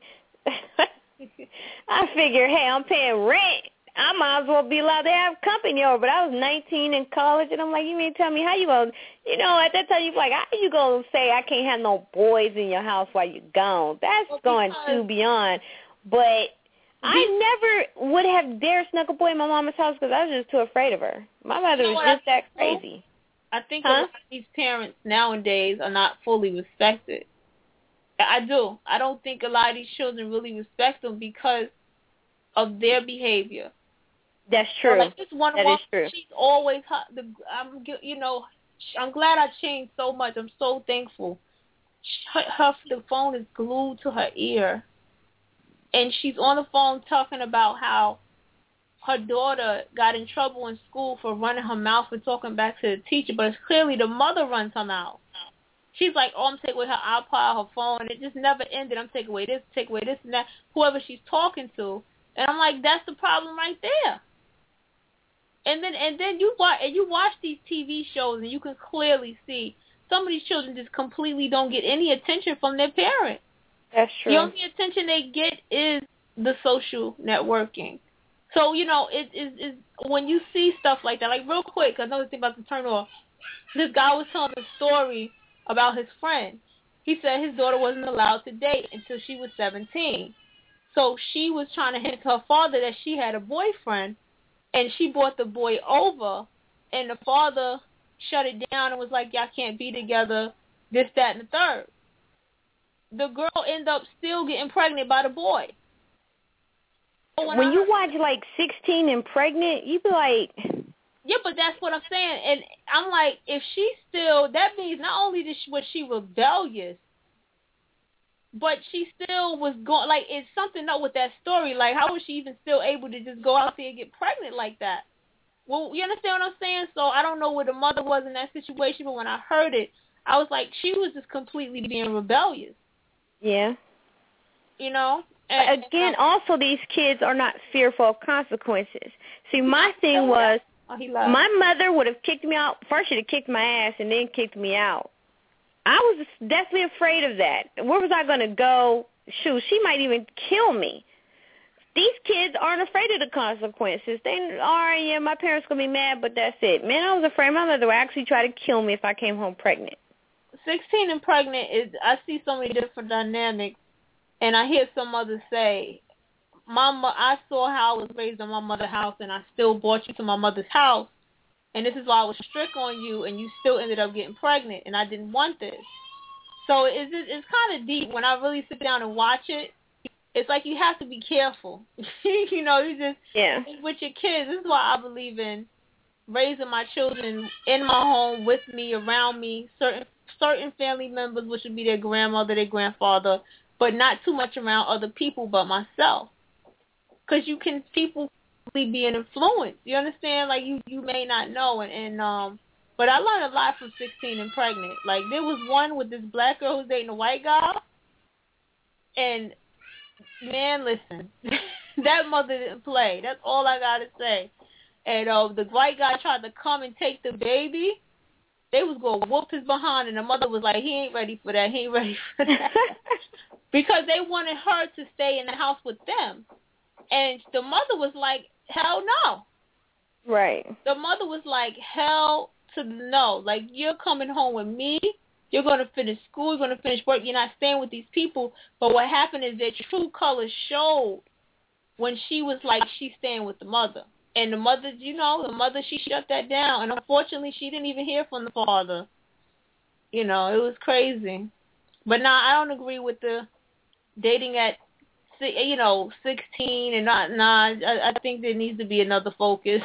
I figured, hey, I'm paying rent. I might as well be allowed to have company over. But I was nineteen in college, and I'm like, you mean tell me how you going to, you know, at that time, you're like, how you going to say I can't have no boys in your house while you're gone? That's well, going too beyond. But I never would have dared snuck a boy in my mama's house because I was just too afraid of her. My mother you know was just that crazy. I think huh? a lot of these parents nowadays are not fully respected. I do. I don't think a lot of these children really respect them because of their behavior. That's true. So like this one that woman, is true. she's always, the, I'm, you know, I'm glad I changed so much. I'm so thankful. Her, her the phone is glued to her ear, and she's on the phone talking about how her daughter got in trouble in school for running her mouth and talking back to the teacher, but it's clearly the mother runs her mouth. she's like, oh, I'm taking away her iPod, her phone, and it just never ended. I'm taking away this, take away this and that, whoever she's talking to. And I'm like, that's the problem right there. And then and then you watch and you watch these T V shows and you can clearly see some of these children just completely don't get any attention from their parents. That's true. The only attention they get is the social networking. So, you know, it is it, when you see stuff like that, like real quick, another thing about to turn off, this guy was telling a story about his friend. He said his daughter wasn't allowed to date until she was seventeen. So she was trying to hint to her father that she had a boyfriend, and she brought the boy over, and the father shut it down and was like, y'all can't be together, this, that, and the third. The girl ended up still getting pregnant by the boy. When, when you watch, like, sixteen and Pregnant, you be like... Yeah, but that's what I'm saying. And I'm like, if she's still... That means not only did she, was she rebellious, but she still was going... Like, it's something up with that story. Like, how was she even still able to just go out there and get pregnant like that? Well, you understand what I'm saying? So I don't know where the mother was in that situation, but when I heard it, I was like, she was just completely being rebellious. Yeah. You know? And, Again, and, um, also these kids are not fearful of consequences. See, my thing was, oh, my mother would have kicked me out. First, she'd have kicked my ass and then kicked me out. I was definitely afraid of that. Where was I going to go? Shoot, she might even kill me. These kids aren't afraid of the consequences. They, all right, yeah, my parents going to be mad, but that's it. Man, I was afraid my mother would actually try to kill me if I came home pregnant. sixteen and pregnant is, I see so many different dynamics, and I hear some mothers say, Mama, I saw how I was raised in my mother's house, and I still brought you to my mother's house, and this is why I was strict on you, and you still ended up getting pregnant, and I didn't want this. So it's, it's kind of deep. When I really sit down and watch it, it's like you have to be careful. you know, you just, yeah. with your kids, this is why I believe in raising my children in my home, with me, around me, certain certain family members, which would be their grandmother, their grandfather, but not too much around other people but myself. Because you can, people be an influence. You understand? Like, you, you may not know. And, and um, but I learned a lot from sixteen and Pregnant. Like, there was one with this black girl who's dating a white guy. And, man, listen, that mother didn't play. That's all I got to say. And uh, the white guy tried to come and take the baby. They was going to whoop his behind, and the mother was like, he ain't ready for that. He ain't ready for that. Because they wanted her to stay in the house with them. And the mother was like, hell no. Right. The mother was like, hell to no. Like, you're coming home with me. You're going to finish school. You're going to finish work. You're not staying with these people. But what happened is their true colors showed when she was like, she's staying with the mother. And the mother, you know, the mother, she shut that down. And unfortunately, she didn't even hear from the father. You know, it was crazy. But now I don't agree with the dating at, you know, sixteen and not, nah, I, I think there needs to be another focus.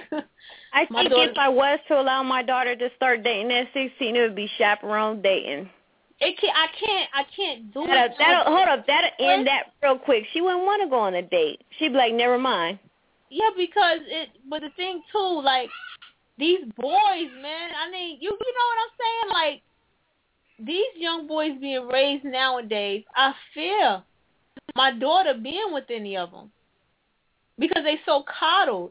I think daughter, if I was to allow my daughter to start dating at sixteen, it would be chaperone dating. It can I can't, I can't do that'll, it. That'll, hold up, that'll end that real quick. She wouldn't want to go on a date. She'd be like, never mind. Yeah, because it, but the thing too, like, these boys, man, I mean, you, you know what I'm saying? Like, these young boys being raised nowadays, I fear my daughter being with any of them because they so coddled,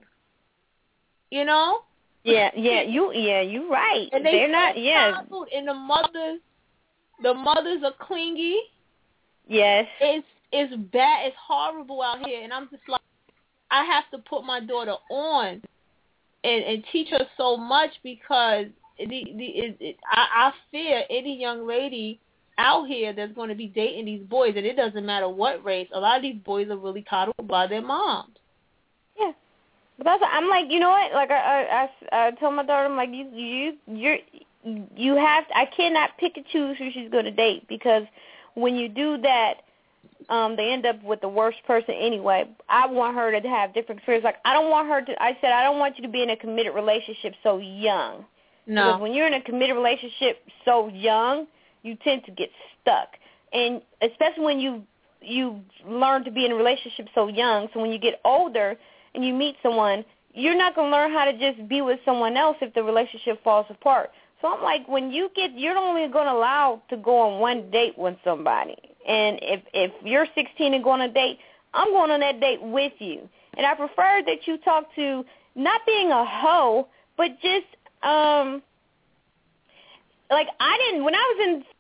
you know? Yeah, yeah, you, yeah, you're right. And they They're so not, yeah. coddled, and the mothers, the mothers are clingy. Yes. It's, it's bad, it's horrible out here, and I'm just like, I have to put my daughter on and, and teach her so much because the, the, it, it, I, I fear any young lady out here that's going to be dating these boys, and it doesn't matter what race. A lot of these boys are really coddled by their moms. Yeah, but that's, I'm like, you know what? Like I, I, I told my daughter, I'm like, you, you, you're, you have. I cannot pick and choose who she's going to date because when you do that, Um, they end up with the worst person anyway. I want her to have different experiences. Like, I don't want her to, I said, I don't want you to be in a committed relationship so young. No. Because when you're in a committed relationship so young, you tend to get stuck. And especially when you you learn to be in a relationship so young, so when you get older and you meet someone, you're not going to learn how to just be with someone else if the relationship falls apart. So So I'm like, when you get, you're only going to allow to go on one date with somebody. And if if you're sixteen and going on a date, I'm going on that date with you. And I prefer that you talk to not being a hoe, but just um, like I didn't when I was in